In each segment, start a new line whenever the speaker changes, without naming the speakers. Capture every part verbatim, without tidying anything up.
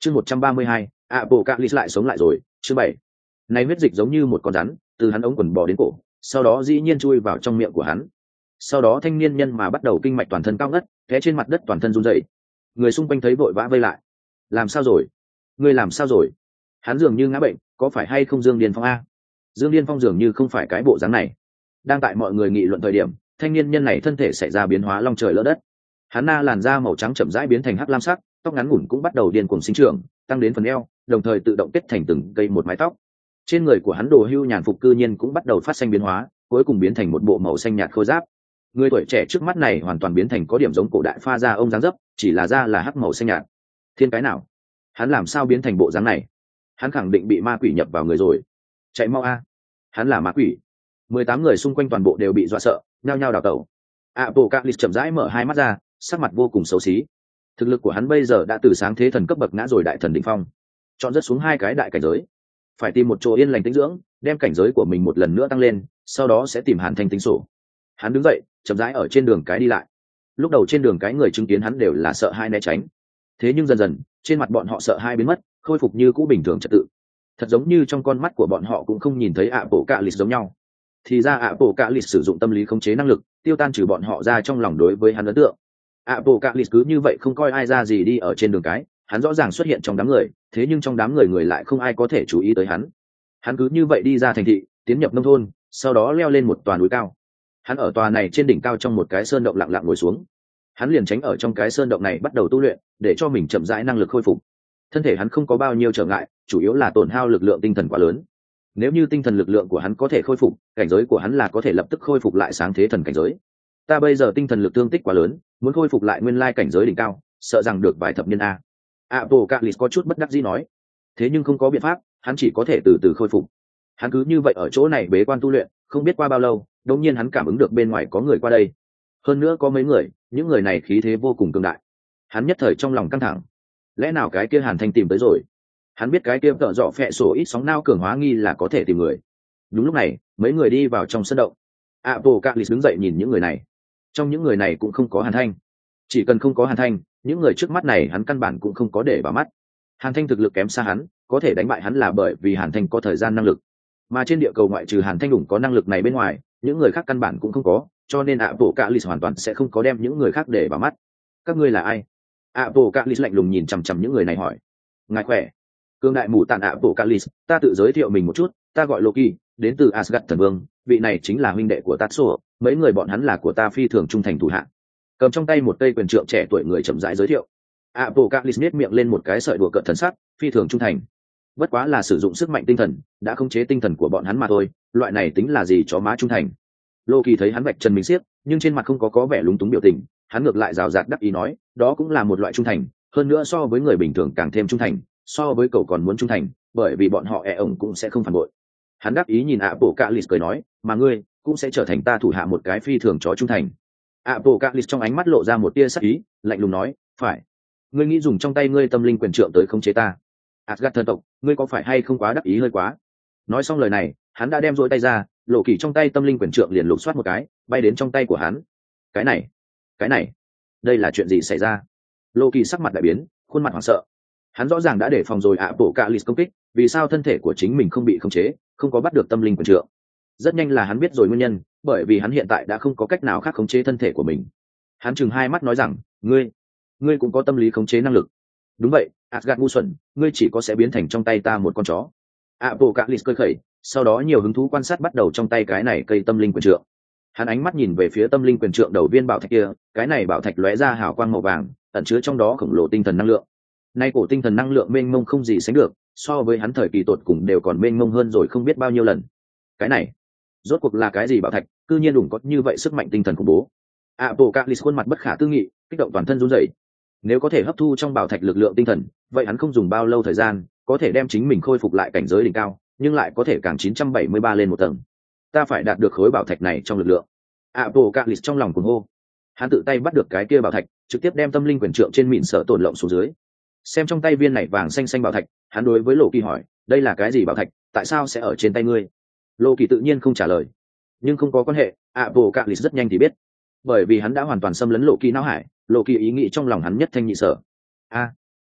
chương một trăm ba mươi hai, ạ bộ cạ lì lại sống lại rồi. Chương bảy. Này huyết dịch giống như một con rắn từ hắn ống quần bò đến cổ, sau đó dĩ nhiên chui vào trong miệng của hắn. Sau đó thanh niên nhân mà bắt đầu kinh mạch toàn thân cao ngất, té trên mặt đất toàn thân run rẩy. Người xung quanh thấy vội vã vây lại. Làm sao rồi? Ngươi làm sao rồi? Hắn dường như ngã bệnh, có phải hay không Dương Điên Phong a? Dương Điên Phong dường như không phải cái bộ dáng này. Đang tại mọi người nghị luận thời điểm, thanh niên nhân này thân thể xảy ra biến hóa long trời lỡ đất. Hắn na làn da màu trắng chậm rãi biến thành hắc lam sắc, tóc ngắn ngủn cũng bắt đầu điên cuồng sinh trưởng, tăng đến phần eo, đồng thời tự động kết thành từng cây một mái tóc. Trên người của hắn đồ hưu nhàn phục cư nhiên cũng bắt đầu phát sinh biến hóa, cuối cùng biến thành một bộ màu xanh nhạt khôi giáp. Người tuổi trẻ trước mắt này hoàn toàn biến thành có điểm giống cổ đại pha da ông dáng dấp, chỉ là da là hắc màu xanh nhạt. Thiên cái nào? Hắn làm sao biến thành bộ dáng này? Hắn khẳng định bị ma quỷ nhập vào người rồi. Chạy mau a! Hắn là ma quỷ. Mười tám người xung quanh toàn bộ đều bị dọa sợ, nhao nhao đào tẩu. Apocalypse chậm rãi mở hai mắt ra, sắc mặt vô cùng xấu xí. Thực lực của hắn bây giờ đã từ sáng thế thần cấp bậc ngã rồi đại thần đỉnh phong, chọn rất xuống hai cái đại cảnh giới. Phải tìm một chỗ yên lành tĩnh dưỡng, đem cảnh giới của mình một lần nữa tăng lên, sau đó sẽ tìm Hàn Thanh tính sổ. Hắn đứng dậy, chậm rãi ở trên đường cái đi lại. Lúc đầu trên đường cái người chứng kiến hắn đều là sợ hai né tránh, thế nhưng dần dần trên mặt bọn họ sợ hai biến mất, khôi phục như cũ bình thường trật tự. Thật giống như trong con mắt của bọn họ cũng không nhìn thấy ạ bộ cạ lịt giống nhau. Thì ra ạ bộ cạ lịt sử dụng tâm lý khống chế năng lực, tiêu tan trừ bọn họ ra trong lòng đối với hắn ấn tượng. ạ bộ cạ lịt cứ như vậy không coi ai ra gì đi ở trên đường cái, hắn rõ ràng xuất hiện trong đám người, thế nhưng trong đám người người lại không ai có thể chú ý tới hắn. Hắn cứ như vậy đi ra thành thị, tiến nhập nông thôn, sau đó leo lên một tòa núi cao. Hắn ở tòa này trên đỉnh cao trong một cái sơn động lặng lặng ngồi xuống. Hắn liền tránh ở trong cái sơn động này bắt đầu tu luyện, để cho mình chậm rãi năng lực khôi phục. Thân thể hắn không có bao nhiêu trở ngại, chủ yếu là tổn hao lực lượng tinh thần quá lớn. Nếu như tinh thần lực lượng của hắn có thể khôi phục, cảnh giới của hắn là có thể lập tức khôi phục lại sáng thế thần cảnh giới. Ta bây giờ tinh thần lực thương tích quá lớn, muốn khôi phục lại nguyên lai cảnh giới đỉnh cao, sợ rằng được vài thập niên a. Apocalypse có chút bất đắc dĩ nói. Thế nhưng không có biện pháp, hắn chỉ có thể từ từ khôi phục. Hắn cứ như vậy ở chỗ này bế quan tu luyện, không biết qua bao lâu, đột nhiên hắn cảm ứng được bên ngoài có người qua đây. Hơn nữa có mấy người, những người này khí thế vô cùng cường đại. Hắn nhất thời trong lòng căng thẳng. Lẽ nào cái kia Hàn Thanh tìm tới rồi? Hắn biết cái kia tợ dọ phệ sổ ít sóng nao cường hóa nghi là có thể tìm người. Đúng lúc này, mấy người đi vào trong sân động. Apocalypse đứng dậy nhìn những người này. Trong những người này cũng không có Hàn Thanh. Chỉ cần không có Hàn Thanh, những người trước mắt này hắn căn bản cũng không có để vào mắt. Hàn Thanh thực lực kém xa hắn, có thể đánh bại hắn là bởi vì Hàn Thanh có thời gian năng lực. Mà trên địa cầu ngoại trừ Hàn Thanh đủ có năng lực này bên ngoài, những người khác căn bản cũng không có, cho nên Apocalypse hoàn toàn sẽ không có đem những người khác để vào mắt. Các ngươi là ai? Apocalypse lạnh lùng nhìn chằm chằm những người này hỏi. Ngài khỏe. Cương đại mù tàn Apocalypse, ta tự giới thiệu mình một chút, ta gọi Loki, đến từ Asgard thần vương, vị này chính là huynh đệ của Tatsu, mấy người bọn hắn là của ta phi thường trung thành thủ hạ. Cầm trong tay một cây quyền trượng trẻ tuổi người chậm rãi giới thiệu. Apocalypse nhếch miệng lên một cái sợi đùa cợt thần sắc, phi thường trung thành. Bất quá là sử dụng sức mạnh tinh thần, đã khống chế tinh thần của bọn hắn mà thôi, loại này tính là gì chó má trung thành. Loki thấy hắn vạch trần mình xiết, nhưng trên mặt không có có vẻ lúng túng biểu tình, hắn ngược lại rào rạt đắc ý nói, đó cũng là một loại trung thành, hơn nữa so với người bình thường càng thêm trung thành, so với cậu còn muốn trung thành, bởi vì bọn họ e ổng cũng sẽ không phản bội. Hắn đắc ý nhìn Apocalypse cười nói, mà ngươi cũng sẽ trở thành ta thủ hạ một cái phi thường chó trung thành. Apocalypse trong ánh mắt lộ ra một tia sắc ý, lạnh lùng nói, phải. Ngươi nghĩ dùng trong tay ngươi tâm linh quyền trượng tới khống chế ta? Asgard thần tộc, ngươi có phải hay không quá đắc ý hơi quá? Nói xong lời này, hắn đã đem rối tay ra, lộ kỳ trong tay tâm linh quyền trượng liền lục soát một cái, bay đến trong tay của hắn. Cái này, cái này, đây là chuyện gì xảy ra? Lộ kỳ sắc mặt đại biến, khuôn mặt hoảng sợ. Hắn rõ ràng đã để phòng rồi Apocalypse công kích, vì sao thân thể của chính mình không bị khống chế, không có bắt được tâm linh quyền trượng? Rất nhanh là hắn biết rồi nguyên nhân, bởi vì hắn hiện tại đã không có cách nào khác khống chế thân thể của mình. Hắn chừng hai mắt nói rằng, ngươi, ngươi cũng có tâm lý khống chế năng lực. Đúng vậy, Asgard ngu xuẩn, ngươi chỉ có sẽ biến thành trong tay ta một con chó. Apocalypse cười khẩy, sau đó nhiều hứng thú quan sát bắt đầu trong tay cái này cây tâm linh quyền trượng. Hắn ánh mắt nhìn về phía tâm linh quyền trượng đầu viên bảo thạch kia, cái này bảo thạch lóe ra hào quang màu vàng, ẩn chứa trong đó khổng lồ tinh thần năng lượng. Nay cổ tinh thần năng lượng mênh mông không gì sánh được, so với hắn thời kỳ tột cùng đều còn mênh mông hơn rồi không biết bao nhiêu lần. Cái này, rốt cuộc là cái gì bảo thạch, cư nhiên đủ có như vậy sức mạnh tinh thần khủng bố. Apocalypse khuôn mặt bất khả tư nghị, kích động toàn thân run rẩy. Nếu có thể hấp thu trong bảo thạch lực lượng tinh thần, vậy hắn không dùng bao lâu thời gian, có thể đem chính mình khôi phục lại cảnh giới đỉnh cao, nhưng lại có thể càng chín trăm bảy mươi ba lên một tầng. Ta phải đạt được khối bảo thạch này trong lực lượng. Apocalypse trong lòng cuồng hô. Hắn tự tay bắt được cái kia bảo thạch, trực tiếp đem tâm linh quyền trượng trên mịn sở tổn lộng xuống dưới. Xem trong tay viên này vàng xanh xanh bảo thạch, hắn đối với Loki hỏi, đây là cái gì bảo thạch, tại sao sẽ ở trên tay ngươi? Loki tự nhiên không trả lời, nhưng không có quan hệ, Apocalypse rất nhanh thì biết, bởi vì hắn đã hoàn toàn xâm lấn Loki não hải, Loki ý nghĩ trong lòng hắn nhất thanh nhị sở. A,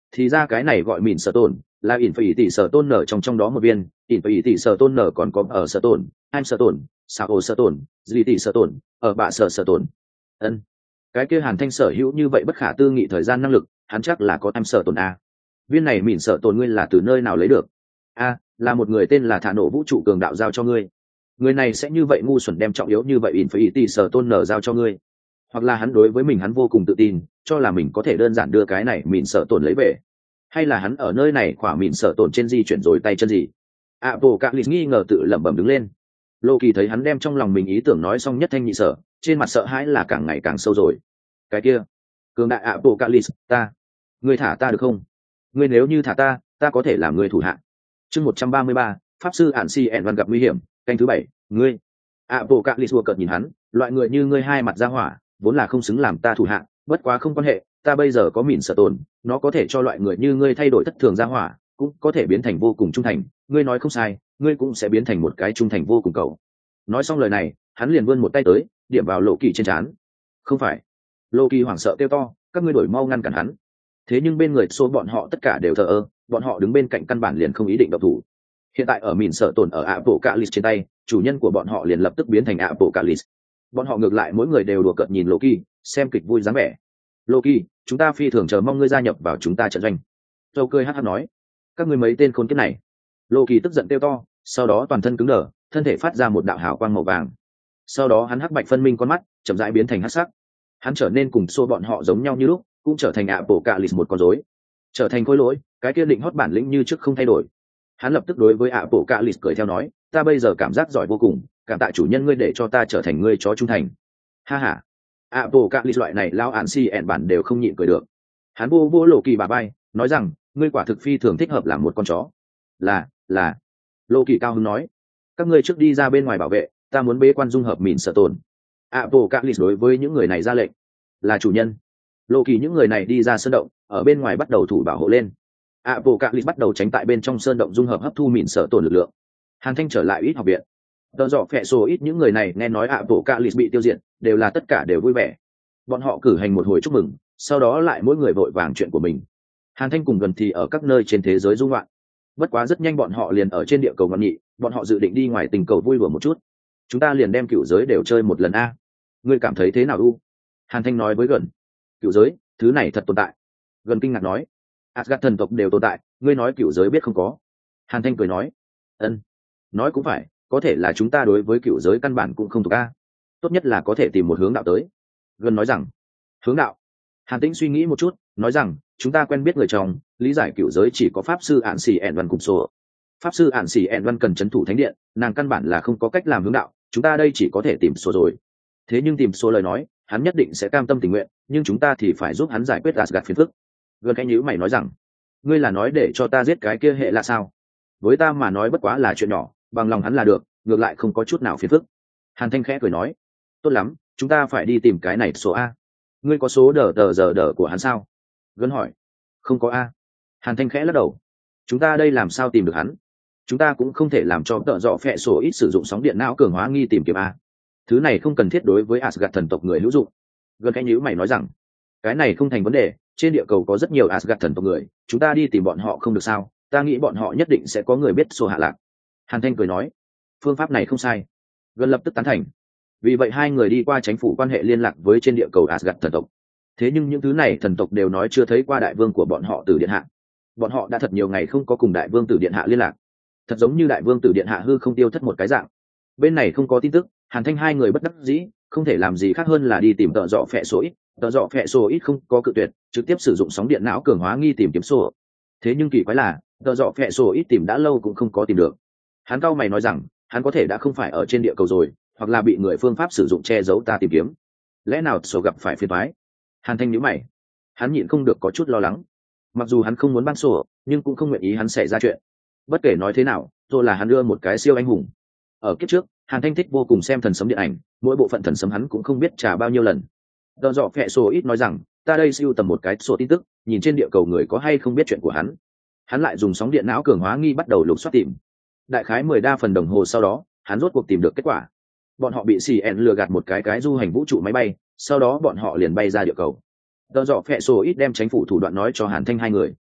thì ra cái này gọi mìn sở tồn là ỉn phải tỷ sở tôn nở trong trong đó một viên, ỉn phải tỷ sở tôn nở còn có ở sở tồn, em sở tồn, sao ồ sở tồn, gì tỷ sở tồn, ở bạ sở sở tồn. Ân, cái kia Hàn Thanh sở hữu như vậy bất khả tư nghị thời gian năng lực, hắn chắc là có em sở tồn a. Viên này mìn sở tồn ngươi là từ nơi nào lấy được? A, là một người tên là Thả Nổ Vũ trụ cường đạo giao cho ngươi. Người này sẽ như vậy ngu xuẩn đem trọng yếu như vậy ỉn phải tỷ sở tôn nở giao cho ngươi? Hoặc là hắn đối với mình hắn vô cùng tự tin, cho là mình có thể đơn giản đưa cái này mìn sở tồn lấy về? Hay là hắn ở nơi này khỏa mìn sợ tổn trên di chuyển rồi tay chân gì? Apocalypse nghi ngờ tự lẩm bẩm đứng lên. Loki thấy hắn đem trong lòng mình ý tưởng nói xong nhất thanh nhị sở, trên mặt sợ hãi là càng ngày càng sâu rồi. Cái kia, cường đại Apocalypse, ta, ngươi thả ta được không? Ngươi nếu như thả ta, ta có thể làm ngươi thủ hạ. Chương một trăm ba mươi ba, pháp sư Ản Si ẻn văn gặp nguy hiểm, canh thứ bảy, ngươi. Apocalypse đùa cợt nhìn hắn, loại người như ngươi hai mặt ra hỏa, vốn là không xứng làm ta thủ hạ, bất quá không quan hệ, ta bây giờ có mìn sợ tồn, nó có thể cho loại người như ngươi thay đổi thất thường ra hỏa, cũng có thể biến thành vô cùng trung thành. Ngươi nói không sai, ngươi cũng sẽ biến thành một cái trung thành vô cùng cầu. Nói xong lời này, hắn liền vươn một tay tới, điểm vào Lộ Kỳ trên trán. Không phải. Lộ Kỳ hoảng sợ kêu to, các ngươi đổi mau ngăn cản hắn. Thế nhưng bên người số bọn họ tất cả đều thờ ơ, bọn họ đứng bên cạnh căn bản liền không ý định động thủ. Hiện tại ở mìn sợ tồn ở Apocalypse trên tay, chủ nhân của bọn họ liền lập tức biến thành Apocalypse. Bọn họ ngược lại mỗi người đều đùa cợt nhìn Lộ Kỳ, xem kịch vui dáng vẻ. Loki, chúng ta phi thường chờ mong ngươi gia nhập vào chúng ta trận doanh. Châu cười hát hát nói, các ngươi mấy tên khốn kiếp này. Loki tức giận kêu to, sau đó toàn thân cứng đờ, thân thể phát ra một đạo hào quang màu vàng. Sau đó hắn hắc bạch phân minh con mắt, chậm rãi biến thành hắc sắc. Hắn trở nên cùng xô bọn họ giống nhau như lúc, cũng trở thành Apocalypse một con rối, trở thành khối lỗi, cái kia định hót bản lĩnh như trước không thay đổi. Hắn lập tức đối với Apocalypse cười theo nói, ta bây giờ cảm giác giỏi vô cùng, cảm tạ chủ nhân ngươi để cho ta trở thành ngươi chó trung thành. Ha ha. Apocalypse loại này lao Ản Si ẻn bản đều không nhịn cười được. Hắn vô vô Lộ Kỳ bà bay, nói rằng, ngươi quả thực phi thường thích hợp làm một con chó. Là, là. Lộ Kỳ cao hứng nói, các ngươi trước đi ra bên ngoài bảo vệ, ta muốn bế quan dung hợp mìn sợ tồn. Apocalypse đối với những người này ra lệnh, là chủ nhân. Lộ Kỳ những người này đi ra sơn động, ở bên ngoài bắt đầu thủ bảo hộ lên. Apocalypse bắt đầu tránh tại bên trong sơn động dung hợp hấp thu mìn sợ tồn lực lượng. Hàn Thanh trở lại ít học viện. Tờ dọ phẹ sổ ít những người này nghe nói Apocalypse bị tiêu diệt, đều là tất cả đều vui vẻ. Bọn họ cử hành một hồi chúc mừng, sau đó lại mỗi người vội vàng chuyện của mình. Hàn Thanh cùng Gần thì ở các nơi trên thế giới du ngoạn. Bất quá rất nhanh bọn họ liền ở trên địa cầu ngọn nhị, bọn họ dự định đi ngoài tình cầu vui đùa một chút. Chúng ta liền đem cựu giới đều chơi một lần a. Ngươi cảm thấy thế nào u? Hàn Thanh nói với Gần. Cựu giới, thứ này thật tồn tại. Gần kinh ngạc nói. Asgard thần tộc đều tồn tại, ngươi nói cựu giới biết không có? Hàn Thanh cười nói. Ân, nói cũng phải, có thể là chúng ta đối với cựu giới căn bản cũng không thuộc a. Tốt nhất là có thể tìm một hướng đạo tới. Gần nói rằng. Hướng đạo. Hàn Tĩnh suy nghĩ một chút, nói rằng, chúng ta quen biết người chồng, lý giải cựu giới chỉ có pháp sư Ản Xỉ ẻn văn cục sổ. Pháp sư Ản Xỉ ẻn văn cần trấn thủ thánh điện, nàng căn bản là không có cách làm hướng đạo, chúng ta đây chỉ có thể tìm số rồi. Thế nhưng tìm số lời nói, hắn nhất định sẽ cam tâm tình nguyện, nhưng chúng ta thì phải giúp hắn giải quyết Asgard phiền phức. Gần cái nhíu mày nói rằng, ngươi là nói để cho ta giết cái kia hệ là sao? Với ta mà nói bất quá là chuyện nhỏ, bằng lòng hắn là được, ngược lại không có chút nào phiền phức. Hàn Thanh khẽ cười nói, tốt lắm, chúng ta phải đi tìm cái này số a. Ngươi có số đờ đờ giờ đờ của hắn sao? Gần hỏi, không có a. Hàn Thanh khẽ lắc đầu, chúng ta đây làm sao tìm được hắn? Chúng ta cũng không thể làm cho tợ dọ phẹ sổ ít sử dụng sóng điện não cường hóa nghi tìm kiếm a. Thứ này không cần thiết đối với Asgard thần tộc người hữu dụng. Gần cái nhíu mày nói rằng, cái này không thành vấn đề, trên địa cầu có rất nhiều Asgard thần tộc người, chúng ta đi tìm bọn họ không được sao? Ta nghĩ bọn họ nhất định sẽ có người biết số hạ lạc. Hàn Thanh cười nói, phương pháp này không sai. Gần lập tức tán thành. Vì vậy hai người đi qua chính phủ quan hệ liên lạc với trên địa cầu Asgard thần tộc. Thế nhưng những thứ này thần tộc đều nói chưa thấy qua đại vương của bọn họ Tử Điện Hạ. Bọn họ đã thật nhiều ngày không có cùng đại vương Tử Điện Hạ liên lạc. Thật giống như đại vương Tử Điện Hạ hư không tiêu thất một cái dạng. Bên này không có tin tức, Hàn Thanh hai người bất đắc dĩ, không thể làm gì khác hơn là đi tìm tợ dọ phẹ số ít. Tợ dọ phẹ số ít không có cự tuyệt, trực tiếp sử dụng sóng điện não cường hóa nghi tìm kiếm số. Thế nhưng kỳ quái là, tợ dọ phẹ số ít tìm đã lâu cũng không có tìm được. Hắn cau mày nói rằng, hắn có thể đã không phải ở trên địa cầu rồi, hoặc là bị người phương pháp sử dụng che giấu ta tìm kiếm. Lẽ nào sổ gặp phải phiền toái? Hàn Thanh nhíu mày, hắn nhịn không được có chút lo lắng. Mặc dù hắn không muốn ban sổ, nhưng cũng không nguyện ý hắn xảy ra chuyện. Bất kể nói thế nào, rồi là hắn đưa một cái siêu anh hùng. Ở kiếp trước, Hàn Thanh thích vô cùng xem thần sấm điện ảnh, mỗi bộ phận thần sấm hắn cũng không biết trả bao nhiêu lần. Đờ dọ phẹ sổ ít nói rằng, ta đây siêu tầm một cái sổ tin tức, nhìn trên địa cầu người có hay không biết chuyện của hắn. Hắn lại dùng sóng điện não cường hóa nghi bắt đầu lục soát tìm. Đại khái mười đa phần đồng hồ sau đó, hắn rốt cuộc tìm được kết quả. Bọn họ bị xì ẹn lừa gạt một cái cái du hành vũ trụ máy bay, sau đó bọn họ liền bay ra địa cầu. Tờ dọ phẹ sổ ít đem chính phủ thủ đoạn nói cho Hàn Thanh hai người.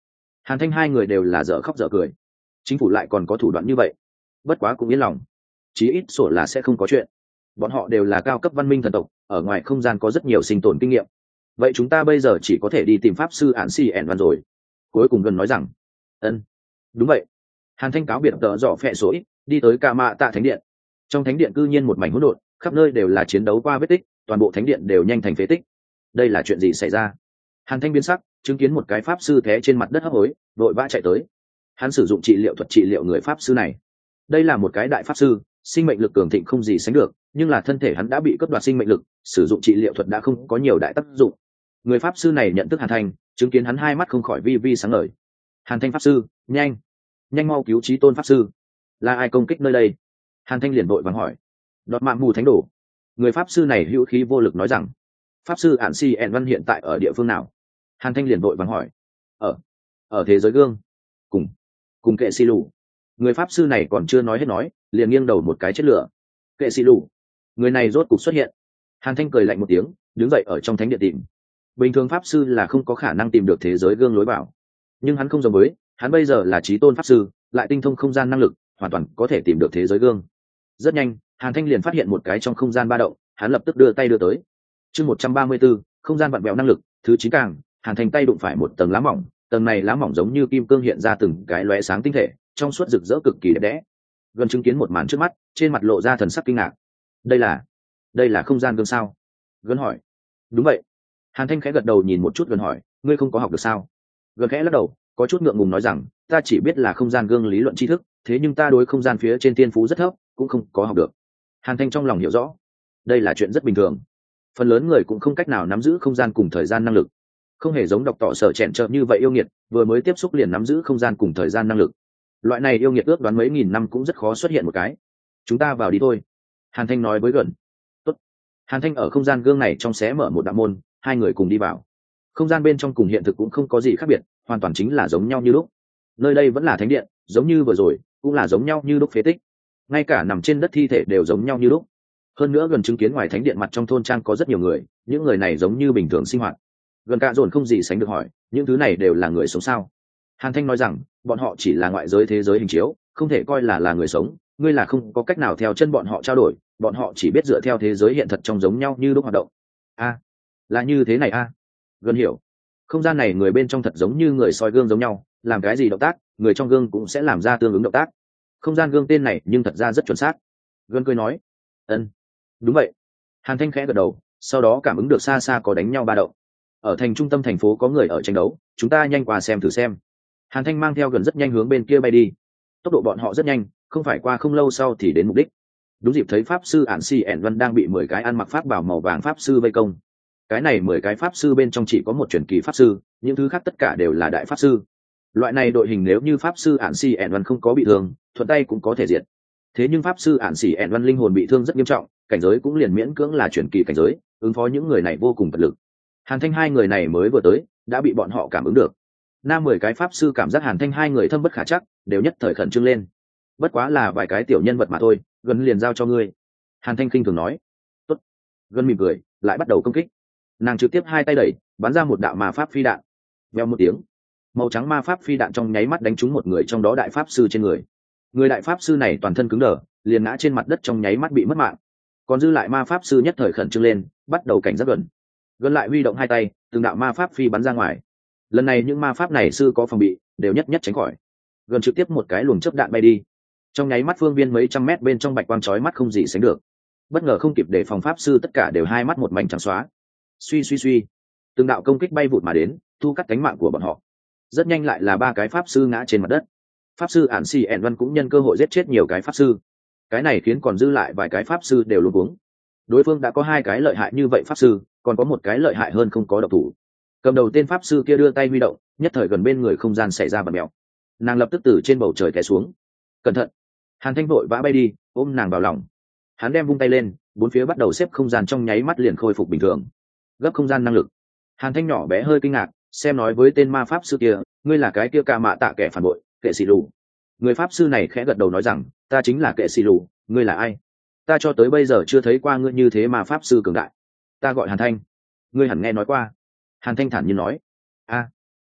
Hàn Thanh hai người đều là dở khóc dở cười. Chính phủ lại còn có thủ đoạn như vậy. Bất quá cũng yên lòng, chí ít sổ là sẽ không có chuyện. Bọn họ đều là cao cấp văn minh thần tộc, ở ngoài không gian có rất nhiều sinh tồn kinh nghiệm. Vậy chúng ta bây giờ chỉ có thể đi tìm pháp sư ản si ẻn văn rồi. Cuối cùng gần nói rằng, ân, đúng vậy. Hàn Thanh cáo biệt tợ dọ phẹ sỗi, đi tới Ca Mạ Tạ thánh điện. Trong thánh điện cư nhiên một mảnh hỗn độn, khắp nơi đều là chiến đấu qua vết tích, toàn bộ thánh điện đều nhanh thành phế tích. Đây là chuyện gì xảy ra? Hàn Thanh biến sắc, chứng kiến một cái pháp sư té trên mặt đất hấp hối, vội vã chạy tới. Hắn sử dụng trị liệu thuật trị liệu người pháp sư này. Đây là một cái đại pháp sư, sinh mệnh lực cường thịnh không gì sánh được, nhưng là thân thể hắn đã bị cướp đoạt sinh mệnh lực, sử dụng trị liệu thuật đã không có nhiều đại tác dụng. Người pháp sư này nhận thức Hàn Thanh, chứng kiến hắn hai mắt không khỏi vi vi sáng ngời. Hàn Thanh pháp sư, nhanh, nhanh mau cứu Chí Tôn pháp sư. Là ai công kích nơi đây? Hàn Thanh liền vội vàng hỏi. Đọt mạng mù thánh đồ. Người pháp sư này hữu khí vô lực nói rằng, pháp sư ản si ẻn văn hiện tại ở địa phương nào? Hàn Thanh liền vội vàng hỏi. ở ở thế giới gương, cùng cùng kệ xì lù. Người pháp sư này còn chưa nói hết nói, liền nghiêng đầu một cái chết lửa. Kệ xì lù, người này rốt cục xuất hiện. Hàn Thanh cười lạnh một tiếng, đứng dậy ở trong thánh điện tìm. Bình thường pháp sư là không có khả năng tìm được thế giới gương lối vào, nhưng hắn không giống với, hắn bây giờ là Chí Tôn pháp sư, lại tinh thông không gian năng lực, hoàn toàn có thể tìm được thế giới gương. Rất nhanh, Hàn Thanh liền phát hiện một cái trong không gian ba động, hắn lập tức đưa tay đưa tới. Chương một trăm ba mươi 134, không gian vặn vẹo năng lực, thứ chín càng, Hàn Thanh tay đụng phải một tầng lá mỏng, tầng này lá mỏng giống như kim cương hiện ra từng cái lóe sáng tinh thể, trong suốt rực rỡ cực kỳ đẹp đẽ. Gần chứng kiến một màn trước mắt, trên mặt lộ ra thần sắc kinh ngạc. Đây là, đây là không gian gương sao? Gần hỏi. Đúng vậy. Hàn Thanh khẽ gật đầu nhìn một chút Gần hỏi, ngươi không có học được sao? Gần khẽ lắc đầu, có chút ngượng ngùng nói rằng, ta chỉ biết là không gian gương lý luận tri thức, thế nhưng ta đối không gian phía trên tiên phú rất thấp, cũng không có học được. Hàn Thanh trong lòng hiểu rõ, đây là chuyện rất bình thường. Phần lớn người cũng không cách nào nắm giữ không gian cùng thời gian năng lực, không hề giống đọc tỏ sở chèn trợ như vậy yêu nghiệt, vừa mới tiếp xúc liền nắm giữ không gian cùng thời gian năng lực. Loại này yêu nghiệt ước đoán mấy nghìn năm cũng rất khó xuất hiện một cái. Chúng ta vào đi thôi. Hàn Thanh nói với Gần. Tốt. Hàn Thanh ở không gian gương này trong xé mở một đạo môn, hai người cùng đi vào. Không gian bên trong cùng hiện thực cũng không có gì khác biệt, hoàn toàn chính là giống nhau như lúc. Nơi đây vẫn là thánh điện, giống như vừa rồi, cũng là giống nhau như lúc phế tích. Ngay cả nằm trên đất thi thể đều giống nhau như lúc. Hơn nữa Gần chứng kiến ngoài thánh điện mặt trong thôn trang có rất nhiều người, những người này giống như bình thường sinh hoạt. Gần cạ dồn không gì sánh được hỏi, những thứ này đều là người sống sao? Hàn Thanh nói rằng, bọn họ chỉ là ngoại giới thế giới hình chiếu, không thể coi là là người sống. Ngươi là không có cách nào theo chân bọn họ trao đổi, bọn họ chỉ biết dựa theo thế giới hiện thật trong giống nhau như lúc hoạt động. A, là như thế này a. À? Gần hiểu. Không gian này người bên trong thật giống như người soi gương giống nhau, làm cái gì động tác, người trong gương cũng sẽ làm ra tương ứng động tác. Không gian gương tên này nhưng thật ra rất chuẩn xác. Gần cười nói, ân, đúng vậy. Hàn Thanh khẽ gật đầu, sau đó cảm ứng được xa xa có đánh nhau ba động. Ở thành trung tâm thành phố có người ở tranh đấu, chúng ta nhanh qua xem thử xem. Hàn Thanh mang theo Gần rất nhanh hướng bên kia bay đi. Tốc độ bọn họ rất nhanh, không phải qua không lâu sau thì đến mục đích. Đúng dịp thấy pháp sư ản si ẻn văn đang bị mười cái ăn mặc pháp bảo màu vàng pháp sư vây công. Cái này mười cái pháp sư bên trong chỉ có một truyền kỳ pháp sư, những thứ khác tất cả đều là đại pháp sư. Loại này đội hình nếu như pháp sư ản si ẻn văn không có bị thương, thuận tay cũng có thể diệt. Thế nhưng pháp sư ản si ẻn văn linh hồn bị thương rất nghiêm trọng, cảnh giới cũng liền miễn cưỡng là truyền kỳ cảnh giới, ứng phó những người này vô cùng bất lực. Hàn Thanh hai người này mới vừa tới, đã bị bọn họ cảm ứng được. Nam mười cái pháp sư cảm giác Hàn Thanh hai người thâm bất khả chắc, đều nhất thời khẩn trương lên. Bất quá là vài cái tiểu nhân vật mà thôi, Gần liền giao cho ngươi. Hàn Thanh khinh thường nói. Tốt. Gần mỉm cười, lại bắt đầu công kích. Nàng trực tiếp hai tay đẩy, bắn ra một đạo ma pháp phi đạn. Vèo một tiếng, màu trắng ma pháp phi đạn trong nháy mắt đánh trúng một người trong đó đại pháp sư trên người. Người đại pháp sư này toàn thân cứng đờ, liền ngã trên mặt đất trong nháy mắt bị mất mạng. Còn dư lại ma pháp sư nhất thời khẩn trương lên, bắt đầu cảnh giác Gần. Gần lại huy động hai tay, từng đạo ma pháp phi bắn ra ngoài. Lần này những ma pháp này sư có phòng bị, đều nhất nhất tránh khỏi. Gần trực tiếp một cái luồng chớp đạn bay đi. Trong nháy mắt phương viên mấy trăm mét bên trong bạch quang chói mắt không gì sánh được. Bất ngờ không kịp để phòng pháp sư tất cả đều hai mắt một mảnh trắng xóa. Suy suy suy, từng đạo công kích bay vụt mà đến, thu cắt cánh mạng của bọn họ. Rất nhanh lại là ba cái pháp sư ngã trên mặt đất. Pháp sư ản xì ẻn văn cũng nhân cơ hội giết chết nhiều cái pháp sư. Cái này khiến còn dư lại vài cái pháp sư đều luống cuống. Đối phương đã có hai cái lợi hại như vậy pháp sư, còn có một cái lợi hại hơn không có độc thủ. Cầm đầu tên pháp sư kia đưa tay huy động, nhất thời gần bên người không gian xảy ra bật mèo. Nàng lập tức từ trên bầu trời té xuống. Cẩn thận! Hàn Thanh vội vã bay đi, ôm nàng vào lòng. Hắn đem vung tay lên, bốn phía bắt đầu xếp không gian trong nháy mắt liền khôi phục bình thường. Gấp không gian năng lực. Hàn Thanh nhỏ bé hơi kinh ngạc, xem nói với tên ma pháp sư kia, ngươi là cái kia Ca Mạ Tạ kẻ phản bội, kệ xì lù. Người pháp sư này khẽ gật đầu nói rằng, ta chính là kệ xì lù, ngươi là ai? Ta cho tới bây giờ chưa thấy qua ngươi như thế mà pháp sư cường đại. Ta gọi Hàn Thanh. Ngươi hẳn nghe nói qua. Hàn Thanh thản nhiên nói. A,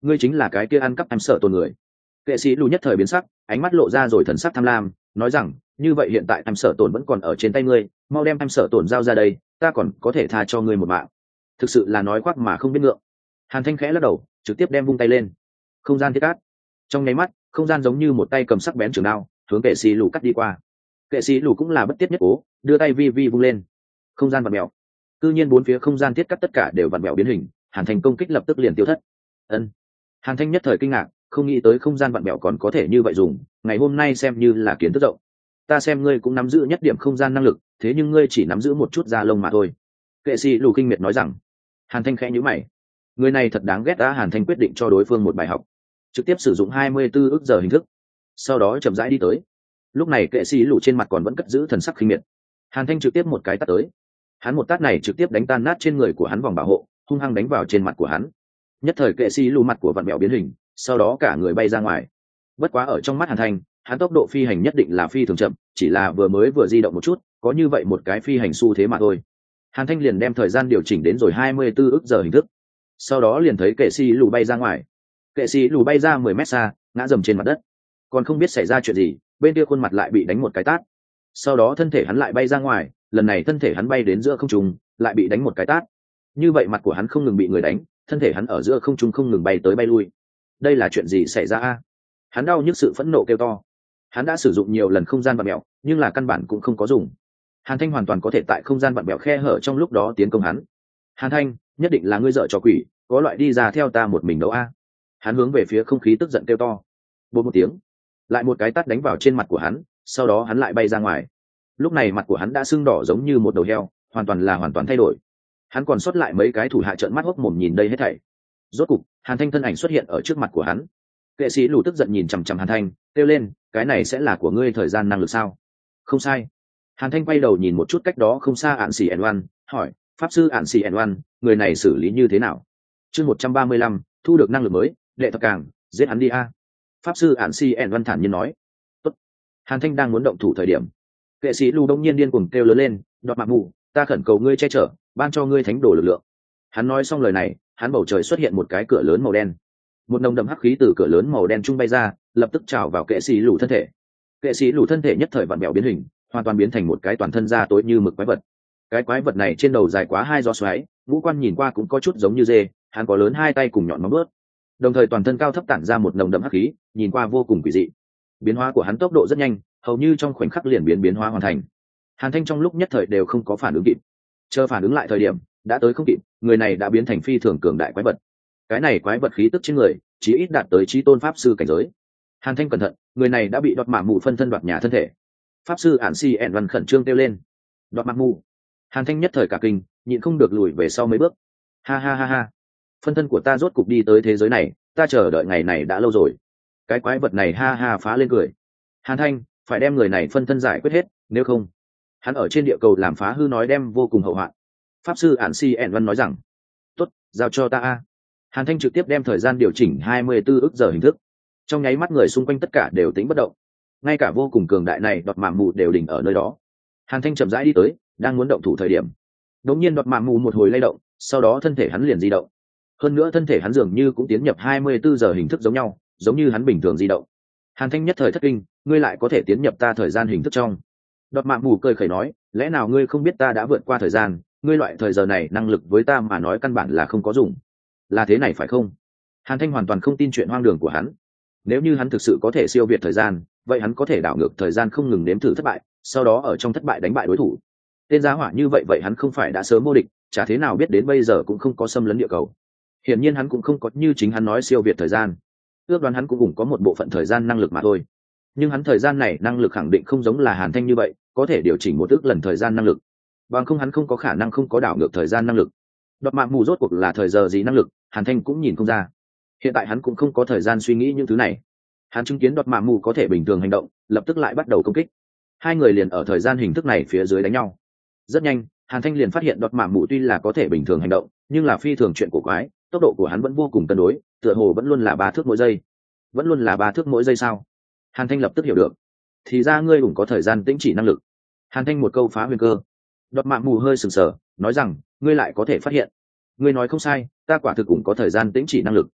ngươi chính là cái kia ăn cắp em sợ tồn người. Kệ sĩ lù nhất thời biến sắc, ánh mắt lộ ra rồi thần sắc tham lam, nói rằng như vậy hiện tại em sợ tồn vẫn còn ở trên tay ngươi, mau đem em sợ tồn giao ra đây, ta còn có thể tha cho ngươi một mạng. Thực sự là nói khoác mà không biết ngượng. Hàn Thanh khẽ lắc đầu, trực tiếp đem vung tay lên, không gian thiết cát. Trong nháy mắt, không gian giống như một tay cầm sắc bén trường đao hướng kệ sĩ lù cắt đi qua. Kệ sĩ lù cũng là bất tiết nhất cố, đưa tay vi vi vung lên, không gian vặn mèo. Cư nhiên bốn phía không gian thiết cắt tất cả đều vặn mèo biến hình, Hàn Thanh công kích lập tức liền tiêu thất. Ân. Hàn Thanh nhất thời kinh ngạc, không nghĩ tới không gian vặn mèo còn có thể như vậy dùng, ngày hôm nay xem như là kiến thức rộng. Ta xem ngươi cũng nắm giữ nhất điểm không gian năng lực, thế nhưng ngươi chỉ nắm giữ một chút da lông mà thôi. Kệ sĩ lù kinh miệt nói rằng. Hàn Thanh khẽ nhíu mày, người này thật đáng ghét. Đã Hàn Thanh quyết định cho đối phương một bài học, trực tiếp sử dụng hai mươi tư ức giờ hình thức, sau đó chậm rãi đi tới. Lúc này kệ sĩ lù trên mặt còn vẫn cất giữ thần sắc khinh miệt. Hàn Thanh trực tiếp một cái tát tới, hắn một tát này trực tiếp đánh tan nát trên người của hắn vòng bảo hộ, hung hăng đánh vào trên mặt của hắn. Nhất thời kệ sĩ lù mặt của vặn mèo biến hình, sau đó cả người bay ra ngoài. Bất quá ở trong mắt Hàn Thanh, hắn tốc độ phi hành nhất định là phi thường chậm, chỉ là vừa mới vừa di động một chút, có như vậy một cái phi hành xu thế mà thôi. Hàn Thanh liền đem thời gian điều chỉnh đến rồi hai mươi tư ức giờ hình thức, sau đó liền thấy kệ sĩ lù bay ra ngoài. Kệ sĩ lù bay ra mười mét xa, ngã dầm trên mặt đất, còn không biết xảy ra chuyện gì, bên kia khuôn mặt lại bị đánh một cái tát. Sau đó thân thể hắn lại bay ra ngoài, lần này thân thể hắn bay đến giữa không trung, lại bị đánh một cái tát. Như vậy mặt của hắn không ngừng bị người đánh, thân thể hắn ở giữa không trung không ngừng bay tới bay lui. Đây là chuyện gì xảy ra a? Hắn đau nhức sự phẫn nộ kêu to. Hắn đã sử dụng nhiều lần không gian vặn mèo, nhưng là căn bản cũng không có dùng. Hàn Thanh hoàn toàn có thể tại không gian vặn mèo khe hở trong lúc đó tiến công hắn. Hàn Thanh, nhất định là ngươi dợ trò quỷ, có loại đi ra theo ta một mình đấu a. Hắn hướng về phía không khí tức giận kêu to. Bột một tiếng, lại một cái tát đánh vào trên mặt của hắn, sau đó hắn lại bay ra ngoài. Lúc này mặt của hắn đã sưng đỏ giống như một đầu heo, hoàn toàn là hoàn toàn thay đổi. Hắn còn sót lại mấy cái thủ hạ trợn mắt hốc mồm nhìn đây hết thảy. Rốt cục, Hàn Thanh thân ảnh xuất hiện ở trước mặt của hắn. Kệ sĩ lù tức giận nhìn chằm chằm Hàn Thanh, kêu lên, cái này sẽ là của ngươi thời gian năng lực sao? Không sai. Hàn Thanh quay đầu nhìn một chút cách đó không xa Ản Xỉ ẻn oăn, hỏi, pháp sư Ản Xỉ ẻn oăn, người này xử lý như thế nào? Chương một trăm ba mươi lăm, thu được năng lực mới, đệ thập càng, giết hắn đi a. Pháp sư Ản Xỉ ẻn oăn thản nhiên nói. Tốt. Hàn Thanh đang muốn động thủ thời điểm, kệ sĩ lù đông nhiên điên cuồng kêu lớn lên, đọt mạc mù, ta khẩn cầu ngươi che chở, ban cho ngươi thánh đồ lực lượng. Hắn nói xong lời này, hắn bầu trời xuất hiện một cái cửa lớn màu đen, một nồng đậm hắc khí từ cửa lớn màu đen trung bay ra, lập tức trào vào kệ sĩ lù thân thể. Kệ sĩ lù thân thể nhất thời vặn vẹo biến hình, hoàn toàn biến thành một cái toàn thân da tối như mực quái vật. Cái quái vật này trên đầu dài quá hai gió xoáy, ngũ quan nhìn qua cũng có chút giống như dê, hắn có lớn hai tay cùng nhọn móng vuốt, đồng thời toàn thân cao thấp tản ra một nồng đậm hắc khí, nhìn qua vô cùng quỷ dị. Biến hóa của hắn tốc độ rất nhanh, hầu như trong khoảnh khắc liền biến biến hóa hoàn thành. Hàn Thanh trong lúc nhất thời đều không có phản ứng kịp, chờ phản ứng lại thời điểm đã tới không kịp, người này đã biến thành phi thường cường đại quái vật. Cái này quái vật khí tức trên người chí ít đạt tới chí tôn pháp sư cảnh giới. Hàn Thanh cẩn thận, người này đã bị đọt mạ mù phân thân đoạt nhà thân thể. Pháp sư Ản Xỉ ẻn oăn khẩn trương kêu lên, đoạt mạ mù. Hàn Thanh nhất thời cả kinh, nhịn không được lùi về sau mấy bước. Ha ha ha ha, phân thân của ta rốt cục đi tới thế giới này, ta chờ đợi ngày này đã lâu rồi. Cái quái vật này ha ha phá lên cười. Hàn Thanh, phải đem người này phân thân giải quyết hết, nếu không hắn ở trên địa cầu làm phá hư nói đem vô cùng hậu hoạn. Pháp sư Ản Xỉ ẻn oăn nói rằng, tốt, giao cho ta a. Hàn Thanh trực tiếp đem thời gian điều chỉnh hai mươi tư ức giờ hình thức, trong nháy mắt người xung quanh tất cả đều tĩnh bất động, ngay cả vô cùng cường đại này đọt mạ mù đều đỉnh ở nơi đó. Hàn Thanh chậm rãi đi tới, đang muốn động thủ thời điểm, đột nhiên đọt mạ mù một hồi lay động, sau đó thân thể hắn liền di động. Hơn nữa thân thể hắn dường như cũng tiến nhập hai mươi tư giờ hình thức giống nhau, giống như hắn bình thường di động. Hàn Thanh nhất thời thất kinh, ngươi lại có thể tiến nhập ta thời gian hình thức trong. Đọt mạ mù cười khẩy nói, lẽ nào ngươi không biết ta đã vượt qua thời gian, ngươi loại thời giờ này năng lực với ta mà nói căn bản là không có dùng. Là thế này phải không? Hàn Thanh hoàn toàn không tin chuyện hoang đường của hắn. Nếu như hắn thực sự có thể siêu việt thời gian, vậy hắn có thể đảo ngược thời gian không ngừng nếm thử thất bại, sau đó ở trong thất bại đánh bại đối thủ. Tên giá hỏa như vậy vậy hắn không phải đã sớm vô địch, chả thế nào biết đến bây giờ cũng không có xâm lấn địa cầu. Hiển nhiên hắn cũng không có như chính hắn nói siêu việt thời gian. Ước đoán hắn cũng cũng có một bộ phận thời gian năng lực mà thôi. Nhưng hắn thời gian này năng lực khẳng định không giống là Hàn Thanh như vậy, có thể điều chỉnh một ước lần thời gian năng lực. Bằng không hắn không có khả năng không có đảo ngược thời gian năng lực. Đọt mạ mù rốt cuộc là thời giờ gì năng lực, Hàn Thanh cũng nhìn không ra. Hiện tại hắn cũng không có thời gian suy nghĩ những thứ này. Hắn chứng kiến đọt mạ mù có thể bình thường hành động, lập tức lại bắt đầu công kích. Hai người liền ở thời gian hình thức này phía dưới đánh nhau. Rất nhanh, Hàn Thanh liền phát hiện đọt mạ mù tuy là có thể bình thường hành động, nhưng là phi thường chuyện của quái, tốc độ của hắn vẫn vô cùng cân đối, tựa hồ vẫn luôn là ba thước mỗi giây. Vẫn luôn là ba thước mỗi giây sao? Hàn Thanh lập tức hiểu được. Thì ra ngươi cũng có thời gian tĩnh chỉ năng lực. Hàn Thanh một câu phá huyền cơ. Đọt mạ mù hơi sừng sờ, nói rằng, ngươi lại có thể phát hiện. Ngươi nói không sai, ta quả thực cũng có thời gian tĩnh chỉ năng lực.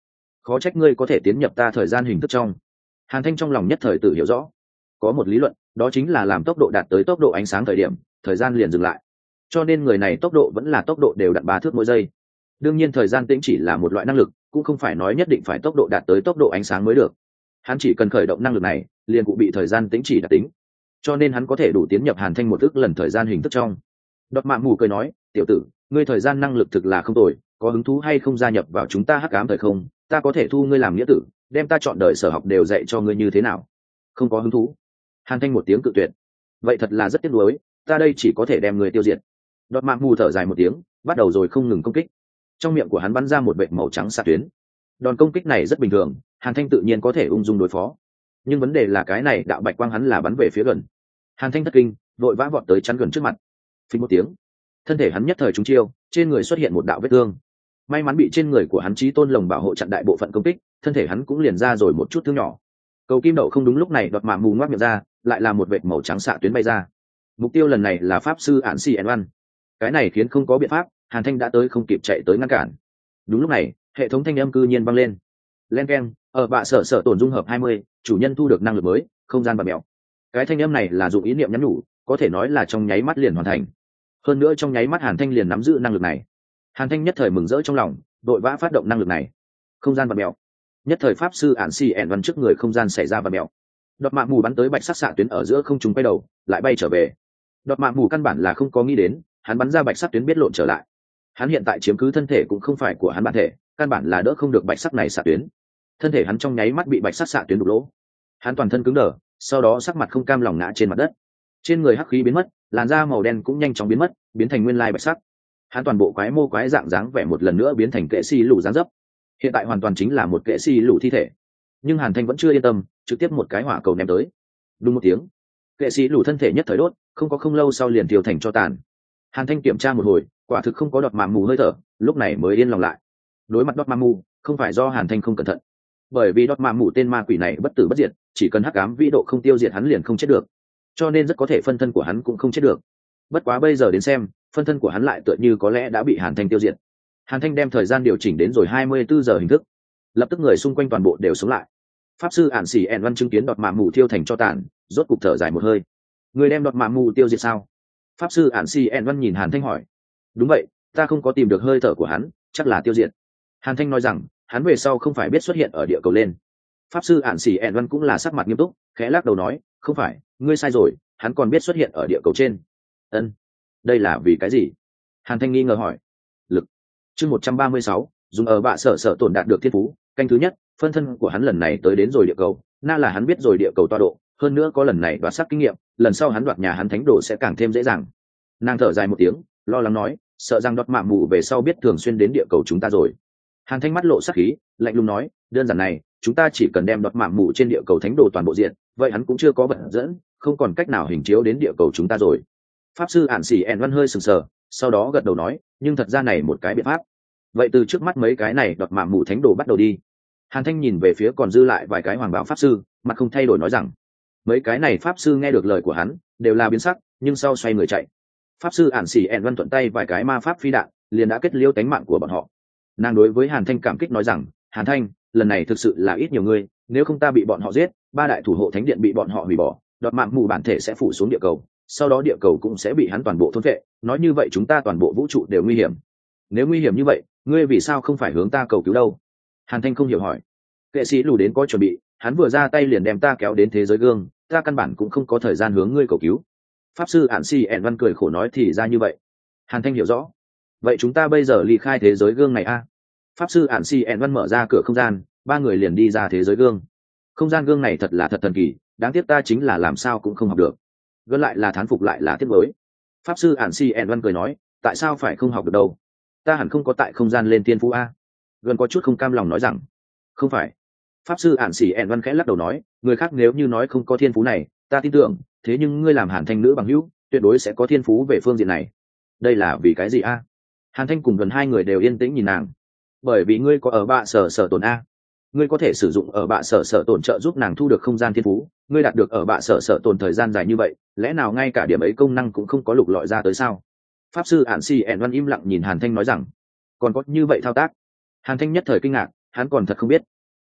khó trách ngươi có thể tiến nhập ta thời gian hình thức trong. Hàn Thanh trong lòng nhất thời tự hiểu rõ, có một lý luận, đó chính là làm tốc độ đạt tới tốc độ ánh sáng thời điểm, thời gian liền dừng lại. Cho nên người này tốc độ vẫn là tốc độ đều đặn ba thước mỗi giây. Đương nhiên thời gian tĩnh chỉ là một loại năng lực, cũng không phải nói nhất định phải tốc độ đạt tới tốc độ ánh sáng mới được. Hắn chỉ cần khởi động năng lực này, liền cụ bị thời gian tĩnh chỉ đặc tính. Cho nên hắn có thể đủ tiến nhập Hàn Thanh một ức lần thời gian hình thức trong. Đột Mạ Mù cười nói, "Tiểu tử, ngươi thời gian năng lực thực là không tồi, có hứng thú hay không gia nhập vào chúng ta hắc ám thời không, ta có thể thu ngươi làm nghĩa tử, đem ta chọn đời sở học đều dạy cho ngươi như thế nào?" "Không có hứng thú." Hàn Thanh một tiếng cự tuyệt. "Vậy thật là rất tiếc nuối, ta đây chỉ có thể đem ngươi tiêu diệt." Đột Mạ Mù thở dài một tiếng, bắt đầu rồi không ngừng công kích. Trong miệng của hắn bắn ra một vệt màu trắng xạ tuyến. Đòn công kích này rất bình thường, Hàn Thanh tự nhiên có thể ung dung đối phó. Nhưng vấn đề là cái này đạo bạch quang hắn là bắn về phía gần. Hàn Thanh thất kinh, vội vã vọt tới chắn gần trước mặt. Phình một tiếng, thân thể hắn nhất thời trúng chiêu, trên người xuất hiện một đạo vết thương. May mắn bị trên người của hắn chí tôn lồng bảo hộ chặn đại bộ phận công kích, thân thể hắn cũng liền ra rồi một chút thương nhỏ. Cầu kim đậu không đúng lúc này đột Mạ Mù ngoác miệng ra, lại là một vệt màu trắng xạ tuyến bay ra. Mục tiêu lần này là pháp sư Ản Si En Văn. Cái này khiến không có biện pháp, Hàn Thanh đã tới không kịp chạy tới ngăn cản. Đúng lúc này, hệ thống thanh âm cư nhiên vang lên. Len keng, ở bạ sở sở tổn dung hợp hai mươi, chủ nhân thu được năng lực mới, không gian và mèo. Cái thanh âm này là dụng ý niệm nhắn nhủ, có thể nói là trong nháy mắt liền hoàn thành. Hơn nữa trong nháy mắt Hàn Thanh liền nắm giữ năng lực này. Hàn Thanh nhất thời mừng rỡ trong lòng, đội vã phát động năng lực này. Không gian và mèo. Nhất thời pháp sư Ản Si En Văn trước người không gian xảy ra và mèo. Đột Mạ Mù bắn tới bạch sắc xạ tuyến ở giữa không trung quay đầu, lại bay trở về. Đột Mạ Mù căn bản là không có nghĩ đến, hắn bắn ra bạch sắc tuyến biết lộn trở lại. Hắn hiện tại chiếm cứ thân thể cũng không phải của hắn bản thể, căn bản là đỡ không được bạch sắc này xạ tuyến. Thân thể hắn trong nháy mắt bị bạch sắc xạ tuyến đục lỗ. Hắn toàn thân cứng đờ, sau đó sắc mặt không cam lòng ngã trên mặt đất. Trên người hắc khí biến mất, làn da màu đen cũng nhanh chóng biến mất, biến thành nguyên lai bạch sắc. Hắn toàn bộ quái mô quái dạng dáng vẻ một lần nữa biến thành kệ si lù dáng dấp. Hiện tại hoàn toàn chính là một kệ si lù thi thể. Nhưng Hàn Thanh vẫn chưa yên tâm, trực tiếp một cái hỏa cầu ném tới. Đúng một tiếng, kệ sĩ lù thân thể nhất thời đốt, không có không lâu sau liền tiêu thành cho tàn. Hàn Thanh kiểm tra một hồi, quả thực không có Đột Mạ Mù hơi thở, lúc này mới yên lòng lại. Đối mặt Đột Mạ Mù, không phải do Hàn Thanh không cẩn thận, bởi vì Đột Mạ Mù tên ma quỷ này bất tử bất diệt, chỉ cần hắc ám vĩ độ không tiêu diệt hắn liền không chết được, cho nên rất có thể phân thân của hắn cũng không chết được. Bất quá bây giờ đến xem, phân thân của hắn lại tựa như có lẽ đã bị Hàn Thanh tiêu diệt. Hàn Thanh đem thời gian điều chỉnh đến rồi hai mươi bốn giờ hình thức, lập tức người xung quanh toàn bộ đều sống lại. Pháp sư Ản Si En Văn chứng kiến Đột Mạ Mù thiêu thành cho tàn, rốt cục thở dài một hơi. Người đem Đột Mạ Mù tiêu diệt sao? Pháp sư Ản Si En Văn nhìn Hàn Thanh hỏi. Đúng vậy, ta không có tìm được hơi thở của hắn, chắc là tiêu diệt. Hàn Thanh nói rằng, hắn về sau không phải biết xuất hiện ở địa cầu lên. Pháp sư Ản Si En Văn cũng là sắc mặt nghiêm túc, khẽ lắc đầu nói, không phải, ngươi sai rồi, hắn còn biết xuất hiện ở địa cầu trên. Ân, đây là vì cái gì? Hàn Thanh nghi ngờ hỏi. Lực. Chương một trăm ba mươi sáu, dùng ở bạ sở sở tổn đạt được thiên phú, canh thứ nhất, phân thân của hắn lần này tới đến rồi địa cầu, na là hắn biết rồi địa cầu toa độ, hơn nữa có lần này đoạt sắc kinh nghiệm, lần sau hắn đoạt nhà hắn thánh đồ sẽ càng thêm dễ dàng. Nàng thở dài một tiếng, lo lắng nói, sợ rằng Đột Mạ Mù về sau biết thường xuyên đến địa cầu chúng ta rồi. Hàn Thanh mắt lộ sắc khí, lạnh lùng nói, đơn giản này, chúng ta chỉ cần đem Đột Mạ Mù trên địa cầu thánh đồ toàn bộ diện, vậy hắn cũng chưa có vận dẫn, không còn cách nào hình chiếu đến địa cầu chúng ta rồi. Pháp sư Ản Si En Văn hơi sừng sờ, sau đó gật đầu nói, nhưng thật ra này một cái biện pháp. Vậy từ trước mắt mấy cái này Đột Mạ Mù thánh đồ bắt đầu đi. Hàn Thanh nhìn về phía còn dư lại vài cái hoàng bào pháp sư, mặt không thay đổi nói rằng, mấy cái này pháp sư nghe được lời của hắn, đều là biến sắc, nhưng sau xoay người chạy. Pháp sư Ản Si En Văn thuận tay vài cái ma pháp phi đạn, liền đã kết liêu tánh mạng của bọn họ. Nàng đối với Hàn Thanh cảm kích nói rằng, Hàn Thanh, lần này thực sự là ít nhiều người, nếu không ta bị bọn họ giết, ba đại thủ hộ thánh điện bị bọn họ hủy bỏ, Đột Mạ Mù bản thể sẽ phủ xuống địa cầu, sau đó địa cầu cũng sẽ bị hắn toàn bộ thôn phệ, nói như vậy chúng ta toàn bộ vũ trụ đều nguy hiểm. Nếu nguy hiểm như vậy, ngươi vì sao không phải hướng ta cầu cứu đâu? Hàn Thanh không hiểu hỏi. Kệ sĩ lù đến có chuẩn bị, hắn vừa ra tay liền đem ta kéo đến thế giới gương, ta căn bản cũng không có thời gian hướng ngươi cầu cứu. Pháp sư Ản Si En Văn cười khổ nói, thì ra như vậy. Hàn Thanh hiểu rõ. Vậy chúng ta bây giờ ly khai thế giới gương này a? Pháp sư Ản Si En Văn mở ra cửa không gian, ba người liền đi ra thế giới gương. Không gian gương này thật là thật thần kỳ, đáng tiếc ta chính là làm sao cũng không học được. Gân lại là thán phục lại là tiếc mới. Pháp sư Ản Si En Văn cười nói, tại sao phải không học được đâu? Ta hẳn không có tại không gian lên thiên phú a. Gần có chút không cam lòng nói rằng, không phải. Pháp sư Ản Si En Văn khẽ lắc đầu nói, người khác nếu như nói không có thiên phú này, ta tin tưởng, thế nhưng ngươi làm Hàn Thanh nữ bằng hữu, tuyệt đối sẽ có thiên phú về phương diện này. Đây là vì cái gì a? Hàn Thanh cùng gần hai người đều yên tĩnh nhìn nàng. Bởi vì ngươi có ở bạ sở sở tổn a. Ngươi có thể sử dụng ở bạ sở sở tổn trợ giúp nàng thu được không gian thiên phú, ngươi đạt được ở bạ sở sở tổn thời gian dài như vậy, lẽ nào ngay cả điểm ấy công năng cũng không có lục lọi ra tới sao? Pháp sư Ản Si En Văn im lặng nhìn Hàn Thanh nói rằng, còn có như vậy thao tác? Hàn Thanh nhất thời kinh ngạc, hắn còn thật không biết,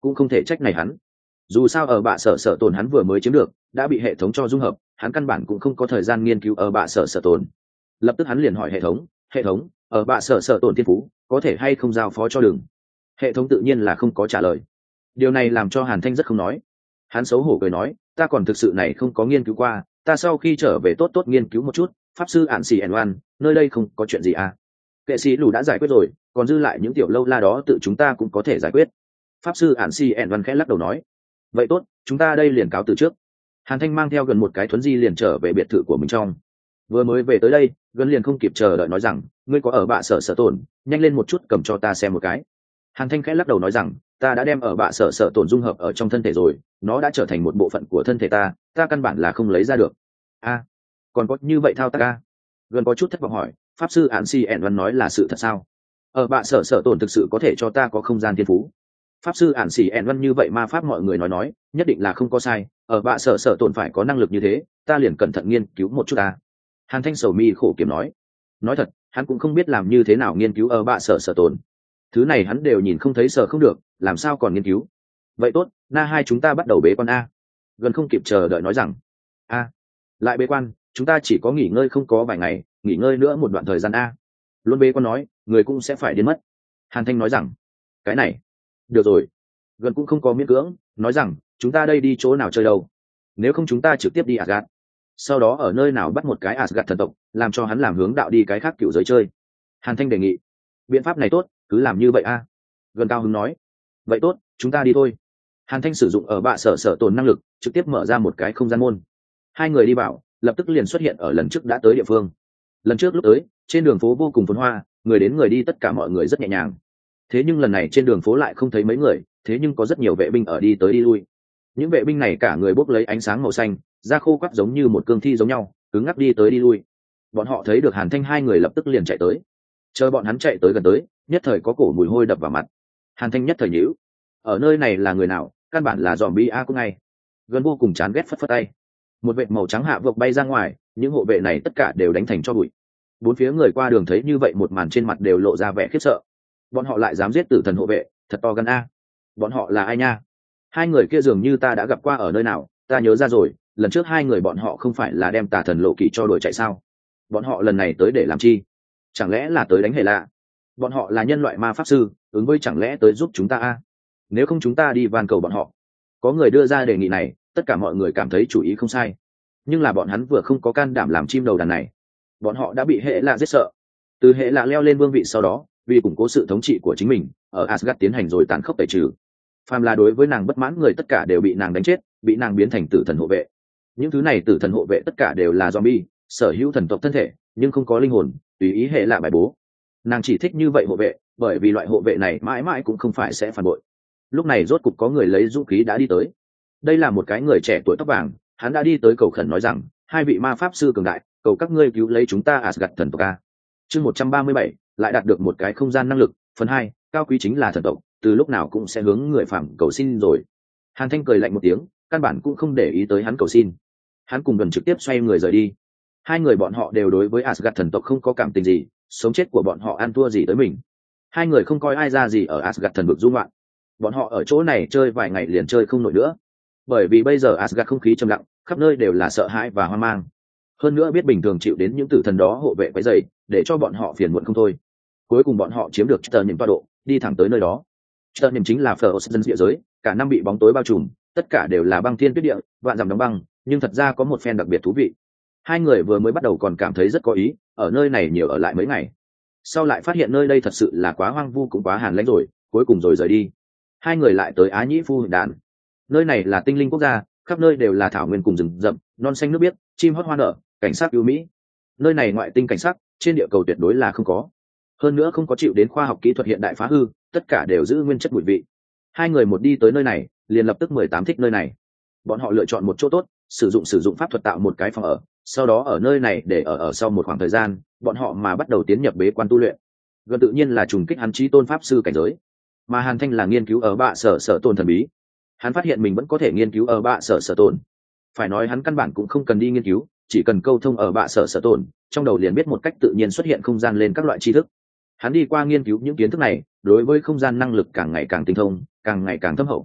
cũng không thể trách này hắn. Dù sao ở bạ sở sở tồn hắn vừa mới chiếm được đã bị hệ thống cho dung hợp, hắn căn bản cũng không có thời gian nghiên cứu ở bạ sở sở tồn. Lập tức hắn liền hỏi hệ thống, hệ thống, ở bạ sở sở tồn thiên phú có thể hay không giao phó cho đường. Hệ thống tự nhiên là không có trả lời. Điều này làm cho Hàn Thanh rất không nói. Hắn xấu hổ cười nói, ta còn thực sự này không có nghiên cứu qua, ta sau khi trở về tốt tốt nghiên cứu một chút. Pháp sư ạn xì ẻn oan, nơi đây không có chuyện gì à? Kệ sĩ lù đã giải quyết rồi, còn dư lại những tiểu lâu la đó tự chúng ta cũng có thể giải quyết. Pháp sư ạn xì ẻn oan khẽ lắc đầu nói, vậy tốt, chúng ta đây liền cáo từ trước. Hàn Thanh mang theo gần một cái thuấn di liền trở về biệt thự của mình trong. Vừa mới về tới đây, gần liền không kịp chờ đợi nói rằng, ngươi có ở bạ sở sở tổn, nhanh lên một chút cầm cho ta xem một cái. Hàn Thanh khẽ lắc đầu nói rằng, ta đã đem ở bạ sở sở tổn dung hợp ở trong thân thể rồi, nó đã trở thành một bộ phận của thân thể ta, ta căn bản là không lấy ra được. A, à, còn có như vậy thao tác a? Gần có chút thất vọng hỏi, pháp sư án si ẻn văn nói là sự thật sao? Ở bạ sở sở tổn thực sự có thể cho ta có không gian thiên phú? Pháp sư ản xỉ ẻn văn như vậy ma pháp mọi người nói nói nhất định là không có sai, ở bạ sở sở tổn phải có năng lực như thế, ta liền cẩn thận nghiên cứu một chút ta. Hàn Thanh sầu mi khổ kiểm nói, nói thật hắn cũng không biết làm như thế nào nghiên cứu ở bạ sở sở tổn, thứ này hắn đều nhìn không thấy sở không được, làm sao còn nghiên cứu. Vậy tốt, na hai chúng ta bắt đầu bế quan a. Gần không kịp chờ đợi nói rằng, a, lại bế quan, chúng ta chỉ có nghỉ ngơi không có vài ngày, nghỉ ngơi nữa một đoạn thời gian a. Luôn bế quan nói người cũng sẽ phải đến mất. Hàn Thanh nói rằng, cái này được rồi. Gần cũng không có miễn cưỡng nói rằng, chúng ta đây đi chỗ nào chơi đâu, nếu không chúng ta trực tiếp đi Asgard, sau đó ở nơi nào bắt một cái Asgard thần tộc, làm cho hắn làm hướng đạo đi cái khác cựu giới chơi. Hàn Thanh đề nghị, biện pháp này tốt, cứ làm như vậy a. Gần cao hứng nói, vậy tốt, chúng ta đi thôi. Hàn Thanh sử dụng ở bạ sở sở tồn năng lực trực tiếp mở ra một cái không gian môn. Hai người đi vào, lập tức liền xuất hiện ở lần trước đã tới địa phương. Lần trước lúc tới, trên đường phố vô cùng phồn hoa, người đến người đi tất cả mọi người rất nhẹ nhàng. Thế nhưng lần này trên đường phố lại không thấy mấy người, thế nhưng có rất nhiều vệ binh ở đi tới đi lui. Những vệ binh này cả người bốc lấy ánh sáng màu xanh, da khô quắt giống như một cương thi giống nhau, cứng ngắc đi tới đi lui. Bọn họ thấy được Hàn Thanh hai người lập tức liền chạy tới. Chờ bọn hắn chạy tới gần tới, nhất thời có cổ mùi hôi đập vào mặt. Hàn Thanh nhất thời nhíu, ở nơi này là người nào, căn bản là zombie a cũng ngay. Gần vô cùng chán ghét phất phất tay. Một vệt màu trắng hạ vộc bay ra ngoài, những hộ vệ này tất cả đều đánh thành cho bụi. Bốn phía người qua đường thấy như vậy một màn trên mặt đều lộ ra vẻ khiếp sợ. Bọn họ lại dám giết tử thần hộ vệ, thật to gan a. Bọn họ là ai nha? Hai người kia dường như ta đã gặp qua ở nơi nào, ta nhớ ra rồi, lần trước hai người bọn họ không phải là đem tà thần lộ kỵ cho đuổi chạy sao? Bọn họ lần này tới để làm chi? Chẳng lẽ là tới đánh hệ lạ? Bọn họ là nhân loại ma pháp sư, ứng với chẳng lẽ tới giúp chúng ta a? Nếu không chúng ta đi van cầu bọn họ. Có người đưa ra đề nghị này, tất cả mọi người cảm thấy chủ ý không sai, nhưng là bọn hắn vừa không có can đảm làm chim đầu đàn này. Bọn họ đã bị hệ lạ giết sợ, từ hệ lạ leo lên vương vị sau đó, vì củng cố sự thống trị của chính mình, ở Asgard tiến hành rồi tàn khốc tẩy trừ. Phàm là đối với nàng bất mãn người tất cả đều bị nàng đánh chết, bị nàng biến thành tử thần hộ vệ. Những thứ này tử thần hộ vệ tất cả đều là zombie, sở hữu thần tộc thân thể, nhưng không có linh hồn, tùy ý hệ lạ bài bố. Nàng chỉ thích như vậy hộ vệ, bởi vì loại hộ vệ này mãi mãi cũng không phải sẽ phản bội. Lúc này rốt cục có người lấy dũng khí đã đi tới. Đây là một cái người trẻ tuổi tóc vàng, hắn đã đi tới cầu khẩn nói rằng, hai vị ma pháp sư cường đại, cầu các ngươi cứu lấy chúng ta Asgard thần tộc a. Chương một trăm ba mươi bảy, lại đạt được một cái không gian năng lực, phần hai, cao quý chính là thần tộc, từ lúc nào cũng sẽ hướng người phàm cầu xin rồi. Hàn Thanh cười lạnh một tiếng, căn bản cũng không để ý tới hắn cầu xin. Hắn cùng Gần trực tiếp xoay người rời đi. Hai người bọn họ đều đối với Asgard thần tộc không có cảm tình gì, sống chết của bọn họ ăn thua gì tới mình. Hai người không coi ai ra gì ở Asgard thần vực du ngoạn. Bọn họ ở chỗ này chơi vài ngày liền chơi không nổi nữa, bởi vì bây giờ Asgard không khí trầm lặng, khắp nơi đều là sợ hãi và hoang mang. Hơn nữa biết bình thường chịu đến những tử thần đó hộ vệ quấy rầy, để cho bọn họ phiền muộn không thôi. Cuối cùng bọn họ chiếm được Tờ Niệm toa độ, đi thẳng tới nơi đó. Tờ Niệm chính là phở dân địa giới, cả năm bị bóng tối bao trùm, tất cả đều là băng thiên tuyết địa, vạn dặm đóng băng, nhưng thật ra có một phen đặc biệt thú vị. Hai người vừa mới bắt đầu còn cảm thấy rất có ý, ở nơi này nhiều ở lại mấy ngày. Sau lại phát hiện nơi đây thật sự là quá hoang vu cũng quá hàn lãnh rồi, cuối cùng rồi rời đi. Hai người lại tới Á Nhĩ Phu Hưởng Đàn. Nơi này là tinh linh quốc gia, khắp nơi đều là thảo nguyên cùng rừng rậm, non xanh nước biếc, chim hót hoa nở, cảnh sắc ưu mỹ. Nơi này ngoại tinh cảnh sắc, trên địa cầu tuyệt đối là không có. Hơn nữa không có chịu đến khoa học kỹ thuật hiện đại phá hư, tất cả đều giữ nguyên chất bụi vị. Hai người một đi tới nơi này, liền lập tức mười tám thích nơi này. Bọn họ lựa chọn một chỗ tốt, sử dụng sử dụng pháp thuật tạo một cái phòng ở, sau đó ở nơi này để ở ở sau một khoảng thời gian, bọn họ mà bắt đầu tiến nhập bế quan tu luyện. Gần tự nhiên là trùng kích hắn chí tôn pháp sư cảnh giới, mà Hàn Thanh là nghiên cứu ở bạ sở sở tồn thần bí. Hắn phát hiện mình vẫn có thể nghiên cứu ở bạ sở sở tồn. Phải nói hắn căn bản cũng không cần đi nghiên cứu, chỉ cần câu thông ở bạ sở sở tồn, trong đầu liền biết một cách tự nhiên xuất hiện không gian lên các loại tri thức. Hắn đi qua nghiên cứu những kiến thức này, đối với không gian năng lực càng ngày càng tinh thông, càng ngày càng thâm hậu,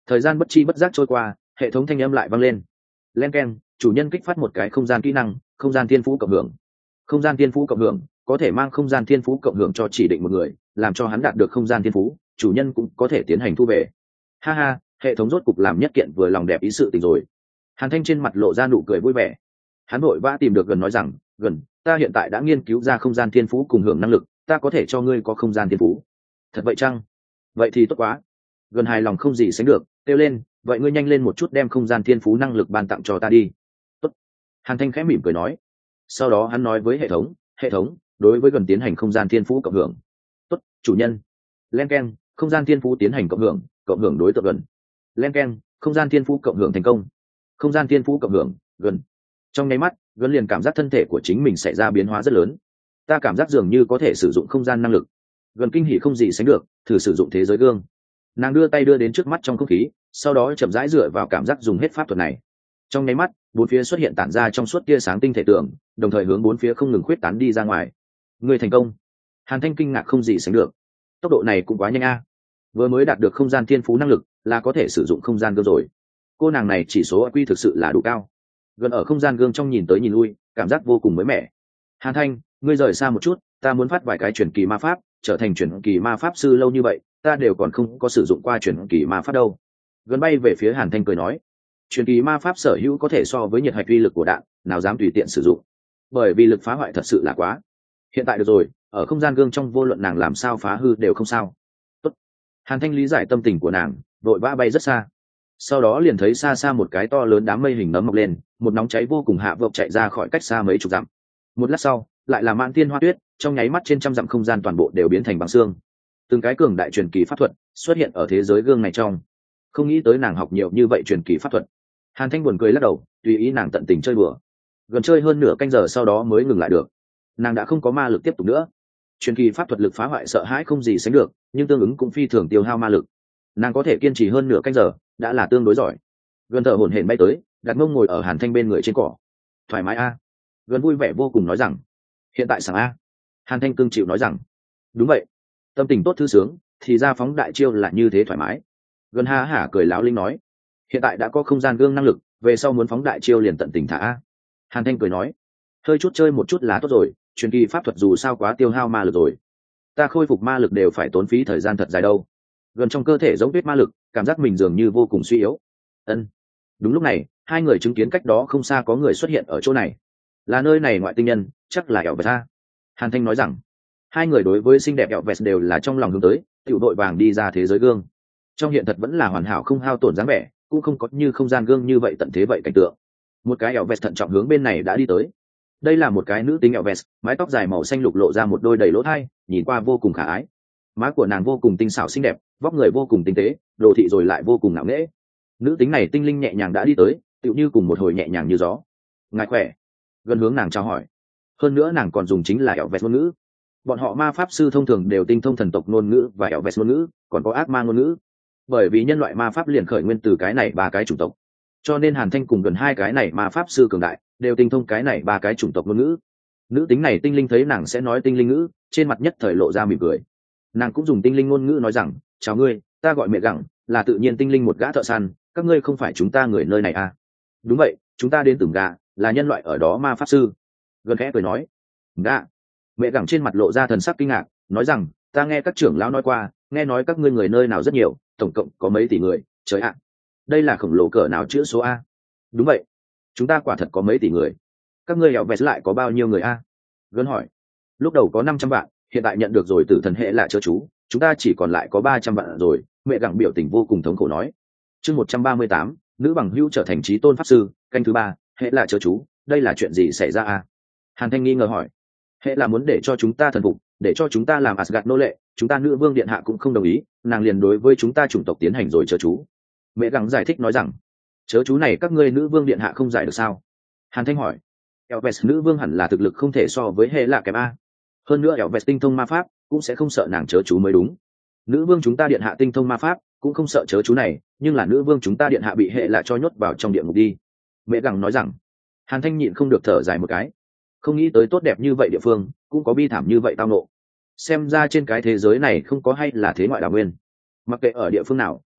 Thời gian bất chi bất giác trôi qua, hệ thống thanh âm lại vang lên. Len keng, chủ nhân kích phát một cái không gian kỹ năng, không gian thiên phú cộng hưởng. Không gian thiên phú cộng hưởng có thể mang không gian thiên phú cộng hưởng cho chỉ định một người, làm cho hắn đạt được không gian thiên phú, chủ nhân cũng có thể tiến hành thu về. Ha ha, hệ thống rốt cục làm nhất kiện vừa lòng đẹp ý sự tình rồi. Hàn Thanh trên mặt lộ ra nụ cười vui vẻ. Hắn vội vã tìm được Gần nói rằng, Gần, ta hiện tại đã nghiên cứu ra không gian thiên phú cùng hưởng năng lực, ta có thể cho ngươi có không gian thiên phú. Thật vậy chăng? Vậy thì tốt quá. Gần hài lòng không gì sánh được, kêu lên, vậy ngươi nhanh lên một chút đem không gian thiên phú năng lực ban tặng cho ta đi. Tốt. Hàn Thanh khẽ mỉm cười nói. Sau đó hắn nói với hệ thống, hệ thống, đối với Gần tiến hành không gian thiên phú cộng hưởng. Tốt, chủ nhân. Len keng, không gian thiên phú tiến hành cộng hưởng, cộng hưởng đối tượng Gần. Len keng, không gian thiên phú cộng hưởng thành công. Không gian thiên phú cộng hưởng, Gần. Trong nháy mắt, Gần liền cảm giác thân thể của chính mình xảy ra biến hóa rất lớn. Ta cảm giác dường như có thể sử dụng không gian năng lực. Gần kinh hỉ không gì sánh được, thử sử dụng thế giới gương. Nàng đưa tay đưa đến trước mắt trong không khí, sau đó chậm rãi dựa vào cảm giác dùng hết pháp thuật này. Trong nháy mắt, bốn phía xuất hiện tản ra trong suốt tia sáng tinh thể tượng, đồng thời hướng bốn phía không ngừng khuyết tán đi ra ngoài. Người thành công. Hàn Thanh kinh ngạc không gì sánh được. Tốc độ này cũng quá nhanh a. Vừa mới đạt được không gian thiên phú năng lực, là có thể sử dụng không gian gương rồi. Cô nàng này chỉ số i kiu thực sự là đủ cao. Gần ở không gian gương trong nhìn tới nhìn lui, cảm giác vô cùng mới mẻ. Hàn Thanh, ngươi rời xa một chút, ta muốn phát vài cái truyền kỳ ma pháp, trở thành truyền kỳ ma pháp sư lâu như vậy, ta đều còn không có sử dụng qua truyền kỳ ma pháp đâu. Gần bay về phía Hàn Thanh cười nói, truyền kỳ ma pháp sở hữu có thể so với nhiệt hạch uy lực của đạn, nào dám tùy tiện sử dụng, bởi vì lực phá hoại thật sự là quá. Hiện tại được rồi, ở không gian gương trong vô luận nàng làm sao phá hư đều không sao. Tốt. Hàn Thanh lý giải tâm tình của nàng, vội vã bay rất xa. Sau đó liền thấy xa xa một cái to lớn đám mây hình nấm mọc lên, một nóng cháy vô cùng hạ vộc chạy ra khỏi cách xa mấy chục dặm. Một lát sau, lại là mạn thiên hoa tuyết, trong nháy mắt trên trăm dặm không gian toàn bộ đều biến thành băng xương. Từng cái cường đại truyền kỳ pháp thuật xuất hiện ở thế giới gương này trong. Không nghĩ tới nàng học nhiều như vậy truyền kỳ pháp thuật. Hàn Thanh buồn cười lắc đầu, tùy ý nàng tận tình chơi bừa. Gần chơi hơn nửa canh giờ sau đó mới ngừng lại được. Nàng đã không có ma lực tiếp tục nữa. Truyền kỳ pháp thuật lực phá hoại sợ hãi không gì sánh được, nhưng tương ứng cũng phi thường tiêu hao ma lực. Nàng có thể kiên trì hơn nửa canh giờ, đã là tương đối giỏi. Gần thở hổn hển bay tới, đặt mông ngồi ở Hàn Thanh bên người trên cỏ. Thoải mái a. Gần vui vẻ vô cùng nói rằng, hiện tại sảng a. Hàn Thanh cương chịu nói rằng, đúng vậy, tâm tình tốt thư sướng, thì ra phóng đại chiêu là như thế thoải mái. Gần ha hả cười láo linh nói, hiện tại đã có không gian gương năng lực, về sau muốn phóng đại chiêu liền tận tình thả a. Hàn Thanh cười nói, hơi chút chơi một chút là tốt rồi, truyền kỳ pháp thuật dù sao quá tiêu hao ma lực rồi, ta khôi phục ma lực đều phải tốn phí thời gian thật dài đâu. Gần trong cơ thể giống tuyết ma lực, cảm giác mình dường như vô cùng suy yếu. Ân. Đúng lúc này, hai người chứng kiến cách đó không xa có người xuất hiện ở chỗ này. Là nơi này ngoại tinh nhân, chắc là Ẻo Vẹt a. Hàn Thanh nói rằng, hai người đối với xinh đẹp Ẻo Vẹt đều là trong lòng hướng tới, tiểu đội vàng đi ra thế giới gương. Trong hiện thật vẫn là hoàn hảo không hao tổn dáng vẻ, cũng không có như không gian gương như vậy tận thế vậy cảnh tượng. Một cái Ẻo Vẹt thận trọng hướng bên này đã đi tới. Đây là một cái nữ tính Ẻo Vẹt, mái tóc dài màu xanh lục lộ ra một đôi đầy lỗ thai, nhìn qua vô cùng khả ái. Má của nàng vô cùng tinh xảo xinh đẹp, vóc người vô cùng tinh tế, đồ thị rồi lại vô cùng ngạo nghễ. Nữ tính này tinh linh nhẹ nhàng đã đi tới, tựu như cùng một hồi nhẹ nhàng như gió. Ngài khỏe. Gần hướng nàng chào hỏi. Hơn nữa nàng còn dùng chính là Ẻo Vẹt ngôn ngữ. Bọn họ ma pháp sư thông thường đều tinh thông thần tộc ngôn ngữ và Ẻo Vẹt ngôn ngữ, còn có ác ma ngôn ngữ. Bởi vì nhân loại ma pháp liền khởi nguyên từ cái này ba cái chủng tộc, cho nên Hàn Thanh cùng gần hai cái này ma pháp sư cường đại đều tinh thông cái này ba cái chủng tộc ngôn ngữ. Nữ tính này tinh linh thấy nàng sẽ nói tinh linh ngữ, trên mặt nhất thời lộ ra mỉm cười. Nàng cũng dùng tinh linh ngôn ngữ nói rằng, chào ngươi, ta gọi mẹ gẳng, là tự nhiên tinh linh một gã thợ săn, các ngươi không phải chúng ta người nơi này à? Đúng vậy, chúng ta đến từng gà, là nhân loại ở đó ma pháp sư. Gần khẽ cười nói, gà. Mẹ gẳng trên mặt lộ ra thần sắc kinh ngạc, nói rằng, ta nghe các trưởng lão nói qua, nghe nói các ngươi người nơi nào rất nhiều, tổng cộng có mấy tỷ người, trời ạ, đây là khổng lồ cỡ nào chữ số a? Đúng vậy, chúng ta quả thật có mấy tỷ người. Các ngươi Ẻo Vẹt lại có bao nhiêu người a? Gần hỏi. Lúc đầu có năm trăm vạn, hiện tại nhận được rồi tử thần hệ là chớ chú, chúng ta chỉ còn lại có ba trăm vạn rồi. Mẹ gẳng biểu tình vô cùng thống khổ nói. Chương một trăm ba mươi tám, nữ bằng hữu trở thành chí tôn pháp sư, canh thứ ba, hệ là chớ chú, đây là chuyện gì xảy ra a? Hàn Thanh nghi ngờ hỏi. Hệ là muốn để cho chúng ta thần phục, để cho chúng ta làm Asgard nô lệ, chúng ta nữ vương điện hạ cũng không đồng ý, nàng liền đối với chúng ta chủng tộc tiến hành rồi chớ chú. Mẹ gắng giải thích nói rằng, chớ chú này các ngươi nữ vương điện hạ không giải được sao? Hàn Thanh hỏi. Ẻo Vẹt nữ vương hẳn là thực lực không thể so với hệ là kém a. Hơn nữa Ẻo Vẹt tinh thông ma pháp, cũng sẽ không sợ nàng chớ chú mới đúng. Nữ vương chúng ta điện hạ tinh thông ma pháp, cũng không sợ chớ chú này, nhưng là nữ vương chúng ta điện hạ bị hệ là cho nhốt vào trong địa ngục đi. Mẹ gắng nói rằng. Hàn Thanh nhịn không được thở dài một cái. Không nghĩ tới tốt đẹp như vậy địa phương, cũng có bi thảm như vậy tao nộ. Xem ra trên cái thế giới này không có hay là thế ngoại đào nguyên. Mặc kệ ở địa phương nào,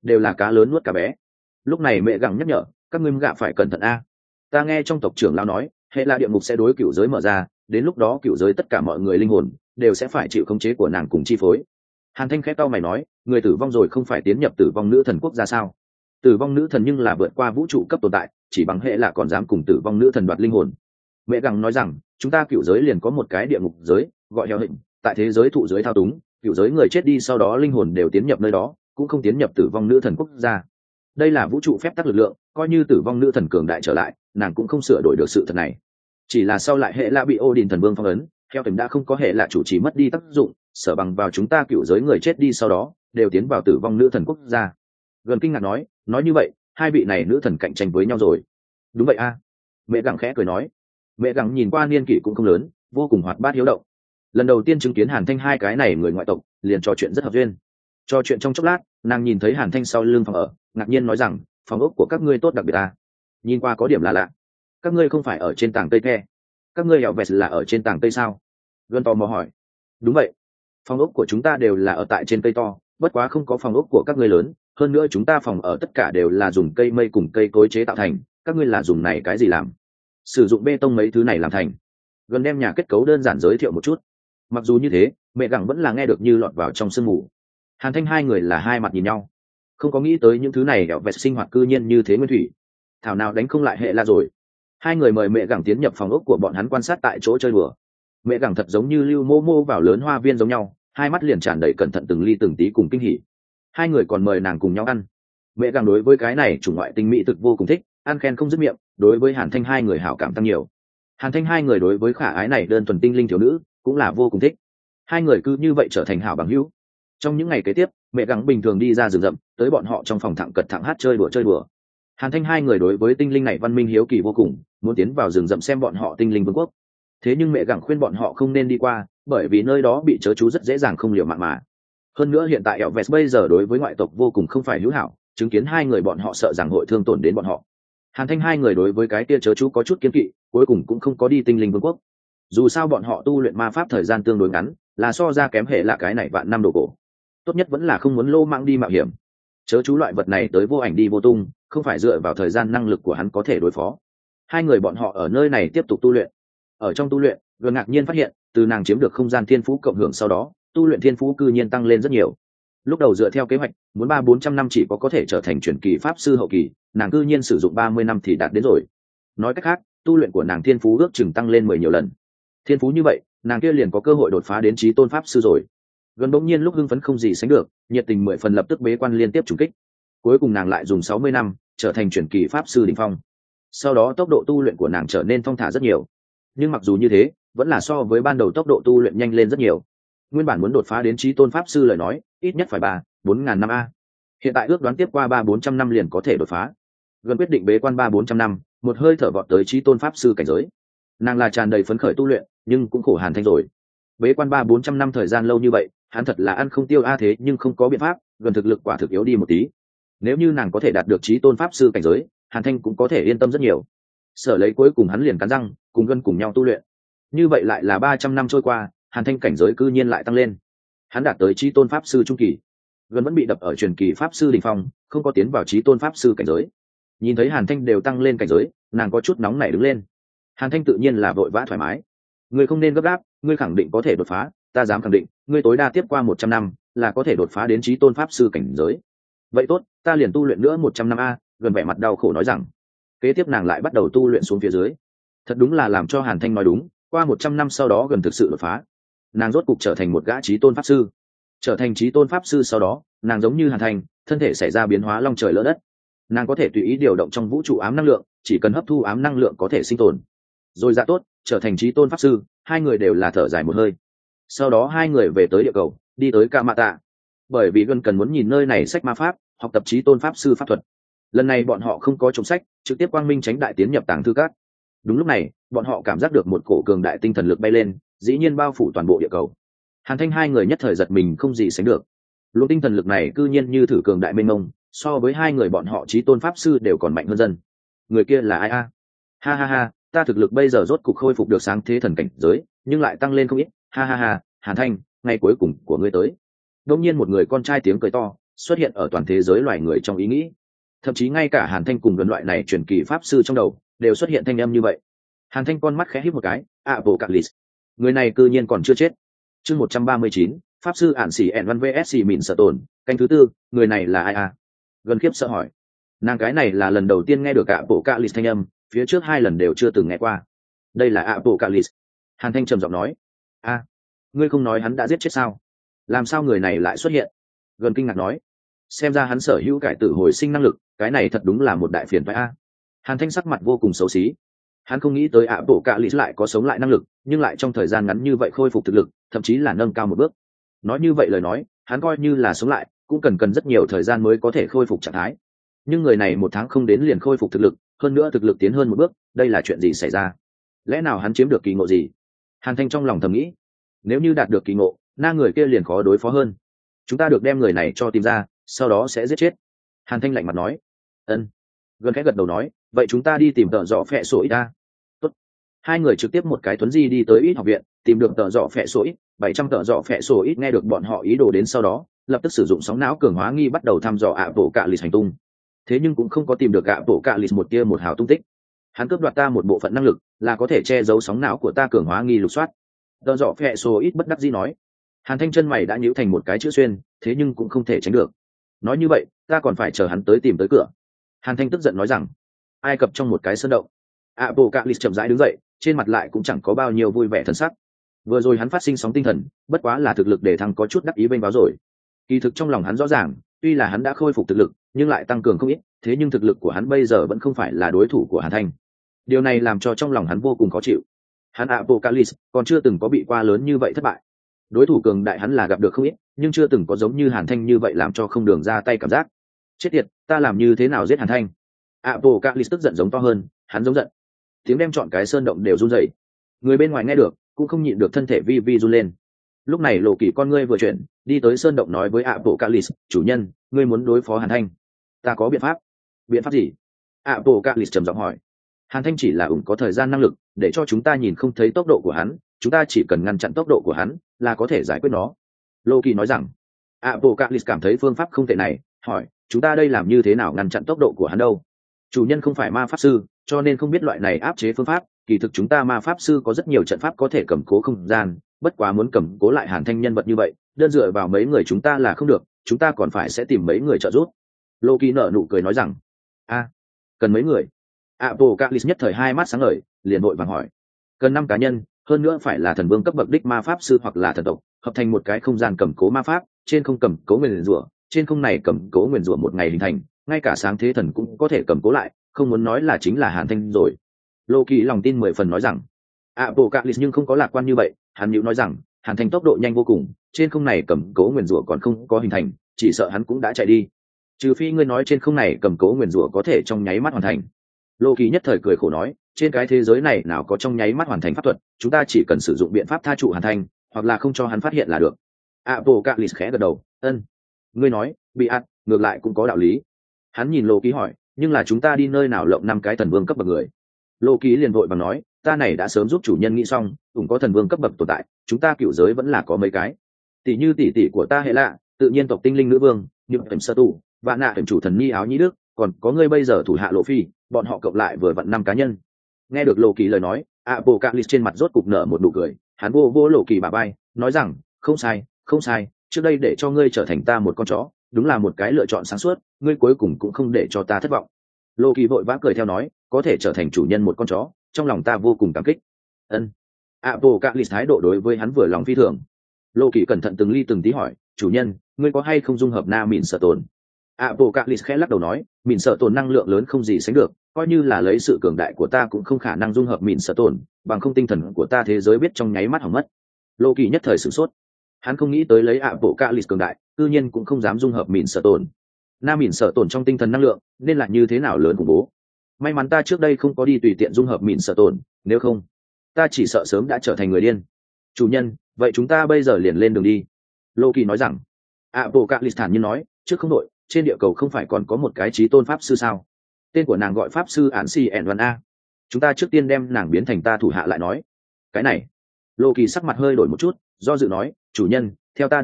đều là cá lớn nuốt cá bé. Lúc này mẹ gặng nhắc nhở, các ngươi gạ phải cẩn thận a. Ta nghe trong tộc trưởng lão nói, hệ là địa ngục sẽ đối cựu giới mở ra, đến lúc đó cựu giới tất cả mọi người linh hồn đều sẽ phải chịu khống chế của nàng cùng chi phối. Hàn Thanh khẽ cau mày nói, người tử vong rồi không phải tiến nhập tử vong nữ thần quốc gia sao? Tử vong nữ thần nhưng là vượt qua vũ trụ cấp tồn tại, chỉ bằng hệ là còn dám cùng tử vong nữ thần đoạt linh hồn. Mẹ gặng nói rằng, chúng ta cựu giới liền có một cái địa ngục giới, gọi heo hình, tại thế giới thụ giới thao túng, cựu giới người chết đi sau đó linh hồn đều tiến nhập nơi đó, cũng không tiến nhập tử vong nữ thần quốc gia. Đây là vũ trụ phép tắc lực lượng, coi như tử vong nữ thần cường đại trở lại, nàng cũng không sửa đổi được sự thật này. Chỉ là sau lại hệ là bị Odin thần vương phong ấn, theo tình đã không có hệ là chủ trì mất đi tác dụng, sở bằng vào chúng ta cựu giới người chết đi sau đó đều tiến vào tử vong nữ thần quốc gia. Gần kinh ngạc nói, nói như vậy hai vị này nữ thần cạnh tranh với nhau rồi. Đúng vậy a. Mẹ gặng khẽ cười nói. Mẹ gặng nhìn qua niên kỷ cũng không lớn, vô cùng hoạt bát hiếu động. Lần đầu tiên chứng kiến Hàn Thanh hai cái này người ngoại tộc, liền trò chuyện rất hợp duyên. Trò chuyện trong chốc lát, nàng nhìn thấy Hàn Thanh sau lưng phòng ở, ngạc nhiên nói rằng, phòng ốc của các ngươi tốt đặc biệt ta. Nhìn qua có điểm là lạ. Các ngươi không phải ở trên tảng cây ke? Các ngươi hẻo vẹt là ở trên tảng cây sao? Gần tò mò hỏi. Đúng vậy. Phòng ốc của chúng ta đều là ở tại trên cây to, bất quá không có phòng ốc của các ngươi lớn. Hơn nữa chúng ta phòng ở tất cả đều là dùng cây mây cùng cây cối chế tạo thành. Các ngươi là dùng này cái gì làm? Sử dụng bê tông mấy thứ này làm thành. Gần đem nhà kết cấu đơn giản giới thiệu một chút. Mặc dù như thế, mẹ gặng vẫn là nghe được như lọt vào trong sương mù. Hàn Thanh hai người là hai mặt nhìn nhau, không có nghĩ tới những thứ này hẻo vẹt sinh hoạt cư nhiên như thế nguyên thủy. Thảo nào đánh không lại hệ là rồi. Hai người mời mẹ gặng tiến nhập phòng ốc của bọn hắn quan sát tại chỗ chơi đùa. Mẹ gặng thật giống như lưu mô mô vào lớn hoa viên giống nhau, hai mắt liền tràn đầy cẩn thận từng ly từng tí cùng kinh hỉ. Hai người còn mời nàng cùng nhau ăn. Mẹ gặng đối với cái này chủng loại tinh mỹ thực vô cùng thích, ăn khen không dứt miệng. Đối với Hàn Thanh hai người hảo cảm tăng nhiều. Hàn Thanh hai người đối với khả ái này đơn thuần tinh linh thiếu nữ cũng là vô cùng thích. Hai người cứ như vậy trở thành hảo bằng hữu. Trong những ngày kế tiếp, mẹ gặng bình thường đi ra rừng rậm, tới bọn họ trong phòng thẳng cật thẳng hát chơi đùa chơi đùa. Hàn Thanh hai người đối với tinh linh này văn minh hiếu kỳ vô cùng, muốn tiến vào rừng rậm xem bọn họ tinh linh vương quốc. Thế nhưng mẹ gặng khuyên bọn họ không nên đi qua, bởi vì nơi đó bị chớ chú rất dễ dàng không liều mạng mà. Hơn nữa hiện tại Elves bây giờ đối với ngoại tộc vô cùng không phải hữu hảo, chứng kiến hai người bọn họ sợ rằng hội thương tổn đến bọn họ. Hàn Thanh hai người đối với cái kia chớ chú có chút kiêng kỵ, cuối cùng cũng không có đi tinh linh vương quốc. Dù sao bọn họ tu luyện ma pháp thời gian tương đối ngắn, là so ra kém hệ là cái này vạn năm đồ cổ. Tốt nhất vẫn là không muốn lô mạng đi mạo hiểm. Chớ chú loại vật này tới vô ảnh đi vô tung, không phải dựa vào thời gian năng lực của hắn có thể đối phó. Hai người bọn họ ở nơi này tiếp tục tu luyện. Ở trong tu luyện, vừa ngạc nhiên phát hiện, từ nàng chiếm được không gian thiên phú cộng hưởng sau đó, tu luyện thiên phú cư nhiên tăng lên rất nhiều. Lúc đầu dựa theo kế hoạch, muốn ba bốn trăm năm chỉ có có thể trở thành truyền kỳ pháp sư hậu kỳ, nàng cư nhiên sử dụng ba mươi năm thì đạt đến rồi. Nói cách khác, tu luyện của nàng thiên phú ước chừng tăng lên mười nhiều lần. Thiên phú như vậy, nàng kia liền có cơ hội đột phá đến chí tôn pháp sư rồi. Gần bỗng nhiên lúc hưng phấn không gì sánh được, nhiệt tình mười phần lập tức bế quan liên tiếp trùng kích. Cuối cùng nàng lại dùng sáu mươi năm trở thành truyền kỳ pháp sư đỉnh phong. Sau đó tốc độ tu luyện của nàng trở nên thong thả rất nhiều. Nhưng mặc dù như thế, vẫn là so với ban đầu tốc độ tu luyện nhanh lên rất nhiều. Nguyên bản muốn đột phá đến chí tôn pháp sư lời nói, ít nhất phải ba, bốn ngàn năm a. Hiện tại ước đoán tiếp qua ba bốn trăm năm liền có thể đột phá. Gần quyết định bế quan ba bốn trăm năm, một hơi thở vọt tới chí tôn pháp sư cảnh giới. Nàng là tràn đầy phấn khởi tu luyện, nhưng cũng khổ Hàn Thanh rồi. Bế quan ba bốn trăm năm thời gian lâu như vậy, hắn thật là ăn không tiêu a thế nhưng không có biện pháp, gần thực lực quả thực yếu đi một tí. Nếu như nàng có thể đạt được chí tôn pháp sư cảnh giới, Hàn Thanh cũng có thể yên tâm rất nhiều. Sở lấy cuối cùng hắn liền cắn răng, cùng Gần cùng nhau tu luyện. Như vậy lại là ba trăm năm trôi qua, Hàn Thanh cảnh giới cư nhiên lại tăng lên. Hắn đạt tới chí tôn pháp sư trung kỳ. Gần vẫn bị đập ở truyền kỳ pháp sư đỉnh phong, không có tiến vào chí tôn pháp sư cảnh giới. Nhìn thấy Hàn Thanh đều tăng lên cảnh giới, nàng có chút nóng nảy đứng lên. Hàn Thanh tự nhiên là vội vã thoải mái. Ngươi không nên gấp gáp, ngươi khẳng định có thể đột phá, ta dám khẳng định, ngươi tối đa tiếp qua một trăm năm, là có thể đột phá đến chí tôn pháp sư cảnh giới. Vậy tốt, ta liền tu luyện nữa một trăm năm a, Gần vẻ mặt đau khổ nói rằng. Kế tiếp nàng lại bắt đầu tu luyện xuống phía dưới. Thật đúng là làm cho Hàn Thanh nói đúng, qua một trăm năm sau đó Gần thực sự đột phá. Nàng rốt cục trở thành một gã chí tôn pháp sư. Trở thành chí tôn pháp sư sau đó, nàng giống như Hàn Thanh, thân thể xảy ra biến hóa long trời lỡ đất. Nàng có thể tùy ý điều động trong vũ trụ ám năng lượng, chỉ cần hấp thu ám năng lượng có thể sinh tồn. Rồi dạ tốt, trở thành chí tôn pháp sư, hai người đều là thở dài một hơi. Sau đó hai người về tới địa cầu, đi tới Ca Mạ Tạ. Bởi vì Gần cần muốn nhìn nơi này sách ma pháp, học tập chí tôn pháp sư pháp thuật. Lần này bọn họ không có trộm sách, trực tiếp quang minh tránh đại tiến nhập tàng thư các. Đúng lúc này, bọn họ cảm giác được một cổ cường đại tinh thần lực bay lên, dĩ nhiên bao phủ toàn bộ địa cầu. Hàn Thanh hai người nhất thời giật mình không gì sánh được. Luồng tinh thần lực này cư nhiên như thử cường đại mênh mông, so với hai người bọn họ chí tôn pháp sư đều còn mạnh hơn dân. Người kia là ai a? Ha ha ha, ta thực lực bây giờ rốt cục khôi phục được sáng thế thần cảnh giới, nhưng lại tăng lên không ít. Ha ha ha, Hàn Thanh, ngày cuối cùng của ngươi tới. Đột nhiên một người con trai tiếng cười to, xuất hiện ở toàn thế giới loài người trong ý nghĩ. Thậm chí ngay cả Hàn Thanh cùng gần loại này truyền kỳ pháp sư trong đầu đều xuất hiện thanh âm như vậy. Hàn Thanh con mắt khẽ híp một cái, Apocalypse, người này cư nhiên còn chưa chết. Chương một trăm ba mươi chín, pháp sư ản xỉ ẻn văn vs mịn sợ tổn, canh thứ tư, người này là ai à? Gần khiếp sợ hỏi. Nàng cái này là lần đầu tiên nghe được Apocalypse thanh âm, phía trước hai lần đều chưa từng nghe qua. Đây là Apocalypse. Hàn Thanh trầm giọng nói. A, ngươi không nói hắn đã giết chết sao? Làm sao người này lại xuất hiện? Gần kinh ngạc nói. Xem ra hắn sở hữu cải tử hồi sinh năng lực, cái này thật đúng là một đại phiền phải a. Hàn Thanh sắc mặt vô cùng xấu xí. Hắn không nghĩ tới Apocalypse lại có sống lại năng lực, nhưng lại trong thời gian ngắn như vậy khôi phục thực lực, thậm chí là nâng cao một bước. Nói như vậy lời nói, hắn coi như là sống lại, cũng cần cần rất nhiều thời gian mới có thể khôi phục trạng thái. Nhưng người này một tháng không đến liền khôi phục thực lực, hơn nữa thực lực tiến hơn một bước, đây là chuyện gì xảy ra? Lẽ nào hắn chiếm được kỳ ngộ gì? Hàn Thanh trong lòng thầm nghĩ. Nếu như đạt được kỳ ngộ, na người kia liền khó đối phó hơn. Chúng ta được đem người này cho tìm ra, sau đó sẽ giết chết. Hàn Thanh lạnh mặt nói. Ân. Gần khẽ gật đầu nói, vậy chúng ta đi tìm tợ dọ phẹ sổ ít ta. Tốt. Hai người trực tiếp một cái tuấn di đi tới ít học viện, tìm được tợ dọ phẹ sổ ít. Bảy trăm tợ dọ phẹ sổ ít nghe được bọn họ ý đồ đến sau đó, lập tức sử dụng sóng não cường hóa nghi bắt đầu thăm dò ạ bộ cạ lì hành tung. Thế nhưng cũng không có tìm được ạ bộ cạ lì một tia một hào tung tích. Hắn cướp đoạt ta một bộ phận năng lực, là có thể che giấu sóng não của ta cường hóa nghi lục soát. Tợ dọ phẹ sổ ít bất đắc dĩ nói. Hàn Thanh chân mày đã nhíu thành một cái chữ xuyên, thế nhưng cũng không thể tránh được. Nói như vậy, ta còn phải chờ hắn tới tìm tới cửa. Hàn Thanh tức giận nói rằng. Ai cập trong một cái sơn động, Apocalypse chậm rãi đứng dậy, trên mặt lại cũng chẳng có bao nhiêu vui vẻ thần sắc. Vừa rồi hắn phát sinh sóng tinh thần, bất quá là thực lực để thăng có chút đắc ý bên báo rồi. Kỳ thực trong lòng hắn rõ ràng, tuy là hắn đã khôi phục thực lực, nhưng lại tăng cường không ít, thế nhưng thực lực của hắn bây giờ vẫn không phải là đối thủ của Hàn Thanh. Điều này làm cho trong lòng hắn vô cùng khó chịu. Hắn Apocalypse còn chưa từng có bị qua lớn như vậy thất bại. Đối thủ cường đại hắn là gặp được không ít, nhưng chưa từng có giống như Hàn Thanh như vậy làm cho không đường ra tay cảm giác. Chết tiệt, ta làm như thế nào giết Hàn Thanh? Apocalypse tức giận giống to hơn, hắn giống giận. Tiếng đem chọn cái sơn động đều run rẩy. Người bên ngoài nghe được, cũng không nhịn được thân thể vi vi run lên. Lúc này Lộ Kỳ con ngươi vừa chuyển, đi tới sơn động nói với Apocalypse, "Chủ nhân, ngươi muốn đối phó Hàn Thanh, ta có biện pháp." "Biện pháp gì?" Apocalypse trầm giọng hỏi. "Hàn Thanh chỉ là ủng có thời gian năng lực, để cho chúng ta nhìn không thấy tốc độ của hắn, chúng ta chỉ cần ngăn chặn tốc độ của hắn, là có thể giải quyết nó." Lộ Kỳ nói rằng. Apocalypse cảm thấy phương pháp không tệ này, hỏi, "Chúng ta đây làm như thế nào ngăn chặn tốc độ của hắn đâu?" Chủ nhân không phải ma pháp sư, cho nên không biết loại này áp chế phương pháp. Kỳ thực chúng ta ma pháp sư có rất nhiều trận pháp có thể cầm cố không gian, bất quá muốn cầm cố lại Hàn Thanh nhân vật như vậy, đơn dựa vào mấy người chúng ta là không được, chúng ta còn phải sẽ tìm mấy người trợ giúp. Loki nở nụ cười nói rằng, a, cần mấy người? Apocalypse nhất thời hai mắt sáng ngời, liền vội vàng hỏi, cần năm cá nhân, hơn nữa phải là thần vương cấp bậc đích ma pháp sư hoặc là thần tộc, hợp thành một cái không gian cầm cố ma pháp, trên không cầm cố nguyền rủa, trên không này cầm cố nguyền rủa một ngày hình thành, ngay cả sáng thế thần cũng có thể cầm cố lại, không muốn nói là chính là Hàn Thanh rồi. Loki lòng tin mười phần nói rằng, Apocalypse nhưng không có lạc quan như vậy, hắn nhíu nói rằng, Hàn Thanh tốc độ nhanh vô cùng, trên không này cầm cố nguyền rủa còn không có hình thành, chỉ sợ hắn cũng đã chạy đi. Trừ phi ngươi nói trên không này cầm cố nguyền rủa có thể trong nháy mắt hoàn thành. Loki nhất thời cười khổ nói, trên cái thế giới này nào có trong nháy mắt hoàn thành pháp thuật, chúng ta chỉ cần sử dụng biện pháp tha trụ Hàn Thanh, hoặc là không cho hắn phát hiện là được. Apocalypse khẽ gật đầu, ân. Ngươi nói, bị ạt, ngược lại cũng có đạo lý. Hắn nhìn Loki hỏi, nhưng là chúng ta đi nơi nào lộng năm cái thần vương cấp bậc người? Loki liền vội bằng nói, ta này đã sớm giúp chủ nhân nghĩ xong, cũng có thần vương cấp bậc tồn tại, chúng ta cựu giới vẫn là có mấy cái. Tỷ như tỷ tỷ của ta hệ lạ, tự nhiên tộc tinh linh nữ vương, như Tầm Sơ Tù, và nạ Tầm chủ thần Nhi áo nhĩ đức, còn có ngươi bây giờ thủ hạ Lộ Phi, bọn họ cộng lại vừa vặn năm cá nhân. Nghe được Loki lời nói, Apocalypse trên mặt rốt cục nở một nụ cười, hắn vô vô Loki bà bay, nói rằng, không sai, không sai, trước đây để cho ngươi trở thành ta một con chó, đúng là một cái lựa chọn sáng suốt, ngươi cuối cùng cũng không để cho ta thất vọng. Loki vội vã cười theo nói, có thể trở thành chủ nhân một con chó, trong lòng ta vô cùng cảm kích. Ân. Apocalypse thái độ đối với hắn vừa lòng phi thường. Loki cẩn thận từng ly từng tí hỏi, chủ nhân, ngươi có hay không dung hợp na mìn sợ tồn? Apocalypse khẽ lắc đầu nói, mìn sợ tồn năng lượng lớn không gì sánh được, coi như là lấy sự cường đại của ta cũng không khả năng dung hợp mìn sợ tồn, bằng không tinh thần của ta thế giới biết trong nháy mắt hỏng mất. Loki nhất thời sửng sốt. Hắn không nghĩ tới lấy Apocalypse cường đại, tự nhiên cũng không dám dung hợp mìn sợ tồn. Na mìn sợ tồn trong tinh thần năng lượng, nên là như thế nào lớn khủng bố. May mắn ta trước đây không có đi tùy tiện dung hợp mìn sợ tồn, nếu không, ta chỉ sợ sớm đã trở thành người điên. Chủ nhân, vậy chúng ta bây giờ liền lên đường đi. Loki nói rằng. Apocalypse thản nhiên nói, trước không đội, trên địa cầu không phải còn có một cái chí tôn pháp sư sao? Tên của nàng gọi pháp sư Án Si ẻn a. Chúng ta trước tiên đem nàng biến thành ta thủ hạ lại nói. Cái này. Loki sắc mặt hơi đổi một chút, do dự nói, chủ nhân, theo ta được biết,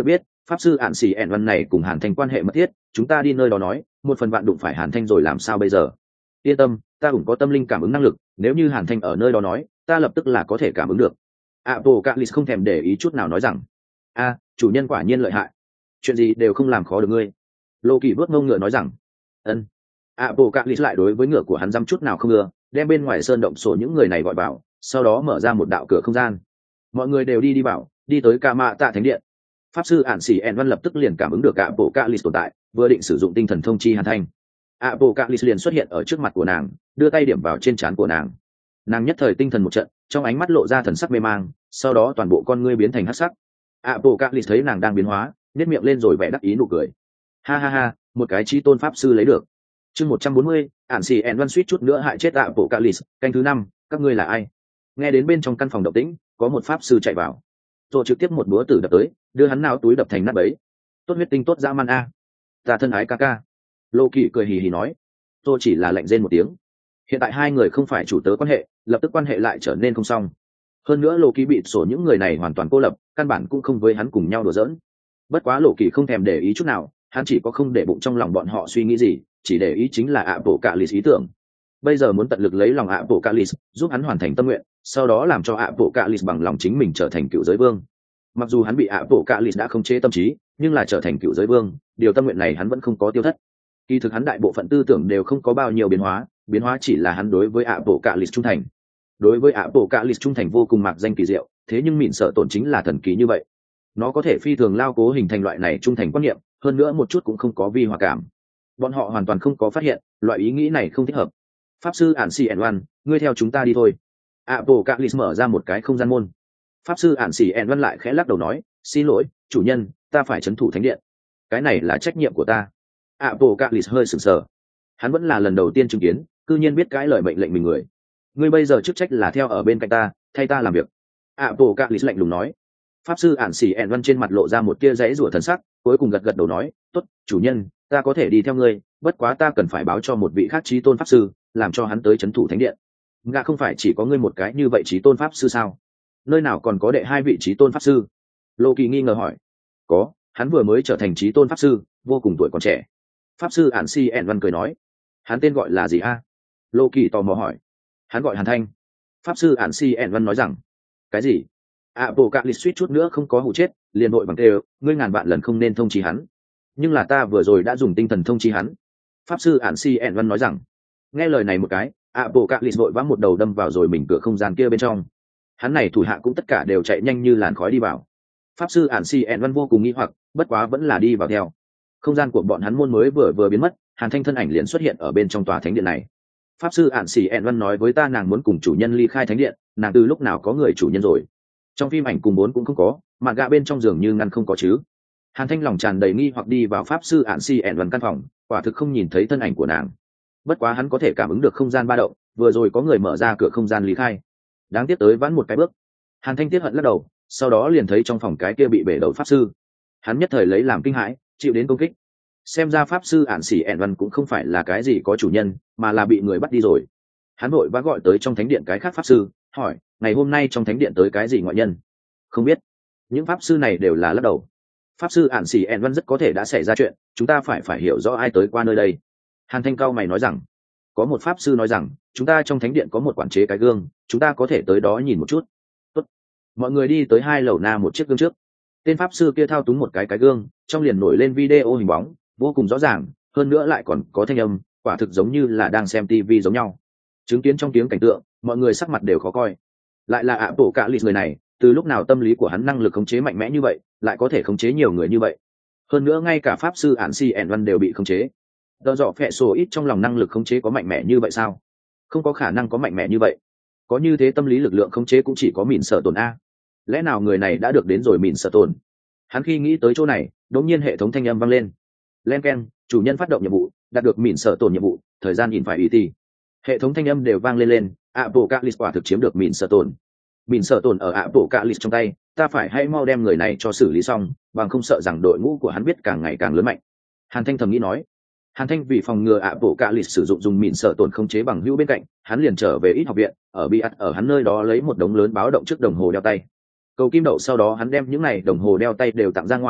pháp sư ạn xì ẻn văn này cùng Hàn Thanh quan hệ mật thiết, chúng ta đi nơi đó nói, một phần bạn đụng phải Hàn Thanh rồi làm sao bây giờ? Yên tâm, ta cũng có tâm linh cảm ứng năng lực, nếu như Hàn Thanh ở nơi đó nói, ta lập tức là có thể cảm ứng được. Apocalypse không thèm để ý chút nào nói rằng, a, chủ nhân quả nhiên lợi hại, chuyện gì đều không làm khó được ngươi. Lô Kỳ vuốt ngông ngựa nói rằng, ân. Apocalypse lại đối với ngựa của hắn dăm chút nào không ưa, đem bên ngoài sơn động sổ những người này gọi vào, sau đó mở ra một đạo cửa không gian. Mọi người đều đi đi bảo, đi tới Ca Mạ Tạ Thánh Điện. Pháp sư ản xỉ ẻn văn lập tức liền cảm ứng được Apocalypse tồn tại, vừa định sử dụng tinh thần thông chi Hàn Thanh, Apocalypse liền xuất hiện ở trước mặt của nàng, đưa tay điểm vào trên trán của nàng. Nàng nhất thời tinh thần một trận, trong ánh mắt lộ ra thần sắc mê mang, sau đó toàn bộ con ngươi biến thành hắc sắc. Apocalypse thấy nàng đang biến hóa, nhếch miệng lên rồi vẻ đắc ý nụ cười. Ha ha ha, một cái chí tôn pháp sư lấy được. Chương một trăm bốn mươi, ản xỉ ẻn văn suýt chút nữa hại chết Apocalypse, canh thứ năm, các ngươi là ai? Nghe đến bên trong căn phòng động tĩnh, có một pháp sư chạy vào, rồi trực tiếp một búa tử đập tới, đưa hắn não túi đập thành nát bấy. Tốt huyết tinh tốt dã man a. Ta thân ái ca ca. Lô Kỳ cười hì hì nói, tôi chỉ là lạnh rên một tiếng. Hiện tại hai người không phải chủ tớ quan hệ, lập tức quan hệ lại trở nên không xong. Hơn nữa Lô Kỳ bị sổ những người này hoàn toàn cô lập, căn bản cũng không với hắn cùng nhau đùa giỡn. Bất quá Lô Kỳ không thèm để ý chút nào, hắn chỉ có không để bụng trong lòng bọn họ suy nghĩ gì, chỉ để ý chính là Apocalypse ý tưởng. Bây giờ muốn tận lực lấy lòng Apocalypse, giúp hắn hoàn thành tâm nguyện, sau đó làm cho Apocalypse bằng lòng chính mình trở thành cựu giới vương. Mặc dù hắn bị Apocalypse đã khống chế tâm trí, nhưng là trở thành cựu giới vương, điều tâm nguyện này hắn vẫn không có tiêu thất. Kỳ thực hắn đại bộ phận tư tưởng đều không có bao nhiêu biến hóa, biến hóa chỉ là hắn đối với Apocalypse trung thành. Đối với Apocalypse trung thành vô cùng mạc danh kỳ diệu, thế nhưng mịn sợ tổn chính là thần kỳ như vậy. Nó có thể phi thường lao cố hình thành loại này trung thành quan niệm, hơn nữa một chút cũng không có vi hòa cảm. Bọn họ hoàn toàn không có phát hiện, loại ý nghĩ này không thích hợp. Pháp sư Ản Xỉ ẻn Văn, ngươi theo chúng ta đi thôi. Apocalypse mở ra một cái không gian môn. Pháp sư Ản Xỉ ẻn Văn lại khẽ lắc đầu nói, xin lỗi, chủ nhân, ta phải trấn thủ thánh điện. Cái này là trách nhiệm của ta. Apocalypse hơi sửng sờ. Hắn vẫn là lần đầu tiên chứng kiến, cư nhiên biết cái lời mệnh lệnh mình người. Ngươi bây giờ chức trách là theo ở bên cạnh ta, thay ta làm việc. Apocalypse lạnh lùng nói. Pháp sư Ản Xỉ ẻn Văn trên mặt lộ ra một tia giãy giụa thần sắc, cuối cùng gật gật đầu nói, tốt, chủ nhân, ta có thể đi theo ngươi, bất quá ta cần phải báo cho một vị khác chí tôn pháp sư, làm cho hắn tới trấn thủ thánh điện. Ngạ không phải chỉ có ngươi một cái như vậy chí tôn pháp sư sao? Nơi nào còn có đệ hai vị chí tôn pháp sư? Lô Kỳ nghi ngờ hỏi. Có, hắn vừa mới trở thành chí tôn pháp sư, vô cùng tuổi còn trẻ. Pháp sư Ản Xỉ ẻn Văn cười nói. Hắn tên gọi là gì a? Lô Kỳ tò mò hỏi. Hắn gọi Hàn Thanh. Pháp sư Ản Xỉ ẻn Văn nói rằng. Cái gì? Apocalypse suýt chút nữa không có hụ chết, liền vội bằng kêu, ngươi ngàn vạn lần không nên thông chí hắn. Nhưng là ta vừa rồi đã dùng tinh thần thông chí hắn. Pháp sư Ản Xỉ ẻn Văn nói rằng. Nghe lời này một cái, Apocalypse vội vã một đầu đâm vào rồi mình cửa không gian kia bên trong. Hắn này thủ hạ cũng tất cả đều chạy nhanh như làn khói đi vào. Pháp sư Ản Xỉ ẻn Văn vô cùng nghi hoặc, bất quá vẫn là đi vào theo. Không gian của bọn hắn môn mới vừa vừa biến mất, Hàn Thanh thân ảnh liền xuất hiện ở bên trong tòa thánh điện này. Pháp sư Ản Xỉ ẻn Văn nói với ta nàng muốn cùng chủ nhân ly khai thánh điện, nàng từ lúc nào có người chủ nhân rồi? Trong phim ảnh cùng bốn cũng không có, mà gạ bên trong giường như ngăn không có chứ. Hàn Thanh lòng tràn đầy nghi hoặc đi vào pháp sư Ản Xỉ ẻn Văn căn phòng, quả thực không nhìn thấy thân ảnh của nàng. Bất quá hắn có thể cảm ứng được không gian ba động, vừa rồi có người mở ra cửa không gian ly khai. Đáng tiếc tới vãn một cái bước. Hàn Thanh tiếc hận lắc đầu, sau đó liền thấy trong phòng cái kia bị bể đầu pháp sư. Hắn nhất thời lấy làm kinh hãi, chịu đến công kích. Xem ra pháp sư Ản Xỉ ẻn Văn cũng không phải là cái gì có chủ nhân, mà là bị người bắt đi rồi. Hắn vội vã gọi tới trong thánh điện cái khác pháp sư, hỏi, ngày hôm nay trong thánh điện tới cái gì ngoại nhân? Không biết. Những pháp sư này đều là lắc đầu. Pháp sư Ản Xỉ ẻn Văn rất có thể đã xảy ra chuyện, chúng ta phải phải hiểu rõ ai tới qua nơi đây. Hàn Thanh cao mày nói rằng, có một pháp sư nói rằng, chúng ta trong thánh điện có một quản chế cái gương, chúng ta có thể tới đó nhìn một chút. Tốt. Mọi người đi tới hai lầu na một chiếc gương trước. Tên pháp sư kia thao túng một cái cái gương, trong liền nổi lên video hình bóng, vô cùng rõ ràng, hơn nữa lại còn có thanh âm, quả thực giống như là đang xem tivi giống nhau. Chứng kiến trong tiếng cảnh tượng, mọi người sắc mặt đều khó coi. Lại là Apocalypse người này, từ lúc nào tâm lý của hắn năng lực khống chế mạnh mẽ như vậy, lại có thể khống chế nhiều người như vậy. Hơn nữa ngay cả pháp sư Ản Xỉ ẻn Văn đều bị khống chế. Đo dọ phệ sổ ít trong lòng năng lực khống chế có mạnh mẽ như vậy sao? Không có khả năng có mạnh mẽ như vậy. Có như thế tâm lý lực lượng khống chế cũng chỉ có mịn sợ tổn a. Lẽ nào người này đã được đến rồi mịn sợ tổn? Hắn khi nghĩ tới chỗ này, đột nhiên hệ thống thanh âm vang lên. Len keng, chủ nhân phát động nhiệm vụ, đạt được mịn sợ tổn nhiệm vụ, thời gian in phải ý tỷ. Hệ thống thanh âm đều vang lên lên, Apocalypse quả thực chiếm được mịn sợ tổn. Mịn sợ tổn ở Apocalypse trong tay, ta phải hãy mau đem người này cho xử lý xong, bằng không sợ rằng đội ngũ của hắn biết càng ngày càng lớn mạnh. Hàn Thanh thầm nghĩ nói. Hàn Thanh vì phòng ngừa Apocalypse sử dụng dùng mịn sợ tổn khống chế bằng hữu bên cạnh, hắn liền trở về ít học viện, ở bi ắt ở hắn nơi đó lấy một đống lớn báo động trước đồng hồ đeo tay. Cầu kim đậu sau đó hắn đem những này đồng hồ đeo tay đều tặng ra ngoài,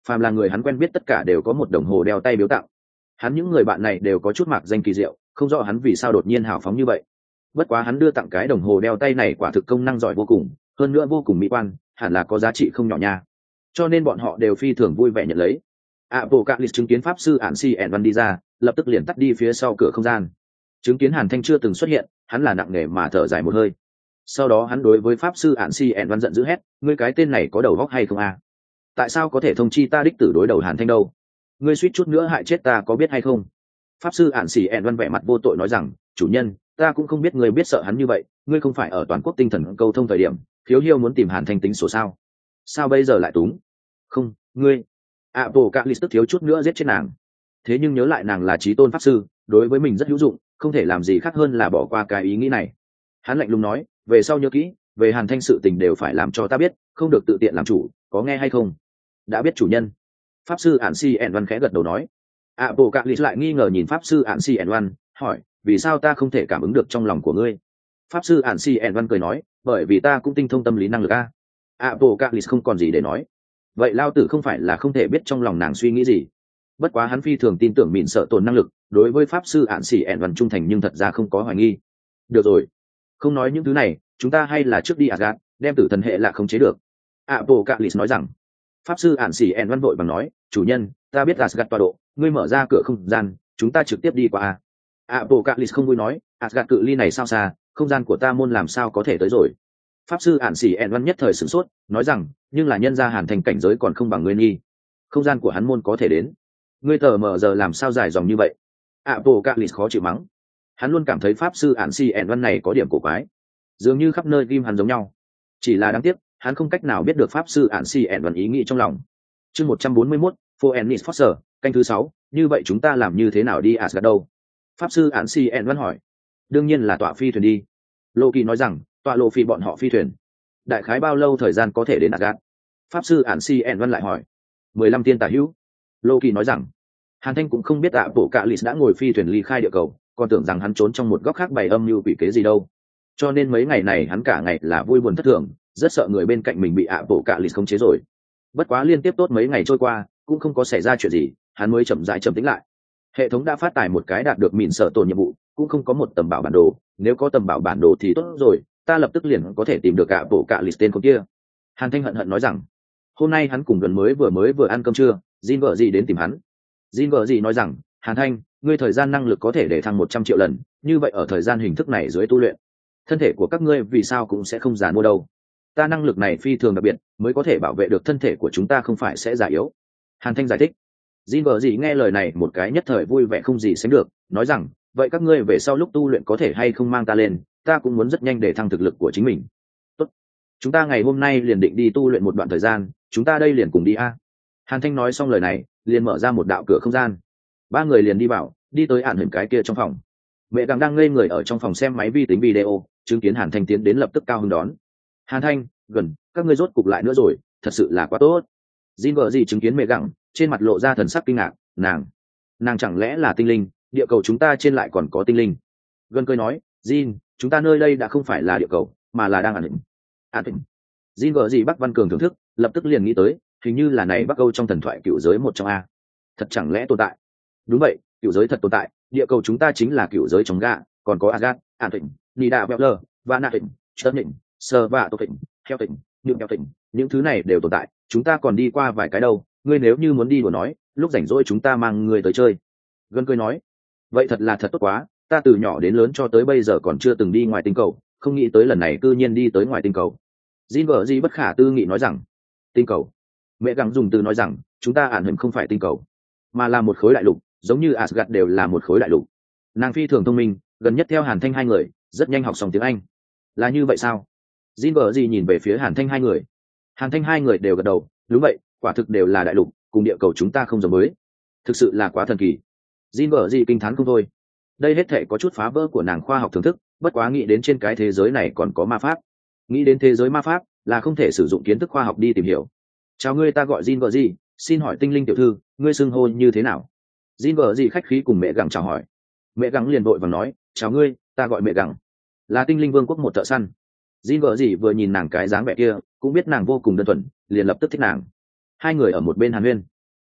phàm là người hắn quen biết tất cả đều có một đồng hồ đeo tay biếu tặng. Hắn những người bạn này đều có chút mạc danh kỳ diệu, không rõ hắn vì sao đột nhiên hào phóng như vậy. Bất quá hắn đưa tặng cái đồng hồ đeo tay này quả thực công năng giỏi vô cùng, hơn nữa vô cùng mỹ quan, hẳn là có giá trị không nhỏ nha. Cho nên bọn họ đều phi thường vui vẻ nhận lấy. Apocalypse chứng kiến pháp sư ản si ẻn văn đi ra, lập tức liền tắt đi phía sau cửa không gian. Chứng kiến Hàn Thanh chưa từng xuất hiện, hắn là nặng nề mà thở dài một hơi. Sau đó hắn đối với pháp sư ản si ẻn văn giận dữ hét, ngươi cái tên này có đầu óc hay không à? Tại sao có thể thông chi ta đích tử đối đầu Hàn Thanh đâu? Ngươi suýt chút nữa hại chết ta có biết hay không? Pháp sư ản si ẻn văn vẻ mặt vô tội nói rằng, chủ nhân, ta cũng không biết ngươi biết sợ hắn như vậy, ngươi không phải ở toàn quốc tinh thần câu thông thời điểm, khiếu hiêu muốn tìm Hàn Thanh tính sổ sao? Sao bây giờ lại túng? Không, ngươi. Apocalypse tức thiếu chút nữa giết chết nàng. Thế nhưng nhớ lại nàng là chí tôn pháp sư, đối với mình rất hữu dụng, không thể làm gì khác hơn là bỏ qua cái ý nghĩ này. Hắn lạnh lùng nói, về sau nhớ kỹ, về Hàn Thanh sự tình đều phải làm cho ta biết, không được tự tiện làm chủ, có nghe hay không? Đã biết chủ nhân. Pháp sư ản si ẻn văn khẽ gật đầu nói. Apocalypse lại nghi ngờ nhìn pháp sư ản si ẻn văn, hỏi, vì sao ta không thể cảm ứng được trong lòng của ngươi? Pháp sư ản si ẻn văn cười nói, bởi vì ta cũng tinh thông tâm lý năng lực a. Apocalypse không còn gì để nói. Vậy lao tử không phải là không thể biết trong lòng nàng suy nghĩ gì. Bất quá hắn phi thường tin tưởng mịn sợ tồn năng lực, đối với pháp sư ản xỉ ẻn văn trung thành nhưng thật ra không có hoài nghi. Được rồi, không nói những thứ này, chúng ta hay là trước đi Asgard, đem tử thần hệ là không chế được. Apocalypse nói rằng. Pháp sư ản xỉ ẻn văn vội bằng nói, chủ nhân, ta biết Asgard tọa độ, ngươi mở ra cửa không gian, chúng ta trực tiếp đi qua. Apocalypse không vui nói, Asgard cự ly này sao xa, không gian của ta môn làm sao có thể tới rồi. Pháp sư ản xỉ ẻn văn nhất thời sửng sốt, nói rằng, nhưng là nhân gia Hàn Thành cảnh giới còn không bằng ngươi nghi, không gian của hắn môn có thể đến, ngươi tờ mờ giờ làm sao dài dòng như vậy? Apocalypse khó chịu mắng, hắn luôn cảm thấy pháp sư ản xỉ ẻn văn này có điểm cổ quái, dường như khắp nơi ghim hắn giống nhau. Chỉ là đáng tiếc, hắn không cách nào biết được pháp sư ản xỉ ẻn văn ý nghĩ trong lòng. Chương một trăm bốn mươi mốt, Phoenix Foster, canh thứ sáu, như vậy chúng ta làm như thế nào đi Asgard đâu? Pháp sư ản xỉ ẻn văn hỏi. Đương nhiên là tọa phi thuyền đi. Loki nói rằng, tọa lộ phi bọn họ phi thuyền. Đại khái bao lâu thời gian có thể đến Asgard? Pháp sư ản si ẻn văn lại hỏi. mười lăm tiên tả hữu. Loki nói rằng, Hàn Thanh cũng không biết ạ bộ cạ lì đã ngồi phi thuyền ly khai địa cầu, còn tưởng rằng hắn trốn trong một góc khác bày âm mưu quỷ kế gì đâu. Cho nên mấy ngày này hắn cả ngày là vui buồn thất thường, rất sợ người bên cạnh mình bị ạ bộ cạ lì khống chế rồi. Bất quá liên tiếp tốt mấy ngày trôi qua, cũng không có xảy ra chuyện gì, hắn mới chậm rãi trầm tĩnh lại. Hệ thống đã phát tài một cái đạt được mịn sợ tổn nhiệm vụ, cũng không có một tầm bảo bản đồ, nếu có tầm bảo bản đồ thì tốt rồi, ta lập tức liền có thể tìm được cả bộ cả list tên con kia. Hàn Thanh hận hận nói rằng, hôm nay hắn cùng gần mới vừa mới vừa ăn cơm trưa, Jin vợ gì đến tìm hắn. Jin vợ gì nói rằng, Hàn Thanh, ngươi thời gian năng lực có thể để thăng một trăm triệu lần, như vậy ở thời gian hình thức này dưới tu luyện, thân thể của các ngươi vì sao cũng sẽ không già mua đâu. Ta năng lực này phi thường đặc biệt, mới có thể bảo vệ được thân thể của chúng ta không phải sẽ già yếu. Hàn Thanh giải thích. Jin vợ gì nghe lời này một cái nhất thời vui vẻ không gì sánh được, nói rằng, vậy các ngươi về sau lúc tu luyện có thể hay không mang ta lên, ta cũng muốn rất nhanh để thăng thực lực của chính mình. Tốt, chúng ta ngày hôm nay liền định đi tu luyện một đoạn thời gian, chúng ta đây liền cùng đi a. Hàn Thanh nói xong lời này, liền mở ra một đạo cửa không gian, ba người liền đi vào, đi tới ản hình cái kia trong phòng. Mẹ càng đang ngây người ở trong phòng xem máy vi tính video, chứng kiến Hàn Thanh tiến đến lập tức cao hứng đón. Hàn Thanh, gần, các ngươi rốt cục lại nữa rồi, thật sự là quá tốt. Jin vợ gì chứng kiến mẹ gặng, trên mặt lộ ra thần sắc kinh ngạc, nàng, nàng chẳng lẽ là tinh linh? Địa cầu chúng ta trên lại còn có tinh linh. Gần cười nói, Jin, chúng ta nơi đây đã không phải là địa cầu, mà là đang ẩn hình. Ẩn hình. Jin vợ gì Bắc Văn Cường thưởng thức, lập tức liền nghĩ tới, hình như là này Bắc Âu trong thần thoại cựu giới một trong a. Thật chẳng lẽ tồn tại? Đúng vậy, cựu giới thật tồn tại, địa cầu chúng ta chính là cựu giới chống gạ, còn có Asgard, Ẩn hình, Nida Beller, Vana hình, Chớp hình, Sơ Vạ Tô hình, Heo hình, Nhượng Heo hình, những thứ này đều tồn tại, chúng ta còn đi qua vài cái đâu, ngươi nếu như muốn đi đùa nói, lúc rảnh rỗi chúng ta mang ngươi tới chơi. Gần cười nói, vậy thật là thật tốt quá, ta từ nhỏ đến lớn cho tới bây giờ còn chưa từng đi ngoài tinh cầu, không nghĩ tới lần này cư nhiên đi tới ngoài tinh cầu. Jin vợ gì bất khả tư nghị nói rằng, tinh cầu. Mẹ gắng dùng từ nói rằng, chúng ta ản hình không phải tinh cầu, mà là một khối đại lục, giống như Asgard đều là một khối đại lục. Nàng phi thường thông minh, gần nhất theo Hàn Thanh hai người, rất nhanh học xong tiếng Anh. Là như vậy sao? Jin vợ gì nhìn về phía Hàn Thanh hai người. Hàn Thanh hai người đều gật đầu, đúng vậy, quả thực đều là đại lục, cùng địa cầu chúng ta không giống với. Thực sự là quá thần kỳ. Jin vợ gì kinh thán không thôi. Đây hết thể có chút phá vỡ của nàng khoa học thưởng thức, bất quá nghĩ đến trên cái thế giới này còn có ma pháp, nghĩ đến thế giới ma pháp là không thể sử dụng kiến thức khoa học đi tìm hiểu. Chào ngươi, ta gọi Jin vợ gì, xin hỏi tinh linh tiểu thư, ngươi xưng hô như thế nào? Jin vợ gì khách khí cùng mẹ gặng chào hỏi. Mẹ gặng liền vội vàng nói, chào ngươi, ta gọi mẹ gặng, là tinh linh vương quốc một thợ săn. Jin vợ gì vừa nhìn nàng cái dáng vẻ kia, cũng biết nàng vô cùng đơn thuần, liền lập tức thích nàng. Hai người ở một bên hàn huyên.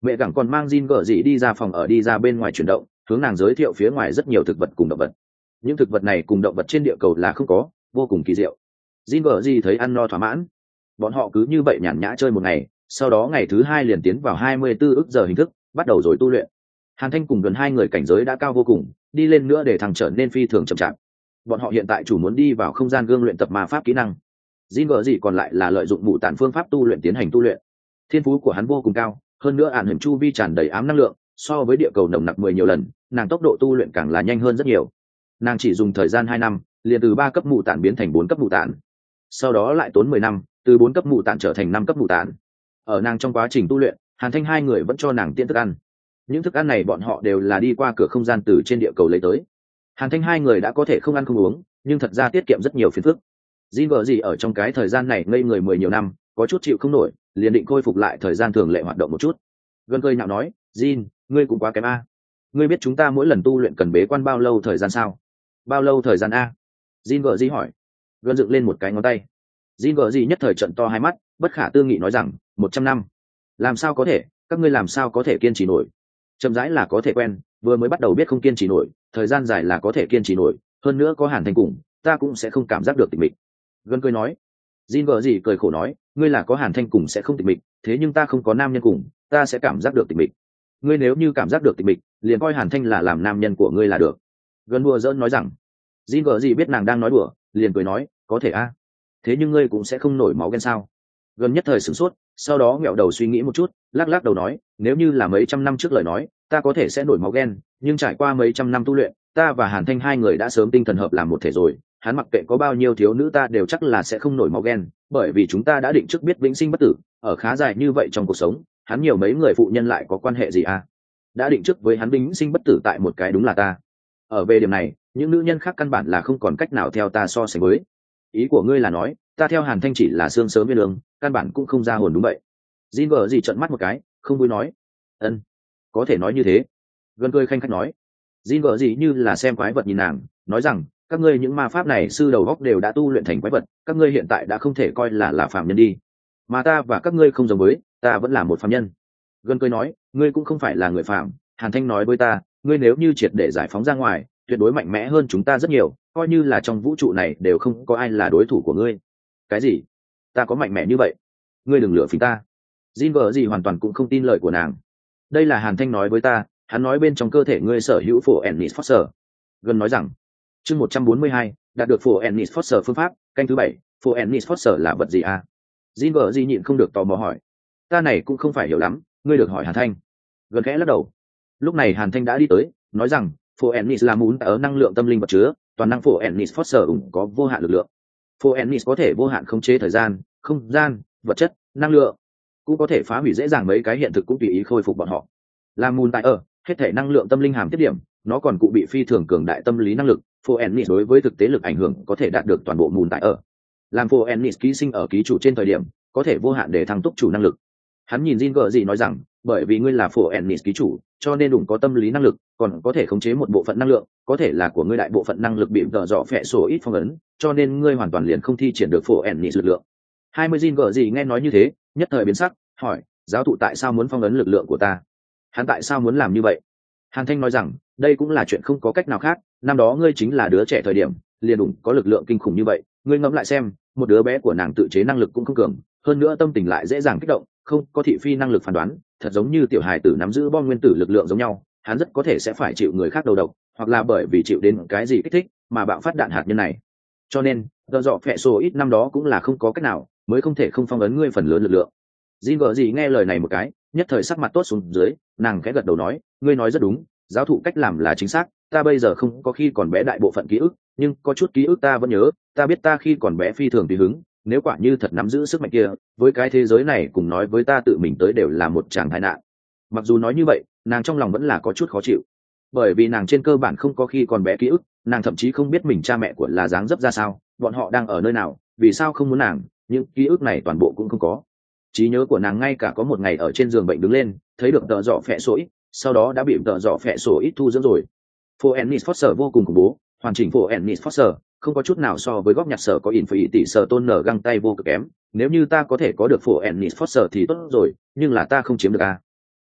Mẹ gẳng còn mang Jin gở gì đi ra phòng ở, đi ra bên ngoài chuyển động, hướng nàng giới thiệu phía ngoài rất nhiều thực vật cùng động vật. Những thực vật này cùng động vật trên địa cầu là không có, vô cùng kỳ diệu. Jin gở gì thấy ăn no thỏa mãn, bọn họ cứ như vậy nhàn nhã chơi một ngày, sau đó ngày thứ hai liền tiến vào hai mươi bốn ức giờ hình thức, bắt đầu rồi tu luyện. Hàn Thanh cùng gần hai người cảnh giới đã cao vô cùng, đi lên nữa để thằng trở nên phi thường chậm chạp. Bọn họ hiện tại chủ muốn đi vào không gian gương luyện tập ma pháp kỹ năng. Jin gở gì còn lại là lợi dụng bụ tản phương pháp tu luyện tiến hành tu luyện. Thiên phú của hắn vô cùng cao, hơn nữa ản hiểm chu vi tràn đầy ám năng lượng, so với địa cầu nồng nặc mười nhiều lần, nàng tốc độ tu luyện càng là nhanh hơn rất nhiều. Nàng chỉ dùng thời gian hai năm, liền từ ba cấp mụ tản biến thành bốn cấp mụ tản. Sau đó lại tốn mười năm, từ bốn cấp mụ tản trở thành năm cấp mụ tản. Ở nàng trong quá trình tu luyện, Hàn Thanh hai người vẫn cho nàng tiện thức ăn. Những thức ăn này bọn họ đều là đi qua cửa không gian từ trên địa cầu lấy tới. Hàn Thanh hai người đã có thể không ăn không uống, nhưng thật ra tiết kiệm rất nhiều phiền phức. Jin vợ gì ở trong cái thời gian này ngây người mười nhiều năm, có chút chịu không nổi, liền định khôi phục lại thời gian thường lệ hoạt động một chút. Gần cười nhạo nói, Jin, ngươi cũng quá kém a. Ngươi biết chúng ta mỗi lần tu luyện cần bế quan bao lâu thời gian sao? Bao lâu thời gian a? Jin vợ gì hỏi. Gần dựng lên một cái ngón tay. Jin vợ gì nhất thời trận to hai mắt, bất khả tư nghị nói rằng, một trăm năm. Làm sao có thể, các ngươi làm sao có thể kiên trì nổi? Chậm rãi là có thể quen, vừa mới bắt đầu biết không kiên trì nổi, thời gian dài là có thể kiên trì nổi, hơn nữa có Hàn Thanh cùng, ta cũng sẽ không cảm giác được tịch mịch. Gần cười nói. Jin vợ gì cười khổ nói, ngươi là có Hàn Thanh cùng sẽ không tịch mịch, thế nhưng ta không có nam nhân cùng, ta sẽ cảm giác được tịch mịch. Ngươi nếu như cảm giác được tịch mịch, liền coi Hàn Thanh là làm nam nhân của ngươi là được. Gần đùa giỡn nói rằng. Jin vợ gì biết nàng đang nói đùa, liền cười nói, có thể a. Thế nhưng ngươi cũng sẽ không nổi máu ghen sao? Gần nhất thời sửng sốt, sau đó nghẹo đầu suy nghĩ một chút, lắc lắc đầu nói, nếu như là mấy trăm năm trước lời nói, ta có thể sẽ nổi máu ghen, nhưng trải qua mấy trăm năm tu luyện, ta và Hàn Thanh hai người đã sớm tinh thần hợp làm một thể rồi, hắn mặc kệ có bao nhiêu thiếu nữ ta đều chắc là sẽ không nổi máu ghen, bởi vì chúng ta đã định trước biết vĩnh sinh bất tử, ở khá dài như vậy trong cuộc sống, hắn nhiều mấy người phụ nhân lại có quan hệ gì à? Đã định trước với hắn vĩnh sinh bất tử tại một cái đúng là ta. Ở về điểm này, những nữ nhân khác căn bản là không còn cách nào theo ta so sánh với. Ý của ngươi là nói, ta theo Hàn Thanh chỉ là xương sớm viên đường, căn bản cũng không ra hồn đúng vậy. Jin vợ gì trợn mắt một cái, không vui nói, ân, có thể nói như thế. Gần cười khanh khách nói. Jin vợ gì như là xem quái vật nhìn nàng, nói rằng, các ngươi những ma pháp này sư đầu góc đều đã tu luyện thành quái vật, các ngươi hiện tại đã không thể coi là là phàm nhân đi. Mà ta và các ngươi không giống với, ta vẫn là một phàm nhân. Gần cười nói, ngươi cũng không phải là người phàm. Hàn Thanh nói với ta, ngươi nếu như triệt để giải phóng ra ngoài, tuyệt đối mạnh mẽ hơn chúng ta rất nhiều, coi như là trong vũ trụ này đều không có ai là đối thủ của ngươi. Cái gì? Ta có mạnh mẽ như vậy? Ngươi đừng lừa phí ta. Jin vợ gì hoàn toàn cũng không tin lời của nàng. Đây là Hàn Thanh nói với ta, hắn nói bên trong cơ thể ngươi sở hữu phổ ennis foster. Gần nói rằng, chương một trăm bốn mươi hai, đạt được phổ ennis foster phương pháp, canh thứ bảy, phổ ennis foster là vật gì à? Jin vợ gì nhịn không được tò mò hỏi. Ta này cũng không phải hiểu lắm, ngươi được hỏi Hàn Thanh. Gần khẽ lắc đầu. Lúc này Hàn Thanh đã đi tới, nói rằng, phổ ennis là muốn ở năng lượng tâm linh vật chứa, toàn năng phổ ennis foster ủng có vô hạn lực lượng. Phổ ennis có thể vô hạn khống chế thời gian, không gian, vật chất, năng lượng, cũng có thể phá hủy dễ dàng mấy cái hiện thực cũng tùy ý khôi phục bọn họ. Là mùn tại ở hết thể năng lượng tâm linh hàm tiết điểm, nó còn cụ bị phi thường cường đại tâm lý năng lực. Phổ ennis đối với thực tế lực ảnh hưởng có thể đạt được toàn bộ mùn tại ở. Làm phổ ennis ký sinh ở ký chủ trên thời điểm, có thể vô hạn để thăng túc chủ năng lực. Hắn nhìn Jin gờ gì nói rằng, bởi vì ngươi là phổ ennis ký chủ, cho nên đủ có tâm lý năng lực, còn có thể khống chế một bộ phận năng lượng, có thể là của ngươi đại bộ phận năng lực bị tợ dọ phệ sổ ít phong ấn, cho nên ngươi hoàn toàn liền không thi triển được phổ ennis lực lượng. hai mươi Jin gờ gì nghe nói như thế, nhất thời biến sắc, hỏi, giáo thụ tại sao muốn phong ấn lực lượng của ta? Hắn tại sao muốn làm như vậy? Hàn Thanh nói rằng, đây cũng là chuyện không có cách nào khác, năm đó ngươi chính là đứa trẻ thời điểm, liền đủ có lực lượng kinh khủng như vậy, ngươi ngẫm lại xem, một đứa bé của nàng tự chế năng lực cũng không cường, hơn nữa tâm tình lại dễ dàng kích động, không có thị phi năng lực phán đoán, thật giống như tiểu hài tử nắm giữ bom nguyên tử lực lượng giống nhau, hắn rất có thể sẽ phải chịu người khác đầu độc, hoặc là bởi vì chịu đến cái gì kích thích mà bạo phát đạn hạt nhân này. Cho nên, tợ dọ phệ sổ ít năm đó cũng là không có cách nào, mới không thể không phong ấn ngươi phần lớn lực lượng. Jin vợ gì nghe lời này một cái, nhất thời sắc mặt tốt xuống dưới, nàng khẽ gật đầu nói, ngươi nói rất đúng, giáo thụ cách làm là chính xác, ta bây giờ không có khi còn bé đại bộ phận ký ức, nhưng có chút ký ức ta vẫn nhớ, ta biết ta khi còn bé phi thường tùy hứng, nếu quả như thật nắm giữ sức mạnh kia, với cái thế giới này cùng nói với ta tự mình tới đều là một tràng tai nạn. Mặc dù nói như vậy, nàng trong lòng vẫn là có chút khó chịu, bởi vì nàng trên cơ bản không có khi còn bé ký ức, nàng thậm chí không biết mình cha mẹ của là dáng dấp ra sao, bọn họ đang ở nơi nào, vì sao không muốn nàng, những ký ức này toàn bộ cũng không có. Trí nhớ của nàng ngay cả có một ngày ở trên giường bệnh đứng lên, thấy được tợ dọ phệ sổ ít, sau đó đã bị tợ dọ phệ sổ ít thu dưỡng rồi. Phổ ennis foster vô cùng khủng bố, hoàn chỉnh phổ ennis foster không có chút nào so với góc nhặt sở có ỉn phải tỷ sở tôn nở găng tay vô cực kém. Nếu như ta có thể có được phổ ennis foster thì tốt rồi, nhưng là ta không chiếm được a.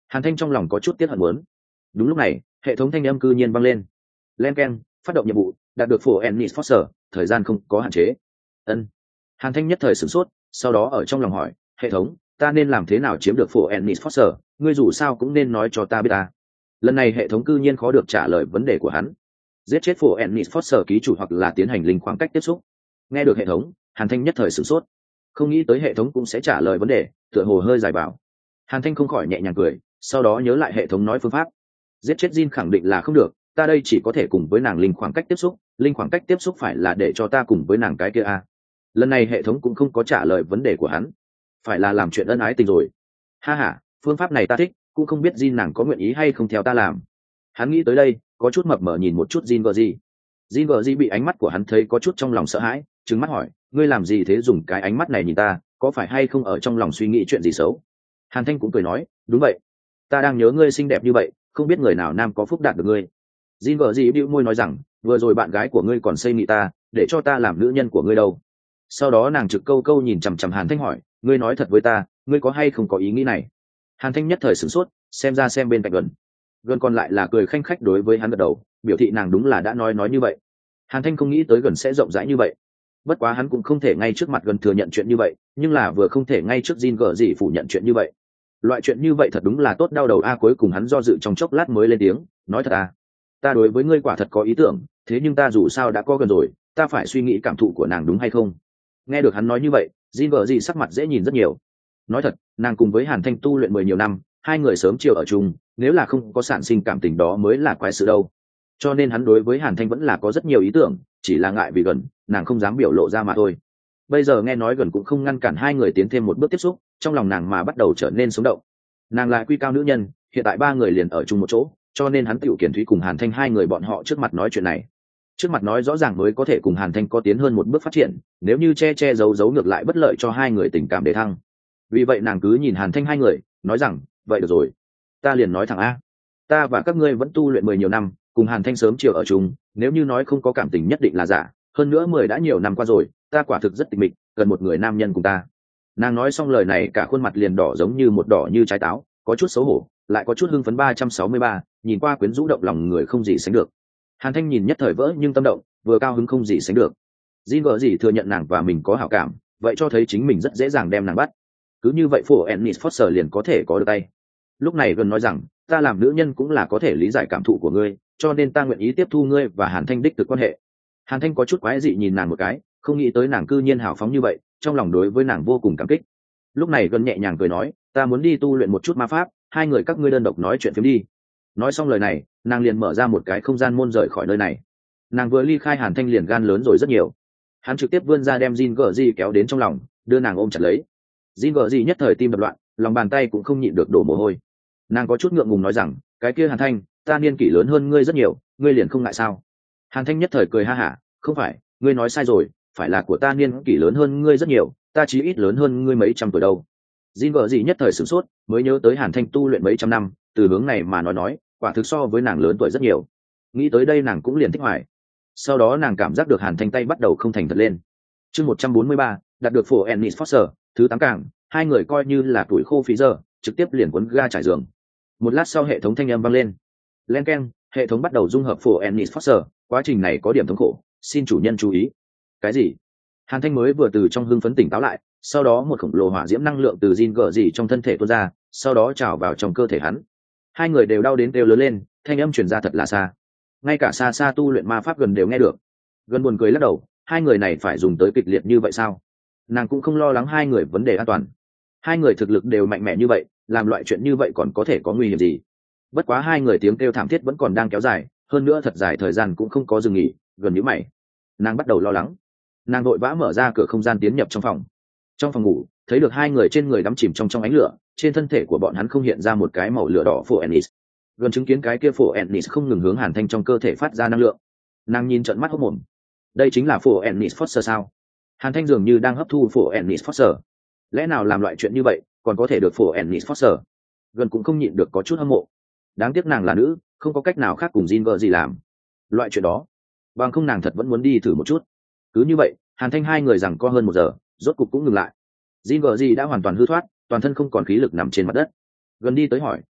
Hàn Thanh trong lòng có chút tiếc hận muốn. Đúng lúc này hệ thống thanh âm cư nhiên vang lên. Len keng, phát động nhiệm vụ, đạt được phổ ennis foster, thời gian không có hạn chế. Ân. Hàn Thanh nhất thời sửng sốt, sau đó ở trong lòng hỏi, hệ thống, ta nên làm thế nào chiếm được phổ ennis foster, ngươi dù sao cũng nên nói cho ta biết ta. Lần này hệ thống cư nhiên khó được trả lời vấn đề của hắn. Giết chết phổ ennis foster ký chủ hoặc là tiến hành linh khoảng cách tiếp xúc. Nghe được hệ thống, Hàn Thanh nhất thời sửng sốt, không nghĩ tới hệ thống cũng sẽ trả lời vấn đề, tựa hồ hơi dài bảo. Hàn Thanh không khỏi nhẹ nhàng cười, sau đó nhớ lại hệ thống nói phương pháp. Giết chết Jin khẳng định là không được, ta đây chỉ có thể cùng với nàng linh khoảng cách tiếp xúc, linh khoảng cách tiếp xúc phải là để cho ta cùng với nàng cái kia a. Lần này hệ thống cũng không có trả lời vấn đề của hắn, phải là làm chuyện ân ái tình rồi. Ha ha, phương pháp này ta thích, cũng không biết Jin nàng có nguyện ý hay không theo ta làm. Hắn nghĩ tới đây, có chút mập mờ nhìn một chút Jin Gerji. Jin Gerji bị ánh mắt của hắn thấy có chút trong lòng sợ hãi, trừng mắt hỏi, ngươi làm gì thế, dùng cái ánh mắt này nhìn ta, có phải hay không ở trong lòng suy nghĩ chuyện gì xấu? Hàn Thanh cũng cười nói, đúng vậy, ta đang nhớ ngươi xinh đẹp như vậy, không biết người nào nam có phúc đạt được ngươi. Jin Gerji bĩu môi nói rằng, vừa rồi bạn gái của ngươi còn xây nghị ta, để cho ta làm nữ nhân của ngươi đâu. Sau đó nàng trực câu câu nhìn chằm chằm Hàn Thanh hỏi, ngươi nói thật với ta, ngươi có hay không có ý nghĩ này? Hàn Thanh nhất thời sửng sốt, xem ra xem bên cạnh gần gần còn lại là cười khanh khách đối với hắn gật đầu, biểu thị nàng đúng là đã nói nói như vậy. Hàn Thanh không nghĩ tới gần sẽ rộng rãi như vậy, bất quá hắn cũng không thể ngay trước mặt gần thừa nhận chuyện như vậy, nhưng là vừa không thể ngay trước Jin Gerji phủ nhận chuyện như vậy. Loại chuyện như vậy thật đúng là tốt đau đầu a. Cuối cùng hắn do dự trong chốc lát mới lên tiếng, nói thật à, ta đối với ngươi quả thật có ý tưởng, thế nhưng ta dù sao đã có gần rồi, ta phải suy nghĩ cảm thụ của nàng đúng hay không. Nghe được hắn nói như vậy, Jin Gerji sắc mặt dễ nhìn rất nhiều. Nói thật, nàng cùng với Hàn Thanh tu luyện mười nhiều năm, hai người sớm chiều ở chung, nếu là không có sản sinh cảm tình đó mới là quái sự đâu. Cho nên hắn đối với Hàn Thanh vẫn là có rất nhiều ý tưởng, chỉ là ngại vì gần, nàng không dám biểu lộ ra mà thôi. Bây giờ nghe nói gần cũng không ngăn cản hai người tiến thêm một bước tiếp xúc, trong lòng nàng mà bắt đầu trở nên sống động. Nàng lại quy cao nữ nhân, hiện tại ba người liền ở chung một chỗ, cho nên hắn tiểu Kiển Thúy cùng Hàn Thanh hai người bọn họ trước mặt nói chuyện này. Trước mặt nói rõ ràng mới có thể cùng Hàn Thanh có tiến hơn một bước phát triển, nếu như che che giấu giấu ngược lại bất lợi cho hai người tình cảm để thăng. Vì vậy nàng cứ nhìn Hàn Thanh hai người, nói rằng, vậy được rồi, ta liền nói thẳng a, ta và các ngươi vẫn tu luyện mười nhiều năm, cùng Hàn Thanh sớm chiều ở chung, nếu như nói không có cảm tình nhất định là giả, hơn nữa mười đã nhiều năm qua rồi, ta quả thực rất tịch mịch, cần một người nam nhân cùng ta. Nàng nói xong lời này cả khuôn mặt liền đỏ giống như một đỏ như trái táo, có chút xấu hổ, lại có chút hưng phấn. Ba trăm sáu mươi ba, nhìn qua quyến rũ động lòng người không gì sánh được. Hàn Thanh nhìn nhất thời vỡ nhưng tâm động, vừa cao hứng không gì sánh được. Jin Gerji thừa nhận nàng và mình có hảo cảm, vậy cho thấy chính mình rất dễ dàng đem nàng bắt. Cứ như vậy phổ ennis foster liền có thể có được tay. Lúc này gần nói rằng, ta làm nữ nhân cũng là có thể lý giải cảm thụ của ngươi, cho nên ta nguyện ý tiếp thu ngươi và Hàn Thanh đích thực quan hệ. Hàn Thanh có chút quái dị nhìn nàng một cái, không nghĩ tới nàng cư nhiên hào phóng như vậy, trong lòng đối với nàng vô cùng cảm kích. Lúc này gần nhẹ nhàng cười nói, ta muốn đi tu luyện một chút ma pháp, hai người các ngươi đơn độc nói chuyện phiếm đi. Nói xong lời này, nàng liền mở ra một cái không gian môn rời khỏi nơi này. Nàng vừa ly khai Hàn Thanh liền gan lớn rồi rất nhiều. Hắn trực tiếp vươn ra đem Jin Gerji kéo đến trong lòng, đưa nàng ôm chặt lấy. Jin Gerji nhất thời tim đập loạn, lòng bàn tay cũng không nhịn được đổ mồ hôi. Nàng có chút ngượng ngùng nói rằng, cái kia Hàn Thanh, ta niên kỷ lớn hơn ngươi rất nhiều, ngươi liền không ngại sao? Hàn Thanh nhất thời cười ha hả, không phải, ngươi nói sai rồi, phải là của ta niên kỷ lớn hơn ngươi rất nhiều, ta chí ít lớn hơn ngươi mấy trăm tuổi đâu. Jin Gerji nhất thời sửng sốt, mới nhớ tới Hàn Thanh tu luyện mấy trăm năm, từ hướng này mà nói nói, quả thực so với nàng lớn tuổi rất nhiều. Nghĩ tới đây nàng cũng liền thích hoài. Sau đó nàng cảm giác được Hàn Thanh tay bắt đầu không thành thật lên. Chương một trăm bốn mươi ba, đạt được phổ ennis foster, thứ tám càng, hai người coi như là tuổi khô phí giờ, trực tiếp liền cuốn ga trải giường. Một lát sau hệ thống thanh âm vang lên. Len keng, hệ thống bắt đầu dung hợp phổ ennis foster, quá trình này có điểm thống khổ, xin chủ nhân chú ý. Cái gì? Hàn Thanh mới vừa từ trong hưng phấn tỉnh táo lại, sau đó một khổng lồ hỏa diễm năng lượng từ Jin Gerji trong thân thể tuôn ra, sau đó trào vào trong cơ thể hắn. Hai người đều đau đến kêu lớn lên, thanh âm truyền ra thật là xa. Ngay cả xa xa tu luyện ma pháp gần đều nghe được. Gần buồn cười lắc đầu, hai người này phải dùng tới kịch liệt như vậy sao? Nàng cũng không lo lắng hai người vấn đề an toàn. Hai người thực lực đều mạnh mẽ như vậy, làm loại chuyện như vậy còn có thể có nguy hiểm gì? Bất quá hai người tiếng kêu thảm thiết vẫn còn đang kéo dài, hơn nữa thật dài thời gian cũng không có dừng nghỉ. Gần như mày, nàng bắt đầu lo lắng. Nàng vội vã mở ra cửa không gian tiến nhập trong phòng. Trong phòng ngủ, thấy được hai người trên người đắm chìm trong trong ánh lửa, trên thân thể của bọn hắn không hiện ra một cái màu lửa đỏ phổ ennis. Gần chứng kiến cái kia phổ ennis không ngừng hướng Hàn Thanh trong cơ thể phát ra năng lượng. Nàng nhìn trợn mắt hốt mồm. Đây chính là phổ ennis foster sao? Hàn Thanh dường như đang hấp thu phổ ennis foster. Lẽ nào làm loại chuyện như vậy còn có thể được phổ ennis foster? Gần cũng không nhịn được có chút hâm mộ. Đáng tiếc nàng là nữ, không có cách nào khác cùng Jin Gerji làm loại chuyện đó, bằng không nàng thật vẫn muốn đi thử một chút. Cứ như vậy, Hàn Thanh hai người rằng co hơn một giờ, rốt cục cũng ngừng lại. Jin Gerji đã hoàn toàn hư thoát, toàn thân không còn khí lực nằm trên mặt đất. Gần đi tới hỏi,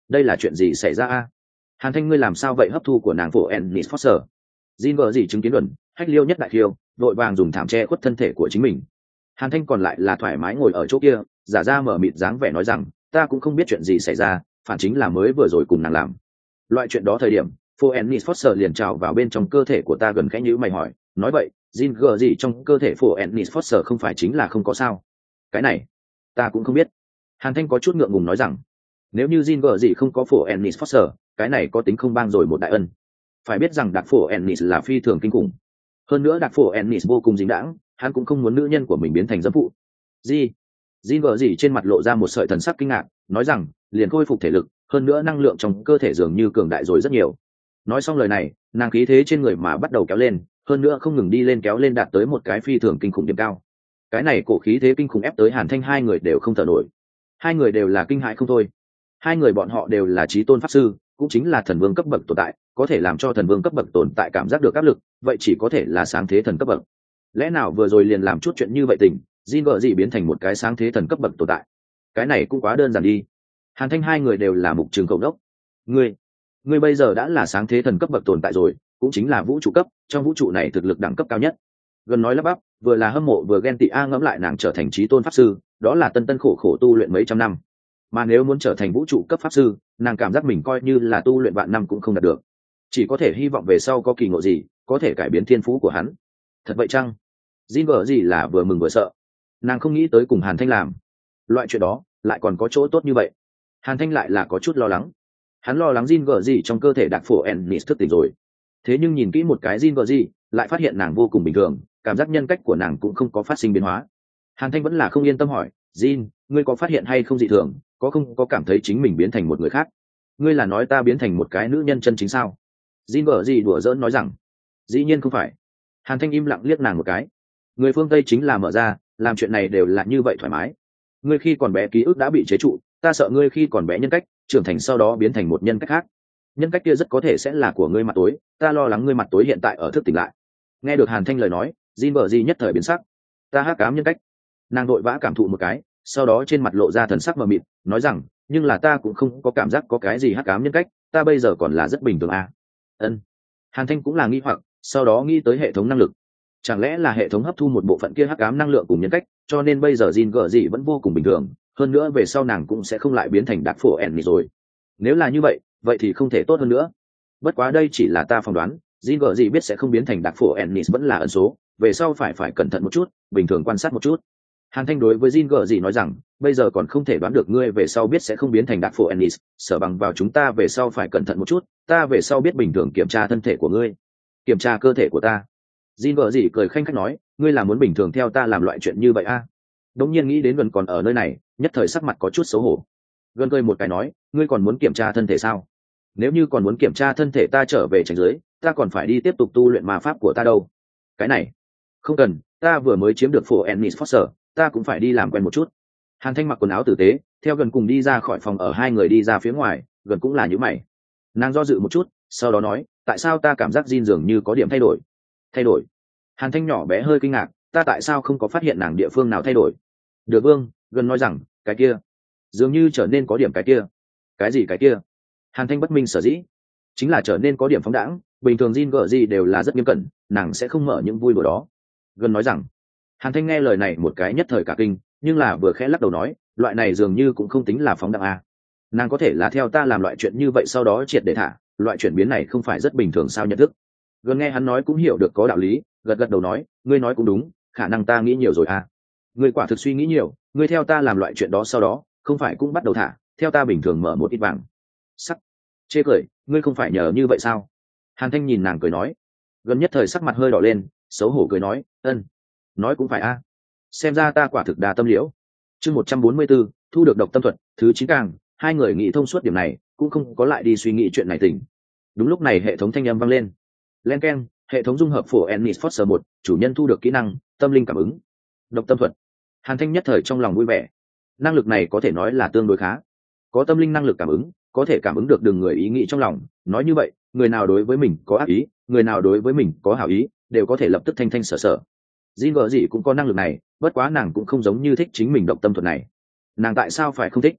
đây là chuyện gì xảy ra a? Hàn Thanh ngươi làm sao vậy? Hấp thu của nàng phổ ennis foster. Jin vợ gì chứng kiến luận hách liêu nhất đại khiêu vội vàng dùng thảm che khuất thân thể của chính mình. Hàn Thanh còn lại là thoải mái ngồi ở chỗ kia, giả ra mở mịt dáng vẻ nói rằng ta cũng không biết chuyện gì xảy ra, phản chính là mới vừa rồi cùng nàng làm loại chuyện đó. Thời điểm phổ ennis foster liền trào vào bên trong cơ thể của ta, gần khẽ nhíu mày hỏi, nói vậy Jin gờ gì trong cơ thể phổ ennis foster không phải chính là không có sao? Cái này ta cũng không biết. Hàn Thanh có chút ngượng ngùng nói rằng nếu như Jin gờ gì không có phổ ennis foster, cái này có tính không bang rồi một đại ân. Phải biết rằng đặc phổ ennis là phi thường kinh khủng, hơn nữa đặc phổ ennis vô cùng dính đãng, hắn cũng không muốn nữ nhân của mình biến thành dâm phụ. Gì? Jin gờ gì trên mặt lộ ra một sợi thần sắc kinh ngạc, nói rằng liền khôi phục thể lực, hơn nữa năng lượng trong cơ thể dường như cường đại rồi rất nhiều. Nói xong lời này, nàng khí thế trên người mà bắt đầu kéo lên, hơn nữa không ngừng đi lên kéo lên, đạt tới một cái phi thường kinh khủng điểm cao. Cái này cổ khí thế kinh khủng ép tới Hàn Thanh hai người đều không thở nổi, hai người đều là kinh hãi không thôi. Hai người bọn họ đều là chí tôn pháp sư, cũng chính là thần vương cấp bậc tồn tại, có thể làm cho thần vương cấp bậc tồn tại cảm giác được áp lực, vậy chỉ có thể là sáng thế thần cấp bậc. Lẽ nào vừa rồi liền làm chút chuyện như vậy tình, Jin vợ gì biến thành một cái sáng thế thần cấp bậc tồn tại? Cái này cũng quá đơn giản đi. Hàn Thanh hai người đều là mục trường cộng đốc. Ngươi, ngươi bây giờ đã là sáng thế thần cấp bậc tồn tại rồi, cũng chính là vũ trụ cấp, trong vũ trụ này thực lực đẳng cấp cao nhất. Gần nói lắp bắp, vừa là hâm mộ vừa ghen tị a, ngẫm lại nàng trở thành chí tôn pháp sư, đó là tân tân khổ khổ tu luyện mấy trăm năm. Mà nếu muốn trở thành vũ trụ cấp pháp sư, nàng cảm giác mình coi như là tu luyện vạn năm cũng không đạt được, chỉ có thể hy vọng về sau có kỳ ngộ gì có thể cải biến thiên phú của hắn. Thật vậy chăng? Jin vợ gì là vừa mừng vừa sợ, nàng không nghĩ tới cùng Hàn Thanh làm loại chuyện đó lại còn có chỗ tốt như vậy. Hàn Thanh lại là có chút lo lắng, hắn lo lắng Jin vợ gì trong cơ thể đặc phổ ennis thức tỉnh rồi. Thế nhưng nhìn kỹ một cái Jin vợ gì, lại phát hiện nàng vô cùng bình thường, cảm giác nhân cách của nàng cũng không có phát sinh biến hóa. Hàn Thanh vẫn là không yên tâm hỏi, Jin, ngươi có phát hiện hay không dị thường, có không có cảm thấy chính mình biến thành một người khác? Ngươi là nói ta biến thành một cái nữ nhân chân chính sao? Jin vợ gì đùa giỡn nói rằng dĩ nhiên không phải. Hàn Thanh im lặng liếc nàng một cái, người phương Tây chính là mở ra, làm chuyện này đều là như vậy thoải mái. Ngươi khi còn bé ký ức đã bị chế trụ, ta sợ ngươi khi còn bé nhân cách trưởng thành sau đó biến thành một nhân cách khác, nhân cách kia rất có thể sẽ là của ngươi mặt tối, ta lo lắng ngươi mặt tối hiện tại ở thức tỉnh lại. Nghe được Hàn Thanh lời nói, Jin vợ gì nhất thời biến sắc, ta hắc ám nhân cách. Nàng vội vã cảm thụ một cái, sau đó trên mặt lộ ra thần sắc mờ mịt, nói rằng nhưng là ta cũng không có cảm giác có cái gì hắc ám nhân cách, ta bây giờ còn là rất bình thường à. Ân. Hàn Thanh cũng là nghi hoặc, sau đó nghĩ tới hệ thống năng lực, chẳng lẽ là hệ thống hấp thu một bộ phận kia hắc ám năng lượng cùng nhân cách, cho nên bây giờ Jin gở gì vẫn vô cùng bình thường, hơn nữa về sau nàng cũng sẽ không lại biến thành đặc phổ ennis rồi. Nếu là như vậy, vậy thì không thể tốt hơn nữa. Bất quá đây chỉ là ta phỏng đoán, Jin gở gì biết sẽ không biến thành đặc phổ ennis vẫn là ẩn số, về sau phải phải cẩn thận một chút, bình thường quan sát một chút. Hàn Thanh đối với Jin gở gì nói rằng, bây giờ còn không thể đoán được ngươi về sau biết sẽ không biến thành đặc phổ ennis, sở bằng vào chúng ta về sau phải cẩn thận một chút, ta về sau biết bình thường kiểm tra thân thể của ngươi, kiểm tra cơ thể của ta. Jin gở gì cười khanh khách nói, ngươi là muốn bình thường theo ta làm loại chuyện như vậy à? Đống nhiên nghĩ đến Gần còn ở nơi này, nhất thời sắc mặt có chút xấu hổ. Gần cười một cái nói, ngươi còn muốn kiểm tra thân thể sao? Nếu như còn muốn kiểm tra thân thể ta trở về tránh dưới, ta còn phải đi tiếp tục tu luyện ma pháp của ta đâu. Cái này không cần, ta vừa mới chiếm được phổ ennis foster, ta cũng phải đi làm quen một chút. Hàn Thanh mặc quần áo tử tế, theo Gần cùng đi ra khỏi phòng, ở hai người đi ra phía ngoài, Gần cũng là nhíu mày. Nàng do dự một chút, sau đó nói, tại sao ta cảm giác Jin dường như có điểm thay đổi? Thay đổi? Hàn Thanh nhỏ bé hơi kinh ngạc, ta tại sao không có phát hiện nàng địa phương nào thay đổi? Được Vương, Gần nói rằng, cái kia, dường như trở nên có điểm cái kia. Cái gì cái kia? Hàn Thanh bất minh sở dĩ, chính là trở nên có điểm phóng đãng, bình thường Jin gở gì đều là rất nghiêm cẩn, nàng sẽ không mở những vui đùa đó. Gần nói rằng, Hàn Thanh nghe lời này một cái nhất thời cả kinh, nhưng là vừa khẽ lắc đầu nói, loại này dường như cũng không tính là phóng đãng à. Nàng có thể là theo ta làm loại chuyện như vậy sau đó triệt để thả, loại chuyển biến này không phải rất bình thường sao? Nhận thức. Gần nghe hắn nói cũng hiểu được có đạo lý, gật gật đầu nói, ngươi nói cũng đúng, khả năng ta nghĩ nhiều rồi à. Ngươi quả thực suy nghĩ nhiều, ngươi theo ta làm loại chuyện đó sau đó, không phải cũng bắt đầu thả, theo ta bình thường mở một ít vàng. Sắc. Chê cười, ngươi không phải nhờ như vậy sao? Hàn Thanh nhìn nàng cười nói. Gần nhất thời sắc mặt hơi đỏ lên, xấu hổ cười nói, ân, nói cũng phải a. Xem ra ta quả thực đa tâm liễu. Chương một trăm bốn mươi 144, thu được độc tâm thuật, thứ chín càng, hai người nghĩ thông suốt điểm này, cũng không có lại đi suy nghĩ chuyện này tỉnh. Đúng lúc này hệ thống thanh âm vang lên. Len keng, hệ thống dung hợp phổ ennis foster một, chủ nhân thu được kỹ năng tâm linh cảm ứng, độc tâm thuật. Hàn Thanh nhất thời trong lòng vui vẻ. Năng lực này có thể nói là tương đối khá. Có tâm linh năng lực cảm ứng, có thể cảm ứng được đường người ý nghĩ trong lòng, nói như vậy, người nào đối với mình có ác ý, người nào đối với mình có hảo ý, đều có thể lập tức thanh thanh sở sở. Jin vợ gì cũng có năng lực này, bất quá nàng cũng không giống như thích chính mình độc tâm thuật này. Nàng tại sao phải không thích?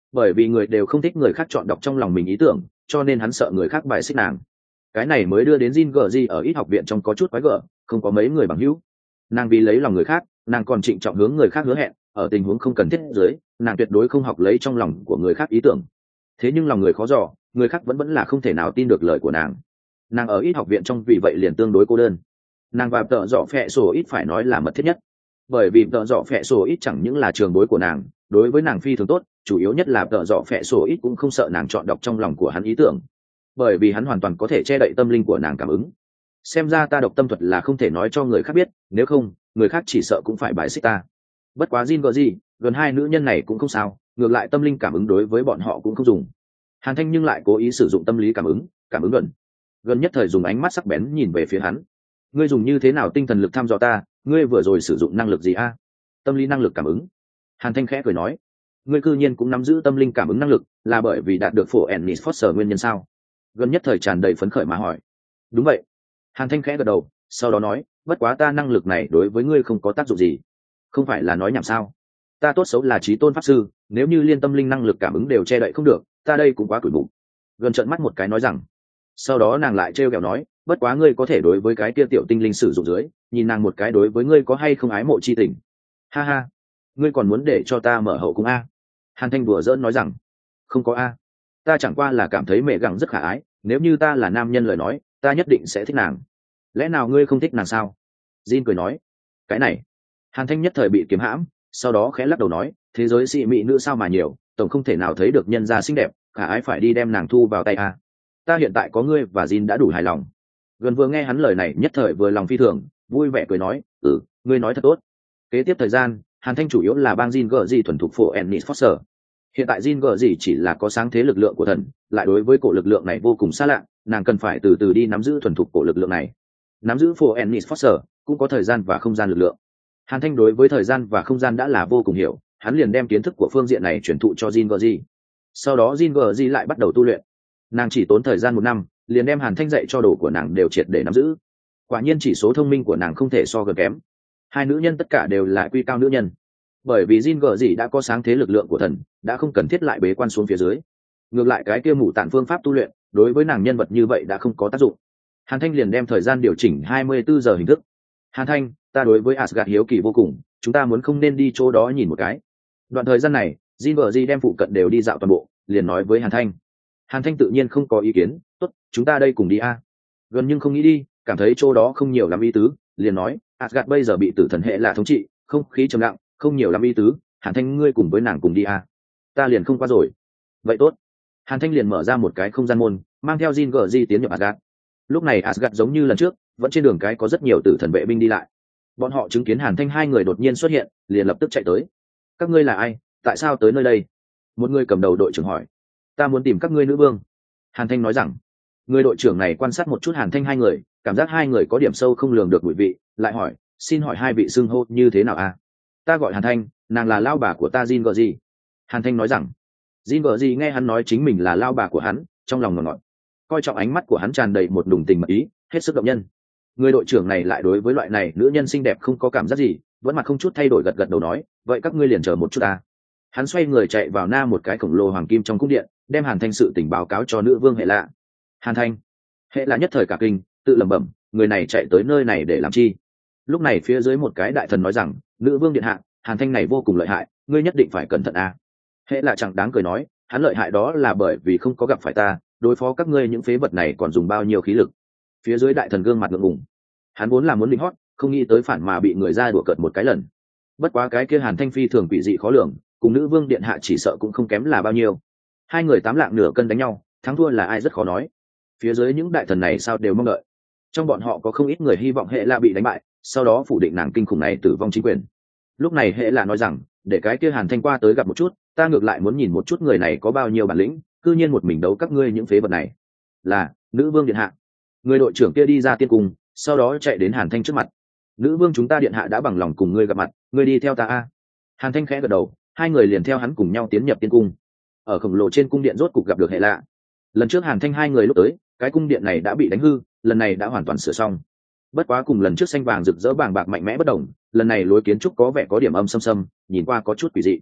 bởi vì người đều không thích người khác chọn đọc trong lòng mình ý tưởng, cho nên hắn sợ người khác bài xích nàng. Cái này mới đưa đến Jin Georgie ở ít học viện trong có chút quái gở, không có mấy người bằng hữu. Nàng vì lấy lòng người khác, nàng còn trịnh trọng hướng người khác hứa hẹn, ở tình huống không cần thiết dưới, nàng tuyệt đối không học lấy trong lòng của người khác ý tưởng. Thế nhưng lòng người khó dò, người khác vẫn vẫn là không thể nào tin được lời của nàng. Nàng ở ít học viện trong vì vậy liền tương đối cô đơn. Nàng và tợ dọ phẹ sổ ít phải nói là mật thiết nhất, bởi vì tợ dọ phẹ sổ ít chẳng những là trường bối của nàng, đối với nàng phi thường tốt, chủ yếu nhất là tợ dọ phẹ sổ ít cũng không sợ nàng chọn đọc trong lòng của hắn ý tưởng, bởi vì hắn hoàn toàn có thể che đậy tâm linh của nàng cảm ứng. Xem ra ta độc tâm thuật là không thể nói cho người khác biết, nếu không người khác chỉ sợ cũng phải bài xích ta. Bất quá Jin gì, gần hai nữ nhân này cũng không sao, ngược lại tâm linh cảm ứng đối với bọn họ cũng không dùng. Hàn Thanh nhưng lại cố ý sử dụng tâm lý cảm ứng, cảm ứng gần gần nhất thời dùng ánh mắt sắc bén nhìn về phía hắn. Ngươi dùng như thế nào tinh thần lực thăm dò ta, ngươi vừa rồi sử dụng năng lực gì a? Tâm lý năng lực cảm ứng. Hàn Thanh khẽ cười nói, ngươi cư nhiên cũng nắm giữ tâm linh cảm ứng năng lực, là bởi vì đạt được phổ Ennis Foster nguyên nhân sao? Gần nhất thời tràn đầy phấn khởi mà hỏi. Đúng vậy. Hàn Thanh khẽ gật đầu, sau đó nói, bất quá ta năng lực này đối với ngươi không có tác dụng gì. Không phải là nói nhảm sao? Ta tốt xấu là trí tôn pháp sư, nếu như liên tâm linh năng lực cảm ứng đều che đậy không được, ta đây cũng quá cửi bụng. Gần trợn mắt một cái nói rằng, sau đó nàng lại trêu ghẹo nói, bất quá ngươi có thể đối với cái kia tiểu tinh linh sử dụng dưới, nhìn nàng một cái đối với ngươi có hay không ái mộ chi tình. Ha ha, ngươi còn muốn để cho ta mở hậu cung a? Hàn Thanh đùa giỡn nói rằng, không có a, ta chẳng qua là cảm thấy mẹ gặng rất khả ái, nếu như ta là nam nhân lời nói, ta nhất định sẽ thích nàng. Lẽ nào ngươi không thích nàng sao? Jin cười nói, cái này. Hàn Thanh nhất thời bị kiếm hãm, sau đó khẽ lắc đầu nói, thế giới sĩ mỹ nữ sao mà nhiều, tổng không thể nào thấy được nhân gia xinh đẹp, khả ái phải đi đem nàng thu vào tay a. Ta hiện tại có ngươi và Jin đã đủ hài lòng. Gần vừa nghe hắn lời này nhất thời vừa lòng phi thường, vui vẻ cười nói, ừ, ngươi nói thật tốt. Kế tiếp thời gian, Hàn Thanh chủ yếu là bang Jin gờ gì thuần thục phổ Ennis Foster. Hiện tại Jin gờ gì chỉ là có sáng thế lực lượng của thần, lại đối với cổ lực lượng này vô cùng xa lạ, nàng cần phải từ từ đi nắm giữ thuần thục cổ lực lượng này. Nắm giữ phổ Ennis Foster cũng có thời gian và không gian lực lượng. Hàn Thanh đối với thời gian và không gian đã là vô cùng hiểu, hắn liền đem kiến thức của phương diện này truyền thụ cho Jin gờ gì. Sau đó Jin gờ gì lại bắt đầu tu luyện. Nàng chỉ tốn thời gian một năm, liền đem Hàn Thanh dạy cho đồ của nàng đều triệt để nắm giữ. Quả nhiên chỉ số thông minh của nàng không thể so gần kém. Hai nữ nhân tất cả đều là quy cao nữ nhân, bởi vì Jin gờ gì đã có sáng thế lực lượng của thần, đã không cần thiết lại bế quan xuống phía dưới. Ngược lại cái kia mù tản phương pháp tu luyện, đối với nàng nhân vật như vậy đã không có tác dụng. Hàn Thanh liền đem thời gian điều chỉnh hai mươi bốn giờ hình thức. Hàn Thanh, ta đối với Asgard hiếu kỳ vô cùng, chúng ta muốn không nên đi chỗ đó nhìn một cái. Đoạn thời gian này, Jin gờ gì đem phụ cận đều đi dạo toàn bộ, liền nói với Hàn Thanh. Hàn Thanh tự nhiên không có ý kiến, tốt, chúng ta đây cùng đi a. Gần nhưng không nghĩ đi, cảm thấy chỗ đó không nhiều lắm ý tứ, liền nói, Asgard bây giờ bị tử thần hệ là thống trị, không khí trầm lặng, không nhiều lắm ý tứ, Hàn Thanh ngươi cùng với nàng cùng đi a. Ta liền không qua rồi. Vậy tốt. Hàn Thanh liền mở ra một cái không gian môn, mang theo Jin gờ gì tiến nhập Asgard. Lúc này Asgard giống như lần trước, vẫn trên đường cái có rất nhiều tử thần vệ binh đi lại. Bọn họ chứng kiến Hàn Thanh hai người đột nhiên xuất hiện, liền lập tức chạy tới. Các ngươi là ai? Tại sao tới nơi đây? Một người cầm đầu đội trưởng hỏi. Ta muốn tìm các ngươi nữ vương. Hàn Thanh nói rằng. Người đội trưởng này quan sát một chút Hàn Thanh hai người, cảm giác hai người có điểm sâu không lường được mùi vị, lại hỏi, xin hỏi hai vị xưng hô như thế nào a? Ta gọi Hàn Thanh, nàng là lao bà của ta Jin gờ gì. Hàn Thanh nói rằng. Jin gờ gì nghe hắn nói chính mình là lao bà của hắn, trong lòng ngọt ngọt, coi trọng ánh mắt của hắn tràn đầy một nùng tình mật ý, hết sức động nhân. Người đội trưởng này lại đối với loại này nữ nhân xinh đẹp không có cảm giác gì, vẫn mặt không chút thay đổi gật gật đầu nói, vậy các ngươi liền chờ một chút ta. Hắn xoay người chạy vào na một cái khổng lồ hoàng kim trong cung điện, đem Hàn Thanh sự tình báo cáo cho nữ vương Hệ Lạ. Hàn Thanh, Hệ Lạ nhất thời cả kinh, tự lẩm bẩm, người này chạy tới nơi này để làm chi? Lúc này phía dưới một cái đại thần nói rằng, nữ vương điện hạ, Hàn Thanh này vô cùng lợi hại, ngươi nhất định phải cẩn thận a. Hệ Lạ chẳng đáng cười nói, hắn lợi hại đó là bởi vì không có gặp phải ta, đối phó các ngươi những phế vật này còn dùng bao nhiêu khí lực. Phía dưới đại thần gương mặt ngượng ngùng, hắn vốn là muốn lính hót, không nghĩ tới phản mà bị người ra đùa cợt một cái lần. Bất quá cái kia Hàn Thanh phi thường quỷ dị khó lường, cùng nữ vương điện hạ chỉ sợ cũng không kém là bao nhiêu. Hai người tám lạng nửa cân đánh nhau, thắng thua là ai rất khó nói. Phía dưới những đại thần này sao đều mong đợi. Trong bọn họ có không ít người hy vọng Hệ Lạ bị đánh bại, sau đó phủ định nàng kinh khủng này tử vong chính quyền. Lúc này Hệ Lạ nói rằng, để cái kia Hàn Thanh qua tới gặp một chút, ta ngược lại muốn nhìn một chút người này có bao nhiêu bản lĩnh, cư nhiên một mình đấu các ngươi những phế vật này. Là nữ vương điện hạ. Người đội trưởng kia đi ra tiên cung, sau đó chạy đến Hàn Thanh trước mặt. Nữ vương chúng ta điện hạ đã bằng lòng cùng ngươi gặp mặt, ngươi đi theo ta a. Hàn Thanh khẽ gật đầu, hai người liền theo hắn cùng nhau tiến nhập tiên cung. Ở khổng lồ trên cung điện rốt cục gặp được Hệ Lạ. Lần trước Hàn Thanh hai người lúc tới, cái cung điện này đã bị đánh hư, lần này đã hoàn toàn sửa xong. Bất quá cùng lần trước xanh vàng rực rỡ bàng bạc mạnh mẽ bất đồng, lần này lối kiến trúc có vẻ có điểm âm xâm xâm, nhìn qua có chút quỷ dị.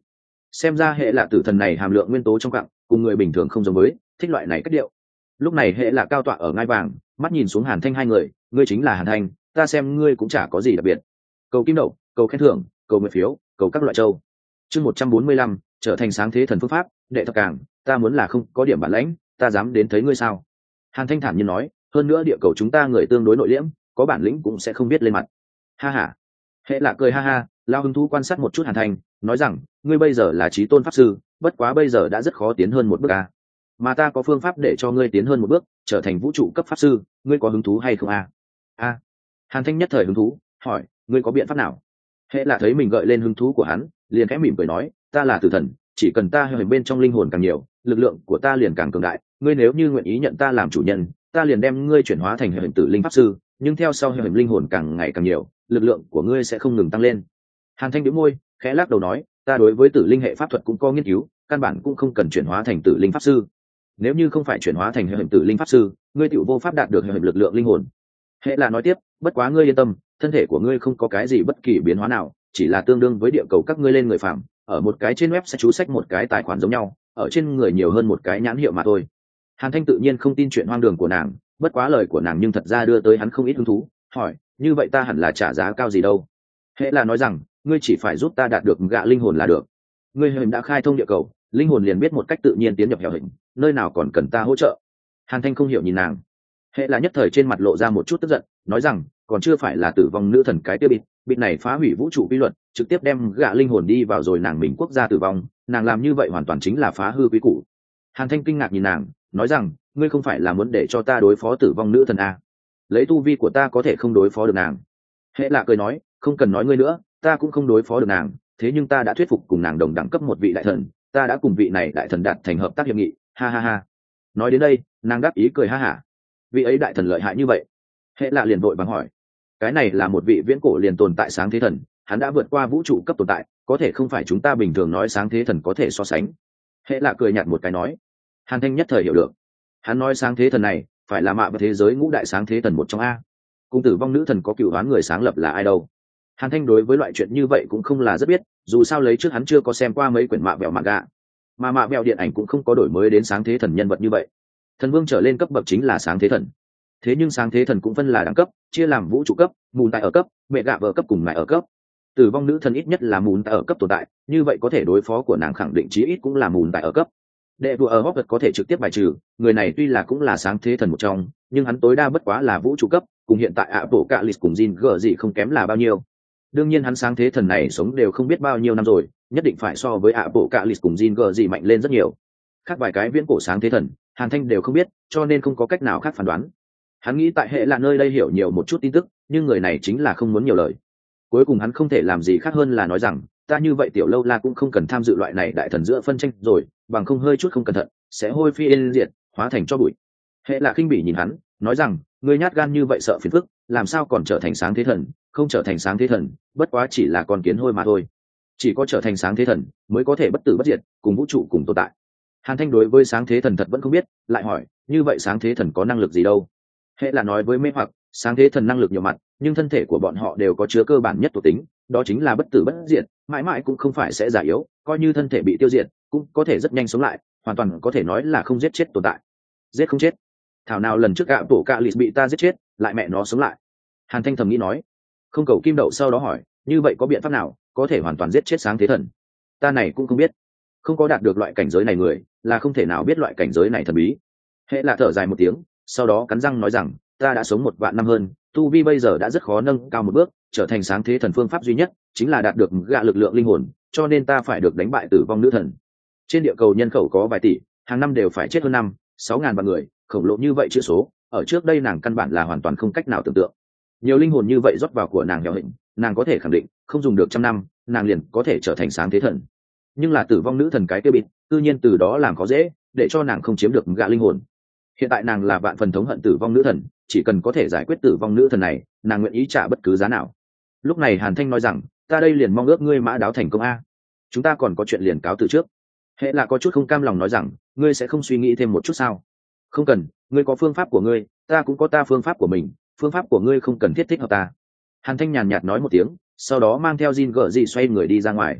xem ra hệ là tử thần này hàm lượng nguyên tố trong cặng cùng người bình thường không giống với, thích loại này cách điệu. Lúc này hệ là cao tọa ở ngai vàng, mắt nhìn xuống Hàn Thanh hai người, ngươi chính là Hàn Thanh, ta xem ngươi cũng chả có gì đặc biệt. Cầu kim đậu, cầu khen thưởng, cầu nguyện phiếu, cầu các loại châu. Chương một trăm bốn mươi lăm, trở thành sáng thế thần phương pháp, đệ thập càng, ta muốn là không có điểm bản lãnh, ta dám đến thấy ngươi sao? Hàn Thanh thản nhiên nói, hơn nữa địa cầu chúng ta người tương đối nội liễm, có bản lĩnh cũng sẽ không biết lên mặt. Ha ha. Hệ là cười ha ha, lao hứng thú quan sát một chút Hàn Thanh, nói rằng, ngươi bây giờ là chí tôn pháp sư, bất quá bây giờ đã rất khó tiến hơn một bước a. Mà ta có phương pháp để cho ngươi tiến hơn một bước, trở thành vũ trụ cấp pháp sư, ngươi có hứng thú hay không a? A. Hàn Thanh nhất thời hứng thú, hỏi, ngươi có biện pháp nào? Hệ là thấy mình gợi lên hứng thú của hắn, liền khẽ mỉm cười nói, ta là tử thần, chỉ cần ta hình bên trong linh hồn càng nhiều, lực lượng của ta liền càng cường đại, ngươi nếu như nguyện ý nhận ta làm chủ nhân, ta liền đem ngươi chuyển hóa thành hình tử linh pháp sư, nhưng theo sau hình linh hồn càng ngày càng nhiều, lực lượng của ngươi sẽ không ngừng tăng lên. Hàn Thanh nhếch môi, khẽ lắc đầu nói, ta đối với tử linh hệ pháp thuật cũng có nghiên cứu, căn bản cũng không cần chuyển hóa thành tử linh pháp sư. Nếu như không phải chuyển hóa thành hình tử linh pháp sư, ngươi tiểu vô pháp đạt được hình lực lượng linh hồn. Hệ là nói tiếp, bất quá ngươi yên tâm, thân thể của ngươi không có cái gì bất kỳ biến hóa nào, chỉ là tương đương với địa cầu các ngươi lên người phạm, ở một cái trên web sẽ chú sách một cái tài khoản giống nhau, ở trên người nhiều hơn một cái nhãn hiệu mà thôi. Hàn Thanh tự nhiên không tin chuyện hoang đường của nàng, bất quá lời của nàng nhưng thật ra đưa tới hắn không ít hứng thú, hỏi, như vậy ta hẳn là trả giá cao gì đâu? Hệ là nói rằng, ngươi chỉ phải giúp ta đạt được gạ linh hồn là được. Ngươi hình đã khai thông địa cầu, linh hồn liền biết một cách tự nhiên tiến nhập hẻo hình, nơi nào còn cần ta hỗ trợ? Hàn Thanh không hiểu nhìn nàng. Hệ là nhất thời trên mặt lộ ra một chút tức giận, nói rằng, còn chưa phải là tử vong nữ thần cái tiêu bịt, bịt này phá hủy vũ trụ quy luật, trực tiếp đem gạ linh hồn đi vào rồi nàng mình quốc gia tử vong, nàng làm như vậy hoàn toàn chính là phá hư quý củ. Hàn Thanh kinh ngạc nhìn nàng, nói rằng, ngươi không phải là muốn để cho ta đối phó tử vong nữ thần à? Lấy tu vi của ta có thể không đối phó được nàng. Hệ lạ cười nói, không cần nói ngươi nữa, ta cũng không đối phó được nàng, thế nhưng ta đã thuyết phục cùng nàng đồng đẳng cấp một vị đại thần, ta đã cùng vị này đại thần đạt thành hợp tác hiệp nghị, ha ha ha. Nói đến đây, nàng đáp ý cười ha hả. Vị ấy đại thần lợi hại như vậy? Hệ lạ liền vội vàng hỏi. Cái này là một vị viễn cổ liền tồn tại sáng thế thần, hắn đã vượt qua vũ trụ cấp tồn tại, có thể không phải chúng ta bình thường nói sáng thế thần có thể so sánh. Hệ lạ cười nhạt một cái nói. Hàn Thanh nhất thời hiểu được, hắn nói sáng thế thần này phải là mạ và thế giới ngũ đại sáng thế thần một trong a. Cung tử vong nữ thần có cựu đoán người sáng lập là ai đâu? Hàn Thanh đối với loại chuyện như vậy cũng không là rất biết, dù sao lấy trước hắn chưa có xem qua mấy quyển mạ vẹo manga, mà mạ vẹo điện ảnh cũng không có đổi mới đến sáng thế thần nhân vật như vậy. Thần vương trở lên cấp bậc chính là sáng thế thần, thế nhưng sáng thế thần cũng phân là đẳng cấp, chia làm vũ trụ cấp, mùn tại ở cấp, mẹ gạ vợ cấp cùng lại ở cấp. Tử vong nữ thần ít nhất là mùn tại ở cấp tồn tại, như vậy có thể đối phó của nàng khẳng định chí ít cũng là mùn tại ở cấp. Đệ vua ở Hogwarts có thể trực tiếp bài trừ, người này tuy là cũng là sáng thế thần một trong, nhưng hắn tối đa bất quá là vũ trụ cấp, cùng hiện tại Apocalypse cùng Jin gở gì không kém là bao nhiêu. Đương nhiên hắn sáng thế thần này sống đều không biết bao nhiêu năm rồi, nhất định phải so với Apocalypse cùng Jin gở gì mạnh lên rất nhiều. Khác vài cái viễn cổ sáng thế thần, Hàn Thanh đều không biết, cho nên không có cách nào khác phán đoán. Hắn nghĩ tại hệ là nơi đây hiểu nhiều một chút tin tức, nhưng người này chính là không muốn nhiều lời. Cuối cùng hắn không thể làm gì khác hơn là nói rằng, ta như vậy tiểu lâu la cũng không cần tham dự loại này đại thần giữa phân tranh rồi, bằng không hơi chút không cẩn thận sẽ hôi phi yên diệt, hóa thành cho bụi. Hệ là khinh bỉ nhìn hắn, nói rằng, ngươi nhát gan như vậy sợ phiền phức, làm sao còn trở thành sáng thế thần? Không trở thành sáng thế thần, bất quá chỉ là con kiến hôi mà thôi. Chỉ có trở thành sáng thế thần mới có thể bất tử bất diệt, cùng vũ trụ cùng tồn tại. Hàn Thanh đối với sáng thế thần thật vẫn không biết, lại hỏi, như vậy sáng thế thần có năng lực gì đâu? Hệ là nói với mê hoặc, sáng thế thần năng lực nhiều mặt, nhưng thân thể của bọn họ đều có chứa cơ bản nhất thuộc tính, đó chính là bất tử bất diệt, mãi mãi cũng không phải sẽ già yếu, coi như thân thể bị tiêu diệt, cũng có thể rất nhanh sống lại, hoàn toàn có thể nói là không giết chết tồn tại. Giết không chết? Thảo nào lần trước gạ tổ cạ lì bị ta giết chết, lại mẹ nó sống lại. Hàn Thanh thầm nghĩ nói. Không cầu kim đậu sau đó hỏi, như vậy có biện pháp nào có thể hoàn toàn giết chết sáng thế thần? Ta này cũng không biết, không có đạt được loại cảnh giới này người là không thể nào biết loại cảnh giới này thần bí. Hệ là thở dài một tiếng, sau đó cắn răng nói rằng, ta đã sống một vạn năm hơn, tu vi bây giờ đã rất khó nâng cao một bước, trở thành sáng thế thần phương pháp duy nhất chính là đạt được gạ lực lượng linh hồn, cho nên ta phải được đánh bại tử vong nữ thần. Trên địa cầu nhân khẩu có vài tỷ, hàng năm đều phải chết hơn năm sáu ngàn vạn người, khổng lồ như vậy chữ số, ở trước đây nàng căn bản là hoàn toàn không cách nào tưởng tượng. Nhiều linh hồn như vậy rót vào của nàng hẻo hình, nàng có thể khẳng định không dùng được trăm năm nàng liền có thể trở thành sáng thế thần. Nhưng là tử vong nữ thần cái tiêu bịt, tự nhiên từ đó làm khó dễ để cho nàng không chiếm được gạ linh hồn. Hiện tại nàng là vạn phần thống hận tử vong nữ thần, chỉ cần có thể giải quyết tử vong nữ thần này, nàng nguyện ý trả bất cứ giá nào. Lúc này Hàn Thanh nói rằng, ta đây liền mong ước ngươi mã đáo thành công a. Chúng ta còn có chuyện liền cáo từ trước. Hệ là có chút không cam lòng nói rằng, ngươi sẽ không suy nghĩ thêm một chút sao? Không cần, ngươi có phương pháp của ngươi, ta cũng có ta phương pháp của mình, phương pháp của ngươi không cần thiết thích hợp ta. Hàn Thanh nhàn nhạt nói một tiếng, sau đó mang theo Jin gở gì xoay người đi ra ngoài.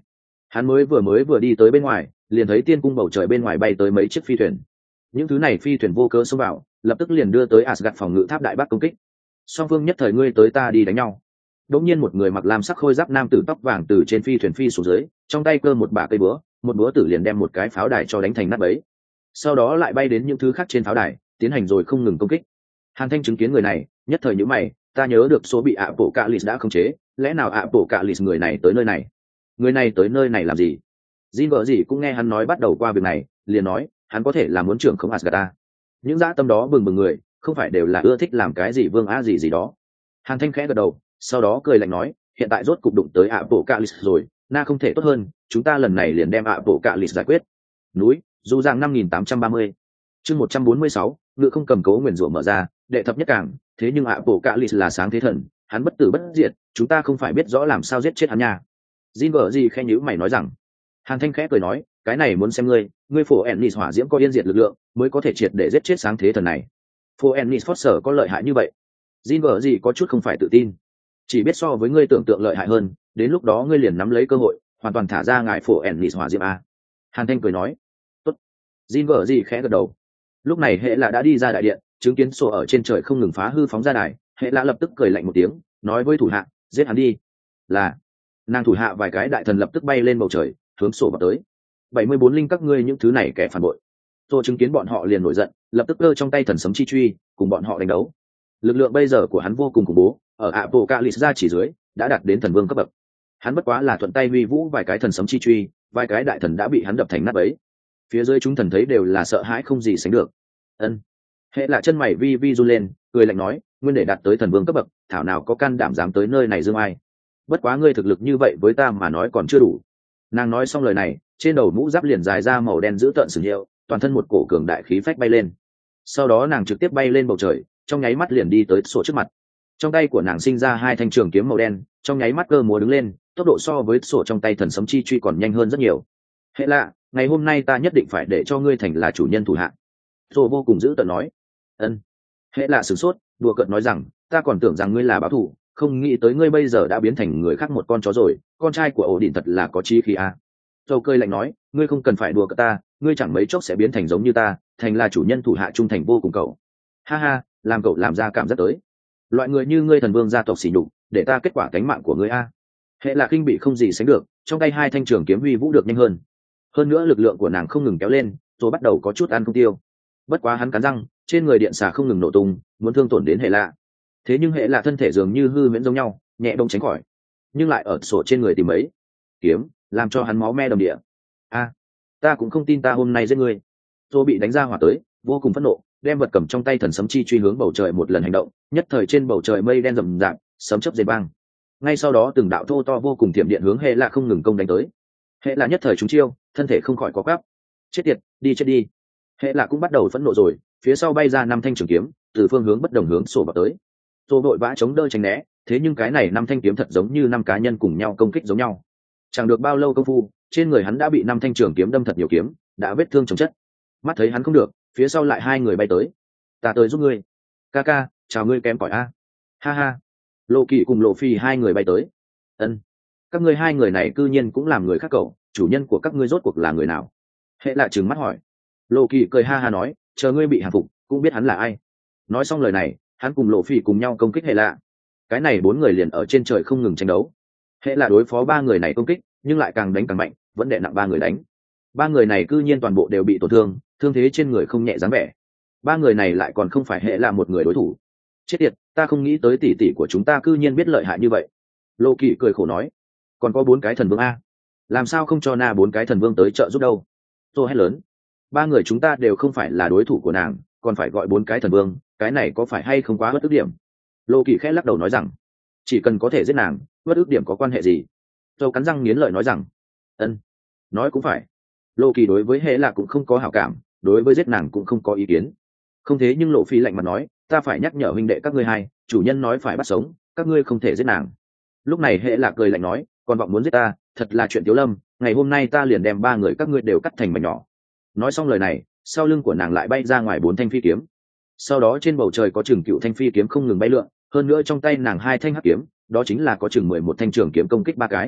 Hắn mới vừa mới vừa đi tới bên ngoài, liền thấy tiên cung bầu trời bên ngoài bay tới mấy chiếc phi thuyền. Những thứ này phi thuyền vô cớ xông vào, lập tức liền đưa tới Asgard phòng ngự tháp đại bác công kích. Song phương nhất thời ngươi tới ta đi đánh nhau. Đột nhiên một người mặc lam sắc khôi giáp nam tử tóc vàng từ trên phi thuyền phi xuống dưới, trong tay cơ một bả cây búa, một búa tử liền đem một cái pháo đài cho đánh thành nát bấy. Sau đó lại bay đến những thứ khác trên pháo đài, tiến hành rồi không ngừng công kích. Hàn Thanh chứng kiến người này, nhất thời nhíu mày, ta nhớ được số bị ạ bộ cạ lịt đã khống chế, lẽ nào ạ bộ cạ lịt người này tới nơi này? Người này tới nơi này làm gì? Jin vợ gì cũng nghe hắn nói bắt đầu qua việc này, liền nói, hắn có thể là muốn trưởng không Asgard ta. Những dã tâm đó bừng bừng người, không phải đều là ưa thích làm cái gì vương á gì gì đó. Hàn Thanh khẽ gật đầu, sau đó cười lạnh nói, hiện tại rốt cục đụng tới ạ bộ cạ lịt rồi, na không thể tốt hơn, chúng ta lần này liền đem ạ bộ cạ lịt giải quyết. Núi, du giang năm nghìn tám trăm ba mươi, chương một trăm bốn mươi sáu, ngự không cầm cố nguyền rủa mở ra, đệ thập nhất cảng, thế nhưng ạ bộ cạ lịt là sáng thế thần, hắn bất tử bất diệt, chúng ta không phải biết rõ làm sao giết chết hắn nha. Jin vợ gì khẽ nhíu mày nói rằng. Hàn Thanh khẽ cười nói, cái này muốn xem ngươi, ngươi phổ Ennis hỏa diễm có yên diệt lực lượng, mới có thể triệt để giết chết sáng thế thần này. Phổ Ennis Foster có lợi hại như vậy? Jin vợ gì có chút không phải tự tin, chỉ biết so với ngươi tưởng tượng lợi hại hơn, đến lúc đó ngươi liền nắm lấy cơ hội, hoàn toàn thả ra ngài phổ Ennis hỏa diễm a. Hàn Thanh cười nói, tốt. Jin vợ gì khẽ gật đầu. Lúc này hệ là đã đi ra đại điện, chứng kiến sổ ở trên trời không ngừng phá hư phóng ra đài, hệ là lập tức cười lạnh một tiếng, nói với thủ hạ, giết hắn đi. Là. Nàng thủ hạ vài cái đại thần lập tức bay lên bầu trời, hướng sổ vào tới. Bảy mươi bốn linh các ngươi những thứ này kẻ phản bội. Tôi chứng kiến bọn họ liền nổi giận, lập tức cơ trong tay thần sấm chi truy, cùng bọn họ đánh đấu. Lực lượng bây giờ của hắn vô cùng khủng bố, ở Apocalypse ra chỉ dưới, đã đạt đến thần vương cấp bậc. Hắn bất quá là thuận tay huy vũ vài cái thần sấm chi truy, vài cái đại thần đã bị hắn đập thành nát bấy. Phía dưới chúng thần thấy đều là sợ hãi không gì sánh được. Ân. Hệ là chân mày vi vi run lên, cười lạnh nói, nguyên để đạt tới thần vương cấp bậc, thảo nào có can đảm dám tới nơi này dương ai. Bất quá ngươi thực lực như vậy với ta mà nói còn chưa đủ. Nàng nói xong lời này, trên đầu mũ giáp liền dài ra màu đen giữ tợn sừng hiệu, toàn thân một cổ cường đại khí phách bay lên. Sau đó nàng trực tiếp bay lên bầu trời, trong nháy mắt liền đi tới sổ trước mặt. Trong tay của nàng sinh ra hai thanh trường kiếm màu đen, trong nháy mắt cơ múa đứng lên, tốc độ so với sổ trong tay thần sấm chi truy còn nhanh hơn rất nhiều. Hệ lạ, ngày hôm nay ta nhất định phải để cho ngươi thành là chủ nhân thủ hạ. Sổ vô cùng giữ tợn nói. Ân. Hệ lạ sửng sốt, đùa cợt nói rằng, ta còn tưởng rằng ngươi là báo thù, không nghĩ tới ngươi bây giờ đã biến thành người khác một con chó rồi, con trai của ổ đỉnh thật là có chí khí à. Dâu cơi lạnh nói, ngươi không cần phải đùa cợt ta, ngươi chẳng mấy chốc sẽ biến thành giống như ta, thành là chủ nhân thủ hạ trung thành vô cùng cậu. Ha ha, làm cậu làm ra cảm giác tới. Loại người như ngươi thần vương gia tộc xỉ nhục, để ta kết quả cánh mạng của ngươi a. Hệ là kinh bị không gì sánh được, trong tay hai thanh trường kiếm huy vũ được nhanh hơn. Hơn nữa lực lượng của nàng không ngừng kéo lên, rồi bắt đầu có chút ăn không tiêu. Bất quá hắn cắn răng, trên người điện xà không ngừng nổ tung, muốn thương tổn đến hệ lạ. Thế nhưng hệ lạ thân thể dường như hư miễn giống nhau, nhẹ đông tránh khỏi, nhưng lại ở sổ trên người tìm ấy kiếm, làm cho hắn máu me đầm địa. A, ta cũng không tin ta hôm nay giết ngươi. Rồi bị đánh ra hỏa tới, vô cùng phẫn nộ, đem vật cầm trong tay thần sấm chi truy hướng bầu trời một lần hành động, nhất thời trên bầu trời mây đen rậm rạp, sấm chớp dày băng. Ngay sau đó từng đạo thô to vô cùng tiệm điện hướng hệ lạ không ngừng công đánh tới. Hệ lạ nhất thời trúng chiêu, thân thể không khỏi có quắp. Chết tiệt, đi chết đi. Hệ lạ cũng bắt đầu phẫn nộ rồi, phía sau bay ra năm thanh trường kiếm, từ phương hướng bất đồng hướng sổ vào tới. Rồi vội vã chống đỡ tránh né, thế nhưng cái này năm thanh kiếm thật giống như năm cá nhân cùng nhau công kích giống nhau. Chẳng được bao lâu công phu, trên người hắn đã bị năm thanh trường kiếm đâm thật nhiều kiếm, đã vết thương chồng chất. Mắt thấy hắn không được, phía sau lại hai người bay tới. Ta tới giúp ngươi. Ca ca, chào ngươi kém cỏi a. Ha ha. Lộ Kỵ cùng Lộ Phi hai người bay tới. Ân. Các ngươi hai người này cư nhiên cũng làm người khác cậu, chủ nhân của các ngươi rốt cuộc là người nào? Hệ lạ trừng mắt hỏi. Lộ Kỵ cười ha ha nói, chờ ngươi bị hạ phục, cũng biết hắn là ai. Nói xong lời này, hắn cùng Lộ Phi cùng nhau công kích hệ lạ. Cái này bốn người liền ở trên trời không ngừng tranh đấu. Hệ là đối phó ba người này công kích, nhưng lại càng đánh càng mạnh, vẫn đè nặng ba người đánh. Ba người này cư nhiên toàn bộ đều bị tổn thương, thương thế trên người không nhẹ dáng vẻ. Ba người này lại còn không phải hệ là một người đối thủ. Chết tiệt, ta không nghĩ tới tỷ tỷ của chúng ta cư nhiên biết lợi hại như vậy. Lô Kỵ cười khổ nói, còn có bốn cái thần vương a, làm sao không cho na bốn cái thần vương tới trợ giúp đâu? Tôi hét lớn, ba người chúng ta đều không phải là đối thủ của nàng, còn phải gọi bốn cái thần vương, cái này có phải hay không quá bất ức điểm? Lô Kỵ khẽ lắc đầu nói rằng, chỉ cần có thể giết nàng, bất ức điểm có quan hệ gì? Tôi cắn răng nghiến lợi nói rằng, ân, nói cũng phải. Lô Kỵ đối với hệ là cũng không có hảo cảm, đối với giết nàng cũng không có ý kiến. Không thế nhưng Lộ Phi lạnh mặt nói, ta phải nhắc nhở huynh đệ các ngươi hai, chủ nhân nói phải bắt sống, các ngươi không thể giết nàng. Lúc này hệ là cười lạnh nói, còn vọng muốn giết ta, thật là chuyện tiếu lâm, ngày hôm nay ta liền đem ba người các ngươi đều cắt thành mảnh nhỏ. Nói xong lời này, sau lưng của nàng lại bay ra ngoài bốn thanh phi kiếm. Sau đó trên bầu trời có chừng cựu thanh phi kiếm không ngừng bay lượn, hơn nữa trong tay nàng hai thanh hắc kiếm, đó chính là có chừng mười một thanh trường kiếm công kích ba cái.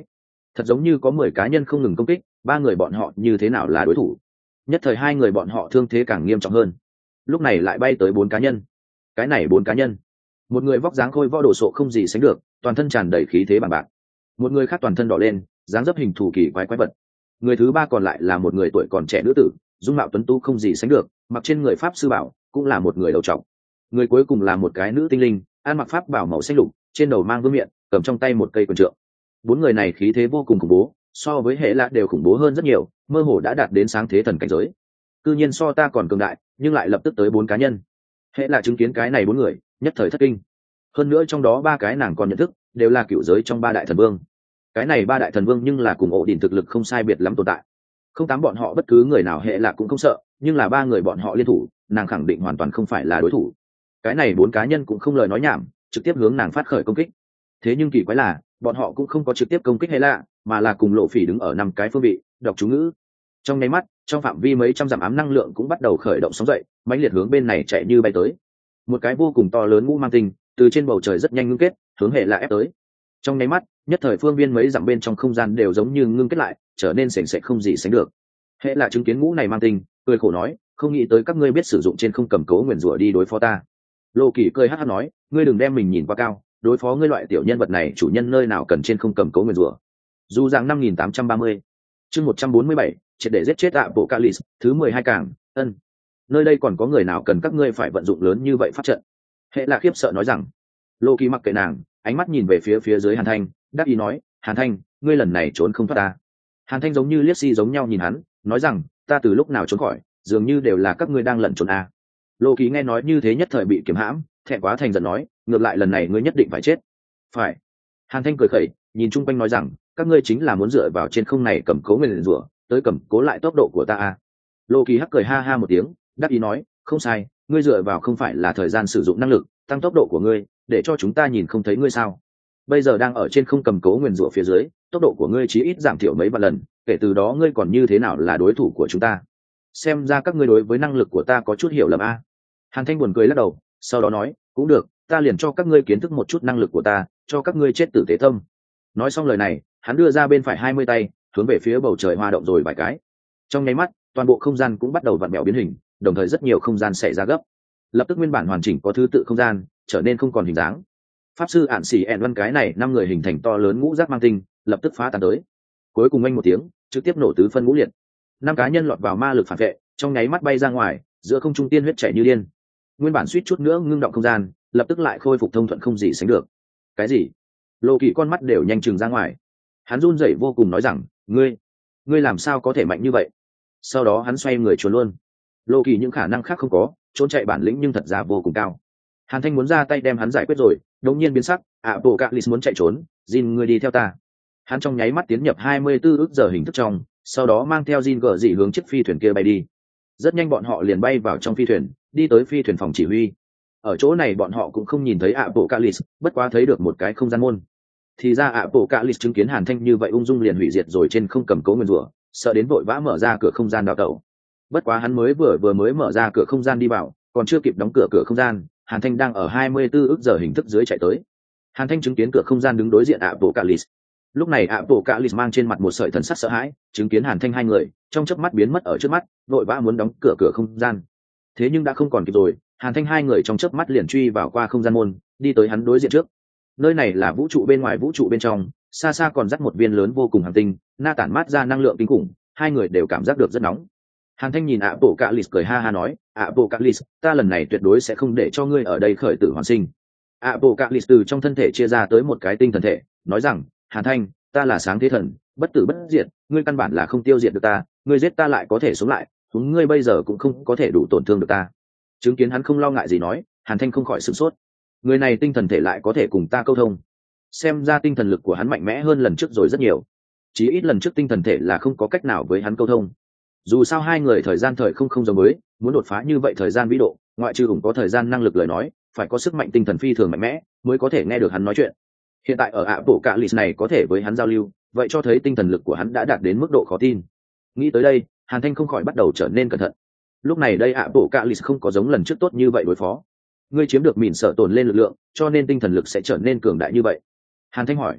thật giống như có mười cá nhân không ngừng công kích, ba người bọn họ như thế nào là đối thủ. Nhất thời hai người bọn họ thương thế càng nghiêm trọng hơn. Lúc này lại bay tới bốn cá nhân. Cái này bốn cá nhân, một người vóc dáng khôi võ đồ sộ không gì sánh được, toàn thân tràn đầy khí thế bằng bạc. Một người khác toàn thân đỏ lên, dáng dấp hình thù kỳ quái quái vật. Người thứ ba còn lại là một người tuổi còn trẻ nữ tử, dung mạo tuấn tú không gì sánh được, mặc trên người pháp sư bảo, cũng là một người đầu trọc. Người cuối cùng là một cái nữ tinh linh, ăn mặc pháp bảo màu xanh lục, trên đầu mang vương miện, cầm trong tay một cây quyền trượng. Bốn người này khí thế vô cùng khủng bố, so với hệ lạ đều khủng bố hơn rất nhiều, mơ hồ đã đạt đến sáng thế thần cảnh giới. Cư nhiên so ta còn cường đại, nhưng lại lập tức tới bốn cá nhân. Hệ lạ chứng kiến cái này bốn người, nhất thời thất kinh. Hơn nữa trong đó ba cái nàng còn nhận thức, đều là cựu giới trong ba đại thần vương. Cái này ba đại thần vương nhưng là cùng ổ đỉnh thực lực không sai biệt lắm tồn tại. Không tám bọn họ bất cứ người nào hệ lạ cũng không sợ, nhưng là ba người bọn họ liên thủ, nàng khẳng định hoàn toàn không phải là đối thủ. Cái này bốn cá nhân cũng không lời nói nhảm, trực tiếp hướng nàng phát khởi công kích. Thế nhưng kỳ quái là, bọn họ cũng không có trực tiếp công kích hệ lạ, mà là cùng Lộ Phỉ đứng ở năm cái phương vị, đọc chú ngữ. Trong nháy mắt, trong phạm vi mấy trăm dặm ám năng lượng cũng bắt đầu khởi động sóng dậy, mãnh liệt hướng bên này chạy như bay tới. Một cái vô cùng to lớn ngũ mang tinh từ trên bầu trời rất nhanh ngưng kết, hướng hệ lạ ép tới. Trong nháy mắt, nhất thời phương viên mấy dặm bên trong không gian đều giống như ngưng kết lại, trở nên sền sệt không gì sánh được. Hệ lạ chứng kiến ngũ này mang tinh, cười khổ nói, không nghĩ tới các ngươi biết sử dụng trên không cầm cố nguyền rủa đi đối phó ta. Lô Kỳ cười hắt hắt nói, ngươi đừng đem mình nhìn quá cao, đối phó ngươi loại tiểu nhân vật này chủ nhân nơi nào cần trên không cầm cố nguyền rủa. Dù rằng năm nghìn tám trăm ba mươi, chương một trăm bốn mươi bảy, triệt để giết chết Apocalypse, thứ mười hai càng, ân. Nơi đây còn có người nào cần các ngươi phải vận dụng lớn như vậy pháp trận? Hệ là khiếp sợ nói rằng. Lô Kỳ mặc kệ nàng, ánh mắt nhìn về phía phía dưới Hàn Thanh, đáp ý nói, Hàn Thanh, ngươi lần này trốn không thoát ta. Hàn Thanh giống như liếc xi giống nhau nhìn hắn, nói rằng, ta từ lúc nào trốn khỏi, dường như đều là các ngươi đang lẩn trốn à. Lô Kỳ nghe nói như thế nhất thời bị kiềm hãm, thẹn quá thành giận nói, ngược lại lần này ngươi nhất định phải chết. Phải. Hàn Thanh cười khẩy, nhìn chung quanh nói rằng, các ngươi chính là muốn dựa vào trên không này cầm cố nguyền rủa, tới cầm cố lại tốc độ của ta à. Lô Kỳ hắc cười ha ha một tiếng, đáp ý nói, không sai, ngươi dựa vào không phải là thời gian sử dụng năng lực, tăng tốc độ của ngươi, để cho chúng ta nhìn không thấy ngươi sao? Bây giờ đang ở trên không cầm cố nguyền rủa phía dưới, tốc độ của ngươi chí ít giảm thiểu mấy vạn lần, kể từ đó ngươi còn như thế nào là đối thủ của chúng ta? Xem ra các ngươi đối với năng lực của ta có chút hiểu lầm a. À. Hàn Thanh buồn cười lắc đầu, sau đó nói, cũng được, ta liền cho các ngươi kiến thức một chút năng lực của ta, cho các ngươi chết tử tế tâm. Nói xong lời này, hắn đưa ra bên phải hai mươi tay, hướng về phía bầu trời hoa động rồi vài cái. Trong nháy mắt, toàn bộ không gian cũng bắt đầu vặn vẹo biến hình, đồng thời rất nhiều không gian xảy ra gấp. Lập tức nguyên bản hoàn chỉnh có thứ tự không gian trở nên không còn hình dáng. Pháp sư ản xỉ ẹn văn cái này năm người hình thành to lớn ngũ giác mang tinh, lập tức phá tan tới. Cuối cùng anh một tiếng, trực tiếp nổ tứ phân ngũ liệt. Năm cá nhân lọt vào ma lực phản vệ, trong nháy mắt bay ra ngoài, giữa không trung tiên huyết chảy như điên. Nguyên bản suýt chút nữa ngưng động không gian, lập tức lại khôi phục thông thuận không gì sánh được. Cái gì? Lô Kỳ con mắt đều nhanh chừng ra ngoài. Hắn run rẩy vô cùng nói rằng, ngươi, ngươi làm sao có thể mạnh như vậy? Sau đó hắn xoay người trốn luôn. Lô Kỳ những khả năng khác không có, trốn chạy bản lĩnh nhưng thật ra vô cùng cao. Hàn Thanh muốn ra tay đem hắn giải quyết rồi, đột nhiên biến sắc, Apocalypse muốn chạy trốn, Jin ngươi đi theo ta. Hắn trong nháy mắt tiến nhập hai mươi tư ức giờ hình thức trong, sau đó mang theo Jin gở dị hướng chiếc phi thuyền kia bay đi. Rất nhanh bọn họ liền bay vào trong phi thuyền, đi tới phi thuyền phòng chỉ huy. Ở chỗ này bọn họ cũng không nhìn thấy Apocalypse, bất quá thấy được một cái không gian môn. Thì ra Apocalypse chứng kiến Hàn Thanh như vậy ung dung liền hủy diệt rồi trên không cầm cố nguyên rủa, sợ đến vội vã mở ra cửa không gian đào tẩu. Bất quá hắn mới vừa vừa mới mở ra cửa không gian đi vào, còn chưa kịp đóng cửa cửa không gian, Hàn Thanh đang ở hai mươi tư ức giờ hình thức dưới chạy tới. Hàn Thanh chứng kiến cửa không gian đứng đối diện Apocalypse. Lúc này Apocalypse mang trên mặt một sợi thần sắc sợ hãi, chứng kiến Hàn Thanh hai người, trong chớp mắt biến mất ở trước mắt, vội vã muốn đóng cửa cửa không gian. Thế nhưng đã không còn kịp rồi, Hàn Thanh hai người trong chớp mắt liền truy vào qua không gian môn, đi tới hắn đối diện trước. Nơi này là vũ trụ bên ngoài vũ trụ bên trong, xa xa còn dắt một viên lớn vô cùng hành tinh, na tản mát ra năng lượng kinh khủng, hai người đều cảm giác được rất nóng. Hàn Thanh nhìn Apocalypse cười ha ha nói, Apocalypse, ta lần này tuyệt đối sẽ không để cho ngươi ở đây khởi tử hoàn sinh. Apocalypse từ trong thân thể chia ra tới một cái tinh thần thể, nói rằng, Hàn Thanh, ta là sáng thế thần, bất tử bất diệt, ngươi căn bản là không tiêu diệt được ta, ngươi giết ta lại có thể sống lại, chúng ngươi bây giờ cũng không có thể đủ tổn thương được ta. Chứng kiến hắn không lo ngại gì nói, Hàn Thanh không khỏi sửng sốt. Người này tinh thần thể lại có thể cùng ta câu thông. Xem ra tinh thần lực của hắn mạnh mẽ hơn lần trước rồi rất nhiều. Chí ít lần trước tinh thần thể là không có cách nào với hắn câu thông. Dù sao hai người thời gian thời không không giống với, muốn đột phá như vậy thời gian vĩ độ, ngoại trừ cũng có thời gian năng lực lời nói, phải có sức mạnh tinh thần phi thường mạnh mẽ, mới có thể nghe được hắn nói chuyện. Hiện tại ở Apocalypse này có thể với hắn giao lưu, vậy cho thấy tinh thần lực của hắn đã đạt đến mức độ khó tin. Nghĩ tới đây, Hàn Thanh không khỏi bắt đầu trở nên cẩn thận. Lúc này đây Apocalypse không có giống lần trước tốt như vậy đối phó. Ngươi chiếm được mìn sợ tồn lên lực lượng, cho nên tinh thần lực sẽ trở nên cường đại như vậy. Hàn Thanh hỏi.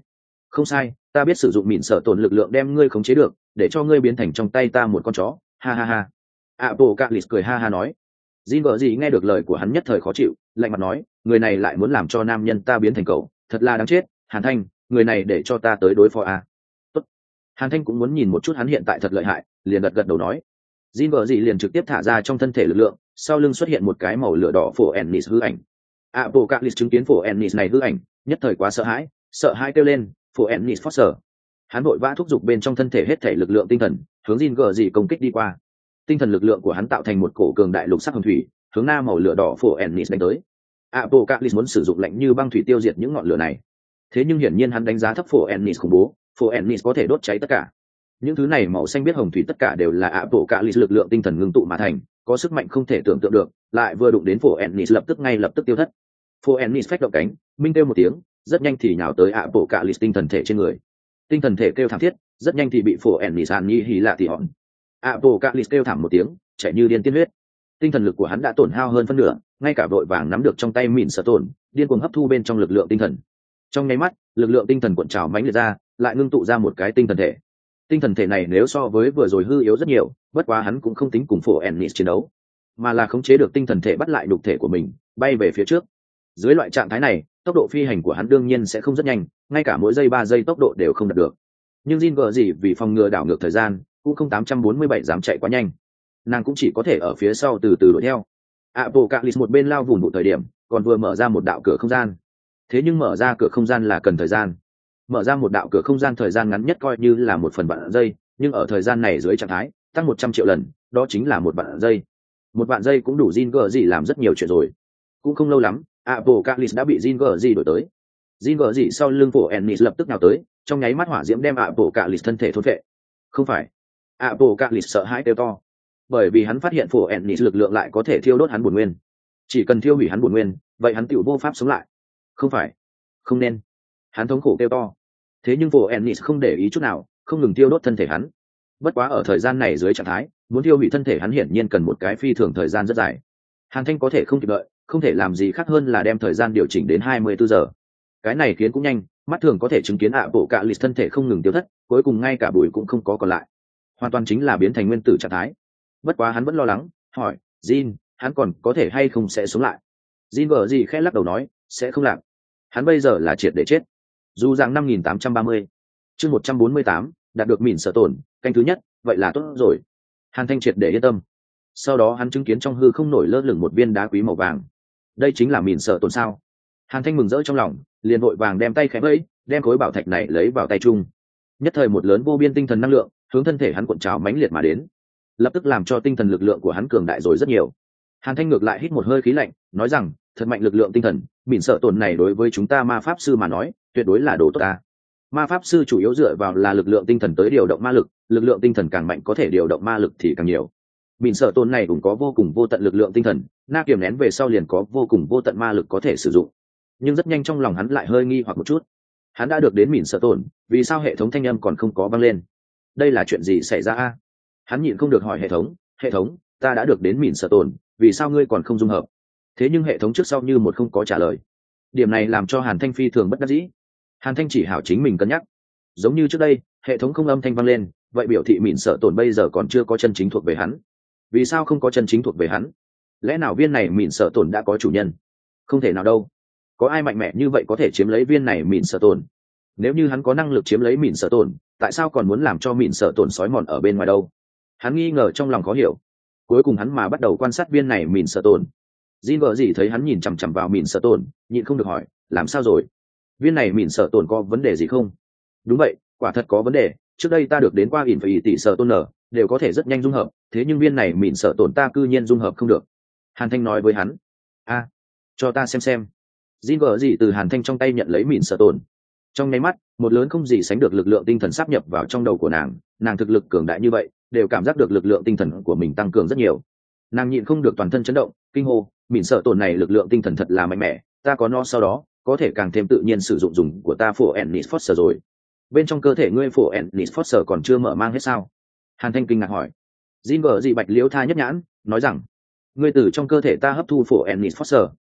Không sai, ta biết sử dụng mịn sợ tổn lực lượng đem ngươi khống chế được, để cho ngươi biến thành trong tay ta một con chó, ha ha ha. Apocalypse cười ha ha nói. Jin vợ gì nghe được lời của hắn nhất thời khó chịu, lạnh mặt nói, người này lại muốn làm cho nam nhân ta biến thành cậu, thật là đáng chết. Hàn Thanh, người này để cho ta tới đối phó à? Tốt. Hàn Thanh cũng muốn nhìn một chút hắn hiện tại thật lợi hại, liền gật gật đầu nói. Jin vợ gì liền trực tiếp thả ra trong thân thể lực lượng, sau lưng xuất hiện một cái màu lửa đỏ phổ Ennis hư ảnh. Apocalypse chứng kiến phổ Ennis này hư ảnh, nhất thời quá sợ hãi, sợ hãi kêu lên, phổ Ennis Foster. Hắn vội vã thúc giục bên trong thân thể hết thể lực lượng tinh thần, hướng Jin vợ gì công kích đi qua. Tinh thần lực lượng của hắn tạo thành một cổ cường đại lục sắc hồng thủy, hướng nam màu lửa đỏ phổ Ennis đánh tới. Apocalypse muốn sử dụng lạnh như băng thủy tiêu diệt những ngọn lửa này. Thế nhưng hiển nhiên hắn đánh giá thấp phổ Ennis khủng bố, phổ Ennis có thể đốt cháy tất cả. Những thứ này màu xanh biết hồng thủy tất cả đều là Apocalypse lực lượng tinh thần ngưng tụ mà thành, có sức mạnh không thể tưởng tượng được, lại vừa đụng đến phổ Ennis lập tức ngay lập tức tiêu thất. Phổ Ennis phách động cánh, minh kêu một tiếng, rất nhanh thì nhào tới Apocalypse tinh thần thể trên người. Tinh thần thể kêu thảm thiết, rất nhanh thì bị phổ Ennis ăn như hí lạ tỉ hòn. Apocalypse kêu thảm một tiếng, chạy như điên tiên huyết. Tinh thần lực của hắn đã tổn hao hơn phân nửa, ngay cả vội vàng nắm được trong tay mịn sở tổn, điên cuồng hấp thu bên trong lực lượng tinh thần. Trong nháy mắt, lực lượng tinh thần cuộn trào mãnh liệt ra, lại ngưng tụ ra một cái tinh thần thể. Tinh thần thể này nếu so với vừa rồi hư yếu rất nhiều, bất quá hắn cũng không tính cùng phổ Ennis chiến đấu, mà là khống chế được tinh thần thể bắt lại nhục thể của mình, bay về phía trước. Dưới loại trạng thái này, tốc độ phi hành của hắn đương nhiên sẽ không rất nhanh, ngay cả mỗi giây ba giây tốc độ đều không đạt được. Nhưng Jin vợ gì vì phòng ngừa đảo ngược thời gian, cũng không tám trăm bốn mươi bảy dám chạy quá nhanh, nàng cũng chỉ có thể ở phía sau từ từ đuổi theo. Apocalypse một bên lao vùn vụ thời điểm, còn vừa mở ra một đạo cửa không gian. Thế nhưng mở ra cửa không gian là cần thời gian. Mở ra một đạo cửa không gian thời gian ngắn nhất coi như là một phần vạn giây, nhưng ở thời gian này dưới trạng thái tăng một trăm triệu lần, đó chính là một vạn giây. Một vạn giây cũng đủ Jin gì làm rất nhiều chuyện rồi. Cũng không lâu lắm, Apocalypse đã bị Jin gì đổi tới. Jin gì sau lưng phổ Ennis lập tức nào tới, trong nháy mắt hỏa diễm đem Apocalypse thân thể thôn phệ. Không phải. Apocalypse sợ hãi kêu to, bởi vì hắn phát hiện phổ Ennis lực lượng lại có thể thiêu đốt hắn bổn nguyên. Chỉ cần thiêu hủy hắn bổn nguyên, vậy hắn tựu vô pháp sống lại. Không phải, không nên. Hắn thống khổ kêu to. Thế nhưng phổ Ennis không để ý chút nào, không ngừng thiêu đốt thân thể hắn. Bất quá ở thời gian này dưới trạng thái, muốn thiêu hủy thân thể hắn hiển nhiên cần một cái phi thường thời gian rất dài. Hàn Thanh có thể không kịp đợi, không thể làm gì khác hơn là đem thời gian điều chỉnh đến hai mươi bốn giờ. Cái này khiến cũng nhanh, mắt thường có thể chứng kiến Apocalypse thân thể không ngừng tiêu thất, cuối cùng ngay cả bụi cũng không có còn lại, hoàn toàn chính là biến thành nguyên tử trạng thái. Bất quá hắn vẫn lo lắng, hỏi, Jin, hắn còn có thể hay không sẽ sống lại? Jin vợ gì khẽ lắc đầu nói, sẽ không làm. Hắn bây giờ là triệt để chết. Dù rằng năm nghìn tám trăm ba mươi, chương một trăm bốn mươi tám, đạt được mìn sở tổn, canh thứ nhất, vậy là tốt rồi. Hàn Thanh triệt để yên tâm. Sau đó hắn chứng kiến trong hư không nổi lơ lửng một viên đá quý màu vàng. Đây chính là mìn sở tổn sao? Hàn Thanh mừng rỡ trong lòng, liền vội vàng đem tay khẽ vẫy, đem khối bảo thạch này lấy vào tay chung. Nhất thời một lớn vô biên tinh thần năng lượng hướng thân thể hắn cuộn trào mãnh liệt mà đến, lập tức làm cho tinh thần lực lượng của hắn cường đại rồi rất nhiều. Hàn Thanh ngược lại hít một hơi khí lạnh, nói rằng, thật mạnh lực lượng tinh thần, mìn sợ tổn này đối với chúng ta ma pháp sư mà nói, tuyệt đối là đồ tốt ta. Ma pháp sư chủ yếu dựa vào là lực lượng tinh thần tới điều động ma lực, lực lượng tinh thần càng mạnh có thể điều động ma lực thì càng nhiều. Mìn sợ tổn này cũng có vô cùng vô tận lực lượng tinh thần, na kiềm nén về sau liền có vô cùng vô tận ma lực có thể sử dụng. Nhưng rất nhanh trong lòng hắn lại hơi nghi hoặc một chút. Hắn đã được đến mìn sợ tổn, vì sao hệ thống thanh âm còn không có vang lên? Đây là chuyện gì xảy ra a? Hắn nhịn không được hỏi hệ thống, hệ thống, ta đã được đến mìn sợ tổn, vì sao ngươi còn không dung hợp? Thế nhưng hệ thống trước sau như một không có trả lời. Điểm này làm cho Hàn Thanh phi thường bất đắc dĩ. Hàn Thanh chỉ hảo chính mình cân nhắc. Giống như trước đây, hệ thống không âm thanh vang lên, vậy biểu thị mìn sợ tổn bây giờ còn chưa có chân chính thuộc về hắn. Vì sao không có chân chính thuộc về hắn? Lẽ nào viên này mìn sợ tổn đã có chủ nhân? Không thể nào đâu. Có ai mạnh mẽ như vậy có thể chiếm lấy viên này mìn sợ tổn? Nếu như hắn có năng lực chiếm lấy mìn sợ tổn, tại sao còn muốn làm cho mìn sợ tổn sói mòn ở bên ngoài đâu? Hắn nghi ngờ trong lòng khó hiểu. Cuối cùng hắn mà bắt đầu quan sát viên này mìn sợ tổn. Jin vợ gì thấy hắn nhìn chằm chằm vào mìn sợ tổn, nhịn không được hỏi, làm sao rồi? Viên này mìn sợ tổn có vấn đề gì không? Đúng vậy, quả thật có vấn đề. Trước đây ta được đến qua ỉn phải tỷ sợ tổn nở, đều có thể rất nhanh dung hợp, thế nhưng viên này mìn sợ tổn ta cư nhiên dung hợp không được. Hàn Thanh nói với hắn, a, cho ta xem xem. Jin vợ gì từ Hàn Thanh trong tay nhận lấy mìn sợ tổn. Trong nháy mắt, một lớn không gì sánh được lực lượng tinh thần sáp nhập vào trong đầu của nàng, nàng thực lực cường đại như vậy, đều cảm giác được lực lượng tinh thần của mình tăng cường rất nhiều. Nàng nhịn không được toàn thân chấn động, kinh hô, mìn sợ tổn này lực lượng tinh thần thật là mạnh mẽ, ta có nó sau đó, có thể càng thêm tự nhiên sử dụng dùng của ta phổ Ennis Foster rồi. Bên trong cơ thể ngươi phổ Ennis Foster còn chưa mở mang hết sao? Hàn Thanh kinh ngạc hỏi. Jin vợ gì bạch liễu tha nhất nhãn, nói rằng, ngươi từ trong cơ thể ta hấp thu phổ Ennis Foster,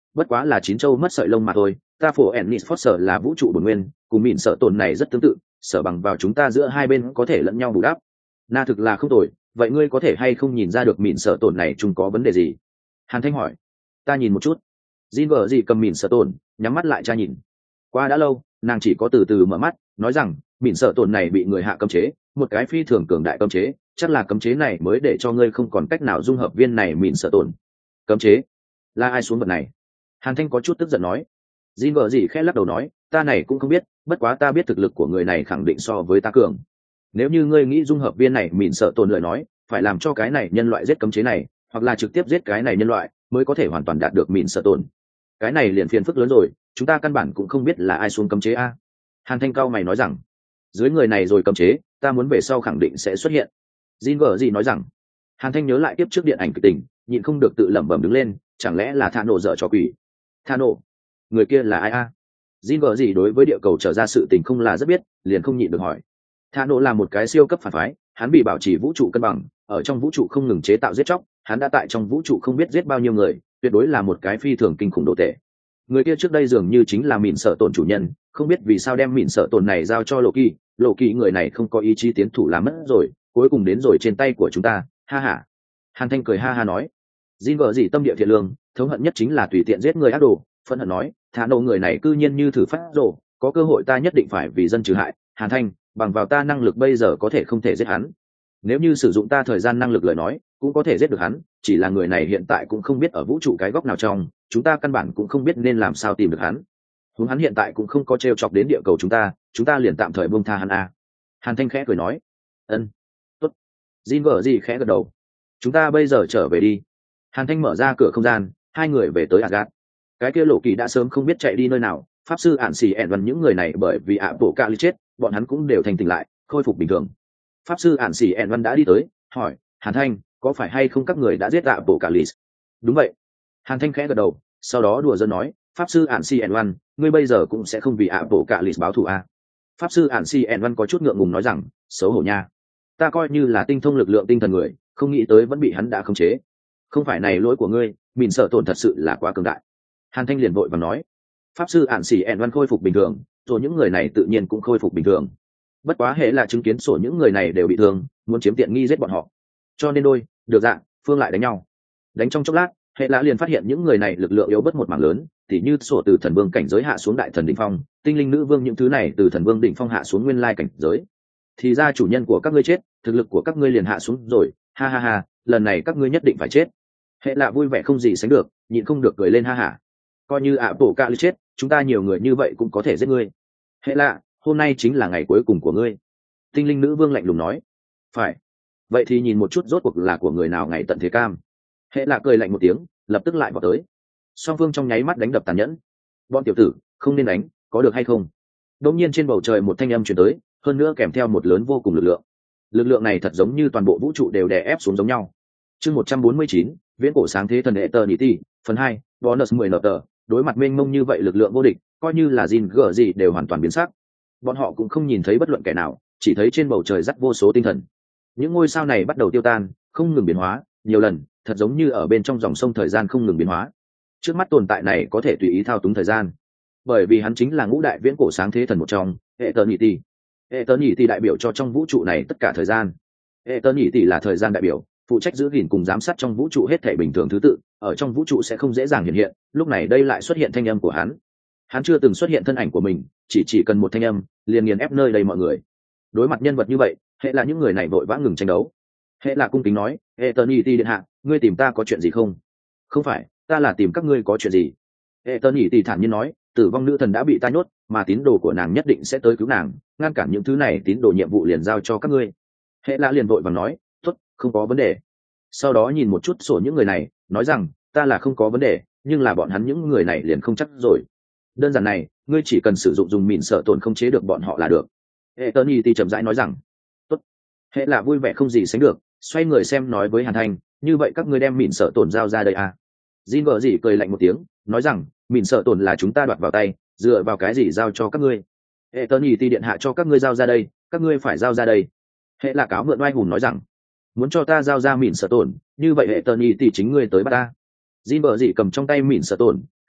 bất quá là chín châu mất sợi lông mà thôi. Ta phổ ennis foster là vũ trụ bổn nguyên, cùng mìn sợ tổn này rất tương tự, sở bằng vào chúng ta giữa hai bên có thể lẫn nhau bù đắp. Na thực là không tồi, vậy ngươi có thể hay không nhìn ra được mìn sợ tổn này chúng có vấn đề gì? Hàn Thanh hỏi. Ta nhìn một chút. Jin vợ gì cầm mìn sợ tổn, nhắm mắt lại tra nhìn. Qua đã lâu, nàng chỉ có từ từ mở mắt, nói rằng mìn sợ tổn này bị người hạ cấm chế, một cái phi thường cường đại cấm chế, chắc là cấm chế này mới để cho ngươi không còn cách nào dung hợp viên này mìn sợ tổn. Cấm chế? Là ai xuống vật này? Hàn Thanh có chút tức giận nói. Jin vợ gì khẽ lắc đầu nói, ta này cũng không biết, bất quá ta biết thực lực của người này khẳng định so với ta cường. Nếu như ngươi nghĩ dung hợp viên này mìn sợ tổn lời nói, phải làm cho cái này nhân loại giết cấm chế này, hoặc là trực tiếp giết cái này nhân loại, mới có thể hoàn toàn đạt được mìn sợ tổn. Cái này liền phiền phức lớn rồi, chúng ta căn bản cũng không biết là ai xuống cấm chế a. Hàn Thanh cao mày nói rằng, dưới người này rồi cấm chế, ta muốn về sau khẳng định sẽ xuất hiện. Jin vợ gì nói rằng. Hàn Thanh nhớ lại tiếp trước điện ảnh kịch tình, nhịn không được tự lẩm bẩm đứng lên, chẳng lẽ là Thano dở trò quỷ? Thano? Người kia là ai a? Jin vợ gì đối với địa cầu trở ra sự tình không là rất biết, liền không nhịn được hỏi. Thano là một cái siêu cấp phản phái, hắn bị bảo trì vũ trụ cân bằng, ở trong vũ trụ không ngừng chế tạo giết chóc, hắn đã tại trong vũ trụ không biết giết bao nhiêu người, tuyệt đối là một cái phi thường kinh khủng đồ tệ. Người kia trước đây dường như chính là mìn sợ tổn chủ nhân, không biết vì sao đem mìn sợ tổn này giao cho Loki, Loki người này không có ý chí tiến thủ làm mất rồi, cuối cùng đến rồi trên tay của chúng ta, ha ha. Hàn Thanh cười ha ha nói. Jin vợ gì tâm địa thiện lương, thống hận nhất chính là tùy tiện giết người ác đồ, phẫn hận nói, thả nổ người này cư nhiên như thử phát rồ, có cơ hội ta nhất định phải vì dân trừ hại. Hàn Thanh, bằng vào ta năng lực bây giờ có thể không thể giết hắn. Nếu như sử dụng ta thời gian năng lực lời nói, cũng có thể giết được hắn, chỉ là người này hiện tại cũng không biết ở vũ trụ cái góc nào trong, chúng ta căn bản cũng không biết nên làm sao tìm được hắn. Huống hắn hiện tại cũng không có trêu chọc đến địa cầu chúng ta, chúng ta liền tạm thời buông tha hắn a. Hàn Thanh khẽ cười nói. Ân, tốt. Jin vợ gì khẽ gật đầu. Chúng ta bây giờ trở về đi. Hàn Thanh mở ra cửa không gian, hai người về tới Asgard. Cái kia Lộ Kỳ đã sớm không biết chạy đi nơi nào, pháp sư ản xì ẻn văn những người này bởi vì ạ bộ cạ ly chết, bọn hắn cũng đều thành tỉnh lại, khôi phục bình thường. Pháp sư ản xì ẻn văn đã đi tới, hỏi, Hàn Thanh, có phải hay không các người đã giết ạ bộ cạ ly? Đúng vậy. Hàn Thanh khẽ gật đầu, sau đó đùa giỡn nói, pháp sư ản xì ẻn văn, ngươi bây giờ cũng sẽ không vì ạ bộ cạ ly báo thù à? Pháp sư ản xì ẻn văn có chút ngượng ngùng nói rằng, xấu hổ nha, ta coi như là tinh thông lực lượng tinh thần người, không nghĩ tới vẫn bị hắn đã khống chế. Không phải này lỗi của ngươi, mình sợ tổn thật sự là quá cường đại. Hàn Thanh liền vội và nói. Pháp sư ản xì ẻn văn khôi phục bình thường, rồi những người này tự nhiên cũng khôi phục bình thường. Bất quá hệ là chứng kiến sổ những người này đều bị thương, muốn chiếm tiện nghi giết bọn họ, cho nên đôi được dạng phương lại đánh nhau. Đánh trong chốc lát, hệ là liền phát hiện những người này lực lượng yếu bất một mảng lớn, thì như sổ từ thần vương cảnh giới hạ xuống đại thần đỉnh phong, tinh linh nữ vương những thứ này từ thần vương đỉnh phong hạ xuống nguyên lai cảnh giới. Thì ra chủ nhân của các ngươi chết, thực lực của các ngươi liền hạ xuống rồi, ha ha ha, lần này các ngươi nhất định phải chết. Hệ là vui vẻ không gì sánh được, nhịn không được cười lên ha hả. Coi như ạ bổ cạ chết, chúng ta nhiều người như vậy cũng có thể giết ngươi. Hệ lạ, hôm nay chính là ngày cuối cùng của ngươi. Tinh linh nữ vương lạnh lùng nói. Phải. Vậy thì nhìn một chút rốt cuộc là của người nào ngày tận thế cam. Hệ lạ cười lạnh một tiếng, lập tức lại vào tới. Song phương trong nháy mắt đánh đập tàn nhẫn. Bọn tiểu tử, không nên đánh, có được hay không? Đột nhiên trên bầu trời một thanh âm truyền tới, hơn nữa kèm theo một lớn vô cùng lực lượng. Lực lượng này thật giống như toàn bộ vũ trụ đều đè ép xuống giống nhau. Chương một trăm bốn mươi chín, viễn cổ sáng thế thần Eternity, phần hai, bonus mười nợ tờ. Đối mặt mênh mông như vậy lực lượng vô địch, coi như là Jin gở gì đều hoàn toàn biến sắc. Bọn họ cũng không nhìn thấy bất luận kẻ nào, chỉ thấy trên bầu trời dắt vô số tinh thần. Những ngôi sao này bắt đầu tiêu tan, không ngừng biến hóa, nhiều lần, thật giống như ở bên trong dòng sông thời gian không ngừng biến hóa. Trước mắt tồn tại này có thể tùy ý thao túng thời gian, bởi vì hắn chính là ngũ đại viễn cổ sáng thế thần một trong, Eternity. Eternity đại biểu cho trong vũ trụ này tất cả thời gian. Eternity là thời gian đại biểu, phụ trách giữ gìn cùng giám sát trong vũ trụ hết thảy bình thường thứ tự, ở trong vũ trụ sẽ không dễ dàng hiện hiện. Lúc này đây lại xuất hiện thanh âm của hắn. Hắn chưa từng xuất hiện thân ảnh của mình, chỉ chỉ cần một thanh âm, liền nghiền ép nơi đây mọi người. Đối mặt nhân vật như vậy, hệ là những người này vội vã ngừng tranh đấu. Hệ là cung kính nói, Eternity điện hạ, ngươi tìm ta có chuyện gì không? Không phải, ta là tìm các ngươi có chuyện gì. Eternity thản nhiên nói, tử vong nữ thần đã bị ta nhốt, mà tín đồ của nàng nhất định sẽ tới cứu nàng, ngăn cản những thứ này tín đồ nhiệm vụ liền giao cho các ngươi. Hệ là liền vội vàng nói, tốt, không có vấn đề. Sau đó nhìn một chút sổ những người này, nói rằng, ta là không có vấn đề, nhưng là bọn hắn những người này liền không chắc rồi. Đơn giản này, ngươi chỉ cần sử dụng dùng mìn sợ tổn không chế được bọn họ là được. Eternity chậm rãi nói rằng, tốt. Hệ là vui vẻ không gì sánh được, xoay người xem nói với Hàn Thanh, như vậy các ngươi đem mìn sợ tổn giao ra đây à? Jin vợ gì cười lạnh một tiếng, nói rằng, mìn sợ tổn là chúng ta đoạt vào tay, dựa vào cái gì giao cho các ngươi? Eternity điện hạ cho các ngươi giao ra đây, các ngươi phải giao ra đây. Hệ là cáo mượn oai hùng nói rằng, muốn cho ta giao ra mìn sợ tổn, như vậy Eternity chính ngươi tới bắt ta. Jin vợ gì cầm trong tay mìn sợ tổn,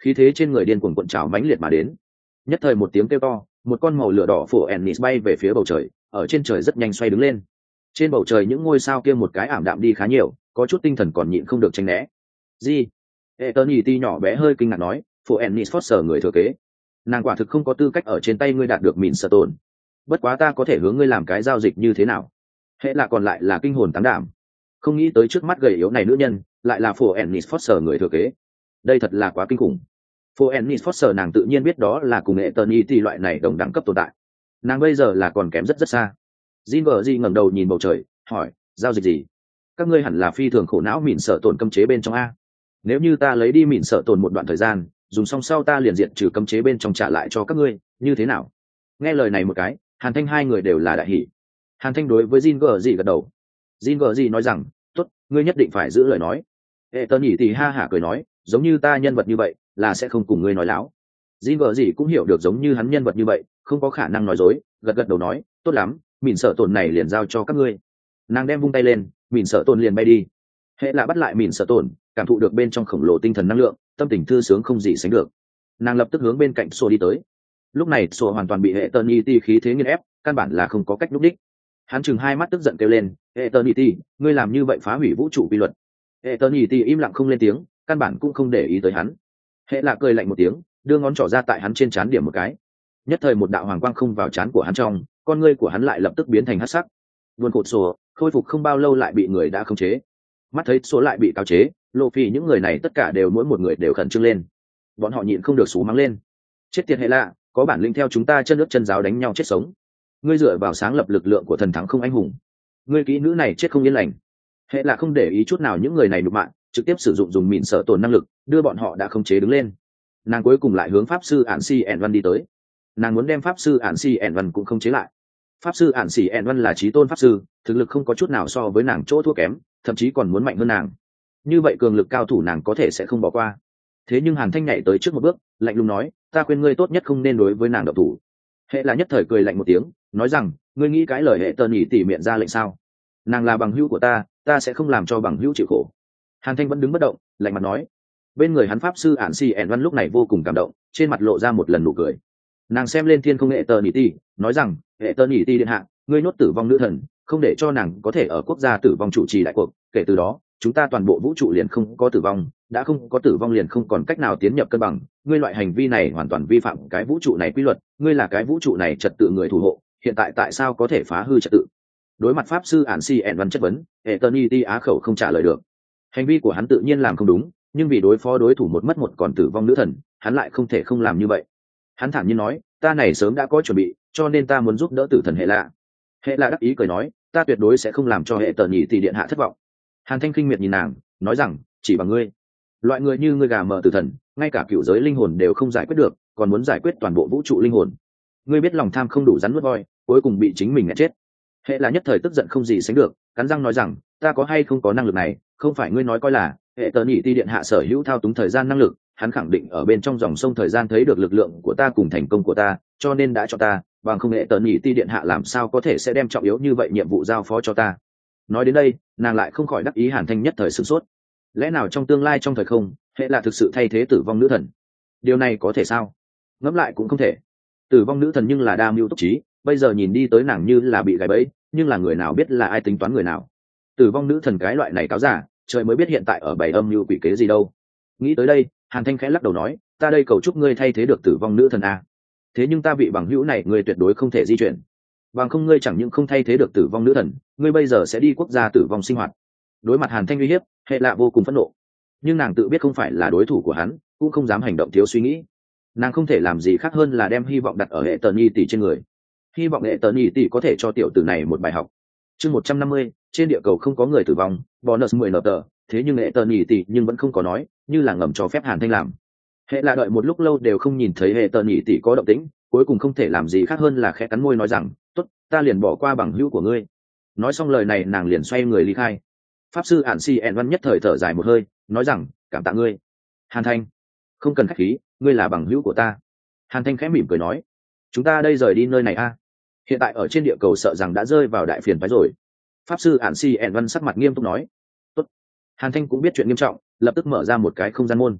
khí thế trên người điên cuồng cuộn trào mãnh liệt mà đến. Nhất thời một tiếng kêu to, một con màu lửa đỏ phổ ennis bay về phía bầu trời, ở trên trời rất nhanh xoay đứng lên. Trên bầu trời những ngôi sao kia một cái ảm đạm đi khá nhiều, có chút tinh thần còn nhịn không được tránh né. Gì? Eternity nhỏ bé hơi kinh ngạc nói, phổ ennis Foster người thừa kế. Nàng quả thực không có tư cách ở trên tay ngươi đạt được mìn sợ tồn. Bất quá ta có thể hướng ngươi làm cái giao dịch như thế nào? Hệ là còn lại là kinh hồn tán đảm. Không nghĩ tới trước mắt gầy yếu này nữ nhân, lại là phổ ennis Foster người thừa kế. Đây thật là quá kinh khủng. Phổ ennis Foster nàng tự nhiên biết đó là cùng Eternity loại này đồng đẳng cấp tồn tại. Nàng bây giờ là còn kém rất rất xa. Jin vợ gì ngẩng đầu nhìn bầu trời, hỏi, giao dịch gì? Các ngươi hẳn là phi thường khổ não mìn sợ tồn cấm chế bên trong a. Nếu như ta lấy đi mìn sợ tồn một đoạn thời gian, dùng xong sau ta liền diện trừ cấm chế bên trong trả lại cho các ngươi, như thế nào? Nghe lời này một cái, Hàn Thanh hai người đều là đại hỉ. Hàn Thanh đối với Jin vợ gì gật đầu. Jin vợ gì nói rằng, tốt, ngươi nhất định phải giữ lời nói. Hệ tơn nhỉ thì ha hả cười nói, giống như ta nhân vật như vậy, là sẽ không cùng ngươi nói láo. Jin vợ gì cũng hiểu được giống như hắn nhân vật như vậy, không có khả năng nói dối, gật gật đầu nói, tốt lắm, mìn sợ tồn này liền giao cho các ngươi. Nàng đem vung tay lên, mìn sợ tồn liền bay đi. Hệ là bắt lại mìn sợ tồn, cảm thụ được bên trong khổng lồ tinh thần năng lượng, tâm tình thư sướng không gì sánh được. Nàng lập tức hướng bên cạnh Sô đi tới. Lúc này Sô hoàn toàn bị hệ Eternity khí thế nghiền ép, căn bản là không có cách lúc đích. Hắn chừng hai mắt tức giận kêu lên, Eternity, ngươi làm như vậy phá hủy vũ trụ quy luật. Eternity im lặng không lên tiếng, căn bản cũng không để ý tới hắn. Hệ là cười lạnh một tiếng, đưa ngón trỏ ra tại hắn trên trán điểm một cái. Nhất thời một đạo hoàng quang không vào trán của hắn trong, con ngươi của hắn lại lập tức biến thành hắc sắc. Buồn cột Sô, khôi phục không bao lâu lại bị người đã khống chế. Mắt thấy số lại bị cáo chế, lộ phi những người này tất cả đều mỗi một người đều khẩn trương lên. Bọn họ nhịn không được xú mắng lên, chết tiệt hệ lạ, có bản lĩnh theo chúng ta chân nước chân giáo đánh nhau chết sống. Ngươi dựa vào sáng lập lực lượng của thần thắng không anh hùng, ngươi kỹ nữ này chết không yên lành. Hệ lạ không để ý chút nào những người này đục mạng, trực tiếp sử dụng dùng mịn sợ tổn năng lực đưa bọn họ đã khống chế đứng lên. Nàng cuối cùng lại hướng pháp sư ản si ẻn văn đi tới. Nàng muốn đem pháp sư ản si ẻn văn cũng không chế lại. Pháp sư ản si ẻn văn là chí tôn pháp sư, thực lực không có chút nào so với nàng chỗ thua kém, thậm chí còn muốn mạnh hơn nàng. Như vậy cường lực cao thủ nàng có thể sẽ không bỏ qua. Thế nhưng Hàn Thanh nhảy tới trước một bước, lạnh lùng nói, ta khuyên ngươi tốt nhất không nên đối với nàng độc thủ. Hệ là nhất thời cười lạnh một tiếng, nói rằng, ngươi nghĩ cái lời hệ tơn nhỉ tỉ miệng ra lệnh sao? Nàng là bằng hữu của ta, ta sẽ không làm cho bằng hữu chịu khổ. Hàn Thanh vẫn đứng bất động, lạnh mặt nói. Bên người hắn pháp sư ản si ẻn văn lúc này vô cùng cảm động, trên mặt lộ ra một lần nụ cười. Nàng xem lên thiên không hệ tơn nhỉ tỉ, nói rằng, hệ tơn nhỉ tỉ điện hạ, ngươi nhốt tử vong nữ thần, không để cho nàng có thể ở quốc gia tử vong chủ trì đại cuộc, kể từ đó chúng ta toàn bộ vũ trụ liền không có tử vong, đã không có tử vong liền không còn cách nào tiến nhập cân bằng. Ngươi loại hành vi này hoàn toàn vi phạm cái vũ trụ này quy luật, ngươi là cái vũ trụ này trật tự người thủ hộ, hiện tại tại sao có thể phá hư trật tự? Đối mặt pháp sư ản si ẻn văn chất vấn, Eternity á khẩu không trả lời được. Hành vi của hắn tự nhiên làm không đúng, nhưng vì đối phó đối thủ một mất một còn tử vong nữ thần, hắn lại không thể không làm như vậy. Hắn thản nhiên nói, ta này sớm đã có chuẩn bị, cho nên ta muốn giúp đỡ tử thần hệ lạ. Hệ lạ đắc ý cười nói, ta tuyệt đối sẽ không làm cho hệ tờ nhỉ tỷ điện hạ thất vọng. Hàn Thanh khinh miệt nhìn nàng, nói rằng, chỉ bằng ngươi, loại người như ngươi gà mờ tử thần, ngay cả cựu giới linh hồn đều không giải quyết được, còn muốn giải quyết toàn bộ vũ trụ linh hồn. Ngươi biết lòng tham không đủ rắn nuốt voi, cuối cùng bị chính mình ngã chết. Hệ là nhất thời tức giận không gì sánh được, cắn răng nói rằng, ta có hay không có năng lực này, không phải ngươi nói coi là hệ tờ nhỉ tỷ điện hạ sở hữu thao túng thời gian năng lực, hắn khẳng định ở bên trong dòng sông thời gian thấy được lực lượng của ta cùng thành công của ta, cho nên đã cho ta, bằng không hệ tờ nhỉ tỷ điện hạ làm sao có thể sẽ đem trọng yếu như vậy nhiệm vụ giao phó cho ta. Nói đến đây, nàng lại không khỏi đắc ý. Hàn Thanh nhất thời sửng sốt. Lẽ nào trong tương lai trong thời không, hệ là thực sự thay thế tử vong nữ thần? Điều này có thể sao? Ngẫm lại cũng không thể. Tử vong nữ thần nhưng là đa mưu túc trí, bây giờ nhìn đi tới nàng như là bị gài bẫy, nhưng là người nào biết là ai tính toán người nào? Tử vong nữ thần cái loại này cáo giả, trời mới biết hiện tại ở bầy âm mưu quỷ kế gì đâu. Nghĩ tới đây, Hàn Thanh khẽ lắc đầu nói, ta đây cầu chúc ngươi thay thế được tử vong nữ thần a. Thế nhưng ta vị bằng hữu này ngươi tuyệt đối không thể di chuyển. Bằng không ngươi chẳng những không thay thế được tử vong nữ thần, ngươi bây giờ sẽ đi quốc gia tử vong sinh hoạt. Đối mặt Hàn Thanh uy hiếp, hệ lạ vô cùng phẫn nộ, nhưng nàng tự biết không phải là đối thủ của hắn, cũng không dám hành động thiếu suy nghĩ. Nàng không thể làm gì khác hơn là đem hy vọng đặt ở hệ tờ nhi tỷ trên người, hy vọng hệ tờ nhi tỷ có thể cho tiểu tử này một bài học. Chương một trăm năm mươi, trên địa cầu không có người tử vong, bonus mười nợ tờ, thế nhưng hệ tờ nhi tỷ nhưng vẫn không có nói, như là ngầm cho phép Hàn Thanh làm. Hệ lạ đợi một lúc lâu đều không nhìn thấy hệ tờ nhi tỷ có động tĩnh, cuối cùng không thể làm gì khác hơn là khẽ cắn môi nói rằng, tốt, ta liền bỏ qua bằng hữu của ngươi. Nói xong lời này nàng liền xoay người ly khai. Pháp sư ản si ẻn văn nhất thời thở dài một hơi, nói rằng, cảm tạ ngươi. Hàn Thanh, không cần khách khí, ngươi là bằng hữu của ta. Hàn Thanh khẽ mỉm cười nói, chúng ta đây rời đi nơi này a. Hiện tại ở trên địa cầu sợ rằng đã rơi vào đại phiền phái rồi. Pháp sư ản si ẻn văn sắc mặt nghiêm túc nói, tốt. Hàn Thanh cũng biết chuyện nghiêm trọng, lập tức mở ra một cái không gian môn.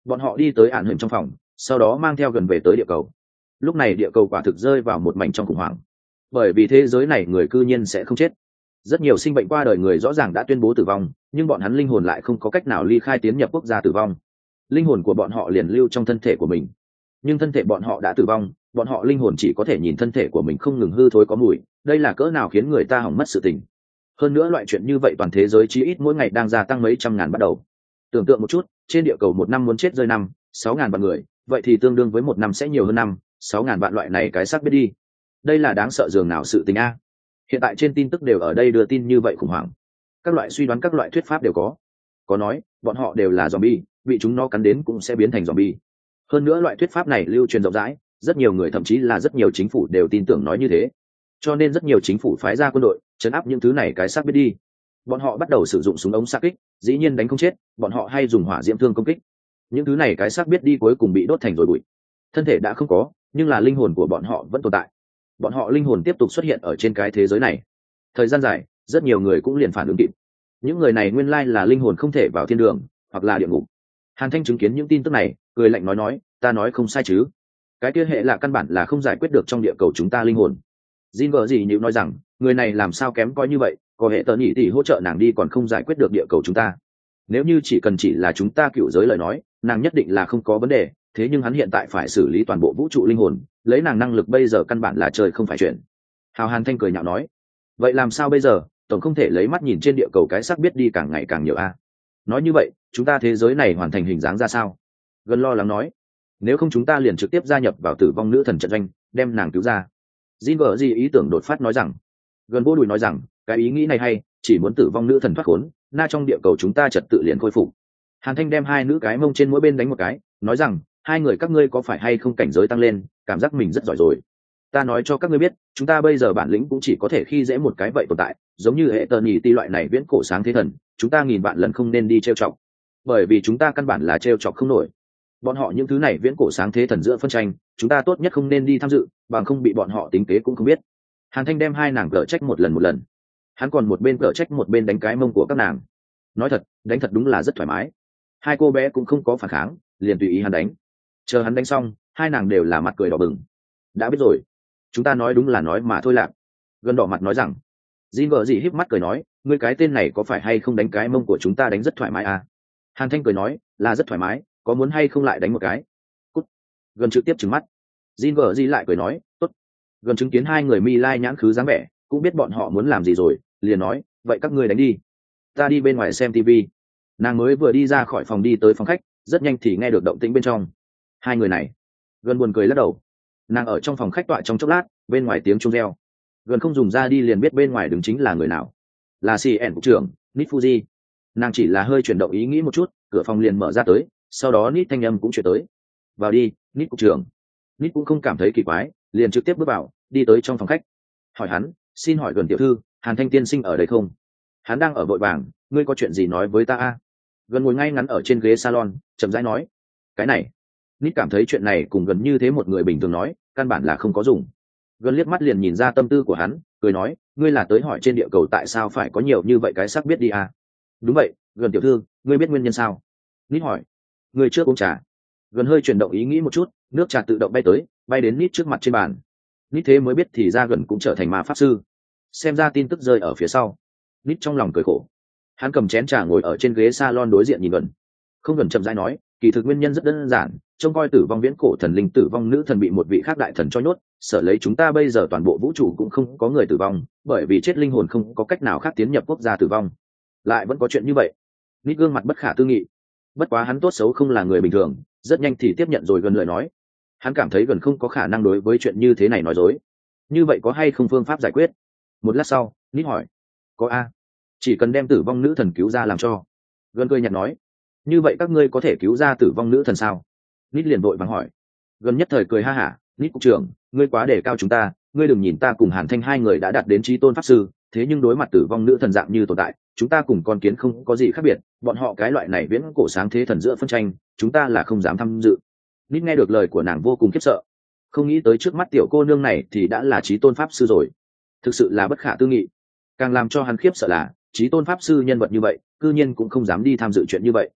bọn họ đi tới ản hưởng trong phòng, sau đó mang theo gần về tới địa cầu. Lúc này địa cầu quả thực rơi vào một mảnh trong khủng hoảng, bởi vì thế giới này người cư nhiên sẽ không chết. Rất nhiều sinh bệnh qua đời người rõ ràng đã tuyên bố tử vong, nhưng bọn hắn linh hồn lại không có cách nào ly khai tiến nhập quốc gia tử vong. Linh hồn của bọn họ liền lưu trong thân thể của mình, nhưng thân thể bọn họ đã tử vong, bọn họ linh hồn chỉ có thể nhìn thân thể của mình không ngừng hư thối có mùi. Đây là cỡ nào khiến người ta hỏng mất sự tình. Hơn nữa loại chuyện như vậy toàn thế giới chí ít mỗi ngày đang gia tăng mấy trăm ngàn bắt đầu. Tưởng tượng một chút, trên địa cầu một năm muốn chết rơi năm sáu ngàn vạn người, vậy thì tương đương với một năm sẽ nhiều hơn năm sáu ngàn vạn loại này cái xác biết đi. Đây là đáng sợ dường nào sự tình a. Hiện tại trên tin tức đều ở đây đưa tin như vậy khủng hoảng, các loại suy đoán, các loại thuyết pháp đều có. Có nói bọn họ đều là zombie, bị chúng nó cắn đến cũng sẽ biến thành zombie. Hơn nữa loại thuyết pháp này lưu truyền rộng rãi, rất nhiều người thậm chí là rất nhiều chính phủ đều tin tưởng nói như thế. Cho nên rất nhiều chính phủ phái ra quân đội trấn áp những thứ này cái xác biết đi. Bọn họ bắt đầu sử dụng súng ống xạ kích, dĩ nhiên đánh không chết, bọn họ hay dùng hỏa diễm thương công kích. Những thứ này cái xác biết đi cuối cùng bị đốt thành rồi bụi. Thân thể đã không có, nhưng là linh hồn của bọn họ vẫn tồn tại. Bọn họ linh hồn tiếp tục xuất hiện ở trên cái thế giới này. Thời gian dài, rất nhiều người cũng liền phản ứng kịp. Những người này nguyên lai là linh hồn không thể vào thiên đường hoặc là địa ngục. Hàn Thanh chứng kiến những tin tức này, cười lạnh nói nói, ta nói không sai chứ? Cái kia hệ là căn bản là không giải quyết được trong địa cầu chúng ta linh hồn. Jin vợ gì nhíu nói rằng, người này làm sao kém coi như vậy, có hệ tờ nhị thì hỗ trợ nàng đi còn không giải quyết được địa cầu chúng ta. Nếu như chỉ cần chỉ là chúng ta cựu giới lời nói, nàng nhất định là không có vấn đề, thế nhưng hắn hiện tại phải xử lý toàn bộ vũ trụ linh hồn, lấy nàng năng lực bây giờ căn bản là trời không phải chuyện. Hào Hàn Thanh cười nhạo nói, vậy làm sao bây giờ, tổng không thể lấy mắt nhìn trên địa cầu cái xác biết đi càng ngày càng nhiều a. Nói như vậy, chúng ta thế giới này hoàn thành hình dáng ra sao? Gần lo lắng nói, nếu không chúng ta liền trực tiếp gia nhập vào tử vong nữ thần trận doanh, đem nàng cứu ra. Jin vợ gì ý tưởng đột phát nói rằng, gần vô đùi nói rằng, cái ý nghĩ này hay, chỉ muốn tử vong nữ thần thoát khốn, na trong địa cầu chúng ta trật tự liền khôi phục. Hàn Thanh đem hai nữ cái mông trên mỗi bên đánh một cái, nói rằng, hai người các ngươi có phải hay không cảnh giới tăng lên, cảm giác mình rất giỏi rồi. Ta nói cho các ngươi biết, chúng ta bây giờ bản lĩnh cũng chỉ có thể khi dễ một cái vậy tồn tại, giống như hệ tờ nhì ti loại này viễn cổ sáng thế thần, chúng ta nghìn vạn lần không nên đi trêu chọc, bởi vì chúng ta căn bản là trêu chọc không nổi. Bọn họ những thứ này viễn cổ sáng thế thần giữa phân tranh, chúng ta tốt nhất không nên đi tham dự, bằng không bị bọn họ tính kế cũng không biết. Hàn Thanh đem hai nàng cở trách một lần một lần, hắn còn một bên cở trách một bên đánh cái mông của các nàng. Nói thật, đánh thật đúng là rất thoải mái. Hai cô bé cũng không có phản kháng, liền tùy ý hắn đánh. Chờ hắn đánh xong, hai nàng đều là mặt cười đỏ bừng. Đã biết rồi, chúng ta nói đúng là nói mà thôi lạc. Gần đỏ mặt nói rằng, Jin vợ gì híp mắt cười nói, ngươi cái tên này có phải hay không đánh cái mông của chúng ta đánh rất thoải mái à? Hàn Thanh cười nói, là rất thoải mái, có muốn hay không lại đánh một cái? Cút. Gần trực tiếp trừng mắt. Jin vợ gì lại cười nói, tốt. Gần chứng kiến hai người mi lai nhãn khứ dáng vẻ, cũng biết bọn họ muốn làm gì rồi, liền nói, vậy các ngươi đánh đi, ta đi bên ngoài xem tivi. Nàng mới vừa đi ra khỏi phòng đi tới phòng khách, rất nhanh thì nghe được động tĩnh bên trong. Hai người này, Gần buồn cười lắc đầu. Nàng ở trong phòng khách tọa trong chốc lát, bên ngoài tiếng chuông reo. Gần không dùng ra đi liền biết bên ngoài đứng chính là người nào, là xê en cục trưởng Nit Fuji. Nàng chỉ là hơi chuyển động ý nghĩ một chút, cửa phòng liền mở ra tới, sau đó Nit thanh âm cũng chuyển tới, vào đi, Nit cục trưởng. Nit cũng không cảm thấy kỳ quái, liền trực tiếp bước vào, đi tới trong phòng khách, hỏi hắn, xin hỏi Gần tiểu thư, Hàn Thanh tiên sinh ở đây không? Hắn đang ở vội vàng, ngươi có chuyện gì nói với ta a? Gần ngồi ngay ngắn ở trên ghế salon, chậm rãi nói, cái này. Nít cảm thấy chuyện này cùng Gần như thế một người bình thường nói, căn bản là không có dùng. Gần liếc mắt liền nhìn ra tâm tư của hắn, cười nói, ngươi là tới hỏi trên địa cầu tại sao phải có nhiều như vậy cái xác biết đi à? Đúng vậy, Gần tiểu thư, ngươi biết nguyên nhân sao? Nít hỏi. Ngươi trước uống trà. Gần hơi chuyển động ý nghĩ một chút, nước trà tự động bay tới, bay đến Nít trước mặt trên bàn. Nít thế mới biết thì ra Gần cũng trở thành ma pháp sư. Xem ra tin tức rơi ở phía sau. Nít trong lòng cười khổ. Hắn cầm chén trà ngồi ở trên ghế salon đối diện nhìn Gần. Không Gần chậm rãi nói, kỳ thực nguyên nhân rất đơn giản, trông coi tử vong viễn cổ thần linh tử vong nữ thần bị một vị khác đại thần cho nhốt, sở lấy chúng ta bây giờ toàn bộ vũ trụ cũng không có người tử vong, bởi vì chết linh hồn không có cách nào khác tiến nhập quốc gia tử vong. Lại vẫn có chuyện như vậy. Nít gương mặt bất khả tư nghị. Bất quá hắn tốt xấu không là người bình thường, rất nhanh thì tiếp nhận rồi Gần lời nói. Hắn cảm thấy Gần không có khả năng đối với chuyện như thế này nói dối. Như vậy có hay không phương pháp giải quyết? Một lát sau, Nít hỏi. Có a. Chỉ cần đem tử vong nữ thần cứu ra làm cho. Gần cười nhạt nói. Như vậy các ngươi có thể cứu ra tử vong nữ thần sao? Nít liền vội vàng hỏi. Gần nhất thời cười ha hả, Nít cục trưởng, ngươi quá đề cao chúng ta, ngươi đừng nhìn ta cùng Hàn Thanh hai người đã đạt đến chí tôn pháp sư, thế nhưng đối mặt tử vong nữ thần dạng như tồn tại, chúng ta cùng con kiến không có gì khác biệt, bọn họ cái loại này viễn cổ sáng thế thần giữa phân tranh, chúng ta là không dám tham dự. Nít nghe được lời của nàng vô cùng khiếp sợ, không nghĩ tới trước mắt tiểu cô nương này thì đã là chí tôn pháp sư rồi, thực sự là bất khả tư nghị. Càng làm cho hắn khiếp sợ là chí tôn pháp sư nhân vật như vậy, cư nhiên cũng không dám đi tham dự chuyện như vậy.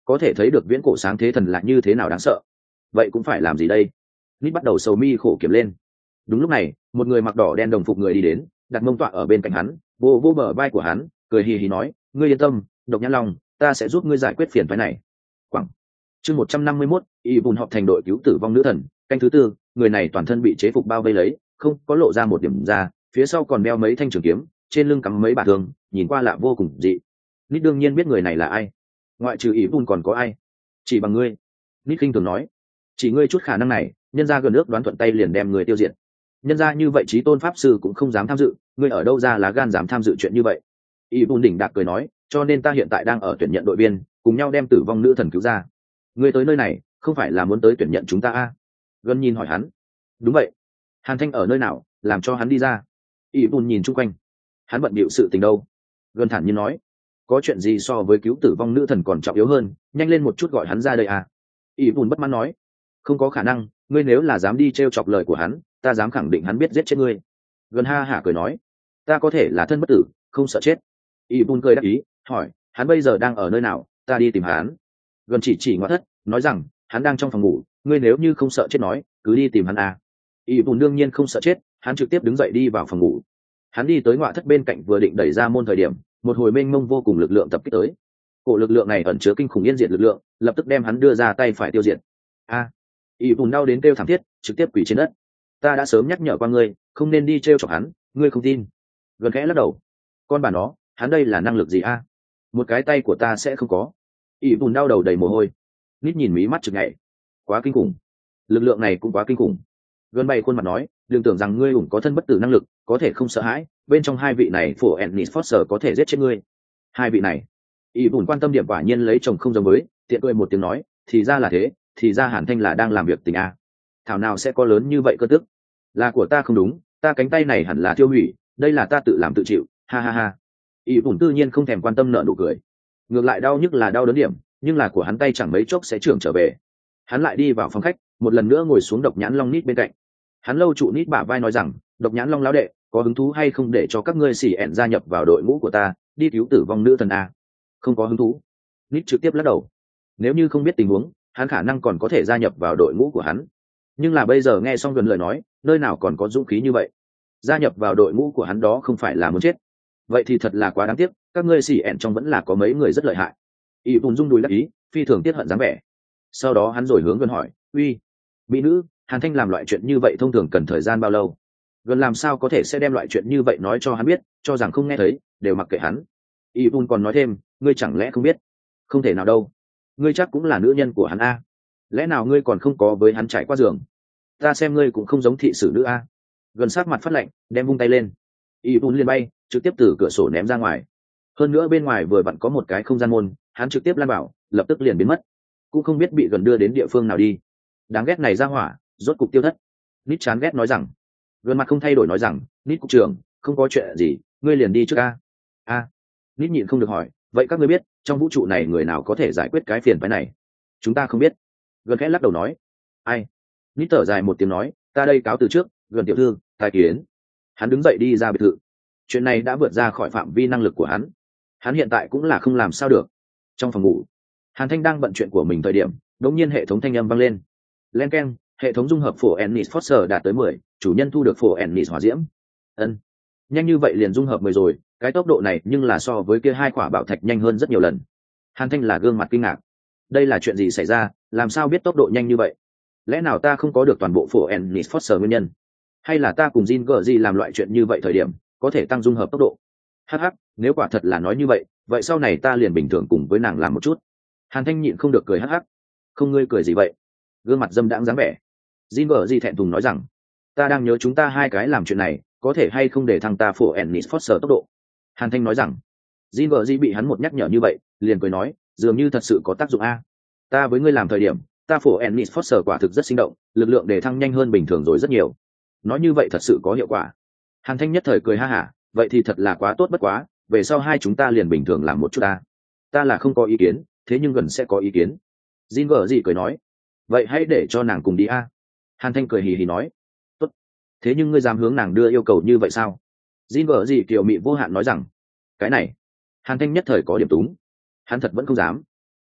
có thể thấy được viễn cổ sáng thế thần là như thế nào đáng sợ. Vậy cũng phải làm gì đây? Nít bắt đầu sầu mi khổ kiểm lên. Đúng lúc này, một người mặc đỏ đen đồng phục người đi đến, đặt mông tọa ở bên cạnh hắn, vô vô bờ vai của hắn, cười hì hì nói, ngươi yên tâm, Độc Nhãn Long, ta sẽ giúp ngươi giải quyết phiền phức này. Quảng. Chương một trăm năm mươi mốt, y bùn họp thành đội cứu tử vong nữ thần, canh thứ tư, người này toàn thân bị chế phục bao vây lấy, không có lộ ra một điểm ra, phía sau còn đeo mấy thanh trường kiếm, trên lưng cắm mấy bả thương, nhìn qua lạ vô cùng dị. Nít đương nhiên biết người này là ai. Ngoại trừ y bùn còn có ai? Chỉ bằng ngươi. Nít khinh thường nói, chỉ ngươi chút khả năng này, nhân gia gần nước đoán thuận tay liền đem người tiêu diệt. Nhân gia như vậy chí tôn pháp sư cũng không dám tham dự, ngươi ở đâu ra lá gan dám tham dự chuyện như vậy? Y bùn đỉnh đạc cười nói, cho nên ta hiện tại đang ở tuyển nhận đội viên, cùng nhau đem tử vong nữ thần cứu ra. Ngươi tới nơi này không phải là muốn tới tuyển nhận chúng ta à? Gần nhìn hỏi hắn. Đúng vậy. Hàn Thanh ở nơi nào, làm cho hắn đi ra. Y bùn nhìn chung quanh, hắn bận bịu sự tình đâu. Gần thản nhiên nói, có chuyện gì so với cứu tử vong nữ thần còn trọng yếu hơn, nhanh lên một chút gọi hắn ra đây à. Y bùn bất mãn nói, không có khả năng, ngươi nếu là dám đi t chọc lời của hắn, ta dám khẳng định hắn biết giết chết ngươi. Gần ha hả cười nói, ta có thể là thân bất tử, không sợ chết. Y bùn cười đáp ý, hỏi, hắn bây giờ đang ở nơi nào, ta đi tìm hắn. Gần chỉ chỉ ngoại thất, nói rằng, hắn đang trong phòng ngủ, ngươi nếu như không sợ chết nói, cứ đi tìm hắn à. Y bùn đương nhiên không sợ chết, hắn trực tiếp đứng dậy đi vào phòng ngủ. Hắn đi tới ngoại thất bên cạnh vừa định đẩy ra môn thời điểm, một hồi mênh mông vô cùng lực lượng tập kích tới. Cổ lực lượng này ẩn chứa kinh khủng yên diệt lực lượng, lập tức đem hắn đưa ra tay phải tiêu diệt. A! À, Y bùn đau đến kêu thảm thiết, trực tiếp quỳ trên đất. Ta đã sớm nhắc nhở qua ngươi, không nên đi trêu chọc hắn, ngươi không tin. Gần khẽ lắc đầu. Con bà nó, hắn đây là năng lực gì a? À? Một cái tay của ta sẽ không có. Y bùn đau đầu đầy mồ hôi. Nít nhìn mí mắt chực nhảy. Quá kinh khủng. Lực lượng này cũng quá kinh khủng. Gần bay khuôn mặt nói, đừng tưởng rằng ngươi ủng có thân bất tử năng lực, có thể không sợ hãi, bên trong hai vị này phổ Ennis Foster có thể giết chết ngươi. Hai vị này. Y bùn quan tâm điểm quả nhiên lấy chồng không giống với, tiện cười một tiếng nói, thì ra là thế, thì ra Hàn Thanh là đang làm việc tình a. Thảo nào sẽ có lớn như vậy cơ tức. Là của ta không đúng, ta cánh tay này hẳn là tiêu hủy, đây là ta tự làm tự chịu, ha ha ha. Y bùn tự nhiên không thèm quan tâm nợ nụ cười. Ngược lại đau nhức là đau đớn điểm, nhưng là của hắn tay chẳng mấy chốc sẽ trưởng trở về. Hắn lại đi vào phòng khách, một lần nữa ngồi xuống Độc Nhãn Long Nít bên cạnh. Hắn lâu trụ Nít bả vai nói rằng, Độc Nhãn Long lão đệ, có hứng thú hay không để cho các ngươi xỉ ẹn gia nhập vào đội ngũ của ta, đi cứu tử vong nữ thần a? Không có hứng thú. Nít trực tiếp lắc đầu. Nếu như không biết tình huống, hắn khả năng còn có thể gia nhập vào đội ngũ của hắn. Nhưng là bây giờ nghe xong gần lời nói, nơi nào còn có dũng khí như vậy? Gia nhập vào đội ngũ của hắn đó không phải là muốn chết. Vậy thì thật là quá đáng tiếc, các ngươi xỉ ẹn trong vẫn là có mấy người rất lợi hại. Y vùng rung đùi đắc ý, phi thường tiết hận dáng vẻ. Sau đó hắn rồi hướng gần hỏi, uy, mỹ nữ, Hàn Thanh làm loại chuyện như vậy thông thường cần thời gian bao lâu? Gần làm sao có thể sẽ đem loại chuyện như vậy nói cho hắn biết, cho rằng không nghe thấy, đều mặc kệ hắn. Y vùng còn nói thêm, ngươi chẳng lẽ không biết? Không thể nào đâu. Ngươi chắc cũng là nữ nhân của hắn a. Lẽ nào ngươi còn không có với hắn trải qua giường? Ta xem ngươi cũng không giống thị sử nữ a. Gần sát mặt phát lạnh, đem vung tay lên. Y vùng liền bay, trực tiếp từ cửa sổ ném ra ngoài. Hơn nữa bên ngoài vừa vặn có một cái không gian môn, hắn trực tiếp lan vào, lập tức liền biến mất, cũng không biết bị gần đưa đến địa phương nào đi. Đáng ghét này ra hỏa, rốt cục tiêu thất. Nít chán ghét nói rằng, gần mặt không thay đổi nói rằng, Nít cục trưởng, không có chuyện gì, ngươi liền đi trước a. A. Nít nhịn không được hỏi, vậy các ngươi biết trong vũ trụ này người nào có thể giải quyết cái phiền phái này? Chúng ta không biết. Gần khẽ lắc đầu nói, ai? Nít thở dài một tiếng nói, ta đây cáo từ trước, Gần tiểu thư, tài kiến. Hắn đứng dậy đi ra biệt thự. Chuyện này đã vượt ra khỏi phạm vi năng lực của hắn. Hắn hiện tại cũng là không làm sao được. Trong phòng ngủ, Hàn Thanh đang bận chuyện của mình thời điểm, đột nhiên hệ thống thanh âm vang lên. Len keng, hệ thống dung hợp phổ Ennis Foster đạt tới mười, chủ nhân thu được phổ Ennis hỏa diễm. Ân, nhanh như vậy liền dung hợp mười rồi, cái tốc độ này nhưng là so với kia hai quả bảo thạch nhanh hơn rất nhiều lần. Hàn Thanh là gương mặt kinh ngạc. Đây là chuyện gì xảy ra, làm sao biết tốc độ nhanh như vậy? Lẽ nào ta không có được toàn bộ phổ Ennis Foster nguyên nhân? Hay là ta cùng Jin Gerji làm loại chuyện như vậy thời điểm, có thể tăng dung hợp tốc độ? Hắc hắc, nếu quả thật là nói như vậy, vậy sau này ta liền bình thường cùng với nàng làm một chút. Hàn Thanh nhịn không được cười hắc hắc. Không, ngươi cười gì vậy? Gương mặt dâm đãng dáng vẻ. Jin Gerji thẹn thùng nói rằng, ta đang nhớ chúng ta hai cái làm chuyện này, có thể hay không để thằng ta phổ Ennis Foster tốc độ? Hàn Thanh nói rằng, Jin Gerji bị hắn một nhắc nhở như vậy, liền cười nói, dường như thật sự có tác dụng a. Ta với ngươi làm thời điểm, ta phổ Ennis Foster quả thực rất sinh động, lực lượng để thăng nhanh hơn bình thường rồi rất nhiều. Nói như vậy thật sự có hiệu quả. Hàn Thanh nhất thời cười ha hả, vậy thì thật là quá tốt bất quá, về sau hai chúng ta liền bình thường làm một chút ta. Ta là không có ý kiến, thế nhưng gần sẽ có ý kiến. Jin Gerji cười nói, vậy hãy để cho nàng cùng đi a. Hàn Thanh cười hì hì nói, tốt. Thế nhưng ngươi dám hướng nàng đưa yêu cầu như vậy sao? Jin Gerji kiều mị vô hạn nói rằng, cái này. Hàn Thanh nhất thời có điểm túng. Hắn thật vẫn không dám.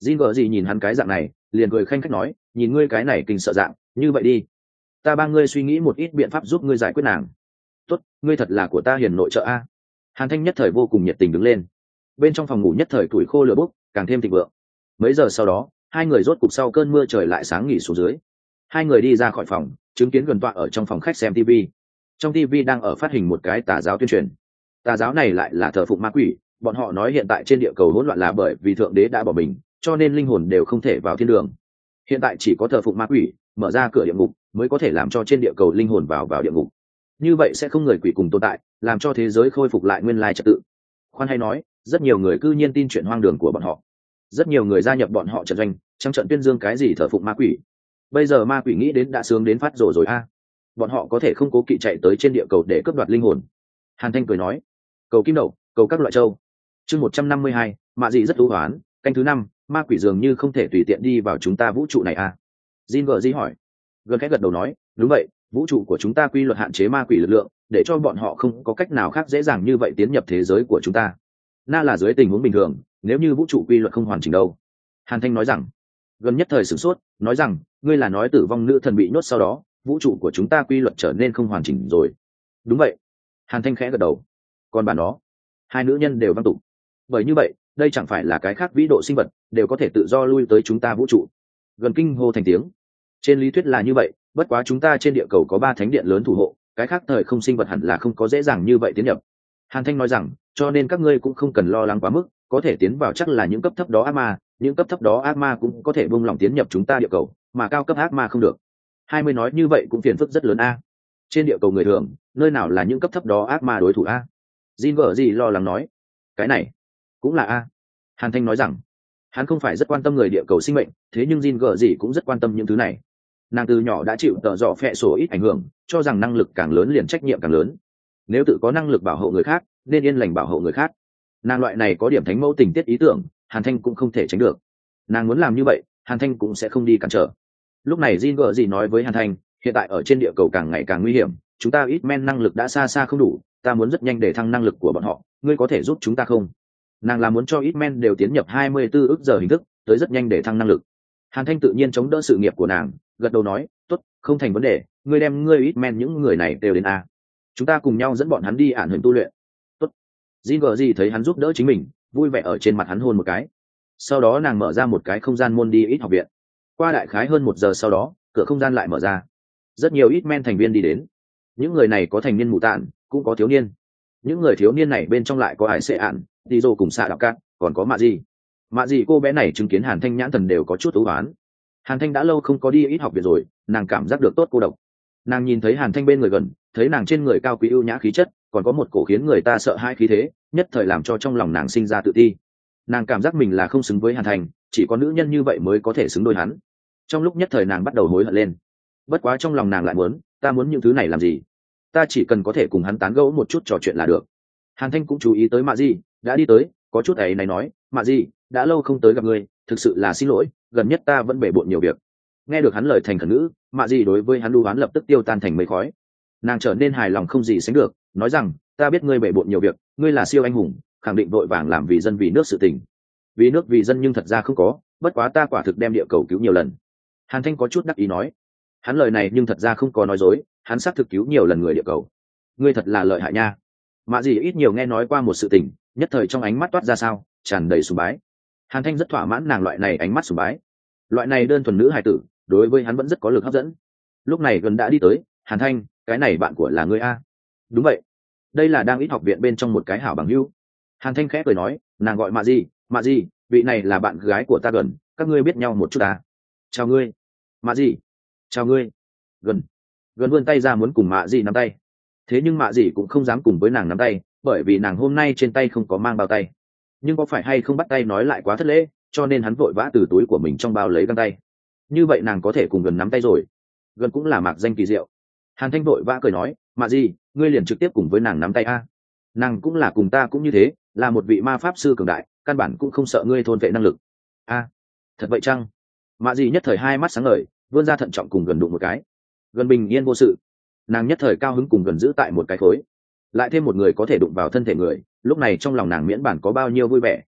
Jin vợ gì nhìn hắn cái dạng này liền cười khanh khách nói, nhìn ngươi cái này kinh sợ dạng, như vậy đi, ta ba ngươi suy nghĩ một ít biện pháp giúp ngươi giải quyết nàng. Tốt, ngươi thật là của ta hiền nội trợ a. Hàn Thanh nhất thời vô cùng nhiệt tình đứng lên. Bên trong phòng ngủ nhất thời tuổi khô lửa bốc, càng thêm thịnh vượng. Mấy giờ sau đó, hai người rốt cục sau cơn mưa trời lại sáng nghỉ xuống dưới. Hai người đi ra khỏi phòng, chứng kiến gần tọa ở trong phòng khách xem tivi. Trong tivi đang ở phát hình một cái tà giáo tuyên truyền. Tà giáo này lại là thờ phụng ma quỷ, bọn họ nói hiện tại trên địa cầu hỗn loạn là bởi vì thượng đế đã bỏ mình, cho nên linh hồn đều không thể vào thiên đường. Hiện tại chỉ có thờ phụng ma quỷ, mở ra cửa địa ngục mới có thể làm cho trên địa cầu linh hồn vào vào địa ngục. Như vậy sẽ không người quỷ cùng tồn tại, làm cho thế giới khôi phục lại nguyên lai trật tự. Khoan hay nói, rất nhiều người cư nhiên tin chuyện hoang đường của bọn họ. Rất nhiều người gia nhập bọn họ trận doanh, trong trận tuyên dương cái gì thờ phụng ma quỷ. Bây giờ ma quỷ nghĩ đến đã sướng đến phát rồ rồi a. Bọn họ có thể không cố kỵ chạy tới trên địa cầu để cướp đoạt linh hồn. Hàn Thanh cười nói, cầu kim đậu, cầu các loại châu. Chương một trăm năm mươi hai, mạ dị rất thú hoán, canh thứ năm, ma quỷ dường như không thể tùy tiện đi vào chúng ta vũ trụ này a. Jin vợ Di hỏi. Gần khẽ gật đầu nói, đúng vậy, vũ trụ của chúng ta quy luật hạn chế ma quỷ lực lượng, để cho bọn họ không có cách nào khác dễ dàng như vậy tiến nhập thế giới của chúng ta. Na là dưới tình huống bình thường, nếu như vũ trụ quy luật không hoàn chỉnh đâu. Hàn Thanh nói rằng. Gần nhất thời sửng sốt, nói rằng, ngươi là nói tử vong nữ thần bị nhốt sau đó, vũ trụ của chúng ta quy luật trở nên không hoàn chỉnh rồi. Đúng vậy. Hàn Thanh khẽ gật đầu. Còn bản đó, hai nữ nhân đều văng tục. Bởi như vậy, đây chẳng phải là cái khác vĩ độ sinh vật đều có thể tự do lui tới chúng ta vũ trụ. Gần kinh hô thành tiếng. Trên lý thuyết là như vậy, bất quá chúng ta trên địa cầu có ba thánh điện lớn thủ hộ, cái khác thời không sinh vật hẳn là không có dễ dàng như vậy tiến nhập. Hàn Thanh nói rằng, cho nên các ngươi cũng không cần lo lắng quá mức, có thể tiến vào chắc là những cấp thấp đó ác ma, những cấp thấp đó ác ma cũng có thể buông lỏng tiến nhập chúng ta địa cầu, mà cao cấp ác ma không được. Hai mươi nói như vậy cũng phiền phức rất lớn a. Trên địa cầu người thường, nơi nào là những cấp thấp đó ác ma đối thủ a? Jin vợ gì lo lắng nói, cái này cũng là a. Hàn Thanh nói rằng, hắn không phải rất quan tâm người địa cầu sinh mệnh, thế nhưng Jin vợ gì cũng rất quan tâm những thứ này. Nàng từ nhỏ đã chịu tợ dọ phệ sổ ít ảnh hưởng, cho rằng năng lực càng lớn liền trách nhiệm càng lớn. Nếu tự có năng lực bảo hộ người khác, nên yên lành bảo hộ người khác. Nàng loại này có điểm thánh mẫu tình tiết ý tưởng, Hàn Thanh cũng không thể tránh được. Nàng muốn làm như vậy, Hàn Thanh cũng sẽ không đi cản trở. Lúc này Jin vợ gì nói với Hàn Thanh, hiện tại ở trên địa cầu càng ngày càng nguy hiểm, chúng ta ít men năng lực đã xa xa không đủ, ta muốn rất nhanh để thăng năng lực của bọn họ, ngươi có thể giúp chúng ta không? Nàng là muốn cho ít men đều tiến nhập hai mươi tư ức giờ hình thức, tới rất nhanh để thăng năng lực. Hàn Thanh tự nhiên chống đỡ sự nghiệp của nàng, gật đầu nói, tốt, không thành vấn đề, ngươi đem ngươi ít men những người này đều đến a. Chúng ta cùng nhau dẫn bọn hắn đi ản hình tu luyện. Tốt. Jin vợ gì thấy hắn giúp đỡ chính mình, vui vẻ ở trên mặt hắn hôn một cái. Sau đó nàng mở ra một cái không gian môn đi ít học viện. Qua đại khái hơn một giờ sau đó, cửa không gian lại mở ra. Rất nhiều ít men thành viên đi đến. Những người này có thành niên mù tạn, cũng có thiếu niên. Những người thiếu niên này bên trong lại có Hải Sệ Ản, Đi Dô cùng Xạ Đạo Cát, còn có Mạ Dị. Mạ Dị cô bé này chứng kiến Hàn Thanh nhãn thần đều có chút ưu ái. Hàn Thanh đã lâu không có đi ít học viện rồi, nàng cảm giác được tốt cô độc. Nàng nhìn thấy Hàn Thanh bên người gần, thấy nàng trên người cao quý ưu nhã khí chất, còn có một cổ khiến người ta sợ hãi khí thế, nhất thời làm cho trong lòng nàng sinh ra tự ti. Nàng cảm giác mình là không xứng với Hàn Thanh, chỉ có nữ nhân như vậy mới có thể xứng đôi hắn. Trong lúc nhất thời nàng bắt đầu hối hận lên. Bất quá trong lòng nàng lại muốn, ta muốn những thứ này làm gì? Ta chỉ cần có thể cùng hắn tán gẫu một chút trò chuyện là được. Hàn Thanh cũng chú ý tới Mạ Dị, đã đi tới, có chút ấy này nói, Mạ Dị, đã lâu không tới gặp ngươi, thực sự là xin lỗi, gần nhất ta vẫn bể bộn nhiều việc. Nghe được hắn lời thành khẩn ngữ, Mạ Dị đối với hắn đu oán lập tức tiêu tan thành mây khói. Nàng trở nên hài lòng không gì sánh được, nói rằng, ta biết ngươi bể bộn nhiều việc, ngươi là siêu anh hùng, khẳng định vội vàng làm vì dân vì nước sự tình. Vì nước vì dân nhưng thật ra không có, bất quá ta quả thực đem địa cầu cứu nhiều lần. Hàn Thanh có chút đắc ý nói, hắn lời này nhưng thật ra không có nói dối, hắn xác thực cứu nhiều lần người địa cầu. Ngươi thật là lợi hại nha. Mạ Dị ít nhiều nghe nói qua một sự tình, nhất thời trong ánh mắt toát ra sao, tràn đầy sùng bái. Hàn Thanh rất thỏa mãn nàng loại này ánh mắt sùng bái. Loại này đơn thuần nữ hài tử, đối với hắn vẫn rất có lực hấp dẫn. Lúc này gần đã đi tới, Hàn Thanh, cái này bạn của là ngươi a? Đúng vậy, đây là đang ít học viện bên trong một cái hảo bằng hữu. Hàn Thanh khẽ cười nói, nàng gọi Mạ Dị, Mạ Dị, vị này là bạn gái của ta gần, các ngươi biết nhau một chút à? Chào ngươi. Mạ Dị. Chào ngươi. Gần. Gần vươn tay ra muốn cùng Mạ Dị nắm tay. Thế nhưng Mạ Dị cũng không dám cùng với nàng nắm tay, bởi vì nàng hôm nay trên tay không có mang bao tay. Nhưng có phải hay không bắt tay nói lại quá thất lễ, cho nên hắn vội vã từ túi của mình trong bao lấy găng tay. Như vậy nàng có thể cùng Gần nắm tay rồi. Gần cũng là mạc danh kỳ diệu. Hàn Thanh vội vã cười nói, Mạ Dị, ngươi liền trực tiếp cùng với nàng nắm tay a. Nàng cũng là cùng ta cũng như thế, là một vị ma pháp sư cường đại, căn bản cũng không sợ ngươi thôn vệ năng lực. A, thật vậy chăng? Mạ Dị nhất thời hai mắt sáng ngời, vươn ra thận trọng cùng Gần đụng một cái. Gần bình yên vô sự. Nàng nhất thời cao hứng cùng Gần giữ tại một cái khối. Lại thêm một người có thể đụng vào thân thể người, lúc này trong lòng nàng miễn bản có bao nhiêu vui vẻ.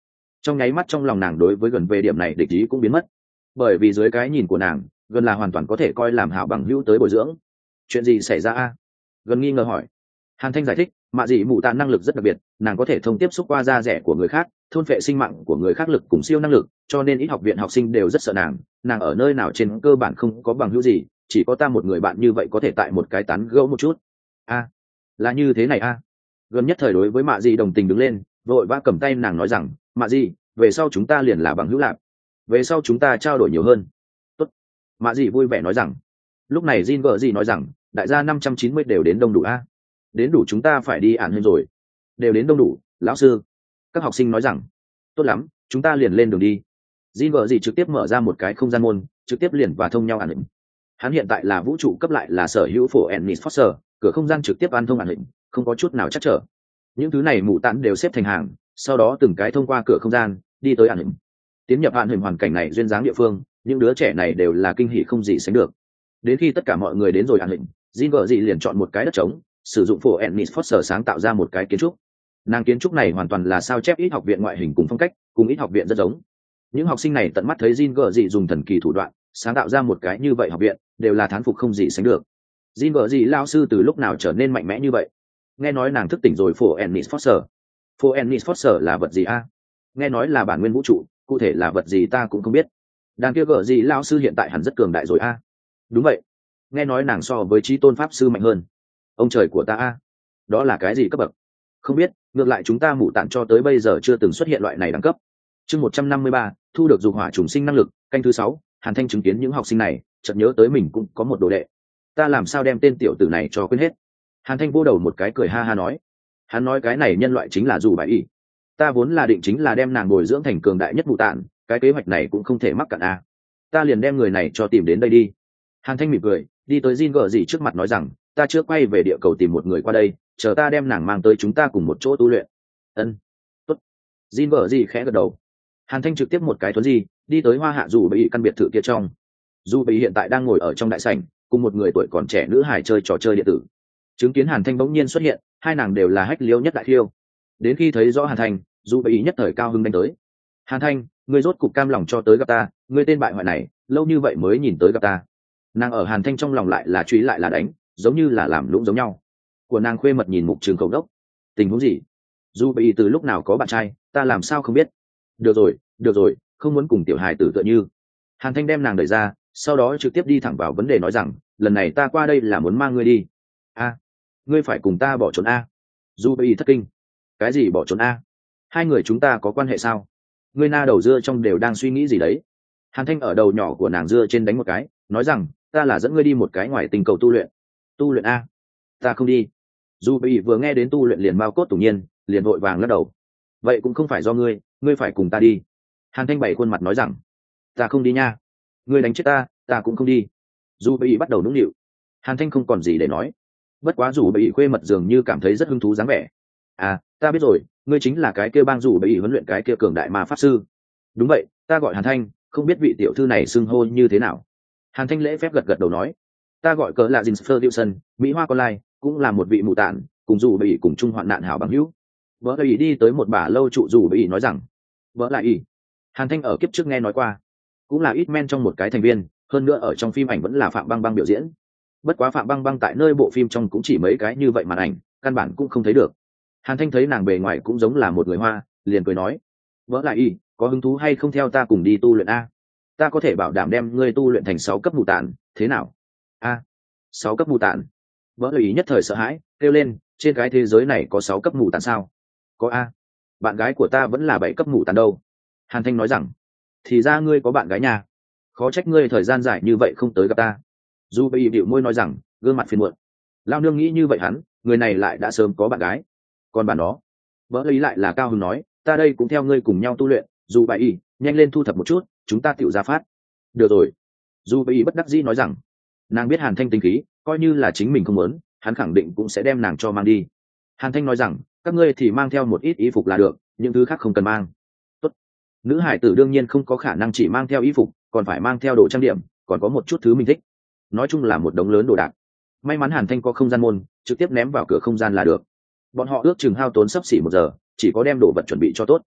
trong nháy mắt trong lòng nàng đối với gần về điểm này địch ý cũng biến mất, bởi vì dưới cái nhìn của nàng gần là hoàn toàn có thể coi làm hảo bằng hữu tới bồi dưỡng. Chuyện gì xảy ra a? Gần nghi ngờ hỏi. Hàn Thanh giải thích, mạ dị mụ tạ năng lực rất đặc biệt, nàng có thể thông tiếp xúc qua da rẻ của người khác, thôn phệ sinh mạng của người khác lực cùng siêu năng lực, cho nên ít học viện học sinh đều rất sợ nàng. Nàng ở nơi nào trên cơ bản không có bằng hữu gì, chỉ có ta một người bạn như vậy có thể tại một cái tán gẫu một chút. A, là như thế này a. Gần nhất thời đối với mạ dị đồng tình đứng lên, vội vã cầm tay nàng nói rằng, mạ dị, về sau chúng ta liền là bằng hữu lạc, về sau chúng ta trao đổi nhiều hơn. Tốt. Mạ dị vui vẻ nói rằng. Lúc này Jin vợ gì nói rằng, đại gia năm trăm chín mươi đều đến đông đủ a. Đến đủ chúng ta phải đi ản hơn rồi. Đều đến đông đủ, lão sư. Các học sinh nói rằng, tốt lắm, chúng ta liền lên đường đi. Jin vợ gì trực tiếp mở ra một cái không gian môn, trực tiếp liền và thông nhau ản hình. Hắn hiện tại là vũ trụ cấp lại là sở hữu phổ Ennis Foster, cửa không gian trực tiếp an thông ản hình, không có chút nào chắc trở. Những thứ này mụ tán đều xếp thành hàng, sau đó từng cái thông qua cửa không gian đi tới ản hình. Tiến nhập ản hình hoàn cảnh này duyên dáng địa phương, những đứa trẻ này đều là kinh hỉ không gì sánh được. Đến khi tất cả mọi người đến rồi ản hình, Jin vợ gì liền chọn một cái đất trống, sử dụng phổ Ennis Foster sáng tạo ra một cái kiến trúc. Nàng kiến trúc này hoàn toàn là sao chép ít học viện ngoại hình cùng phong cách, cùng ít học viện rất giống. Những học sinh này tận mắt thấy Jin vợ gì dùng thần kỳ thủ đoạn sáng tạo ra một cái như vậy học viện, đều là thán phục không gì sánh được. Jin vợ gì lao sư từ lúc nào trở nên mạnh mẽ như vậy? Nghe nói nàng thức tỉnh rồi phổ Ennis Foster. Phổ Ennis Foster là vật gì a? Nghe nói là bản nguyên vũ trụ, cụ thể là vật gì ta cũng không biết. Đàn kia vợ gì lao sư hiện tại hẳn rất cường đại rồi a. Đúng vậy, nghe nói nàng so với trí tôn pháp sư mạnh hơn. Ông trời của ta a, đó là cái gì cấp bậc? Không biết, ngược lại chúng ta mụ tản cho tới bây giờ chưa từng xuất hiện loại này đẳng cấp. Chương một trăm năm mươi ba, thu được dục hỏa trùng sinh năng lực, canh thứ sáu. Hàn Thanh chứng kiến những học sinh này, chợt nhớ tới mình cũng có một đồ đệ. Ta làm sao đem tên tiểu tử này cho quên hết? Hàn Thanh vô đầu một cái cười ha ha nói. Hắn nói cái này nhân loại chính là dù bại y. Ta vốn là định chính là đem nàng bồi dưỡng thành cường đại nhất mụ tản, cái kế hoạch này cũng không thể mắc cạn a. Ta liền đem người này cho tìm đến đây đi. Hàn Thanh mỉm cười, đi tới Jin vợ gì trước mặt nói rằng, ta chưa quay về địa cầu tìm một người qua đây, chờ ta đem nàng mang tới chúng ta cùng một chỗ tu luyện. Ân, tốt. Jin vợ gì khẽ gật đầu. Hàn Thanh trực tiếp một cái thuấn gì, đi tới hoa hạ dù bị căn biệt thự kia trong. Dù bị hiện tại đang ngồi ở trong đại sảnh, cùng một người tuổi còn trẻ nữ hài chơi trò chơi điện tử. Chứng kiến Hàn Thanh bỗng nhiên xuất hiện, hai nàng đều là hách liêu nhất đại thiêu. Đến khi thấy rõ Hàn Thanh, dù bị nhất thời cao hứng đánh tới. Hàn Thanh, ngươi rốt cục cam lòng cho tới gặp ta, ngươi tên bại hoại này, lâu như vậy mới nhìn tới gặp ta. Nàng ở Hàn Thanh trong lòng lại là truy lại là đánh, giống như là làm lũng giống nhau. Của nàng khuê mật nhìn mục trường cầu đốc. Tình huống gì? Dù bị từ lúc nào có bạn trai, ta làm sao không biết. Được rồi, được rồi, không muốn cùng tiểu hài tử tựa như. Hàn Thanh đem nàng đẩy ra, sau đó trực tiếp đi thẳng vào vấn đề nói rằng, lần này ta qua đây là muốn mang ngươi đi. A, ngươi phải cùng ta bỏ trốn a? Dù bị thất kinh. Cái gì bỏ trốn a? Hai người chúng ta có quan hệ sao? Ngươi na đầu dưa trong đều đang suy nghĩ gì đấy? Hàn Thanh ở đầu nhỏ của nàng dưa trên đánh một cái, nói rằng, ta là dẫn ngươi đi một cái ngoài tình cầu tu luyện. Tu luyện a? Ta không đi. Dù bị vừa nghe đến tu luyện liền mau cốt tủng nhiên, liền vội vàng lắc đầu. Vậy cũng không phải do ngươi, ngươi phải cùng ta đi. Hàn Thanh bảy khuôn mặt nói rằng, ta không đi nha. Ngươi đánh chết ta, ta cũng không đi. Dù bị bắt đầu nũng nịu. Hàn Thanh không còn gì để nói. Bất quá dù bị khuê mật dường như cảm thấy rất hứng thú dáng vẻ. À, ta biết rồi, ngươi chính là cái kia bang dù bị huấn luyện cái kia cường đại ma pháp sư. Đúng vậy, ta gọi Hàn Thanh, không biết vị tiểu thư này xưng hô như thế nào. Hàn Thanh lễ phép gật gật đầu nói, ta gọi cớ là Jin Ferguson, Mỹ Hoa Con Lai, cũng là một vị mù tản, cùng dù bị cùng chung hoạn nạn hảo bằng hữu. Vợ lại ý đi tới một bả lâu trụ dù bị nói rằng, vợ lại ý. Hàn Thanh ở kiếp trước nghe nói qua, cũng là ít men trong một cái thành viên, hơn nữa ở trong phim ảnh vẫn là Phạm Băng Băng biểu diễn. Bất quá Phạm Băng Băng tại nơi bộ phim trong cũng chỉ mấy cái như vậy màn ảnh, căn bản cũng không thấy được. Hàn Thanh thấy nàng bề ngoài cũng giống là một người Hoa, liền cười nói, vợ lại ý, có hứng thú hay không theo ta cùng đi tu luyện a? Ta có thể bảo đảm đem ngươi tu luyện thành sáu cấp mù tản, thế nào? A, sáu cấp mù tản. Vợ lại ý nhất thời sợ hãi, kêu lên, trên cái thế giới này có sáu cấp mù tản sao? Có a. Bạn gái của ta vẫn là bảy cấp mù tản đâu. Hàn Thanh nói rằng, thì ra ngươi có bạn gái nhà, khó trách ngươi thời gian dài như vậy không tới gặp ta. Dù bị điệu môi nói rằng, gương mặt phiền muộn. Lao nương nghĩ như vậy hắn, người này lại đã sớm có bạn gái. Còn bạn đó, vợ ý lại là cao hứng nói, ta đây cũng theo ngươi cùng nhau tu luyện, dù bà y, nhanh lên thu thập một chút, chúng ta tựu ra phát. Được rồi. Dù bà y bất đắc dĩ nói rằng, nàng biết Hàn Thanh tính khí, coi như là chính mình không muốn, hắn khẳng định cũng sẽ đem nàng cho mang đi. Hàn Thanh nói rằng, các ngươi thì mang theo một ít y phục là được, những thứ khác không cần mang. Tốt. Nữ hải tử đương nhiên không có khả năng chỉ mang theo y phục, còn phải mang theo đồ trang điểm, còn có một chút thứ mình thích. Nói chung là một đống lớn đồ đạc. May mắn Hàn Thanh có không gian môn, trực tiếp ném vào cửa không gian là được. Bọn họ ước chừng hao tốn sấp xỉ một giờ, chỉ có đem đồ vật chuẩn bị cho tốt.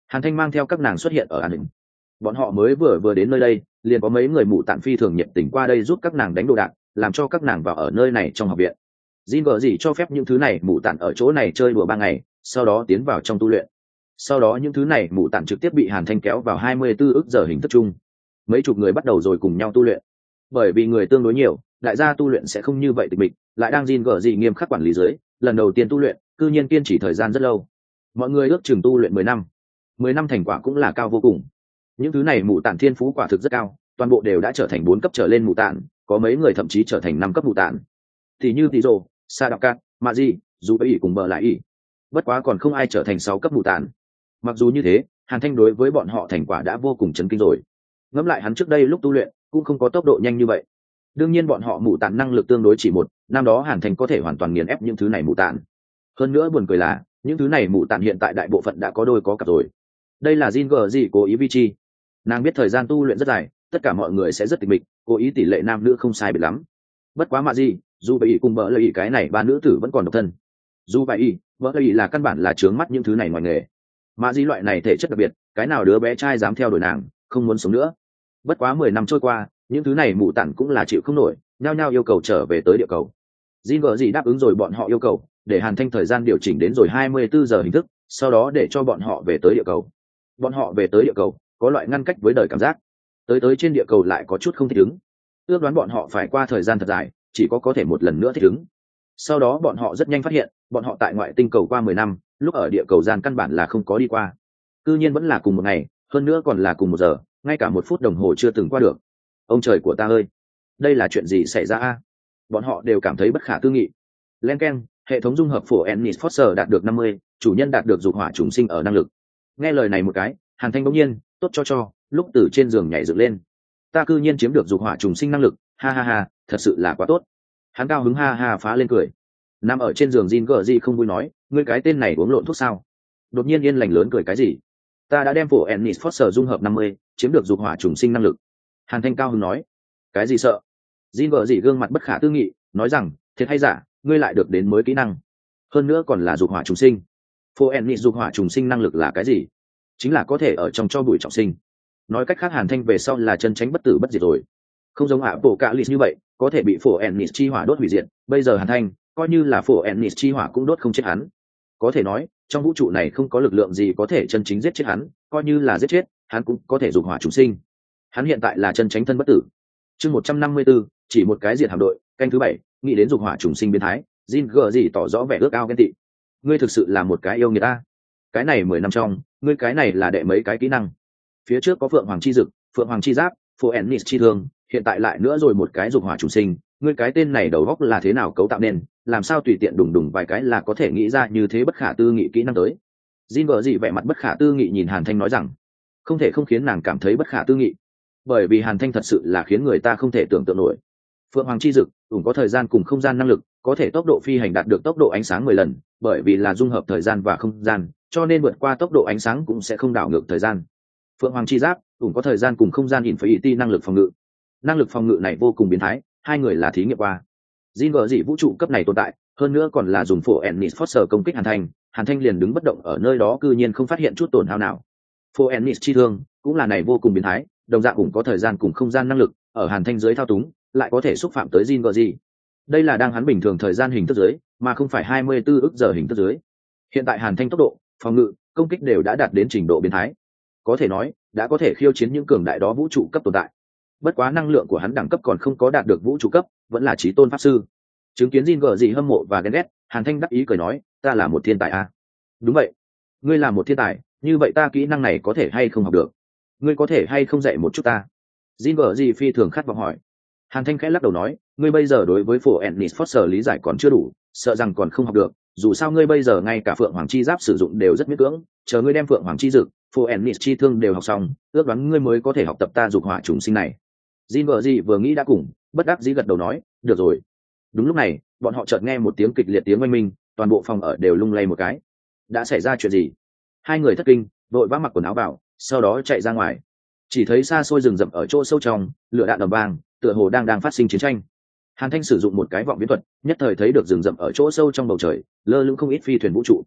Hàn Thanh mang theo các nàng xuất hiện ở an định. Bọn họ mới vừa vừa đến nơi đây, liền có mấy người mụ tản phi thường nhiệt tình qua đây giúp các nàng đánh đồ đạc, làm cho các nàng vào ở nơi này trong học viện. Jin gở gì cho phép những thứ này mụ tản ở chỗ này chơi đùa ba ngày, sau đó tiến vào trong tu luyện. Sau đó những thứ này mụ tản trực tiếp bị Hàn Thanh kéo vào hai mươi tư ức giờ hình thức chung. Mấy chục người bắt đầu rồi cùng nhau tu luyện. Bởi vì người tương đối nhiều, đại gia tu luyện sẽ không như vậy tịch mịch, lại đang Jin gở gì nghiêm khắc quản lý dưới, lần đầu tiên tu luyện, cư nhiên kiên trì thời gian rất lâu. Mọi người ước chừng tu luyện mười năm. mười năm thành quả cũng là cao vô cùng. Những thứ này mụ tản thiên phú quả thực rất cao, toàn bộ đều đã trở thành bốn cấp trở lên mụ tản, có mấy người thậm chí trở thành năm cấp mụ tản. Thì như Tiro, Sadaka, Maji, dù ý cùng bờ lại ý. Bất quá còn không ai trở thành sáu cấp mụ tản. Mặc dù như thế, Hàn Thanh đối với bọn họ thành quả đã vô cùng chấn kinh rồi. Ngẫm lại hắn trước đây lúc tu luyện, cũng không có tốc độ nhanh như vậy. Đương nhiên bọn họ mụ tản năng lực tương đối chỉ một, năm đó Hàn Thanh có thể hoàn toàn nghiền ép những thứ này mụ tản. Hơn nữa buồn cười là, những thứ này mụ tản hiện tại đại bộ phận đã có đôi có cặp rồi. Đây là Jin gở gì cố ý vi chi. Nàng biết thời gian tu luyện rất dài, tất cả mọi người sẽ rất tịch mịch, cố ý tỷ lệ nam nữ không sai biệt lắm. Bất quá mà gì, dù vậy cùng bỡ lợi cái này ba nữ tử vẫn còn độc thân. Dù vậy, bỡ lợi là căn bản là chướng mắt những thứ này ngoài nghề. Mà gì loại này thể chất đặc biệt, cái nào đứa bé trai dám theo đuổi nàng, không muốn sống nữa. Bất quá mười năm trôi qua, những thứ này mụ tản cũng là chịu không nổi, nhao nhao yêu cầu trở về tới địa cầu. Jin gở gì đáp ứng rồi bọn họ yêu cầu, để Hàn Thanh thời gian điều chỉnh đến rồi hai mươi tư giờ hình thức, sau đó để cho bọn họ về tới địa cầu. Bọn họ về tới địa cầu, có loại ngăn cách với đời cảm giác. Tới tới trên địa cầu lại có chút không thích ứng. Ước đoán bọn họ phải qua thời gian thật dài, chỉ có có thể một lần nữa thích ứng. Sau đó bọn họ rất nhanh phát hiện, bọn họ tại ngoại tinh cầu qua mười năm, lúc ở địa cầu gian căn bản là không có đi qua. Cư nhiên vẫn là cùng một ngày, hơn nữa còn là cùng một giờ, ngay cả một phút đồng hồ chưa từng qua được. Ông trời của ta ơi, đây là chuyện gì xảy ra a? Bọn họ đều cảm thấy bất khả tư nghị. Len keng, hệ thống dung hợp phổ Ennis Foster đạt được năm mươi, chủ nhân đạt được dục hỏa trùng sinh ở năng lực. Nghe lời này một cái, Hàn Thanh bỗng nhiên, tốt cho cho, lúc từ trên giường nhảy dựng lên. Ta cư nhiên chiếm được dục hỏa trùng sinh năng lực, ha ha ha, thật sự là quá tốt. Hắn cao hứng ha ha phá lên cười. Nằm ở trên giường Jin gở gì không vui nói, ngươi cái tên này uống lộn thuốc sao? Đột nhiên yên lành lớn cười cái gì? Ta đã đem phổ Ennis Foster dung hợp năm mươi, chiếm được dục hỏa trùng sinh năng lực. Hàn Thanh cao hứng nói, cái gì sợ? Jin gở gì gương mặt bất khả tư nghị, nói rằng, thiệt hay giả, ngươi lại được đến mới kỹ năng. Hơn nữa còn là dục hỏa trùng sinh. Phổ Ennis dục hỏa trùng sinh năng lực là cái gì? Chính là có thể ở trong cho bụi trọng sinh. Nói cách khác Hàn Thanh về sau là chân tránh bất tử bất diệt rồi. Không giống ạ bộ cạ lịt như vậy, có thể bị phổ Ennis chi hỏa đốt hủy diệt. Bây giờ Hàn Thanh, coi như là phổ Ennis chi hỏa cũng đốt không chết hắn. Có thể nói, trong vũ trụ này không có lực lượng gì có thể chân chính giết chết hắn, coi như là giết chết, hắn cũng có thể dục hỏa trùng sinh. Hắn hiện tại là chân tránh thân bất tử. Chương một trăm năm mươi tư, chỉ một cái diệt hạm đội, canh thứ bảy, nghĩ đến dục hỏa trùng sinh biến thái, Jin gở gì tỏ rõ vẻ ước ao ghen tị. Ngươi thực sự là một cái yêu người ta. Cái này mười năm trong, ngươi cái này là đệ mấy cái kỹ năng. Phía trước có Phượng Hoàng chi dực, Phượng Hoàng chi giáp, Phổ Ennis chi thương, hiện tại lại nữa rồi một cái dục hỏa trùng sinh, ngươi cái tên này đầu óc là thế nào cấu tạo nên, làm sao tùy tiện đùng đùng vài cái là có thể nghĩ ra như thế bất khả tư nghị kỹ năng tới. Jin gở gì vẻ mặt bất khả tư nghị nhìn Hàn Thanh nói rằng, không thể không khiến nàng cảm thấy bất khả tư nghị, bởi vì Hàn Thanh thật sự là khiến người ta không thể tưởng tượng nổi. Phượng Hoàng chi dực, cũng có thời gian cùng không gian năng lực, có thể tốc độ phi hành đạt được tốc độ ánh sáng mười lần, bởi vì là dung hợp thời gian và không gian, cho nên vượt qua tốc độ ánh sáng cũng sẽ không đảo ngược thời gian. Phượng Hoàng chi giáp, cũng có thời gian cùng không gian Infinity năng lực phòng ngự. Năng lực phòng ngự này vô cùng biến thái, hai người là thí nghiệm qua. Jin gở gì vũ trụ cấp này tồn tại, hơn nữa còn là dùng phổ Ennis Foster công kích Hàn Thanh, Hàn Thanh liền đứng bất động ở nơi đó cư nhiên không phát hiện chút tổn hao nào. Phổ Ennis chi thương, cũng là này vô cùng biến thái, đồng dạng cũng có thời gian cùng không gian năng lực, ở Hàn Thanh dưới thao túng, lại có thể xúc phạm tới Jin gở gì. Đây là đang hắn bình thường thời gian hình thức dưới, mà không phải hai mươi tư ức giờ hình thức dưới. Hiện tại Hàn Thanh tốc độ, phòng ngự, công kích đều đã đạt đến trình độ biến thái. Có thể nói, đã có thể khiêu chiến những cường đại đó vũ trụ cấp tồn tại. Bất quá năng lượng của hắn đẳng cấp còn không có đạt được vũ trụ cấp, vẫn là chí tôn pháp sư. Chứng kiến Jin gở gì hâm mộ và ghen ghét, Hàn Thanh đắc ý cười nói, ta là một thiên tài à? Đúng vậy, ngươi là một thiên tài, như vậy ta kỹ năng này có thể hay không học được? Ngươi có thể hay không dạy một chút ta? Jin gở gì phi thường khát vọng hỏi. Hàn Thanh khẽ lắc đầu nói, ngươi bây giờ đối với phổ Ennis Foster lý giải còn chưa đủ, sợ rằng còn không học được, dù sao ngươi bây giờ ngay cả Phượng Hoàng chi giáp sử dụng đều rất miễn cưỡng, chờ ngươi đem Phượng Hoàng chi dực, phổ Ennis chi thương đều học xong, ước đoán ngươi mới có thể học tập ta dục hỏa trùng sinh này. Jin vợ gì vừa nghĩ đã cùng, bất đắc dĩ gật đầu nói, được rồi. Đúng lúc này, bọn họ chợt nghe một tiếng kịch liệt tiếng oanh minh, toàn bộ phòng ở đều lung lay một cái. Đã xảy ra chuyện gì? Hai người thất kinh, vội vã mặc quần áo vào, sau đó chạy ra ngoài. Chỉ thấy xa xôi rừng rậm ở chỗ sâu trong, lửa đạn ầm vang, tựa hồ đang đang phát sinh chiến tranh. Hàn Thanh sử dụng một cái vọng viễn thuật, nhất thời thấy được rừng rậm ở chỗ sâu trong bầu trời, lơ lửng không ít phi thuyền vũ trụ.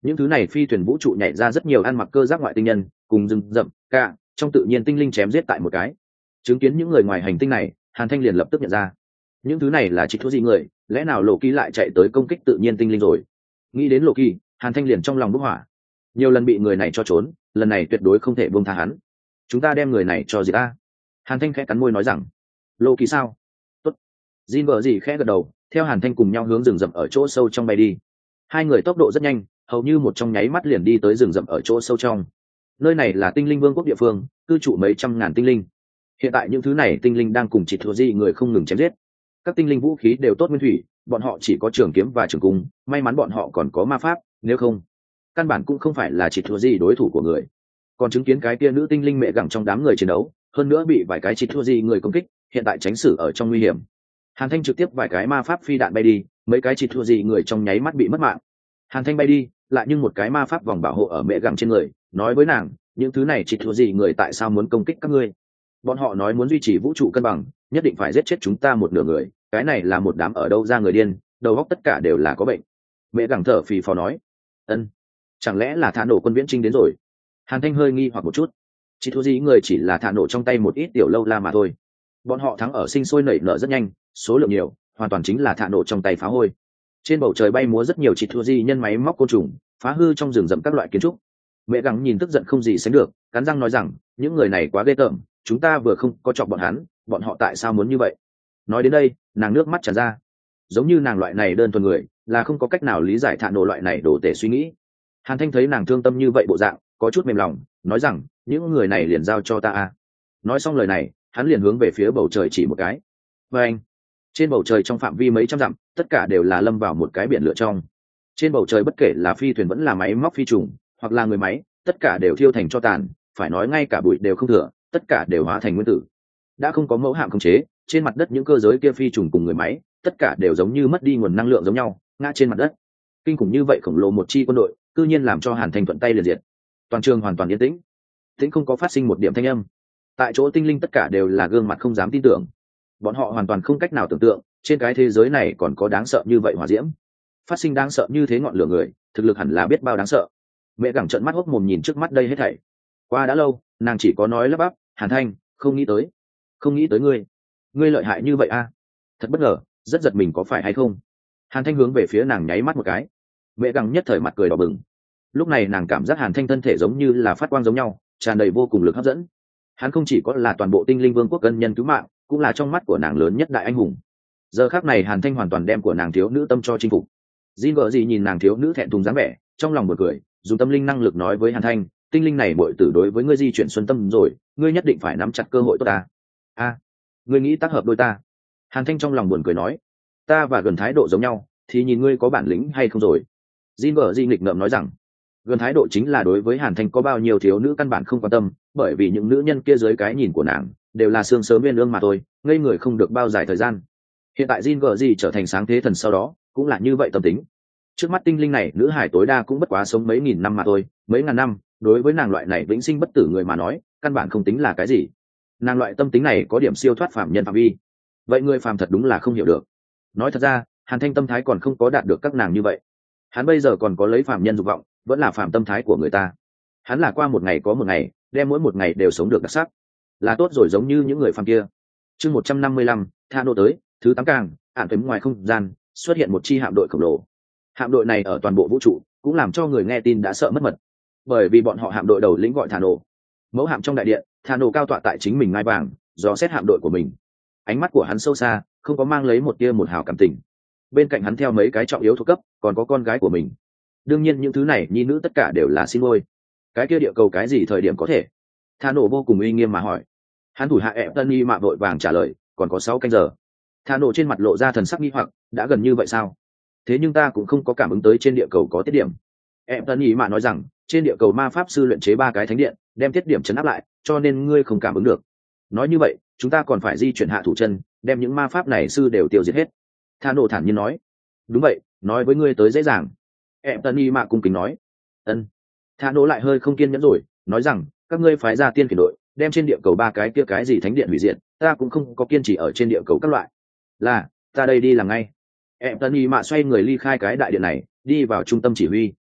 những thứ này phi thuyền vũ trụ nhảy ra rất nhiều ăn mặc cơ giác ngoại tinh nhân cùng rừng rậm cả trong tự nhiên tinh linh chém giết tại một cái. Chứng kiến những người ngoài hành tinh này, Hàn Thanh liền lập tức nhận ra những thứ này là chỉ thua gì người, lẽ nào lộ kỳ lại chạy tới công kích tự nhiên tinh linh rồi. Nghĩ đến lộ kỳ, Hàn Thanh liền trong lòng bốc hỏa. Nhiều lần bị người này cho trốn, lần này tuyệt đối không thể buông tha hắn. Chúng ta đem người này cho gì ta? Hàn Thanh khẽ cắn môi nói rằng, lộ kỳ sao? Tốt. Jin vợ gì khẽ gật đầu, theo Hàn Thanh cùng nhau hướng rừng rậm ở chỗ sâu trong bay đi. Hai người tốc độ rất nhanh, hầu như một trong nháy mắt liền đi tới rừng rậm ở chỗ sâu trong. Nơi này là tinh linh vương quốc địa phương, cư trụ mấy trăm ngàn tinh linh. Hiện tại những thứ này tinh linh đang cùng chỉ thua gì người không ngừng chém giết. Các tinh linh vũ khí đều tốt nguyên thủy, bọn họ chỉ có trường kiếm và trường cung, may mắn bọn họ còn có ma pháp, nếu không căn bản cũng không phải là chỉ thua gì đối thủ của người. Còn chứng kiến cái kia nữ tinh linh mẹ gặng trong đám người chiến đấu, hơn nữa bị vài cái chỉ thua gì người công kích, hiện tại tránh xử ở trong nguy hiểm. Hàn Thanh trực tiếp vài cái ma pháp phi đạn bay đi, mấy cái chỉ thua gì người trong nháy mắt bị mất mạng. Hàn Thanh bay đi, lại nhưng một cái ma pháp vòng bảo hộ ở mẹ gặng trên người, nói với nàng, những thứ này chỉ thua gì người tại sao muốn công kích các ngươi? Bọn họ nói muốn duy trì vũ trụ cân bằng, nhất định phải giết chết chúng ta một nửa người, cái này là một đám ở đâu ra người điên, đầu óc tất cả đều là có bệnh. Mẹ gặng thở phì phò nói, ân, chẳng lẽ là thả nổ quân viễn trinh đến rồi? Hàn Thanh hơi nghi hoặc một chút, chỉ thua gì người chỉ là thả nổ trong tay một ít tiểu lâu la mà thôi. Bọn họ thắng ở sinh sôi nảy nở rất nhanh, số lượng nhiều, hoàn toàn chính là thả nổ trong tay phá hôi. Trên bầu trời bay múa rất nhiều chỉ thua gì nhân máy móc côn trùng, phá hư trong rừng rậm các loại kiến trúc. Mẹ gặng nhìn tức giận không gì sánh được, cắn răng nói rằng, những người này quá ghê tởm, chúng ta vừa không có chọc bọn hắn, bọn họ tại sao muốn như vậy? Nói đến đây, nàng nước mắt tràn ra. Giống như nàng loại này đơn thuần người, là không có cách nào lý giải thả nổ loại này đổ tể suy nghĩ. Hàn Thanh thấy nàng thương tâm như vậy bộ dạng, có chút mềm lòng, nói rằng, những người này liền giao cho ta a. Nói xong lời này, hắn liền hướng về phía bầu trời chỉ một cái. Và anh, trên bầu trời trong phạm vi mấy trăm dặm, tất cả đều là lâm vào một cái biển lửa trong. Trên bầu trời bất kể là phi thuyền vẫn là máy móc phi trùng, hoặc là người máy, tất cả đều thiêu thành tro tàn, phải nói ngay cả bụi đều không thừa, tất cả đều hóa thành nguyên tử. Đã không có mẫu hạm khống chế, trên mặt đất những cơ giới kia phi trùng cùng người máy, tất cả đều giống như mất đi nguồn năng lượng giống nhau, ngã trên mặt đất. Kinh khủng như vậy khổng lồ một chi quân đội, cư nhiên làm cho Hàn Thanh thuận tay liền diệt. Toàn trường hoàn toàn yên tĩnh, tĩnh không có phát sinh một điểm thanh âm. Tại chỗ tinh linh tất cả đều là gương mặt không dám tin tưởng. Bọn họ hoàn toàn không cách nào tưởng tượng, trên cái thế giới này còn có đáng sợ như vậy hỏa diễm. Phát sinh đáng sợ như thế ngọn lửa người, thực lực hẳn là biết bao đáng sợ. Mẹ gặng trợn mắt hốc mồm nhìn trước mắt đây hết thảy. Qua đã lâu, nàng chỉ có nói lắp bắp, Hàn Thanh, không nghĩ tới, không nghĩ tới ngươi, ngươi lợi hại như vậy a, thật bất ngờ, rất giật mình có phải hay không? Hàn Thanh hướng về phía nàng nháy mắt một cái. Mẹ gặng nhất thời mặt cười đỏ bừng. Lúc này nàng cảm giác Hàn Thanh thân thể giống như là phát quang giống nhau, tràn đầy vô cùng lực hấp dẫn. Hắn không chỉ có là toàn bộ tinh linh vương quốc ân nhân cứu mạng, cũng là trong mắt của nàng lớn nhất đại anh hùng. Giờ khắc này Hàn Thanh hoàn toàn đem của nàng thiếu nữ tâm cho chinh phục. Jin vợ gì nhìn nàng thiếu nữ thẹn thùng dáng vẻ, trong lòng buồn cười, dùng tâm linh năng lực nói với Hàn Thanh, tinh linh này muội tử đối với ngươi di chuyển xuân tâm rồi, ngươi nhất định phải nắm chặt cơ hội tốt ta. A, ngươi nghĩ tác hợp đôi ta? Hàn Thanh trong lòng buồn cười nói, ta và Gần thái độ giống nhau, thì nhìn ngươi có bản lĩnh hay không rồi. Jin vợ gì nghịch ngợm nói rằng, Gần thái độ chính là đối với Hàn Thanh có bao nhiêu thiếu nữ căn bản không quan tâm, bởi vì những nữ nhân kia dưới cái nhìn của nàng đều là xương sớm viên lương mà thôi, ngây người không được bao dài thời gian. Hiện tại Jin vợ gì trở thành sáng thế thần sau đó, cũng là như vậy tâm tính. Trước mắt tinh linh này nữ hải tối đa cũng bất quá sống mấy nghìn năm mà thôi, mấy ngàn năm đối với nàng loại này vĩnh sinh bất tử người mà nói căn bản không tính là cái gì. Nàng loại tâm tính này có điểm siêu thoát phạm nhân phạm vi, vậy người phàm thật đúng là không hiểu được. Nói thật ra Hàn Thanh tâm thái còn không có đạt được các nàng như vậy. Hắn bây giờ còn có lấy phạm nhân dục vọng, vẫn là phạm tâm thái của người ta. Hắn là qua một ngày có một ngày, đem mỗi một ngày đều sống được đặc sắc, là tốt rồi, giống như những người phàm kia. Chương một trăm năm mươi lăm, Tha nô tới, thứ tám càng, ản tuyến ngoài không gian xuất hiện một chi hạm đội khổng lồ. Hạm đội này ở toàn bộ vũ trụ cũng làm cho người nghe tin đã sợ mất mật, bởi vì bọn họ hạm đội đầu lĩnh gọi Thà nổ. Mẫu hạm trong đại điện, Thà nổ cao tọa tại chính mình ngai vàng, dò xét hạm đội của mình. Ánh mắt của hắn sâu xa, không có mang lấy một tia một hào cảm tình. Bên cạnh hắn theo mấy cái trọng yếu thuộc cấp, còn có con gái của mình. Đương nhiên những thứ này nhi nữ tất cả đều là xin ngôi. Cái kia địa cầu cái gì thời điểm có thể? Thà nổ vô cùng uy nghiêm mà hỏi. Hắn thủ hạ ẹp tân y mạ vội vàng trả lời, còn có sáu canh giờ. Thà nổ trên mặt lộ ra thần sắc nghi hoặc, đã gần như vậy sao? Thế nhưng ta cũng không có cảm ứng tới trên địa cầu có tiết điểm. Em tân ý mà nói rằng trên địa cầu ma pháp sư luyện chế ba cái thánh điện, đem tiết điểm chấn áp lại, cho nên ngươi không cảm ứng được. Nói như vậy chúng ta còn phải di chuyển hạ thủ chân, đem những ma pháp này sư đều tiêu diệt hết. Tha nổ thản nhiên nói. Đúng vậy, nói với ngươi tới dễ dàng. Em tân ý mà cung kính nói. Ân. Tha nổ lại hơi không kiên nhẫn rồi, nói rằng các ngươi phái ra tiên kỷ đội, đem trên địa cầu ba cái kia cái gì thánh điện hủy diệt, ta cũng không có kiên trì ở trên địa cầu các loại. Là, ta đây đi làm ngay. Em tân ý mà xoay người ly khai cái đại điện này, đi vào trung tâm chỉ huy.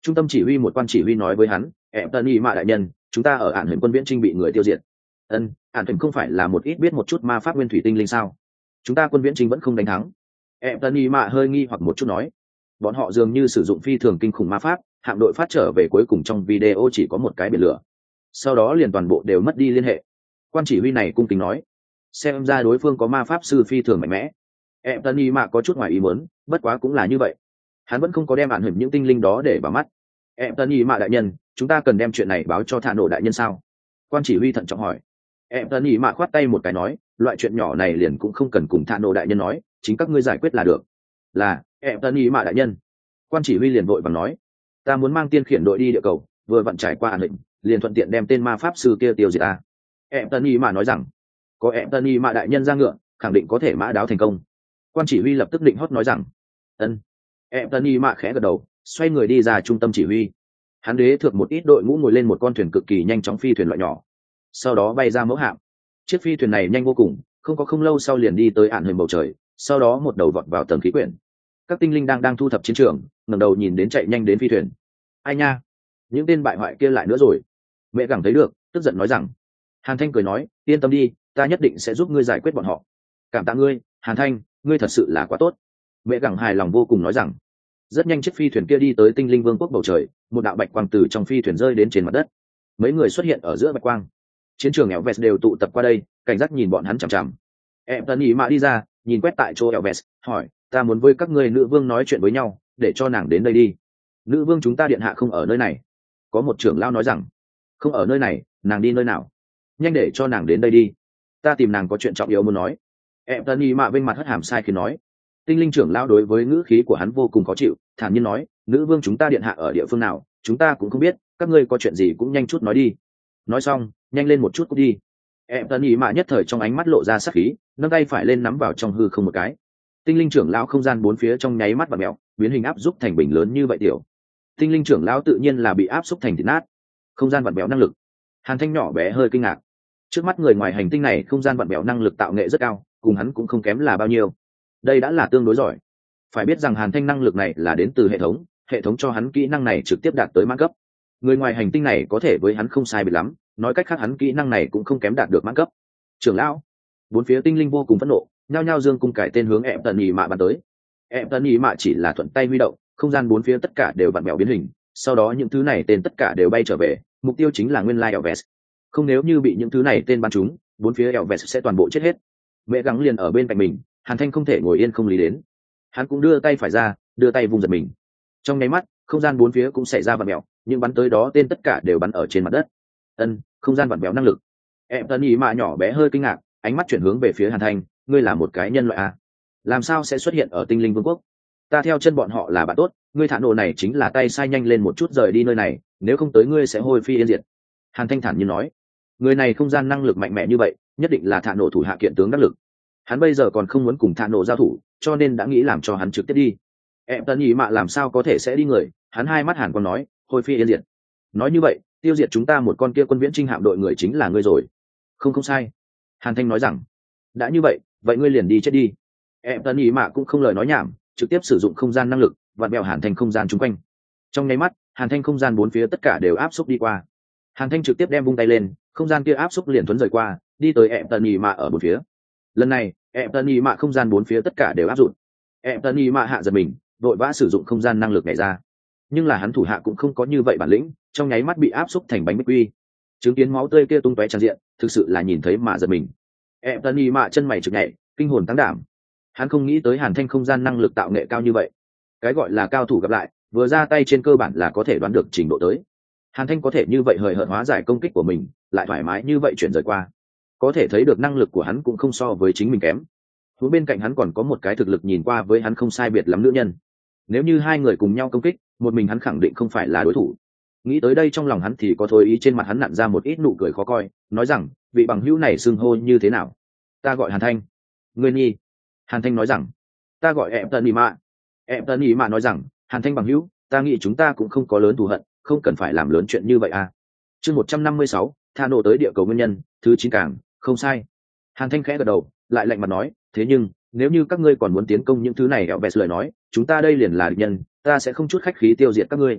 Trung tâm chỉ huy một quan chỉ huy nói với hắn, em tân y mạ đại nhân, chúng ta ở ản hình quân viễn trinh bị người tiêu diệt. Ân, ản hình không phải là một ít biết một chút ma pháp nguyên thủy tinh linh sao? Chúng ta quân viễn trinh vẫn không đánh thắng. Em tân y mạ hơi nghi hoặc một chút nói, bọn họ dường như sử dụng phi thường kinh khủng ma pháp, hạm đội phát trở về cuối cùng trong video chỉ có một cái biển lửa, sau đó liền toàn bộ đều mất đi liên hệ. Quan chỉ huy này cung kính nói, xem ra đối phương có ma pháp sư phi thường mạnh mẽ. Em tân y mạ có chút ngoài ý muốn, bất quá cũng là như vậy, hắn vẫn không có đem ản hình những tinh linh đó để vào mắt. Em tân y mạ đại nhân, chúng ta cần đem chuyện này báo cho thả nổ đại nhân sao? Quan chỉ huy thận trọng hỏi. Em tân y mạ khoát tay một cái nói, loại chuyện nhỏ này liền cũng không cần cùng thả nổ đại nhân nói, chính các ngươi giải quyết là được. Là, em tân y mạ đại nhân. Quan chỉ huy liền vội vàng nói, ta muốn mang tiên khiển đội đi địa cầu, vừa vặn trải qua ản hình, liền thuận tiện đem tên ma pháp sư kia tiêu diệt ta. Em tân y mạ nói rằng, có em tân y mạ đại nhân ra ngựa, khẳng định có thể mã đáo thành công. Quan chỉ huy lập tức định hót nói rằng, ân. Em tân y mạ khẽ gật đầu, xoay người đi ra trung tâm chỉ huy. Hắn đế thượng một ít đội ngũ ngồi lên một con thuyền cực kỳ nhanh chóng phi thuyền loại nhỏ, sau đó bay ra mẫu hạm. Chiếc phi thuyền này nhanh vô cùng, không có không lâu sau liền đi tới ản hình bầu trời, sau đó một đầu vọt vào tầng khí quyển. Các tinh linh đang đang thu thập chiến trường, ngẩng đầu nhìn đến chạy nhanh đến phi thuyền. Ai nha, những tên bại hoại kia lại nữa rồi. Mẹ gẳng thấy được, tức giận nói rằng. Hàn Thanh cười nói, yên tâm đi, ta nhất định sẽ giúp ngươi giải quyết bọn họ. Cảm tạ ngươi, Hàn Thanh, ngươi thật sự là quá tốt. Mẹ gẳng hài lòng vô cùng nói rằng. Rất nhanh chiếc phi thuyền kia đi tới tinh linh vương quốc bầu trời, một đạo bạch quang từ trong phi thuyền rơi đến trên mặt đất. Mấy người xuất hiện ở giữa bạch quang. Chiến trường Elves đều tụ tập qua đây, cảnh giác nhìn bọn hắn chằm chằm. Em tân ý mạ đi ra, nhìn quét tại chỗ Elves, hỏi, ta muốn với các ngươi nữ vương nói chuyện với nhau, để cho nàng đến đây đi. Nữ vương chúng ta điện hạ không ở nơi này. Có một trưởng lão nói rằng, không ở nơi này, nàng đi nơi nào? Nhanh để cho nàng đến đây đi, ta tìm nàng có chuyện trọng yếu muốn nói. Em tân ý mạ bên mặt hất hàm sai khi nói. Tinh linh trưởng lão đối với ngữ khí của hắn vô cùng khó chịu, thản nhiên nói, nữ vương chúng ta điện hạ ở địa phương nào, chúng ta cũng không biết, các ngươi có chuyện gì cũng nhanh chút nói đi. Nói xong, nhanh lên một chút cút đi. Em tân ý mạ nhất thời trong ánh mắt lộ ra sắc khí, nâng tay phải lên nắm vào trong hư không một cái. Tinh linh trưởng lão không gian bốn phía trong nháy mắt và mèo, biến hình áp xúc thành bình lớn như vậy tiểu. Tinh linh trưởng lão tự nhiên là bị áp xúc thành thịt nát. Không gian vặn béo năng lực. Hàn Thanh nhỏ bé hơi kinh ngạc. Trước mắt người ngoài hành tinh này không gian vặn béo năng lực tạo nghệ rất cao, cùng hắn cũng không kém là bao nhiêu. Đây đã là tương đối giỏi. Phải biết rằng Hàn Thanh năng lực này là đến từ hệ thống, hệ thống cho hắn kỹ năng này trực tiếp đạt tới mãn cấp. Người ngoài hành tinh này có thể với hắn không sai biệt lắm, nói cách khác hắn kỹ năng này cũng không kém đạt được mãn cấp. Trưởng lão, bốn phía tinh linh vô cùng phẫn nộ, nhao nhao dương cung cải tên hướng em tần nhì mạ bắn tới. Em tần nhì mạ chỉ là thuận tay huy động, không gian bốn phía tất cả đều vặn mèo biến hình, sau đó những thứ này tên tất cả đều bay trở về, mục tiêu chính là nguyên lai Elves. Không nếu như bị những thứ này tên bắn trúng, bốn phía Elves sẽ toàn bộ chết hết. Mẹ gắng liền ở bên cạnh mình, Hàn Thanh không thể ngồi yên không lý đến. Hắn cũng đưa tay phải ra, đưa tay vung giật mình. Trong nháy mắt, không gian bốn phía cũng xảy ra vặn mèo, nhưng bắn tới đó tên tất cả đều bắn ở trên mặt đất. Ân, không gian vặn mèo năng lực. Em tần nhì mạ nhỏ bé hơi kinh ngạc, ánh mắt chuyển hướng về phía Hàn Thanh, ngươi là một cái nhân loại à? Làm sao sẽ xuất hiện ở tinh linh vương quốc? Ta theo chân bọn họ là bạn tốt, ngươi thả nổ này chính là tay sai, nhanh lên một chút rời đi nơi này, nếu không tới ngươi sẽ hôi phi yên diệt. Hàn Thanh thản nhiên nói, người này không gian năng lực mạnh mẽ như vậy, nhất định là thả nổ thủ hạ kiện tướng đắc lực. Hắn bây giờ còn không muốn cùng thả nổ giao thủ, cho nên đã nghĩ làm cho hắn trực tiếp đi. Em tân ý mạ làm sao có thể sẽ đi người? Hắn hai mắt Hàn còn nói, hôi phi yên diệt. Nói như vậy, tiêu diệt chúng ta một con kia quân viễn trinh hạm đội người chính là ngươi rồi. Không không sai. Hàn Thanh nói rằng, đã như vậy, vậy ngươi liền đi chết đi. Em tân ý mạ cũng không lời nói nhảm, trực tiếp sử dụng không gian năng lực, vặn bèo Hàn Thanh không gian chung quanh. Trong nháy mắt, Hàn Thanh không gian bốn phía tất cả đều áp xúc đi qua. Hàn Thanh trực tiếp đem vung tay lên, không gian kia áp xúc liền thuấn rời qua, đi tới em tân ý mạ ở bốn phía. Lần này, em tân ý mạ không gian bốn phía tất cả đều áp dụng. Em tân ý mạ hạ giật mình, vội vã sử dụng không gian năng lực này ra. Nhưng là hắn thủ hạ cũng không có như vậy bản lĩnh, trong nháy mắt bị áp xúc thành bánh bích quy. Chứng kiến máu tươi kia tung tóe tràn diện, thực sự là nhìn thấy mà giật mình. Em tân ý mạ chân mày trực nhảy, kinh hồn tăng đảm. Hắn không nghĩ tới Hàn Thanh không gian năng lực tạo nghệ cao như vậy. Cái gọi là cao thủ gặp lại, vừa ra tay trên cơ bản là có thể đoán được trình độ tới. Hàn Thanh có thể như vậy hời hợt hóa giải công kích của mình, lại thoải mái như vậy chuyển rời qua, có thể thấy được năng lực của hắn cũng không so với chính mình kém. Hướng bên cạnh hắn còn có một cái thực lực nhìn qua với hắn không sai biệt lắm nữ nhân. Nếu như hai người cùng nhau công kích, một mình hắn khẳng định không phải là đối thủ. Nghĩ tới đây trong lòng hắn thì có thôi ý, trên mặt hắn nặn ra một ít nụ cười khó coi, nói rằng, vị bằng hữu này xưng hô như thế nào? Ta gọi Hàn Thanh. Ngươi nhi. Hàn Thanh nói rằng, ta gọi em tân ý mạ. Em tân ý mạ nói rằng, Hàn Thanh bằng hữu, ta nghĩ chúng ta cũng không có lớn thù hận, không cần phải làm lớn chuyện như vậy à. Chương một trăm năm mươi sáu, tha nổ tới địa cầu nguyên nhân, thứ chín càng, không sai. Hàn Thanh khẽ gật đầu, lại lạnh mặt nói, thế nhưng, nếu như các ngươi còn muốn tiến công những thứ này, Elves lời nói, chúng ta đây liền là địch nhân, ta sẽ không chút khách khí tiêu diệt các ngươi.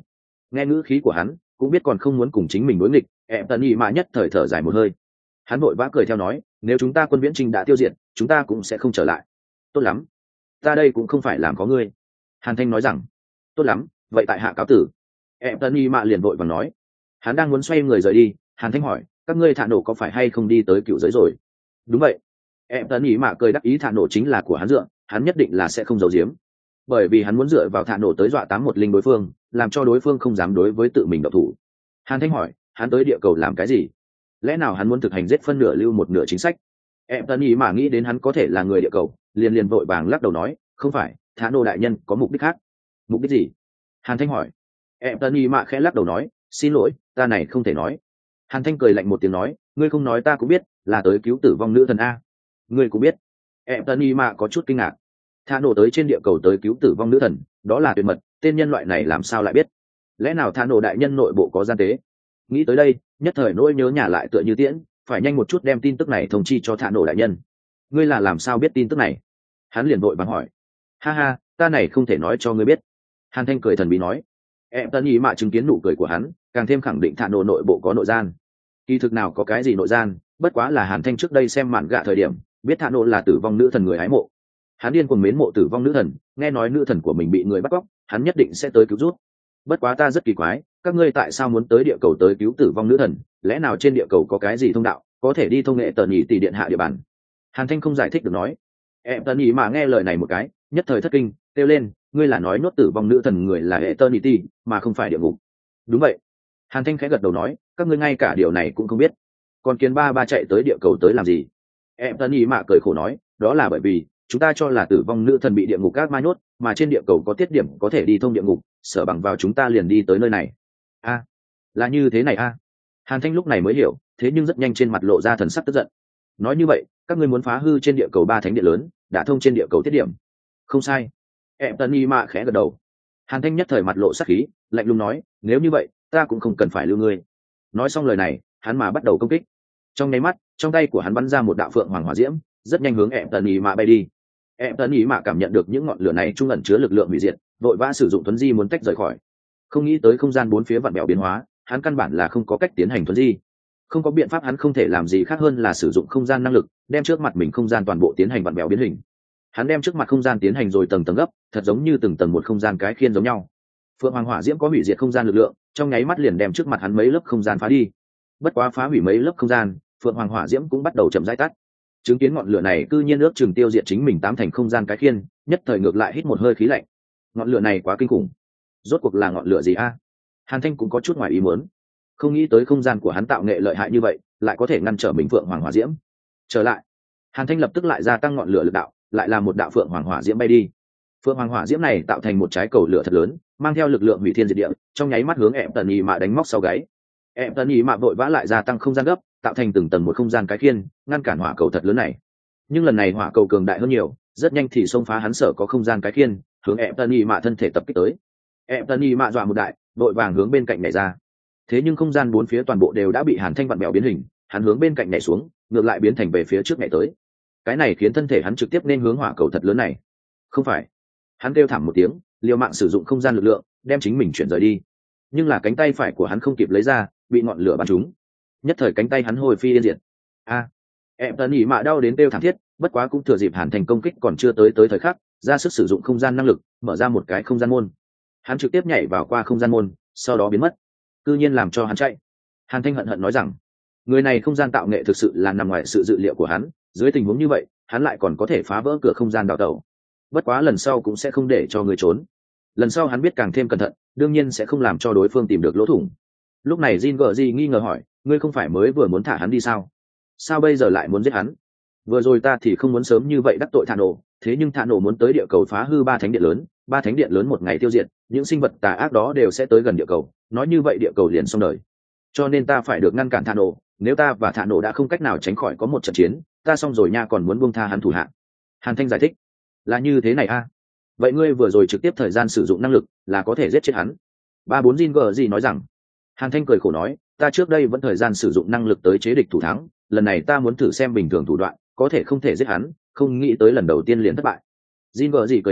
Nghe ngữ khí của hắn cũng biết còn không muốn cùng chính mình đối nghịch. Em tần ý mà nhất thời thở dài một hơi. Hắn vội vã cười theo nói, nếu chúng ta quân viễn trinh đã tiêu diệt, chúng ta cũng sẽ không trở lại. Tốt lắm, ta đây cũng không phải làm có ngươi. Hàn Thanh nói rằng, tốt lắm, vậy tại hạ cáo tử. Em tần ý mà liền vội vàng nói. Hắn đang muốn xoay người rời đi, Hàn Thanh hỏi, các ngươi Thả Nổ có phải hay không đi tới cựu giới rồi? Đúng vậy. Em tần ý mà cười đắc ý, Thả Nổ chính là của hắn dựa, hắn nhất định là sẽ không giấu giếm, bởi vì hắn muốn dựa vào Thả Nổ tới dọa tám một linh đối phương, làm cho đối phương không dám đối với tự mình động thủ. Hàn Thanh hỏi, hắn tới địa cầu làm cái gì? Lẽ nào hắn muốn thực hành giết phân nửa lưu một nửa chính sách? Em tần ý mà nghĩ đến hắn có thể là người địa cầu, liền liền vội vàng lắc đầu nói, không phải, Thả Nổ đại nhân có mục đích khác. Mục đích gì? Hàn Thanh hỏi. Em tần ý mà khẽ lắc đầu nói, xin lỗi, ta này không thể nói. Hàn Thanh cười lạnh một tiếng nói, ngươi không nói ta cũng biết, là tới cứu tử vong nữ thần a. Ngươi cũng biết. Em tần ý mà có chút kinh ngạc. Thả Nổ tới trên địa cầu tới cứu tử vong nữ thần, đó là tuyệt mật, tên nhân loại này làm sao lại biết? Lẽ nào Thả Nổ đại nhân nội bộ có gian tế? Nghĩ tới đây, nhất thời nỗi nhớ nhà lại tựa như tiễn, phải nhanh một chút đem tin tức này thông chi cho Thả Nổ đại nhân. Ngươi là làm sao biết tin tức này? Hắn liền vội vàng hỏi. Ha ha, ta này không thể nói cho ngươi biết. Hàn Thanh cười thần bí nói. Em tân ý mạ chứng kiến nụ cười của hắn, càng thêm khẳng định Thả Nổ nội bộ có nội gian. Kỳ thực nào có cái gì nội gian, bất quá là Hàn Thanh trước đây xem mạn gạ thời điểm, biết Thả Nổ là tử vong nữ thần người hái mộ. Hắn điên cuồng mến mộ tử vong nữ thần, nghe nói nữ thần của mình bị người bắt cóc, hắn nhất định sẽ tới cứu rút. Bất quá ta rất kỳ quái, các ngươi tại sao muốn tới địa cầu tới cứu tử vong nữ thần? Lẽ nào trên địa cầu có cái gì thông đạo, có thể đi thông nghệ tần nhị tỷ điện hạ địa bàn? Hàn Thanh không giải thích được nói. Em tần nhị mà nghe lời này một cái, nhất thời thất kinh, kêu lên, ngươi là nói nốt tử vong nữ thần người là hệ tần nhị tỷ, mà không phải địa ngục? Đúng vậy. Hàn Thanh khẽ gật đầu nói, các ngươi ngay cả điều này cũng không biết. Còn kiến ba ba chạy tới địa cầu tới làm gì? Em tần nhị mà cười khổ nói, đó là bởi vì chúng ta cho là tử vong nữ thần bị địa ngục các ma nhốt, mà trên địa cầu có tiết điểm có thể đi thông địa ngục, sở bằng vào chúng ta liền đi tới nơi này. A, à, là như thế này a. À. Hàn Thanh lúc này mới hiểu, thế nhưng rất nhanh trên mặt lộ ra thần sắc tức giận. Nói như vậy, các ngươi muốn phá hư trên địa cầu ba thánh điện lớn, đã thông trên địa cầu tiết điểm. Không sai. Em Tân Y Mạ khẽ gật đầu. Hàn Thanh nhất thời mặt lộ sắc khí, lạnh lùng nói, nếu như vậy, ta cũng không cần phải lưu ngươi. Nói xong lời này, hắn mà bắt đầu công kích. Trong nháy mắt, trong tay của hắn bắn ra một đạo phượng hoàng hỏa diễm, rất nhanh hướng Em Tân Y Mạ bay đi. Em Tân Ý mà cảm nhận được những ngọn lửa này trung ẩn chứa lực lượng hủy diệt, vội vã sử dụng thuấn di muốn tách rời khỏi. Không nghĩ tới không gian bốn phía vặn vẹo biến hóa, hắn căn bản là không có cách tiến hành thuấn di. Không có biện pháp, hắn không thể làm gì khác hơn là sử dụng không gian năng lực, đem trước mặt mình không gian toàn bộ tiến hành vặn vẹo biến hình. Hắn đem trước mặt không gian tiến hành rồi tầng tầng gấp, thật giống như từng tầng một không gian cái khiên giống nhau. Phượng Hoàng Hỏa Diễm có hủy diệt không gian lực lượng, trong nháy mắt liền đem trước mặt hắn mấy lớp không gian phá đi. Bất quá phá hủy mấy lớp không gian, Phượng Hoàng Hỏa Diễm cũng bắt đầu chậm rãi tắt. Chứng kiến ngọn lửa này cư nhiên ước chừng tiêu diệt chính mình tám thành không gian cái khiên, nhất thời ngược lại hít một hơi khí lạnh. Ngọn lửa này quá kinh khủng, rốt cuộc là ngọn lửa gì a? Hàn Thanh cũng có chút ngoài ý muốn, không nghĩ tới không gian của hắn tạo nghệ lợi hại như vậy, lại có thể ngăn trở mình Phượng Hoàng Hỏa Diễm. Trở lại, Hàn Thanh lập tức lại gia tăng ngọn lửa lực đạo, lại là một đạo Phượng Hoàng Hỏa Diễm bay đi. Phượng Hoàng Hỏa Diễm này tạo thành một trái cầu lửa thật lớn, mang theo lực lượng hủy thiên diệt địa, trong nháy mắt hướng Em Tần Ý Mạ đánh móc sau gáy. Em Tần Ý Mạ vội vã lại gia tăng không gian gấp, tạo thành từng tầng một không gian cái khiên, ngăn cản hỏa cầu thật lớn này. Nhưng lần này hỏa cầu cường đại hơn nhiều, rất nhanh thì xông phá hắn sở có không gian cái khiên, hướng Em Tần Ý Mạ thân thể tập kích tới. Em Tần Ý Mạ dọa một đại, vội vàng hướng bên cạnh nhảy ra. Thế nhưng không gian bốn phía toàn bộ đều đã bị Hàn Thanh vặn bèo biến hình, hắn hướng bên cạnh nhảy xuống, ngược lại biến thành về phía trước nhảy tới. Cái này khiến thân thể hắn trực tiếp nên hướng hỏa cầu thật lớn này. Không phải, hắn kêu thảm một tiếng, liều mạng sử dụng không gian lực lượng, đem chính mình chuyển rời đi. Nhưng là cánh tay phải của hắn không kịp lấy ra, bị ngọn lửa bắn trúng. Nhất thời cánh tay hắn hồi phi yên diệt. A, Em Tần Ý Mạ đau đến kêu thảm thiết, bất quá cũng thừa dịp Hàn Thành công kích còn chưa tới tới thời khắc, ra sức sử dụng không gian năng lực, mở ra một cái không gian môn. Hắn trực tiếp nhảy vào qua không gian môn, sau đó biến mất. Cư nhiên làm cho hắn chạy. Hàn Thanh hận hận nói rằng, người này không gian tạo nghệ thực sự là nằm ngoài sự dự liệu của hắn, dưới tình huống như vậy, hắn lại còn có thể phá vỡ cửa không gian đào tẩu. Bất quá lần sau cũng sẽ không để cho người trốn. Lần sau hắn biết càng thêm cẩn thận, đương nhiên sẽ không làm cho đối phương tìm được lỗ thủng. Lúc này Jin Gờ nghi ngờ hỏi, ngươi không phải mới vừa muốn thả hắn đi sao? Sao bây giờ lại muốn giết hắn? Vừa rồi ta thì không muốn sớm như vậy đắc tội Thả Nổ, thế nhưng Thả Nổ muốn tới địa cầu phá hư ba thánh điện lớn, ba thánh điện lớn một ngày tiêu diệt, những sinh vật tà ác đó đều sẽ tới gần địa cầu, nói như vậy địa cầu liền xong đời. Cho nên ta phải được ngăn cản Thả Nổ, nếu ta và Thả Nổ đã không cách nào tránh khỏi có một trận chiến, ta xong rồi nha, còn muốn buông tha hắn thủ hạ. Hàn Thanh giải thích, là như thế này a. À? Vậy ngươi vừa rồi trực tiếp thời gian sử dụng năng lực là có thể giết chết hắn? Ba bốn Jin Gờ nói rằng. Hàn Thanh cười khổ nói, ta trước đây vẫn thời gian sử dụng năng lực tới chế địch thủ thắng, lần này ta muốn thử xem bình thường thủ đoạn có thể không thể giết hắn, không nghĩ tới lần đầu tiên liền thất bại. Jin Gờ cười nói,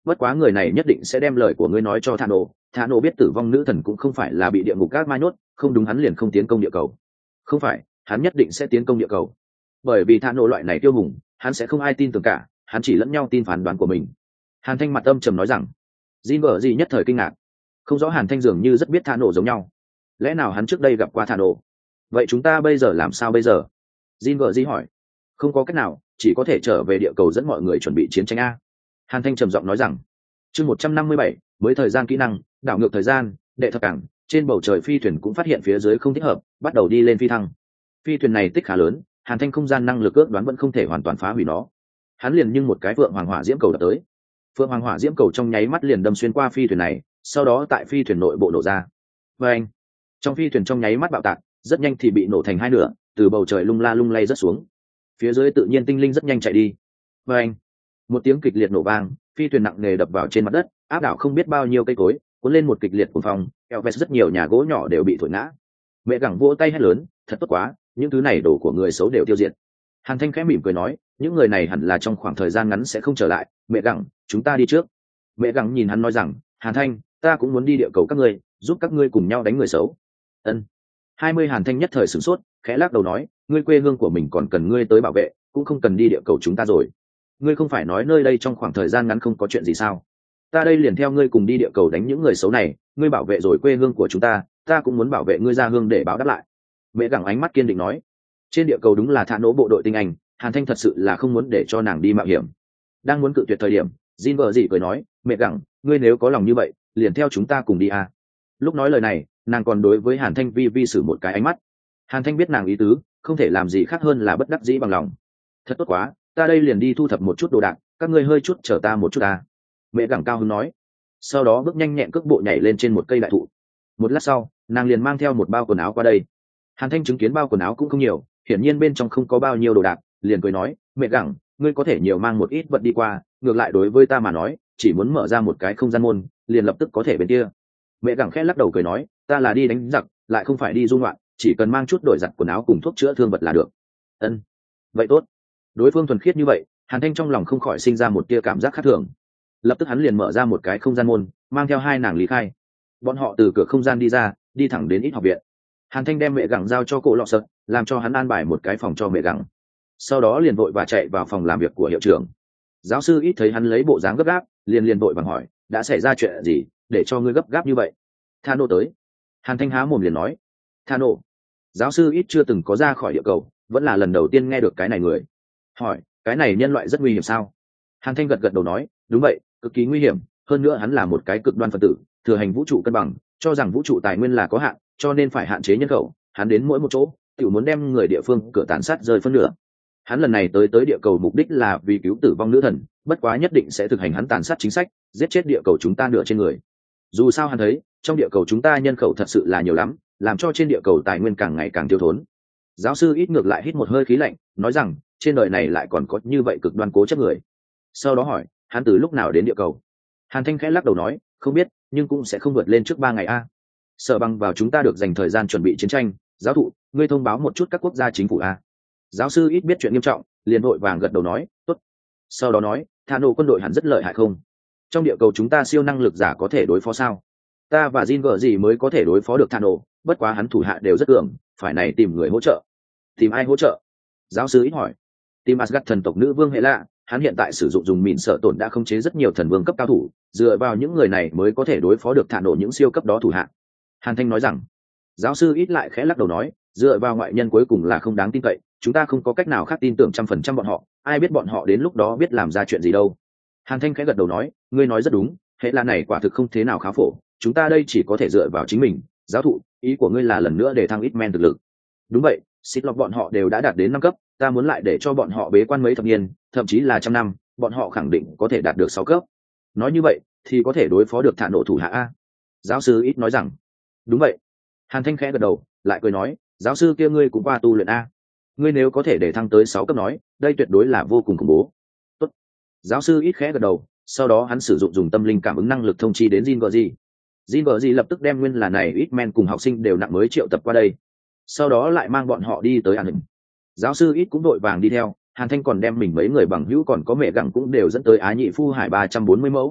bất quá người này nhất định sẽ đem lời của ngươi nói cho thà nổ. Thà nổ biết tử vong nữ thần cũng không phải là bị địa ngục gác mai nhốt, không đúng hắn liền không tiến công địa cầu. Không phải, hắn nhất định sẽ tiến công địa cầu, bởi vì thà nổ loại này tiêu hùng, hắn sẽ không ai tin tưởng cả, hắn chỉ lẫn nhau tin phán đoán của mình. Hàn Thanh mặt âm trầm nói rằng. Jin vợ gì nhất thời kinh ngạc, không rõ Hàn Thanh dường như rất biết thà nổ giống nhau, lẽ nào hắn trước đây gặp qua thà nổ? Vậy chúng ta bây giờ làm sao bây giờ? Jin vợ gì hỏi. Không có cách nào, chỉ có thể trở về địa cầu dẫn mọi người chuẩn bị chiến tranh a. Hàn Thanh trầm giọng nói rằng. Chương một trăm năm mươi bảy, mới thời gian kỹ năng, đảo ngược thời gian, đệ thập cảng, trên bầu trời phi thuyền cũng phát hiện phía dưới không thích hợp, bắt đầu đi lên phi thăng. Phi thuyền này tích khá lớn, Hàn Thanh không gian năng lực ước đoán vẫn không thể hoàn toàn phá hủy nó. Hắn liền nhưng một cái phượng hoàng hỏa diễm cầu đập tới. Phượng hoàng hỏa diễm cầu trong nháy mắt liền đâm xuyên qua phi thuyền này, sau đó tại phi thuyền nội bộ nổ ra. Và anh, trong phi thuyền trong nháy mắt bạo tạc, rất nhanh thì bị nổ thành hai nửa, từ bầu trời lung la lung lay rất xuống. Phía dưới tự nhiên tinh linh rất nhanh chạy đi. Và anh, một tiếng kịch liệt nổ vang, phi thuyền nặng nề đập vào trên mặt đất, áp đảo không biết bao nhiêu cây cối, cuốn lên một kịch liệt cuồng phong, Elvis rất nhiều nhà gỗ nhỏ đều bị thổi ngã. Mẹ gẳng vỗ tay hét lớn, thật tốt quá, những thứ này đồ của người xấu đều tiêu diệt. Hàn Thanh khẽ mỉm cười nói, những người này hẳn là trong khoảng thời gian ngắn sẽ không trở lại, mẹ gẳng, chúng ta đi trước. Mẹ gẳng nhìn hắn nói rằng, Hàn Thanh, ta cũng muốn đi địa cầu các ngươi, giúp các ngươi cùng nhau đánh người xấu. Ân. Hai mươi Hàn Thanh nhất thời sửng sốt, khẽ lắc đầu nói, ngươi quê hương của mình còn cần ngươi tới bảo vệ, cũng không cần đi địa cầu chúng ta rồi. Ngươi không phải nói nơi đây trong khoảng thời gian ngắn không có chuyện gì sao? Ta đây liền theo ngươi cùng đi địa cầu đánh những người xấu này, ngươi bảo vệ rồi quê hương của chúng ta, ta cũng muốn bảo vệ ngươi ra hương để báo đáp lại. Mẹ gẳng ánh mắt kiên định nói, trên địa cầu đúng là thả nổ bộ đội tinh anh, Hàn Thanh thật sự là không muốn để cho nàng đi mạo hiểm. Đang muốn cự tuyệt thời điểm, Jin vợ gì cười nói, mẹ gẳng, ngươi nếu có lòng như vậy, liền theo chúng ta cùng đi à. Lúc nói lời này, nàng còn đối với Hàn Thanh vi vi sử một cái ánh mắt. Hàn Thanh biết nàng ý tứ, không thể làm gì khác hơn là bất đắc dĩ bằng lòng. Thật tốt quá, ta đây liền đi thu thập một chút đồ đạc, các ngươi hơi chút chờ ta một chút à. Mẹ gẳng cao hứng nói. Sau đó bước nhanh nhẹn cước bộ nhảy lên trên một cây đại thụ. Một lát sau, nàng liền mang theo một bao quần áo qua đây. Hàn Thanh chứng kiến bao quần áo cũng không nhiều, hiển nhiên bên trong không có bao nhiêu đồ đạc, liền cười nói, mẹ gẳng, ngươi có thể nhiều mang một ít vật đi qua, ngược lại đối với ta mà nói, chỉ muốn mở ra một cái không gian môn, liền lập tức có thể bên kia. Mẹ gẳng khẽ lắc đầu cười nói, ta là đi đánh giặc, lại không phải đi du ngoạn, chỉ cần mang chút đổi giặt quần áo cùng thuốc chữa thương vật là được. Ân, vậy tốt. Đối phương thuần khiết như vậy, Hàn Thanh trong lòng không khỏi sinh ra một tia cảm giác khác thường. Lập tức hắn liền mở ra một cái không gian môn, mang theo hai nàng lý khai. Bọn họ từ cửa không gian đi ra, đi thẳng đến ít học viện. Hàn Thanh đem mẹ gẳng giao cho cô lọ sợt, làm cho hắn an bài một cái phòng cho mẹ gẳng. Sau đó liền vội và chạy vào phòng làm việc của hiệu trưởng. Giáo sư ít thấy hắn lấy bộ dáng gấp gáp, liền liền vội vàng hỏi, đã xảy ra chuyện gì, để cho ngươi gấp gáp như vậy? Thano tới. Hàn Thanh há mồm liền nói, Thano. Giáo sư ít chưa từng có ra khỏi địa cầu, vẫn là lần đầu tiên nghe được cái này người. Hỏi, cái này nhân loại rất nguy hiểm sao? Hàn Thanh gật gật đầu nói, đúng vậy, cực kỳ nguy hiểm, hơn nữa hắn là một cái cực đoan phân tử, thừa hành vũ trụ cân bằng, cho rằng vũ trụ tài nguyên là có hạn, cho nên phải hạn chế nhân khẩu, hắn đến mỗi một chỗ, tự muốn đem người địa phương cửa tàn sát rơi phân nửa. Hắn lần này tới tới địa cầu mục đích là vì cứu tử vong nữ thần, bất quá nhất định sẽ thực hành hắn tàn sát chính sách, giết chết địa cầu chúng ta nửa trên người. Dù sao hắn thấy, trong địa cầu chúng ta nhân khẩu thật sự là nhiều lắm, làm cho trên địa cầu tài nguyên càng ngày càng thiếu thốn. Giáo sư ít ngược lại hít một hơi khí lạnh, nói rằng, trên đời này lại còn có như vậy cực đoan cố chấp người. Sau đó hỏi, hắn từ lúc nào đến địa cầu? Hàn Thanh khẽ lắc đầu nói, không biết, nhưng cũng sẽ không vượt lên trước ba ngày a. Sợ bằng vào chúng ta được dành thời gian chuẩn bị chiến tranh. Giáo thụ, ngươi thông báo một chút các quốc gia chính phủ a. Giáo sư ít biết chuyện nghiêm trọng, liền vội vàng gật đầu nói, tốt. Sau đó nói, thà nổ quân đội hẳn rất lợi hại không? Trong địa cầu chúng ta siêu năng lực giả có thể đối phó sao? Ta và Jin vợ gì mới có thể đối phó được thà nổ, bất quá hắn thủ hạ đều rất cường, phải này tìm người hỗ trợ. Tìm ai hỗ trợ? Giáo sư ít hỏi. Tìm Asgard thần tộc nữ vương hệ lạ, hắn hiện tại sử dụng dùng mìn sợ tổn đã khống chế rất nhiều thần vương cấp cao thủ, dựa vào những người này mới có thể đối phó được thả nổ những siêu cấp đó thủ hạ. Hàn Thanh nói rằng. Giáo sư ít lại khẽ lắc đầu nói, dựa vào ngoại nhân cuối cùng là không đáng tin cậy, chúng ta không có cách nào khác tin tưởng trăm phần trăm bọn họ, ai biết bọn họ đến lúc đó biết làm ra chuyện gì đâu. Hàn Thanh khẽ gật đầu nói, ngươi nói rất đúng, hệ là này quả thực không thế nào khá phổ, chúng ta đây chỉ có thể dựa vào chính mình. Giáo thụ, ý của ngươi là lần nữa để thăng ít men thực lực? Đúng vậy, xích lọc bọn họ đều đã đạt đến năm cấp, ta muốn lại để cho bọn họ bế quan mấy thập niên, thậm chí là trăm năm, bọn họ khẳng định có thể đạt được sáu cấp. Nói như vậy thì có thể đối phó được thả nổ thủ hạ a. Giáo sư ít nói rằng. Đúng vậy. Hàn Thanh khẽ gật đầu, lại cười nói, giáo sư kia ngươi cũng qua tu luyện a. Ngươi nếu có thể để thăng tới sáu cấp nói, đây tuyệt đối là vô cùng khủng bố. Tốt. Giáo sư ít khẽ gật đầu, sau đó hắn sử dụng dùng tâm linh cảm ứng năng lực thông chi đến Jin Verzi. Jin Verzi lập tức đem nguyên là này ít men cùng học sinh đều nặng mới triệu tập qua đây. Sau đó lại mang bọn họ đi tới an hình. Giáo sư ít cũng đội vàng đi theo, Hàn Thanh còn đem mình mấy người bằng hữu còn có mẹ gặng cũng đều dẫn tới Á Nhị Phu Hải ba trăm bốn mươi mẫu.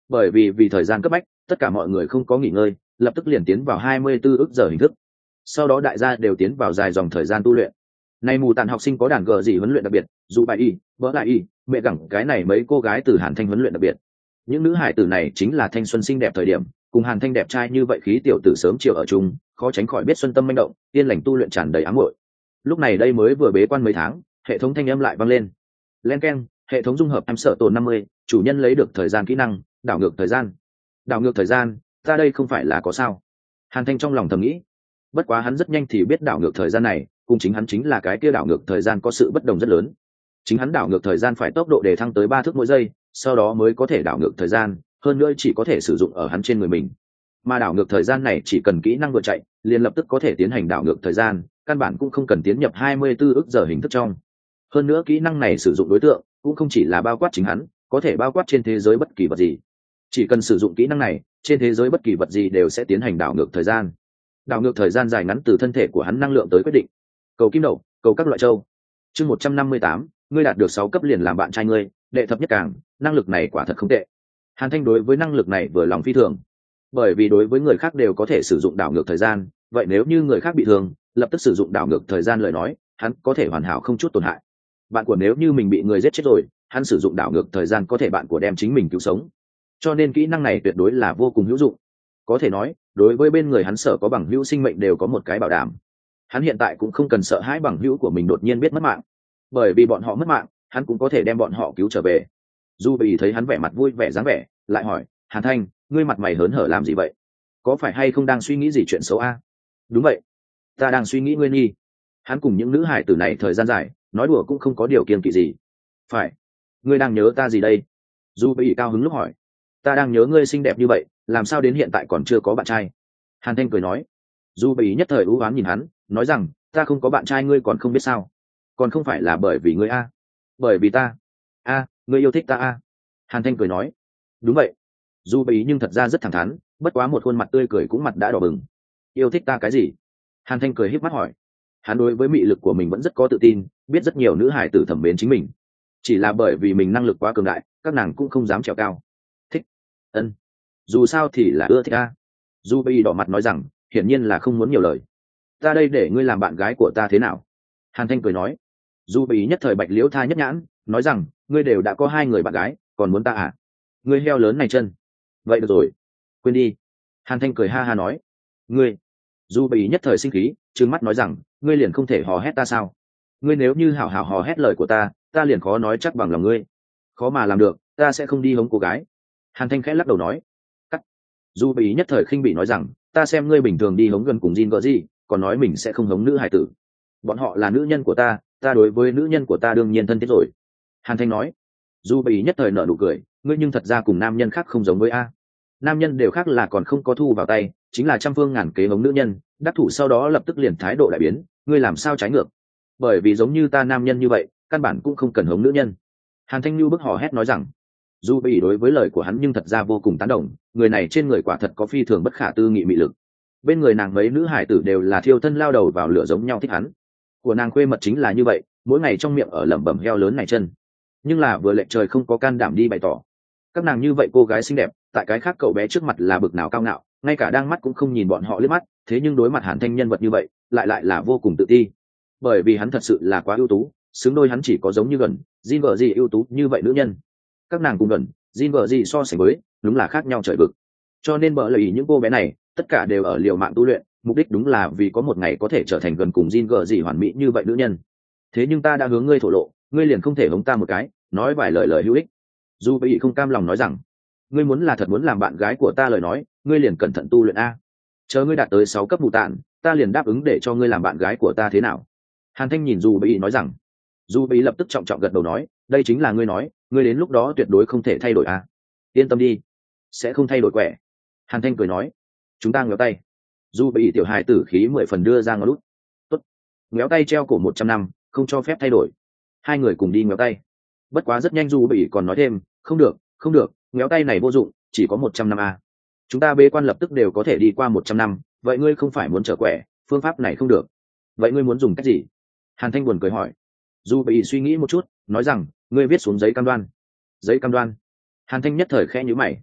bởi vì vì thời gian cấp bách tất cả mọi người không có nghỉ ngơi, lập tức liền tiến vào hai mươi bốn ức giờ hình thức. Sau đó đại gia đều tiến vào dài dòng thời gian tu luyện. Nay mù tàn học sinh có đàn gờ gì huấn luyện đặc biệt, dù bài y vỡ lại y mẹ gẳng cái này mấy cô gái từ Hàn Thanh huấn luyện đặc biệt. Những nữ hải tử này chính là thanh xuân xinh đẹp thời điểm, cùng Hàn Thanh đẹp trai như vậy khí tiểu tử sớm chiều ở chung, khó tránh khỏi biết xuân tâm manh động, yên lành tu luyện tràn đầy ám muội. Lúc này đây mới vừa bế quan mấy tháng, hệ thống thanh âm lại vang lên. Len keng, hệ thống dung hợp em sợ tồn năm mươi, chủ nhân lấy được thời gian kỹ năng, đảo ngược thời gian. Đảo ngược thời gian, ta đây không phải là có sao? Hàn Thanh trong lòng thầm nghĩ. Bất quá hắn rất nhanh thì biết đảo ngược thời gian này, cùng chính hắn chính là cái kia đảo ngược thời gian có sự bất đồng rất lớn. Chính hắn đảo ngược thời gian phải tốc độ đề thăng tới ba thước mỗi giây, sau đó mới có thể đảo ngược thời gian, hơn nữa chỉ có thể sử dụng ở hắn trên người mình. Mà đảo ngược thời gian này chỉ cần kỹ năng vừa chạy, liền lập tức có thể tiến hành đảo ngược thời gian, căn bản cũng không cần tiến nhập hai mươi bốn ức giờ hình thức trong. Hơn nữa kỹ năng này sử dụng đối tượng cũng không chỉ là bao quát chính hắn, có thể bao quát trên thế giới bất kỳ vật gì. Chỉ cần sử dụng kỹ năng này, trên thế giới bất kỳ vật gì đều sẽ tiến hành đảo ngược thời gian. Đảo ngược thời gian dài ngắn từ thân thể của hắn năng lượng tới quyết định. Cầu kim đậu, cầu các loại châu. Chương một trăm năm mươi tám, ngươi đạt được sáu cấp liền làm bạn trai ngươi, đệ thập nhất càng, năng lực này quả thật không tệ. Hàn Thanh đối với năng lực này vừa lòng phi thường. Bởi vì đối với người khác đều có thể sử dụng đảo ngược thời gian, vậy nếu như người khác bị thương, lập tức sử dụng đảo ngược thời gian lời nói, hắn có thể hoàn hảo không chút tổn hại. Bạn của nếu như mình bị người giết chết rồi, hắn sử dụng đảo ngược thời gian có thể bạn của đem chính mình cứu sống. Cho nên kỹ năng này tuyệt đối là vô cùng hữu dụng. Có thể nói, đối với bên người hắn sở có bằng hữu sinh mệnh đều có một cái bảo đảm. Hắn hiện tại cũng không cần sợ hãi bằng hữu của mình đột nhiên biết mất mạng, bởi vì bọn họ mất mạng, hắn cũng có thể đem bọn họ cứu trở về. Du Bị thấy hắn vẻ mặt vui vẻ dáng vẻ, lại hỏi, Hàn Thanh, ngươi mặt mày hớn hở làm gì vậy? Có phải hay không đang suy nghĩ gì chuyện xấu a? Đúng vậy, ta đang suy nghĩ ngươi nghi. Hắn cùng những nữ hải tử này thời gian dài, nói đùa cũng không có điều kiêng kỵ gì. Phải, ngươi đang nhớ ta gì đây? Du Bị cao hứng lúc hỏi. Ta đang nhớ ngươi xinh đẹp như vậy, làm sao đến hiện tại còn chưa có bạn trai? Hàn Thanh cười nói. Du Bị nhất thời ưu ám nhìn hắn, nói rằng, ta không có bạn trai ngươi còn không biết sao? Còn không phải là bởi vì ngươi a? Bởi vì ta? A, ngươi yêu thích ta a? Hàn Thanh cười nói. Đúng vậy. Du Bị nhưng thật ra rất thẳng thắn, bất quá một khuôn mặt tươi cười cũng mặt đã đỏ bừng. Yêu thích ta cái gì? Hàn Thanh cười híp mắt hỏi. Hắn đối với mị lực của mình vẫn rất có tự tin, biết rất nhiều nữ hải tử thẩm mến chính mình. Chỉ là bởi vì mình năng lực quá cường đại, các nàng cũng không dám trèo cao. Thích. Ân. Dù sao thì là ưa thích a. Du Bị đỏ mặt nói rằng, hiển nhiên là không muốn nhiều lời. Ta đây để ngươi làm bạn gái của ta thế nào? Hàn Thanh cười nói. Du Bị nhất thời bạch liễu tha nhất nhãn, nói rằng, ngươi đều đã có hai người bạn gái, còn muốn ta à? Ngươi heo lớn này chân. Vậy được rồi, quên đi. Hàn Thanh cười ha ha nói. Ngươi. Du Bị nhất thời sinh khí, trừng mắt nói rằng, ngươi liền không thể hò hét ta sao? Ngươi nếu như hảo hảo hò hét lời của ta, ta liền khó nói chắc bằng lòng ngươi. Khó mà làm được, ta sẽ không đi hống cô gái. Hàn Thanh khẽ lắc đầu nói. Cắt. Du Bị nhất thời khinh bỉ nói rằng, ta xem ngươi bình thường đi hống gần cùng Jin gỡ gì, còn nói mình sẽ không hống nữ hải tử. Bọn họ là nữ nhân của ta, ta đối với nữ nhân của ta đương nhiên thân thiết rồi. Hàn Thanh nói. Du Bị nhất thời nở nụ cười, ngươi nhưng thật ra cùng nam nhân khác không giống với a. Nam nhân đều khác là còn không có thu vào tay, chính là trăm phương ngàn kế hống nữ nhân, đắc thủ sau đó lập tức liền thái độ đại biến, ngươi làm sao trái ngược? Bởi vì giống như ta nam nhân như vậy, căn bản cũng không cần hống nữ nhân. Hàn Thanh Nhu bức hò hét nói rằng. Du Bị đối với lời của hắn nhưng thật ra vô cùng tán đồng, người này trên người quả thật có phi thường bất khả tư nghị mị lực. Bên người nàng mấy nữ hải tử đều là thiêu thân lao đầu vào lửa giống nhau thích hắn. Của nàng khuê mật chính là như vậy, mỗi ngày trong miệng ở lẩm bẩm heo lớn này chân. Nhưng là vừa lệnh trời không có can đảm đi bày tỏ. Các nàng như vậy cô gái xinh đẹp, tại cái khác cậu bé trước mặt là bực nào cao ngạo, ngay cả đang mắt cũng không nhìn bọn họ liếc mắt, thế nhưng đối mặt Hàn Thanh nhân vật như vậy, lại lại là vô cùng tự ti. Bởi vì hắn thật sự là quá ưu tú, xứng đôi hắn chỉ có giống như gần, Jin vợ gì ưu tú như vậy nữ nhân. Các nàng cùng gần, Jin vợ gì so sánh với, đúng là khác nhau trời vực. Cho nên bợ lợi những cô bé này, tất cả đều ở liều mạng tu luyện, mục đích đúng là vì có một ngày có thể trở thành gần cùng Jin vợ gì hoàn mỹ như vậy nữ nhân. Thế nhưng ta đã hướng ngươi thổ lộ, ngươi liền không thể hống ta một cái, nói vài lời lời hữu ích. Du Bị không cam lòng nói rằng, ngươi muốn là thật muốn làm bạn gái của ta lời nói, ngươi liền cẩn thận tu luyện a. Chờ ngươi đạt tới sáu cấp mù tạn, ta liền đáp ứng để cho ngươi làm bạn gái của ta thế nào? Hàn Thanh nhìn Du Bị nói rằng. Du Bị lập tức trọng trọng gật đầu nói, đây chính là ngươi nói, ngươi đến lúc đó tuyệt đối không thể thay đổi a. Yên tâm đi, sẽ không thay đổi quẻ. Hàn Thanh cười nói, chúng ta ngéo tay. Du Bị tiểu hài tử khí mười phần đưa ra ngó lút. Tốt, ngéo tay treo cổ một trăm năm, không cho phép thay đổi. Hai người cùng đi ngéo tay. Bất quá rất nhanh Du Bị còn nói thêm, không được, không được, ngéo tay này vô dụng, chỉ có một trăm năm a. Chúng ta bế quan lập tức đều có thể đi qua một trăm năm, vậy ngươi không phải muốn trở quẻ, phương pháp này không được. Vậy ngươi muốn dùng cách gì? Hàn Thanh buồn cười hỏi. Du Bị suy nghĩ một chút, nói rằng, ngươi viết xuống giấy cam đoan. Giấy cam đoan? Hàn Thanh nhất thời khẽ nhíu mày.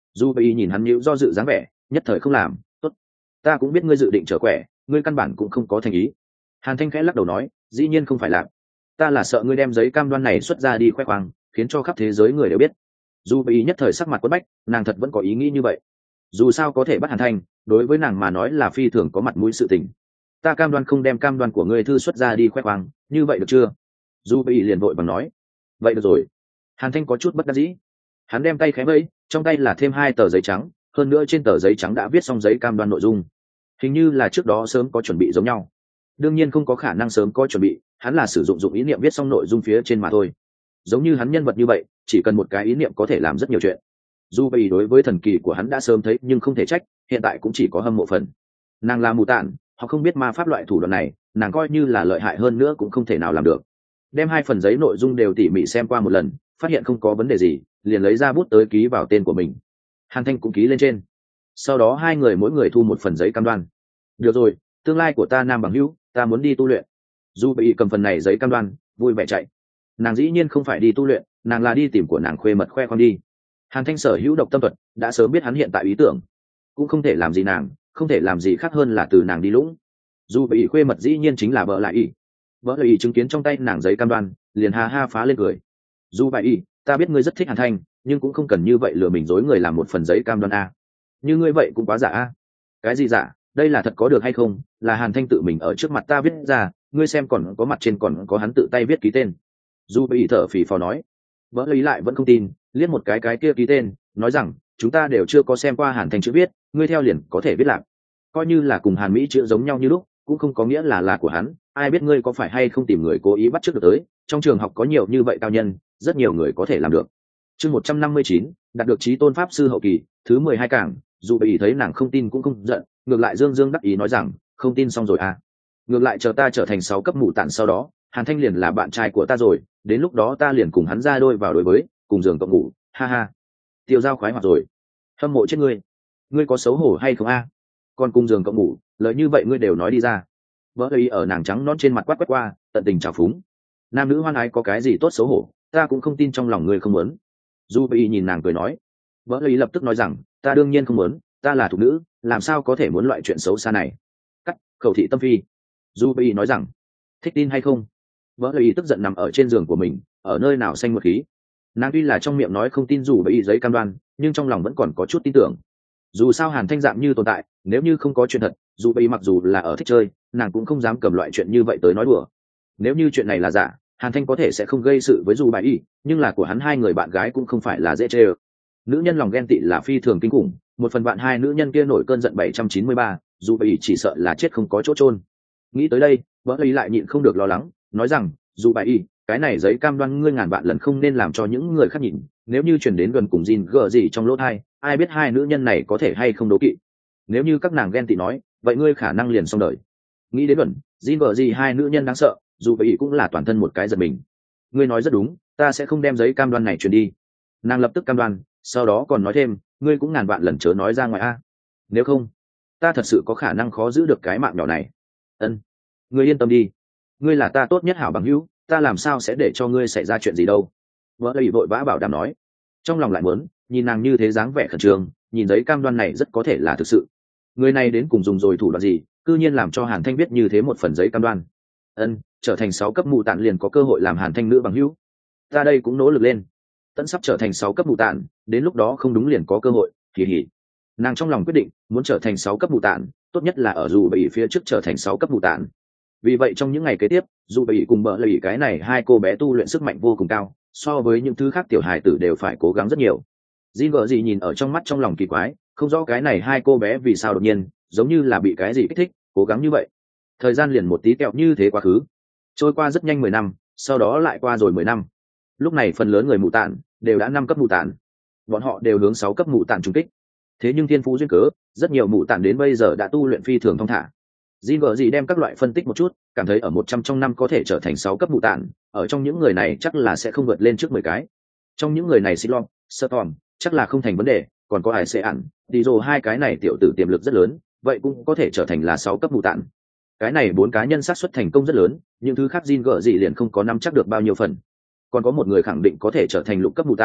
dù bị nhìn hắn nhíu do dự dáng vẻ, nhất thời không làm. Tốt, ta cũng biết ngươi dự định trở quẻ, ngươi căn bản cũng không có thành ý. Hàn Thanh khẽ lắc đầu nói, dĩ nhiên không phải làm, ta là sợ ngươi đem giấy cam đoan này xuất ra đi khoe khoang, khiến cho khắp thế giới người đều biết. Dù bị nhất thời sắc mặt quất bách, nàng thật vẫn có ý nghĩ như vậy. Dù sao có thể bắt Hàn Thanh, đối với nàng mà nói là phi thường có mặt mũi sự tình. Ta cam đoan không đem cam đoan của ngươi thư xuất ra đi khoe khoang, như vậy được chưa? Dù bị liền vội bằng nói, vậy được rồi. Hàn Thanh có chút bất đắc dĩ, hắn đem tay khẽ vẫy, trong tay là thêm hai tờ giấy trắng, hơn nữa trên tờ giấy trắng đã viết xong giấy cam đoan nội dung, hình như là trước đó sớm có chuẩn bị giống nhau. Đương nhiên không có khả năng sớm có chuẩn bị, hắn là sử dụng dụng ý niệm viết xong nội dung phía trên mà thôi. Giống như hắn nhân vật như vậy, chỉ cần một cái ý niệm có thể làm rất nhiều chuyện. Dù vì đối với thần kỳ của hắn đã sớm thấy nhưng không thể trách, hiện tại cũng chỉ có hâm mộ phần. Nàng là mù tản, họ không biết ma pháp loại thủ đoạn này, nàng coi như là lợi hại hơn nữa cũng không thể nào làm được. Đem hai phần giấy nội dung đều tỉ mỉ xem qua một lần, phát hiện không có vấn đề gì, liền lấy ra bút tới ký vào tên của mình. Hàn Thanh cũng ký lên trên. Sau đó hai người mỗi người thu một phần giấy cam đoan. Được rồi, tương lai của ta nam bằng hữu, ta muốn đi tu luyện. Dù bị cầm phần này giấy cam đoan, vui vẻ chạy. Nàng dĩ nhiên không phải đi tu luyện, nàng là đi tìm của nàng khuê mật khoe khoang đi. Hàn Thanh sở hữu độc tâm thuật, đã sớm biết hắn hiện tại ý tưởng, cũng không thể làm gì nàng, không thể làm gì khác hơn là từ nàng đi lũng. Dù bị khuê mật dĩ nhiên chính là vợ lại ý. Vợ lại ý chứng kiến trong tay nàng giấy cam đoan, liền ha ha phá lên cười. Dù vậy ý, ta biết ngươi rất thích Hàn Thanh, nhưng cũng không cần như vậy lừa mình dối người làm một phần giấy cam đoan a. Như ngươi vậy cũng quá giả a. Cái gì giả? Đây là thật có được hay không? Là Hàn Thanh tự mình ở trước mặt ta viết ra, ngươi xem còn có mặt trên còn có hắn tự tay viết ký tên. Dù bị thở phì phò nói. Vợ lấy lại vẫn không tin, liếc một cái cái kia ký tên, nói rằng chúng ta đều chưa có xem qua Hàn Thanh chữ viết, ngươi theo liền có thể viết lạc. Coi như là cùng Hàn Mỹ chữ giống nhau như lúc, cũng không có nghĩa là là của hắn. Ai biết ngươi có phải hay không tìm người cố ý bắt chước được tới? Trong trường học có nhiều như vậy cao nhân, rất nhiều người có thể làm được. Chương một trăm năm mươi chín, đạt được chí tôn pháp sư hậu kỳ, thứ mười hai cảng. Dù bị thấy nàng không tin cũng không giận, ngược lại dương dương đắc ý nói rằng, không tin xong rồi à? Ngược lại chờ ta trở thành sáu cấp mù tản sau đó, Hàn Thanh liền là bạn trai của ta rồi, đến lúc đó ta liền cùng hắn ra đôi vào đối với, cùng giường cộng ngủ, ha ha. Tiêu Giao khoái hoạt rồi, hâm mộ chết ngươi, ngươi có xấu hổ hay không a? Còn cùng giường cộng ngủ, lời như vậy ngươi đều nói đi ra. Vỡ ý ở nàng trắng non trên mặt quát quét qua, tận tình trào phúng. Nam nữ hoan ái có cái gì tốt xấu hổ, ta cũng không tin trong lòng ngươi không muốn. Du Bị nhìn nàng cười nói, vỡ ý lập tức nói rằng, ta đương nhiên không muốn, ta là thục nữ, làm sao có thể muốn loại chuyện xấu xa này. Cắt, khẩu thị tâm phi. Du Bị nói rằng, thích tin hay không? Vỡ ý tức giận nằm ở trên giường của mình, ở nơi nào xanh một khí. Nàng tuy là trong miệng nói không tin dù Bị giấy cam đoan, nhưng trong lòng vẫn còn có chút tin tưởng. Dù sao Hàn Thanh dạng như tồn tại, nếu như không có chuyện thật, dù Bị mặc dù là ở thích chơi, nàng cũng không dám cầm loại chuyện như vậy tới nói đùa. Nếu như chuyện này là giả, Hàn Thanh có thể sẽ không gây sự với dù Bại Y, nhưng là của hắn hai người bạn gái cũng không phải là dễ chơi. Nữ nhân lòng ghen tị là phi thường kinh khủng, một phần bạn hai nữ nhân kia nổi cơn giận bảy trăm chín mươi ba, dù Bại Y chỉ sợ là chết không có chỗ chôn. Nghĩ tới đây, Vỡ Y lại nhịn không được lo lắng, nói rằng, dù Bại Y, cái này giấy cam đoan ngươi ngàn vạn lần không nên làm cho những người khác nhìn, nếu như truyền đến gần cùng Jin gờ gì trong lỗ hai, ai biết hai nữ nhân này có thể hay không đố kỵ. Nếu như các nàng ghen tị nói, vậy ngươi khả năng liền xong đời. Nghĩ đến gần, Jin gờ gì hai nữ nhân đáng sợ, dù vậy cũng là toàn thân một cái giật mình. Ngươi nói rất đúng, ta sẽ không đem giấy cam đoan này truyền đi. Nàng lập tức cam đoan, sau đó còn nói thêm, ngươi cũng ngàn vạn lần chớ nói ra ngoài a. Nếu không, ta thật sự có khả năng khó giữ được cái mạng nhỏ này. Ân, ngươi yên tâm đi, ngươi là ta tốt nhất hảo bằng hữu, ta làm sao sẽ để cho ngươi xảy ra chuyện gì đâu. Vợ lì vội vã bảo đảm nói, trong lòng lại muốn, nhìn nàng như thế dáng vẻ khẩn trương, nhìn giấy cam đoan này rất có thể là thực sự. Người này đến cùng dùng rồi thủ đoạn gì, cư nhiên làm cho Hàn Thanh biết như thế một phần giấy cam đoan. Ân, trở thành sáu cấp mù tạn liền có cơ hội làm Hàn Thanh nữ bằng hữu. Ta đây cũng nỗ lực lên, tận sắp trở thành sáu cấp mù tạn, đến lúc đó không đúng liền có cơ hội. Kỳ hỉ. Nàng trong lòng quyết định, muốn trở thành sáu cấp mù tạn, tốt nhất là ở dù bị phía trước trở thành sáu cấp mù tạn. Vì vậy trong những ngày kế tiếp, dù bị cùng bợ lì cái này hai cô bé tu luyện sức mạnh vô cùng cao, so với những thứ khác tiểu hài tử đều phải cố gắng rất nhiều. Jin vợ gì nhìn ở trong mắt trong lòng kỳ quái, không rõ cái này hai cô bé vì sao đột nhiên giống như là bị cái gì kích thích, cố gắng như vậy. Thời gian liền một tí kẹo như thế quá khứ, trôi qua rất nhanh mười năm, sau đó lại qua rồi mười năm. Lúc này phần lớn người mù tản đều đã năm cấp mù tản, bọn họ đều hướng sáu cấp mù tản trùng kích. Thế nhưng thiên phú duyên cớ, rất nhiều mù tản đến bây giờ đã tu luyện phi thường thong thả. Jin vợ gì đem các loại phân tích một chút, cảm thấy ở một trăm trong năm có thể trở thành sáu cấp mù tản, ở trong những người này chắc là sẽ không vượt lên trước mười cái. Trong những người này Silom, Storm, chắc là không thành vấn đề, còn có ai sẽ ẩn, đi rồi hai cái này tiểu tử tiềm lực rất lớn, vậy cũng có thể trở thành là sáu cấp mù tản. Cái này bốn cá nhân xác suất thành công rất lớn, những thứ khác Jin gở gì liền không có nắm chắc được bao nhiêu phần. Còn có một người khẳng định có thể trở thành lục cấp mù tản,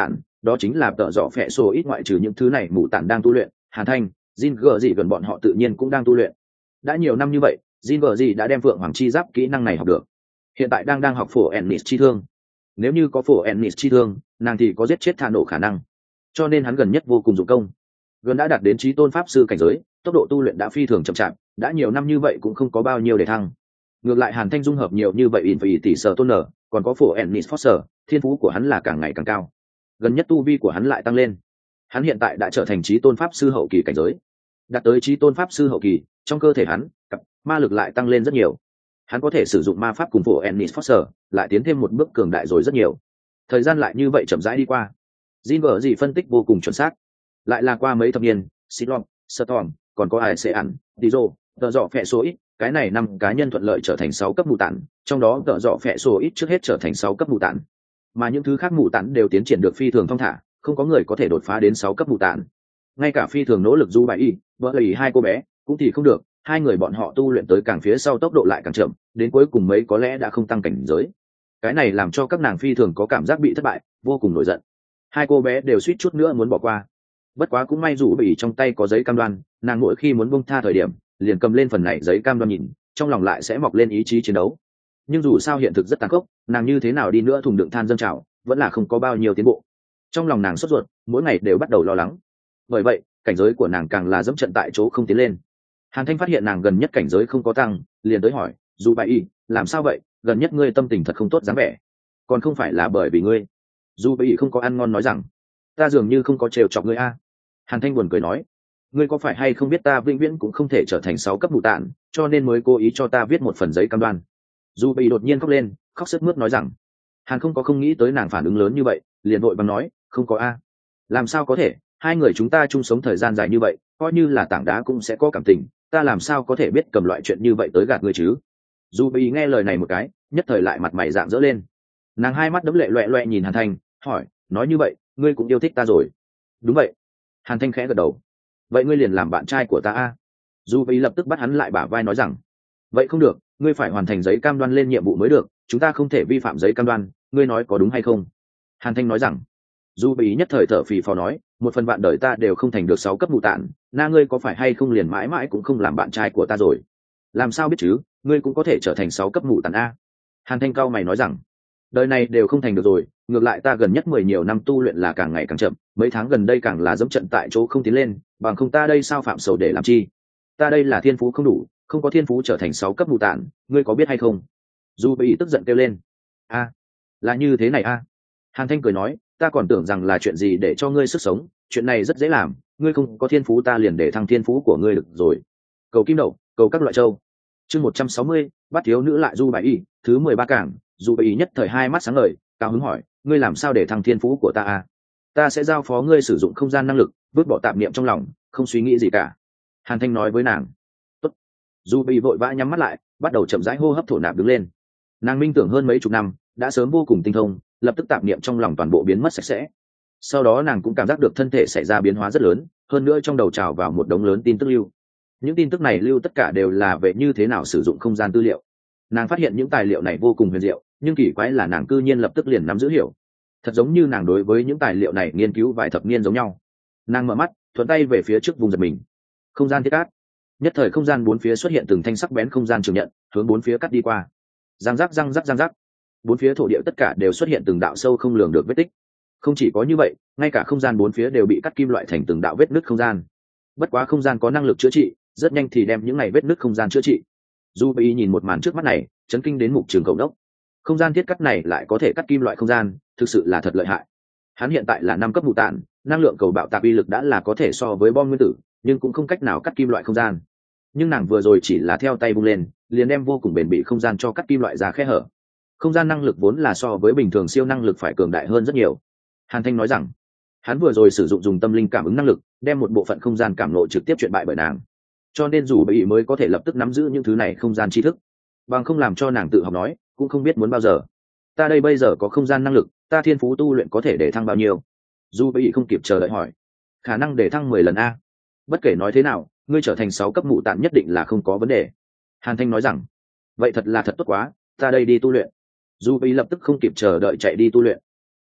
đó chính là tợ dọ phẹ sổ ít ngoại trừ những thứ này mù tản đang tu luyện, Hàn Thanh, Jin gờ gì gần bọn họ tự nhiên cũng đang tu luyện. Đã nhiều năm như vậy, Jin gờ gì đã đem Phượng Hoàng chi giáp kỹ năng này học được, hiện tại đang đang học phổ ennis chi thương. Nếu như có phổ ennis chi thương, nàng thì có giết chết thả nổ khả năng, cho nên hắn gần nhất vô cùng dụng công. Gần đã đạt đến chí tôn pháp sư cảnh giới, tốc độ tu luyện đã phi thường chậm chạp, đã nhiều năm như vậy cũng không có bao nhiêu để thăng. Ngược lại Hàn Thanh dung hợp nhiều như vậy in phải tỷ sở tôn nở, còn có phổ ennis foster, thiên phú của hắn là càng ngày càng cao. Gần nhất tu vi của hắn lại tăng lên, hắn hiện tại đã trở thành chí tôn pháp sư hậu kỳ cảnh giới. Đạt tới chí tôn pháp sư hậu kỳ, trong cơ thể hắn cặp ma lực lại tăng lên rất nhiều, hắn có thể sử dụng ma pháp cùng phổ ennis foster, lại tiến thêm một bước cường đại rồi rất nhiều. Thời gian lại như vậy chậm rãi đi qua. Jin vợ gì phân tích vô cùng chuẩn xác, lại là qua mấy thập niên, Silom, Storm, còn có ai sẽ ăn, Dizo, tợ dọ phẹ số ít, cái này năm cá nhân thuận lợi trở thành sáu cấp mù tản, trong đó tợ dọ phẹ số ít trước hết trở thành sáu cấp mù tản, mà những thứ khác mù tản đều tiến triển được phi thường thong thả, không có người có thể đột phá đến sáu cấp mù tản. Ngay cả phi thường nỗ lực du bài y, vợ lì hai cô bé cũng thì không được, hai người bọn họ tu luyện tới càng phía sau tốc độ lại càng chậm, đến cuối cùng mấy có lẽ đã không tăng cảnh giới. Cái này làm cho các nàng phi thường có cảm giác bị thất bại, vô cùng nổi giận. Hai cô bé đều suýt chút nữa muốn bỏ qua, bất quá cũng may dù bị trong tay có giấy cam đoan, nàng mỗi khi muốn buông tha thời điểm liền cầm lên phần này giấy cam đoan nhìn, trong lòng lại sẽ mọc lên ý chí chiến đấu. Nhưng dù sao hiện thực rất tàn khốc, nàng như thế nào đi nữa thùng đựng than dâng trào vẫn là không có bao nhiêu tiến bộ. Trong lòng nàng sốt ruột, mỗi ngày đều bắt đầu lo lắng, bởi vậy cảnh giới của nàng càng là dẫm trận tại chỗ không tiến lên. Hàn Thanh phát hiện nàng gần nhất cảnh giới không có tăng, liền tới hỏi, dù bài y, làm sao vậy, gần nhất ngươi tâm tình thật không tốt dáng vẻ, còn không phải là bởi vì ngươi. Dù bài y không có ăn ngon nói rằng, ta dường như không có trêu chọc ngươi a. Hàn Thanh buồn cười nói, ngươi có phải hay không biết ta vĩnh viễn cũng không thể trở thành sáu cấp mù tản, cho nên mới cố ý cho ta viết một phần giấy cam đoan. Dù bị đột nhiên khóc lên, khóc sướt mướt nói rằng, Hàn không có không nghĩ tới nàng phản ứng lớn như vậy, liền vội bằng nói, không có a. Làm sao có thể, hai người chúng ta chung sống thời gian dài như vậy, coi như là tảng đá cũng sẽ có cảm tình, ta làm sao có thể biết cầm loại chuyện như vậy tới gạt ngươi chứ. Dù bị nghe lời này một cái, nhất thời lại mặt mày rạng rỡ lên. Nàng hai mắt đấm lệ loẹ loẹ nhìn Hàn Thanh, hỏi, nói như vậy ngươi cũng yêu thích ta rồi? Đúng vậy. Hàn Thanh khẽ gật đầu. Vậy ngươi liền làm bạn trai của ta a. Dù bị lập tức bắt hắn lại bả vai nói rằng, vậy không được, ngươi phải hoàn thành giấy cam đoan lên nhiệm vụ mới được, chúng ta không thể vi phạm giấy cam đoan, ngươi nói có đúng hay không? Hàn Thanh nói rằng. Dù bị nhất thời thở phì phò nói, một phần bạn đời ta đều không thành được sáu cấp mù tản, na ngươi có phải hay không liền mãi mãi cũng không làm bạn trai của ta rồi? Làm sao biết chứ, ngươi cũng có thể trở thành sáu cấp mù tản a. Hàn Thanh cao mày nói rằng, đời này đều không thành được rồi, ngược lại ta gần nhất mười nhiều năm tu luyện là càng ngày càng chậm, mấy tháng gần đây càng là dẫm trận tại chỗ không tiến lên, bằng không ta đây sao phạm sầu để làm chi? Ta đây là thiên phú không đủ, không có thiên phú trở thành sáu cấp mù tản, ngươi có biết hay không? Dù bị tức giận kêu lên, a, là như thế này a. Hàn Thanh cười nói, ta còn tưởng rằng là chuyện gì để cho ngươi sức sống, chuyện này rất dễ làm, ngươi không có thiên phú ta liền để thăng thiên phú của ngươi được rồi. Cầu kim đậu, cầu các loại châu. Chương một trăm sáu mươi, bắt thiếu nữ lại du bài y, thứ mười ba cảng, dù bài y nhất thời hai mắt sáng ngời, cao hứng hỏi, ngươi làm sao để thăng thiên phú của ta a? Ta sẽ giao phó ngươi sử dụng không gian năng lực, vứt bỏ tạp niệm trong lòng, không suy nghĩ gì cả. Hàn Thanh nói với nàng. Tốt. Dù bị vội vã nhắm mắt lại, bắt đầu chậm rãi hô hấp thổ nạp đứng lên. Nàng minh tưởng hơn mấy chục năm, đã sớm vô cùng tinh thông, lập tức tạp niệm trong lòng toàn bộ biến mất sạch sẽ. Sau đó nàng cũng cảm giác được thân thể xảy ra biến hóa rất lớn, hơn nữa trong đầu trào vào một đống lớn tin tức lưu. Những tin tức này lưu tất cả đều là về như thế nào sử dụng không gian tư liệu. Nàng phát hiện những tài liệu này vô cùng huyền diệu, nhưng kỳ quái là nàng cư nhiên lập tức liền nắm giữ hiểu. Thật giống như nàng đối với những tài liệu này nghiên cứu vài thập niên giống nhau. Nàng mở mắt, thuận tay về phía trước vùng giật mình. Không gian thiết cát. Nhất thời không gian bốn phía xuất hiện từng thanh sắc bén không gian trường nhận, hướng bốn phía cắt đi qua. Răng rắc răng rắc răng rắc. Bốn phía thổ địa tất cả đều xuất hiện từng đạo sâu không lường được vết tích. Không chỉ có như vậy, ngay cả không gian bốn phía đều bị cắt kim loại thành từng đạo vết nứt không gian. Bất quá không gian có năng lực chữa trị, rất nhanh thì đem những này vết nứt không gian chữa trị. Du Bị nhìn một màn trước mắt này, chấn kinh đến mục trường cầu đốc. Không gian thiết cắt này lại có thể cắt kim loại không gian, thực sự là thật lợi hại. Hắn hiện tại là năm cấp mù tản, năng lượng cầu bạo tạc uy lực đã là có thể so với bom nguyên tử, nhưng cũng không cách nào cắt kim loại không gian. Nhưng nàng vừa rồi chỉ là theo tay vung lên, liền đem vô cùng bền bỉ không gian cho cắt kim loại ra khe hở. Không gian năng lực vốn là so với bình thường siêu năng lực phải cường đại hơn rất nhiều. Hàn Thanh nói rằng, hắn vừa rồi sử dụng dùng tâm linh cảm ứng năng lực, đem một bộ phận không gian cảm nộ trực tiếp chuyện bại bởi nàng, cho nên dù Bị mới có thể lập tức nắm giữ những thứ này không gian tri thức, bằng không làm cho nàng tự học nói, cũng không biết muốn bao giờ. Ta đây bây giờ có không gian năng lực, ta thiên phú tu luyện có thể để thăng bao nhiêu? Dù Bị không kịp chờ đợi hỏi. Khả năng để thăng mười lần a. Bất kể nói thế nào, ngươi trở thành sáu cấp mụ tạm nhất định là không có vấn đề. Hàn Thanh nói rằng, vậy thật là thật tốt quá, ta đây đi tu luyện. Dù Bị lập tức không kịp chờ đợi chạy đi tu luyện.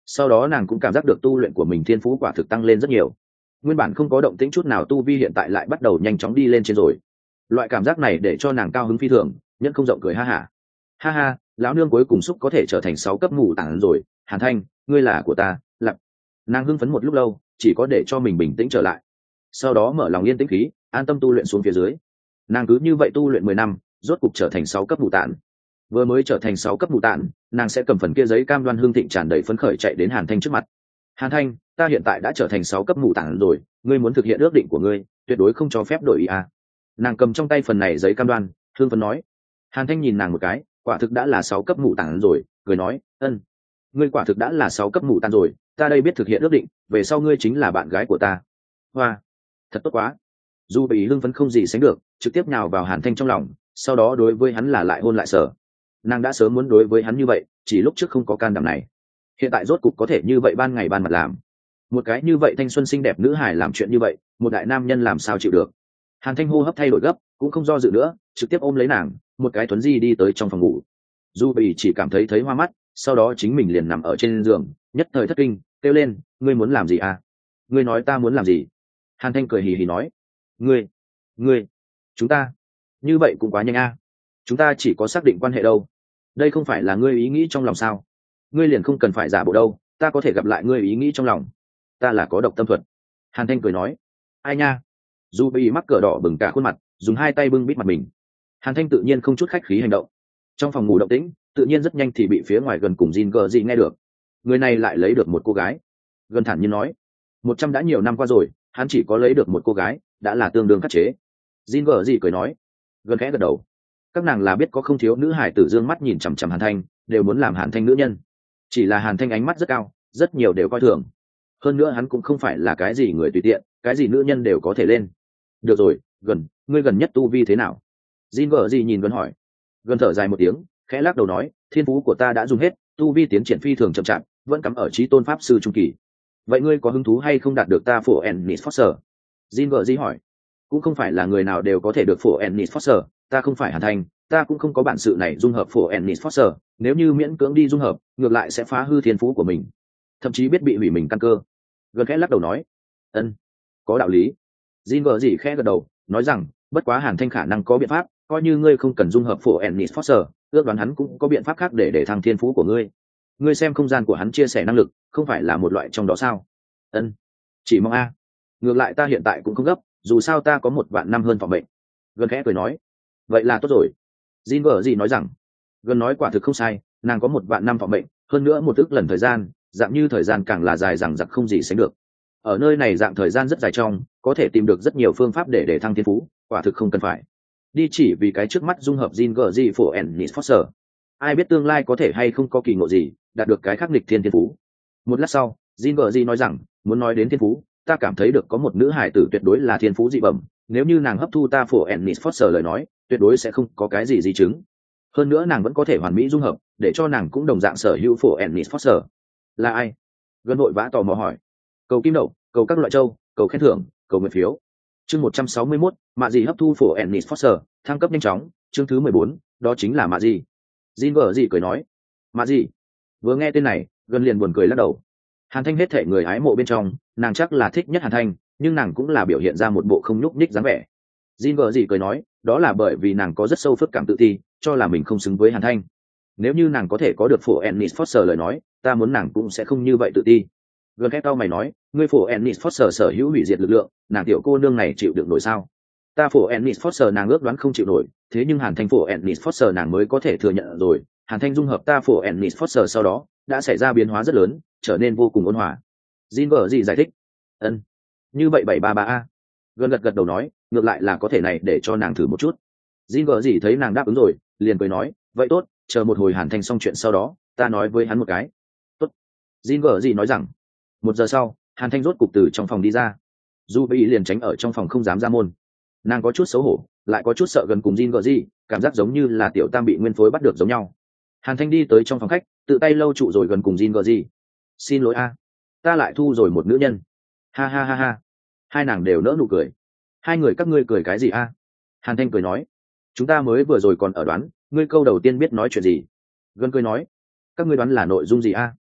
sau đó nàng cũng cảm giác được tu luyện của mình thiên phú quả thực tăng lên rất nhiều. Nguyên bản không có động tĩnh chút nào tu vi hiện tại lại bắt đầu nhanh chóng đi lên trên rồi. Loại cảm giác này để cho nàng cao hứng phi thường, nhẫn không rộng cười ha ha. Ha ha, lão nương cuối cùng xúc có thể trở thành sáu cấp mù tản rồi, Hàn Thanh, ngươi là của ta, lặp. Nàng hưng phấn một lúc lâu, chỉ có để cho mình bình tĩnh trở lại. Sau đó mở lòng yên tĩnh khí, an tâm tu luyện xuống phía dưới. Nàng cứ như vậy tu luyện mười năm, rốt cục trở thành sáu cấp mù tản. Vừa mới trở thành sáu cấp mù tản, nàng sẽ cầm phần kia giấy cam đoan hương thịnh tràn đầy phấn khởi chạy đến Hàn Thanh trước mặt. Hàn Thanh, ta hiện tại đã trở thành sáu cấp mù tản rồi, ngươi muốn thực hiện ước định của ngươi, tuyệt đối không cho phép đổi ý à. Nàng cầm trong tay phần này giấy cam đoan, hương phấn nói. Hàn Thanh nhìn nàng một cái, quả thực đã là sáu cấp mù tản rồi, cười nói, ân, ngươi quả thực đã là sáu cấp mù tản rồi, ta đây biết thực hiện ước định, về sau ngươi chính là bạn gái của ta. Hoa, thật tốt quá. Dù bị hưng phấn không gì sánh được, trực tiếp nhào vào Hàn Thanh trong lòng, sau đó đối với hắn là lại hôn lại sở. Nàng đã sớm muốn đối với hắn như vậy, chỉ lúc trước không có can đảm này. Hiện tại rốt cục có thể như vậy ban ngày ban mặt làm. Một cái như vậy thanh xuân xinh đẹp nữ hài làm chuyện như vậy, một đại nam nhân làm sao chịu được. Hàn Thanh hô hấp thay đổi gấp, cũng không do dự nữa, trực tiếp ôm lấy nàng, một cái thuấn di đi tới trong phòng ngủ. Du Bị chỉ cảm thấy thấy hoa mắt, sau đó chính mình liền nằm ở trên giường, nhất thời thất kinh, kêu lên, ngươi muốn làm gì à? Ngươi nói ta muốn làm gì? Hàn Thanh cười hì hì nói, ngươi, ngươi, chúng ta, như vậy cũng quá nhanh a. Chúng ta chỉ có xác định quan hệ đâu. Đây không phải là ngươi ý nghĩ trong lòng sao? Ngươi liền không cần phải giả bộ đâu, ta có thể gặp lại ngươi ý nghĩ trong lòng. Ta là có độc tâm thuật. Hàn Thanh cười nói, ai nha? Du Bị mắc cỡ đỏ bừng cả khuôn mặt, dùng hai tay bưng bít mặt mình. Hàn Thanh tự nhiên không chút khách khí hành động. Trong phòng ngủ động tĩnh, tự nhiên rất nhanh thì bị phía ngoài gần cùng Jin Gờ gì nghe được. Người này lại lấy được một cô gái. Gần thản nhiên nói, một trăm đã nhiều năm qua rồi, hắn chỉ có lấy được một cô gái, đã là tương đương khắc chế. Jin Gờ gì cười nói, gần khẽ gật đầu. Các nàng là biết có không thiếu nữ hải tử dương mắt nhìn chằm chằm Hàn Thanh, đều muốn làm Hàn Thanh nữ nhân. Chỉ là Hàn Thanh ánh mắt rất cao, rất nhiều đều coi thường. Hơn nữa hắn cũng không phải là cái gì người tùy tiện, cái gì nữ nhân đều có thể lên. Được rồi, gần, ngươi gần nhất tu vi thế nào? Jin Gờ gì nhìn Gần hỏi. Gần thở dài một tiếng, khẽ lắc đầu nói, thiên phú của ta đã dùng hết, tu vi tiến triển phi thường chậm chạp, vẫn cắm ở chí tôn pháp sư trung kỳ. Vậy ngươi có hứng thú hay không đạt được ta phổ Ennis Foster? Jin Gờ gì hỏi. Cũng không phải là người nào đều có thể được phổ Ennis Foster, ta không phải Hàn Thanh, ta cũng không có bản sự này dung hợp phổ Ennis Foster, nếu như miễn cưỡng đi dung hợp, ngược lại sẽ phá hư thiên phú của mình, thậm chí biết bị hủy mình căn cơ. Gần khẽ lắc đầu nói, ân, có đạo lý. Jin Gờ gì khẽ gật đầu, nói rằng, bất quá Hàn Thanh khả năng có biện pháp, coi như ngươi không cần dung hợp phổ Ennis Foster, ước đoán hắn cũng có biện pháp khác để để thăng thiên phú của ngươi. Ngươi xem không gian của hắn chia sẻ năng lực, không phải là một loại trong đó sao? Ân, chỉ mong a. Ngược lại ta hiện tại cũng không gấp, dù sao ta có một vạn năm hơn phòng bệnh. Gần khẽ cười nói, vậy là tốt rồi. Jin Gờ gì nói rằng, gần nói quả thực không sai, nàng có một vạn năm phòng bệnh, hơn nữa một ức lần thời gian, dạng như thời gian càng là dài rằng giặc không gì sánh được. Ở nơi này dạng thời gian rất dài trong, có thể tìm được rất nhiều phương pháp để để thăng thiên phú, quả thực không cần phải đi chỉ vì cái trước mắt dung hợp Jin Gờ gì phổ Ennis Foster. Ai biết tương lai có thể hay không có kỳ ngộ gì, đạt được cái khắc nghịch thiên thiên phú. Một lát sau, Jin Gờ gì nói rằng, muốn nói đến thiên phú, ta cảm thấy được có một nữ hải tử tuyệt đối là thiên phú dị bẩm, nếu như nàng hấp thu ta phổ Ennis Foster lời nói, tuyệt đối sẽ không có cái gì di chứng. Hơn nữa nàng vẫn có thể hoàn mỹ dung hợp, để cho nàng cũng đồng dạng sở hữu phổ Ennis Foster. Là ai? Gần vội vã tò mò hỏi. Cầu kim đậu, cầu các loại châu, cầu khen thưởng, cầu nguyện phiếu. Chương một trăm sáu mươi mốt, mạ gì hấp thu phổ Ennis Foster, thăng cấp nhanh chóng. Chương thứ mười bốn, đó chính là mạ gì. Jin Gờ gì cười nói, mạ gì? Vừa nghe tên này, Gần liền buồn cười lắc đầu. Hàn Thanh hết thể người hái mộ bên trong, nàng chắc là thích nhất Hàn Thanh, nhưng nàng cũng là biểu hiện ra một bộ không nhúc nhích dáng vẻ. Jin Gờ gì cười nói, đó là bởi vì nàng có rất sâu phức cảm tự ti, cho là mình không xứng với Hàn Thanh. Nếu như nàng có thể có được phổ Ennis Foster lời nói, ta muốn nàng cũng sẽ không như vậy tự ti. Gần khẽ cau mày nói, ngươi phổ Ennis Foster sở hữu hủy diệt lực lượng, nàng tiểu cô nương này chịu đựng nổi sao? Ta phổ Ennis Foster nàng ước đoán không chịu nổi, thế nhưng Hàn Thanh phổ Ennis Foster nàng mới có thể thừa nhận rồi. Hàn Thanh dung hợp ta phổ Ennis Foster sau đó, đã xảy ra biến hóa rất lớn, trở nên vô cùng ôn hòa. Jin Gờ gì giải thích, ân, như vậy bảy ba ba a. Gần gật gật đầu nói, ngược lại là có thể này để cho nàng thử một chút. Jin Gờ gì thấy nàng đáp ứng rồi, liền cười nói, vậy tốt, chờ một hồi Hàn Thanh xong chuyện sau đó, ta nói với hắn một cái. Tốt. Jin Gờ gì nói rằng, một giờ sau, Hàn Thanh rốt cục từ trong phòng đi ra. Du Bị liền tránh ở trong phòng không dám ra môn. Nàng có chút xấu hổ, lại có chút sợ Gần cùng Jin Gờ gì, cảm giác giống như là tiểu tam bị nguyên phối bắt được giống nhau. Hàn Thanh đi tới trong phòng khách, tự tay lâu trụ rồi Gần cùng Jin Gờ gì. Xin lỗi a, ta lại thu rồi một nữ nhân. Ha ha ha ha. Hai nàng đều nỡ nụ cười. Hai người các ngươi cười cái gì a? Hàn Thanh cười nói, chúng ta mới vừa rồi còn ở đoán, ngươi câu đầu tiên biết nói chuyện gì. Gần cười nói, các ngươi đoán là nội dung gì a?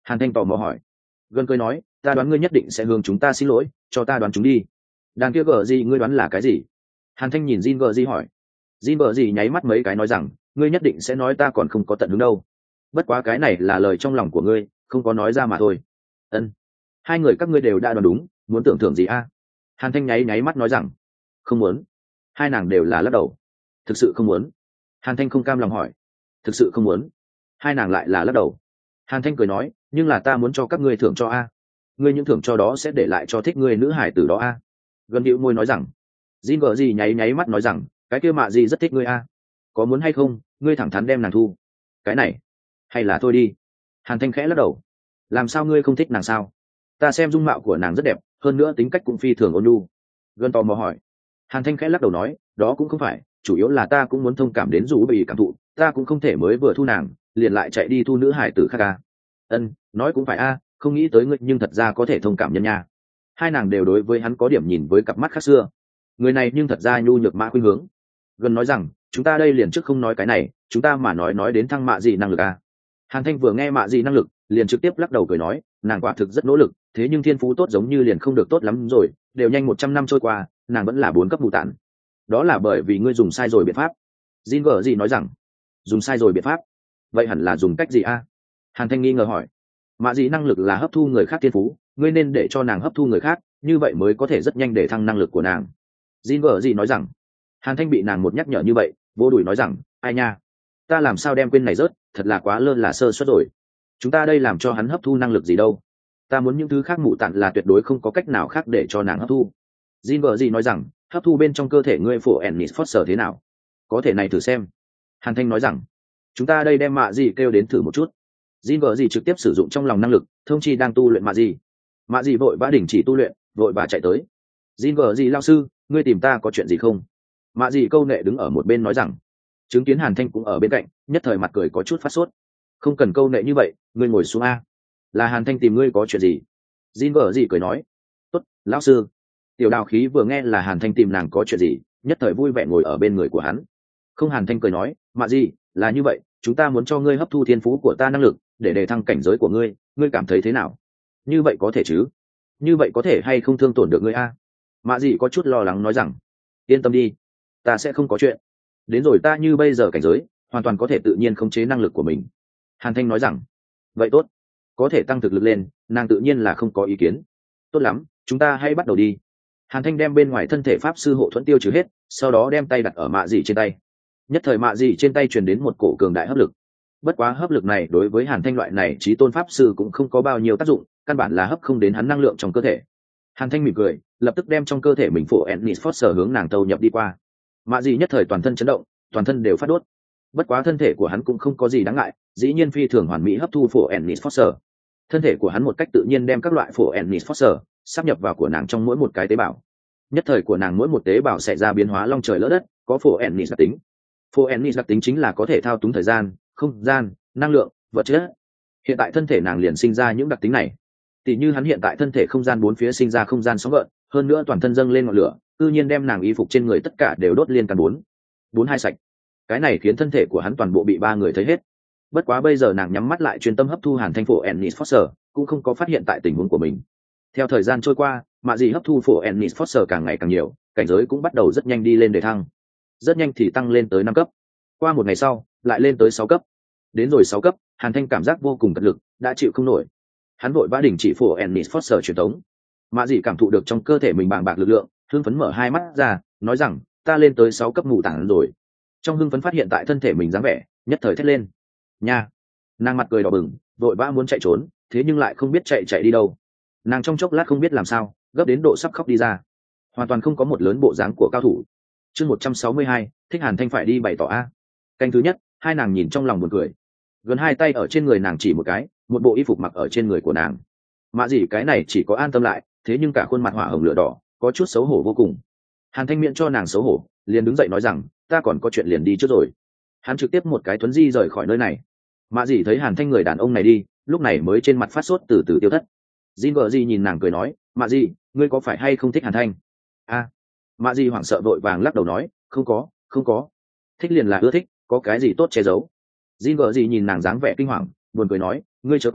Hàn Thanh tò mò hỏi. Gần cười nói, ta đoán ngươi nhất định sẽ hướng chúng ta xin lỗi, cho ta đoán chúng đi. Đàn kia gờ gì ngươi đoán là cái gì? Hàn Thanh nhìn Jin gờ gì hỏi. Jin gờ gì nháy mắt mấy cái nói rằng, ngươi nhất định sẽ nói ta còn không có tận hứng đâu. Bất quá cái này là lời trong lòng của ngươi, không có nói ra mà thôi. Ân. Hai người các ngươi đều đã đoán đúng, muốn tưởng thưởng gì a? Hàn Thanh nháy nháy mắt nói rằng, không muốn. Hai nàng đều là lắc đầu. Thực sự không muốn. Hàn Thanh không cam lòng hỏi. Thực sự không muốn. Hai nàng lại là lắc đầu. Hàn Thanh cười nói, nhưng là ta muốn cho các ngươi thưởng cho a. Ngươi những thưởng cho đó sẽ để lại cho thích ngươi nữ hải tử đó a. Gần điệu môi nói rằng. Jin vợ gì nháy nháy mắt nói rằng, cái kia mạ gì rất thích ngươi a. Có muốn hay không, ngươi thẳng thắn đem nàng thu. Cái này, hay là thôi đi. Hàn Thanh khẽ lắc đầu. Làm sao ngươi không thích nàng sao? Ta xem dung mạo của nàng rất đẹp, hơn nữa tính cách cũng phi thường ôn nhu. Gần tò mò hỏi. Hàn Thanh khẽ lắc đầu nói, đó cũng không phải, chủ yếu là ta cũng muốn thông cảm đến dù bị cảm thụ, ta cũng không thể mới vừa thu nàng liền lại chạy đi thu nữ hải tử khác a. Ân, nói cũng phải a, không nghĩ tới ngươi nhưng thật ra có thể thông cảm nhân nha. Hai nàng đều đối với hắn có điểm nhìn với cặp mắt khác xưa. Người này nhưng thật ra nhu nhược mã khuynh hướng. Gần nói rằng, chúng ta đây liền trước không nói cái này, chúng ta mà nói nói đến thăng mạ gì năng lực a. Hàn Thanh vừa nghe mạ gì năng lực, liền trực tiếp lắc đầu cười nói, nàng quả thực rất nỗ lực, thế nhưng thiên phú tốt giống như liền không được tốt lắm rồi, đều nhanh một trăm năm trôi qua, nàng vẫn là bốn cấp mù tản. Đó là bởi vì ngươi dùng sai rồi biện pháp. Jin vợ gì nói rằng, dùng sai rồi biện pháp, vậy hẳn là dùng cách gì a? Hàn Thanh nghi ngờ hỏi. Mạ gì năng lực là hấp thu người khác thiên phú, ngươi nên để cho nàng hấp thu người khác, như vậy mới có thể rất nhanh để thăng năng lực của nàng. Jin vợ gì nói rằng. Hàn Thanh bị nàng một nhắc nhở như vậy, vô đùi nói rằng, ai nha, ta làm sao đem quên này rớt, thật là quá lơ là sơ suất rồi. Chúng ta đây làm cho hắn hấp thu năng lực gì đâu? Ta muốn những thứ khác mụ tặn là tuyệt đối không có cách nào khác để cho nàng hấp thu. Jin vợ gì nói rằng, hấp thu bên trong cơ thể ngươi phổ ennis foster thế nào? Có thể này thử xem. Hàn Thanh nói rằng, chúng ta đây đem mạ gì kêu đến thử một chút. Jin vợ gì trực tiếp sử dụng trong lòng năng lực, thông chi đang tu luyện mạ gì. Mạ gì vội vã đình chỉ tu luyện, vội vã chạy tới. Jin vợ gì lao sư, ngươi tìm ta có chuyện gì không? Mạ gì câu nệ đứng ở một bên nói rằng. Chứng kiến Hàn Thanh cũng ở bên cạnh, nhất thời mặt cười có chút phát sốt. Không cần câu nệ như vậy, ngươi ngồi xuống a. Là Hàn Thanh tìm ngươi có chuyện gì? Jin vợ gì cười nói. Tốt, lão sư. Tiểu Đào khí vừa nghe là Hàn Thanh tìm nàng có chuyện gì, nhất thời vui vẻ ngồi ở bên người của hắn. Không, Hàn Thanh cười nói, mạ gì, là như vậy, chúng ta muốn cho ngươi hấp thu thiên phú của ta năng lực, để đề thăng cảnh giới của ngươi, ngươi cảm thấy thế nào? Như vậy có thể chứ? Như vậy có thể hay không thương tổn được ngươi a? Mạ gì có chút lo lắng nói rằng, yên tâm đi, ta sẽ không có chuyện. Đến rồi ta như bây giờ cảnh giới, hoàn toàn có thể tự nhiên khống chế năng lực của mình. Hàn Thanh nói rằng, vậy tốt, có thể tăng thực lực lên, nàng tự nhiên là không có ý kiến. Tốt lắm, chúng ta hãy bắt đầu đi. Hàn Thanh đem bên ngoài thân thể pháp sư hộ thuẫn tiêu trừ hết, sau đó đem tay đặt ở mạ dị trên tay. Nhất thời mạ dị trên tay truyền đến một cổ cường đại hấp lực. Bất quá hấp lực này đối với Hàn Thanh loại này chí tôn pháp sư cũng không có bao nhiêu tác dụng, căn bản là hấp không đến hắn năng lượng trong cơ thể. Hàn Thanh mỉm cười, lập tức đem trong cơ thể mình phổ ennis foster hướng nàng tâu nhập đi qua. Mạ dị nhất thời toàn thân chấn động, toàn thân đều phát đốt. Bất quá thân thể của hắn cũng không có gì đáng ngại, dĩ nhiên phi thường hoàn mỹ hấp thu phổ ennis foster. Thân thể của hắn một cách tự nhiên đem các loại phổ ennis foster sắp nhập vào của nàng trong mỗi một cái tế bào. Nhất thời của nàng mỗi một tế bào sẽ ra biến hóa long trời lỡ đất, có phổ ennis đặc tính. Phổ ennis đặc tính chính là có thể thao túng thời gian, không gian, năng lượng, vật chất. Hiện tại thân thể nàng liền sinh ra những đặc tính này. Tỷ như hắn hiện tại thân thể không gian bốn phía sinh ra không gian sóng gợn, hơn nữa toàn thân dâng lên ngọn lửa, tự nhiên đem nàng y phục trên người tất cả đều đốt liên căn bốn, bốn hai sạch. Cái này khiến thân thể của hắn toàn bộ bị ba người thấy hết. Bất quá bây giờ nàng nhắm mắt lại chuyên tâm hấp thu Hàn Thanh phổ ennis foster, cũng không có phát hiện tại tình huống của mình. Theo thời gian trôi qua, mạ dị hấp thu phổ ennis foster càng ngày càng nhiều, cảnh giới cũng bắt đầu rất nhanh đi lên để thăng. Rất nhanh thì tăng lên tới năm cấp. Qua một ngày sau, lại lên tới sáu cấp. Đến rồi sáu cấp, Hàn Thanh cảm giác vô cùng cật lực, đã chịu không nổi. Hắn vội vã đình chỉ phổ ennis foster truyền tống. Mạ dị cảm thụ được trong cơ thể mình bàng bạc lực lượng, hưng phấn mở hai mắt ra, nói rằng, ta lên tới sáu cấp mù tản rồi. Trong hưng phấn phát hiện tại thân thể mình dáng vẻ, nhất thời thét lên. Nha! Nàng mặt cười đỏ bừng, vội vã muốn chạy trốn, thế nhưng lại không biết chạy chạy đi đâu. Nàng trong chốc lát không biết làm sao, gấp đến độ sắp khóc đi ra. Hoàn toàn không có một lớn bộ dáng của cao thủ. Chương một trăm sáu mươi hai, thích Hàn Thanh phải đi bày tỏ a. Canh thứ nhất, hai nàng nhìn trong lòng buồn cười. Gần hai tay ở trên người nàng chỉ một cái, một bộ y phục mặc ở trên người của nàng. Mạ gì cái này chỉ có an tâm lại, thế nhưng cả khuôn mặt hỏa hồng lửa đỏ, có chút xấu hổ vô cùng. Hàn Thanh miễn cho nàng xấu hổ, liền đứng dậy nói rằng, ta còn có chuyện liền đi trước rồi. Hắn trực tiếp một cái thuấn di rời khỏi nơi này. Mạ dì thấy Hàn Thanh người đàn ông này đi, lúc này mới trên mặt phát sốt từ từ tiêu thất. Jin vợ dì nhìn nàng cười nói, mạ dì, ngươi có phải hay không thích Hàn Thanh? A, à, mạ dì hoảng sợ vội vàng lắc đầu nói, không có, không có. Thích liền là ưa thích, có cái gì tốt che giấu. Jin vợ dì nhìn nàng dáng vẻ kinh hoàng, buồn cười nói, ngươi chớ quên,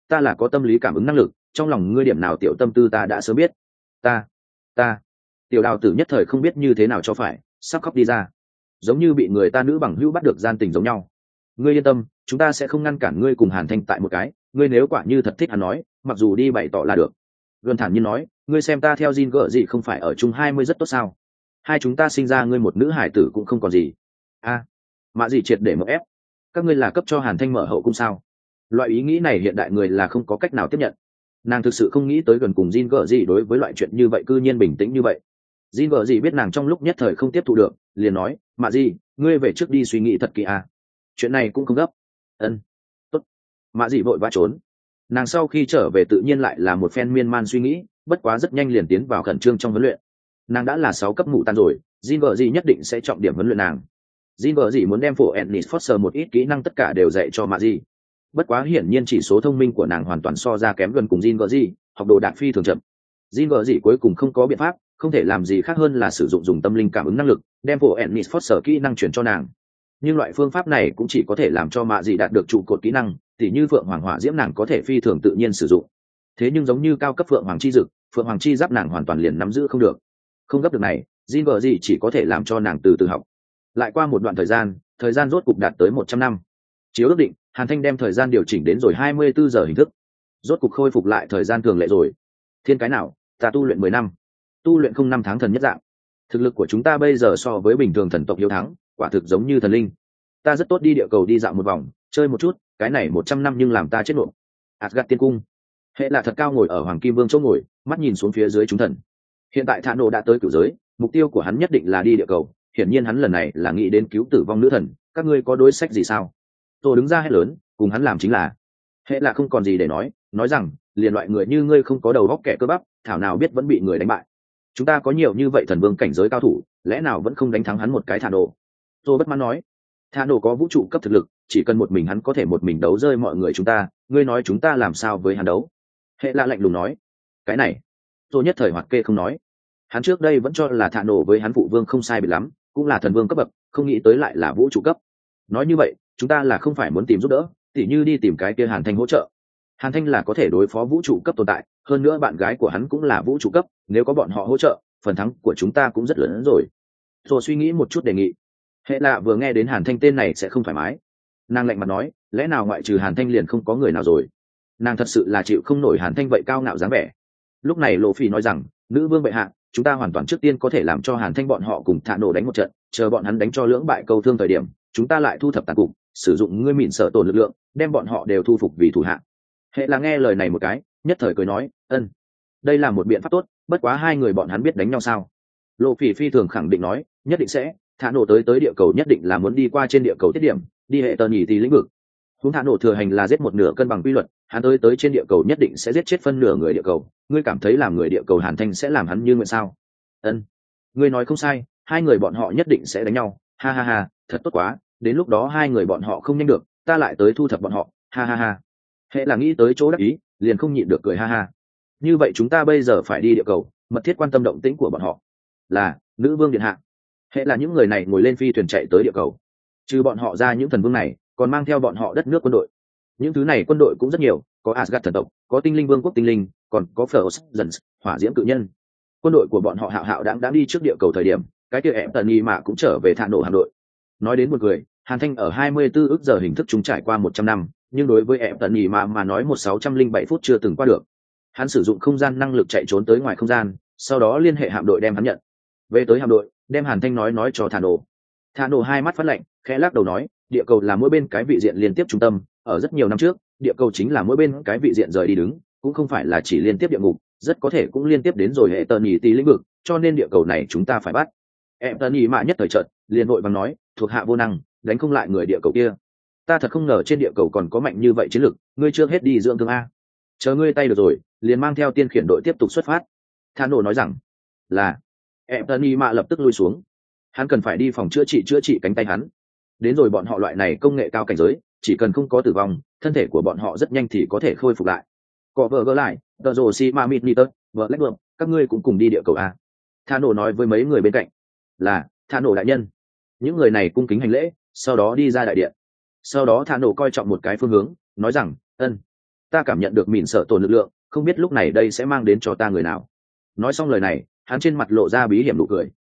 ta là có tâm lý cảm ứng năng lực, trong lòng ngươi điểm nào tiểu tâm tư ta đã sớm biết. Ta, ta, tiểu đào tử nhất thời không biết như thế nào cho phải, sắp khóc đi ra, giống như bị người ta nữ bằng hữu bắt được gian tình giống nhau. Ngươi yên tâm, chúng ta sẽ không ngăn cản ngươi cùng Hàn Thanh tại một cái, ngươi nếu quả như thật thích hắn nói, mặc dù đi bày tỏ là được. Gần thản nhiên nói, ngươi xem ta theo Jin gỡ gì không phải ở chung hai mươi rất tốt sao? Hai chúng ta sinh ra ngươi một nữ hải tử cũng không còn gì. A, à, mạ gì triệt để mở ép. Các ngươi là cấp cho Hàn Thanh mở hậu cung sao? Loại ý nghĩ này hiện đại người là không có cách nào tiếp nhận. Nàng thực sự không nghĩ tới gần cùng Jin gỡ gì đối với loại chuyện như vậy cư nhiên bình tĩnh như vậy. Jin gỡ gì biết nàng trong lúc nhất thời không tiếp thu được, liền nói, mạ gì, ngươi về trước đi suy nghĩ thật kỹ à? Chuyện này cũng không gấp. Ân, tốt. Mạ gì vội vã trốn. Nàng sau khi trở về tự nhiên lại là một phen miên man suy nghĩ, bất quá rất nhanh liền tiến vào khẩn trương trong huấn luyện. Nàng đã là sáu cấp mụ tan rồi, Jin vợ gì nhất định sẽ trọng điểm huấn luyện nàng. Jin vợ gì muốn đem phổ Ennis Foster một ít kỹ năng tất cả đều dạy cho Mạ gì. Bất quá hiển nhiên chỉ số thông minh của nàng hoàn toàn so ra kém gần cùng Jin vợ gì, học đồ đạc phi thường chậm. Jin vợ gì cuối cùng không có biện pháp, không thể làm gì khác hơn là sử dụng dùng tâm linh cảm ứng năng lực, đem phổ Ennis Foster kỹ năng chuyển cho nàng. Nhưng loại phương pháp này cũng chỉ có thể làm cho Mạ gì đạt được trụ cột kỹ năng, tỉ như phượng hoàng hỏa diễm nàng có thể phi thường tự nhiên sử dụng. Thế nhưng giống như cao cấp phượng hoàng chi dực, phượng hoàng chi giáp nàng hoàn toàn liền nắm giữ không được. Không gấp được này, Jin vợ gì chỉ có thể làm cho nàng từ từ học. Lại qua một đoạn thời gian, thời gian rốt cục đạt tới một trăm năm. Chiếu ước định, Hàn Thanh đem thời gian điều chỉnh đến rồi hai mươi bốn giờ hình thức. Rốt cục khôi phục lại thời gian thường lệ rồi. Thiên cái nào, ta tu luyện mười năm, tu luyện không năm tháng thần nhất dạng. Thực lực của chúng ta bây giờ so với bình thường thần tộc hiếu thắng, quả thực giống như thần linh. Ta rất tốt đi địa cầu đi dạo một vòng, chơi một chút, cái này một trăm năm nhưng làm ta chết nộp. Asgard tiên cung. Hệ là thật cao ngồi ở Hoàng Kim Vương chỗ ngồi, mắt nhìn xuống phía dưới chúng thần. Hiện tại Thạ Nộ đã tới cửu giới, mục tiêu của hắn nhất định là đi địa cầu, hiển nhiên hắn lần này là nghĩ đến cứu tử vong nữ thần, các ngươi có đối sách gì sao? Tôi đứng ra hét lớn, cùng hắn làm chính là. Hệ là không còn gì để nói, nói rằng, liền loại người như ngươi không có đầu óc kẻ cơ bắp, thảo nào biết vẫn bị người đánh bại. Chúng ta có nhiều như vậy thần vương cảnh giới cao thủ, lẽ nào vẫn không đánh thắng hắn một cái Thạ Nộ? Tôi bất mãn nói, Thạ Nộ có vũ trụ cấp thực lực, chỉ cần một mình hắn có thể một mình đấu rơi mọi người chúng ta, ngươi nói chúng ta làm sao với hắn đấu? Hệ là lạnh lùng nói, cái này, tôi nhất thời hoặc kê không nói. Hắn trước đây vẫn cho là Thạ Nộ với hắn phụ vương không sai biệt lắm, cũng là thần vương cấp bậc, không nghĩ tới lại là vũ trụ cấp. Nói như vậy, chúng ta là không phải muốn tìm giúp đỡ, tỉ như đi tìm cái kia Hàn Thanh hỗ trợ. Hàn Thanh là có thể đối phó vũ trụ cấp tồn tại, hơn nữa bạn gái của hắn cũng là vũ trụ cấp, nếu có bọn họ hỗ trợ, phần thắng của chúng ta cũng rất lớn hơn rồi. Rồi suy nghĩ một chút đề nghị. Hệ lạ vừa nghe đến Hàn Thanh tên này sẽ không thoải mái. Nàng lạnh mặt nói, lẽ nào ngoại trừ Hàn Thanh liền không có người nào rồi? Nàng thật sự là chịu không nổi Hàn Thanh vậy cao ngạo dáng vẻ. Lúc này Lộ Phỉ nói rằng, nữ vương bệ hạ, chúng ta hoàn toàn trước tiên có thể làm cho Hàn Thanh bọn họ cùng Thạ Nộ đánh một trận, chờ bọn hắn đánh cho lưỡng bại câu thương thời điểm, chúng ta lại thu thập tàn cục, sử dụng ngươi mịn sở tổn lực lượng, đem bọn họ đều thu phục vì thủ hạ. Hệ là nghe lời này một cái, nhất thời cười nói, ân, đây là một biện pháp tốt, bất quá hai người bọn hắn biết đánh nhau sao? Lộ Phỉ phi thường khẳng định nói, nhất định sẽ, Thạ Nộ tới tới địa cầu nhất định là muốn đi qua trên địa cầu tiết điểm, đi hệ tần nhị tí lĩnh vực. Chúng Thạ Nộ thừa hành là giết một nửa cân bằng quy luật, hắn tới tới trên địa cầu nhất định sẽ giết chết phân nửa người địa cầu. Ngươi cảm thấy làm người địa cầu Hàn Thanh sẽ làm hắn như nguyện sao? Ân, ngươi nói không sai, hai người bọn họ nhất định sẽ đánh nhau. Ha ha ha, thật tốt quá, đến lúc đó hai người bọn họ không nhanh được, ta lại tới thu thập bọn họ. Ha ha ha. Hệ là nghĩ tới chỗ đắc ý, liền không nhịn được cười ha ha. Như vậy chúng ta bây giờ phải đi địa cầu, mật thiết quan tâm động tĩnh của bọn họ. Là, nữ vương điện hạ. Hệ là những người này ngồi lên phi thuyền chạy tới địa cầu. Trừ bọn họ ra những thần vương này, còn mang theo bọn họ đất nước quân đội. Những thứ này quân đội cũng rất nhiều, có Asgard thần tộc, có tinh linh vương quốc tinh linh, còn có Frost, hỏa diễm cự nhân. Quân đội của bọn họ hạo hạo đáng đáng đi trước địa cầu thời điểm, cái kia em tần y mà cũng trở về Thạ Nộ hạm đội. Nói đến một người, Hàn Thanh ở hai mươi tư ức giờ hình thức chúng trải qua một trăm năm, nhưng đối với em tần y mà mà nói một sáu trăm linh bảy phút chưa từng qua được. Hắn sử dụng không gian năng lực chạy trốn tới ngoài không gian, sau đó liên hệ hạm đội đem hắn nhận. Về tới hạm đội, đem Hàn Thanh nói nói cho Thạ Nộ. Thạ Nộ hai mắt phát lạnh, khẽ lắc đầu nói, địa cầu là mỗi bên cái vị diện liên tiếp trung tâm, ở rất nhiều năm trước, địa cầu chính là mỗi bên cái vị diện rời đi đứng, cũng không phải là chỉ liên tiếp địa ngục, rất có thể cũng liên tiếp đến rồi hệ tần nhị tí lĩnh vực, cho nên địa cầu này chúng ta phải bắt. Em tần nhị mạ nhất thời trận, liền vội vàng nói, thuộc hạ vô năng, đánh không lại người địa cầu kia. Ta thật không ngờ trên địa cầu còn có mạnh như vậy chiến lực, ngươi chưa hết đi dưỡng thương a. Chờ ngươi tay được rồi, liền mang theo tiên khiển đội tiếp tục xuất phát. Thạ Nộ nói rằng, là. Em tần nhị mạ lập tức lui xuống. Hắn cần phải đi phòng chữa trị chữa trị cánh tay hắn. Đến rồi bọn họ loại này công nghệ cao cảnh giới, chỉ cần không có tử vong, thân thể của bọn họ rất nhanh thì có thể khôi phục lại. Cọ vợ gỡ lại, tờ rồ si ma mịt niter, vợ lách vợ, các ngươi cũng cùng đi địa cầu a. Thạ Nộ nói với mấy người bên cạnh, là Thạ Nộ đại nhân. Những người này cung kính hành lễ, sau đó đi ra đại điện. Sau đó Thạ Nộ coi trọng một cái phương hướng, nói rằng, ân, ta cảm nhận được mìn sợ tổn lực lượng, không biết lúc này đây sẽ mang đến cho ta người nào. Nói xong lời này, hắn trên mặt lộ ra bí hiểm nụ cười.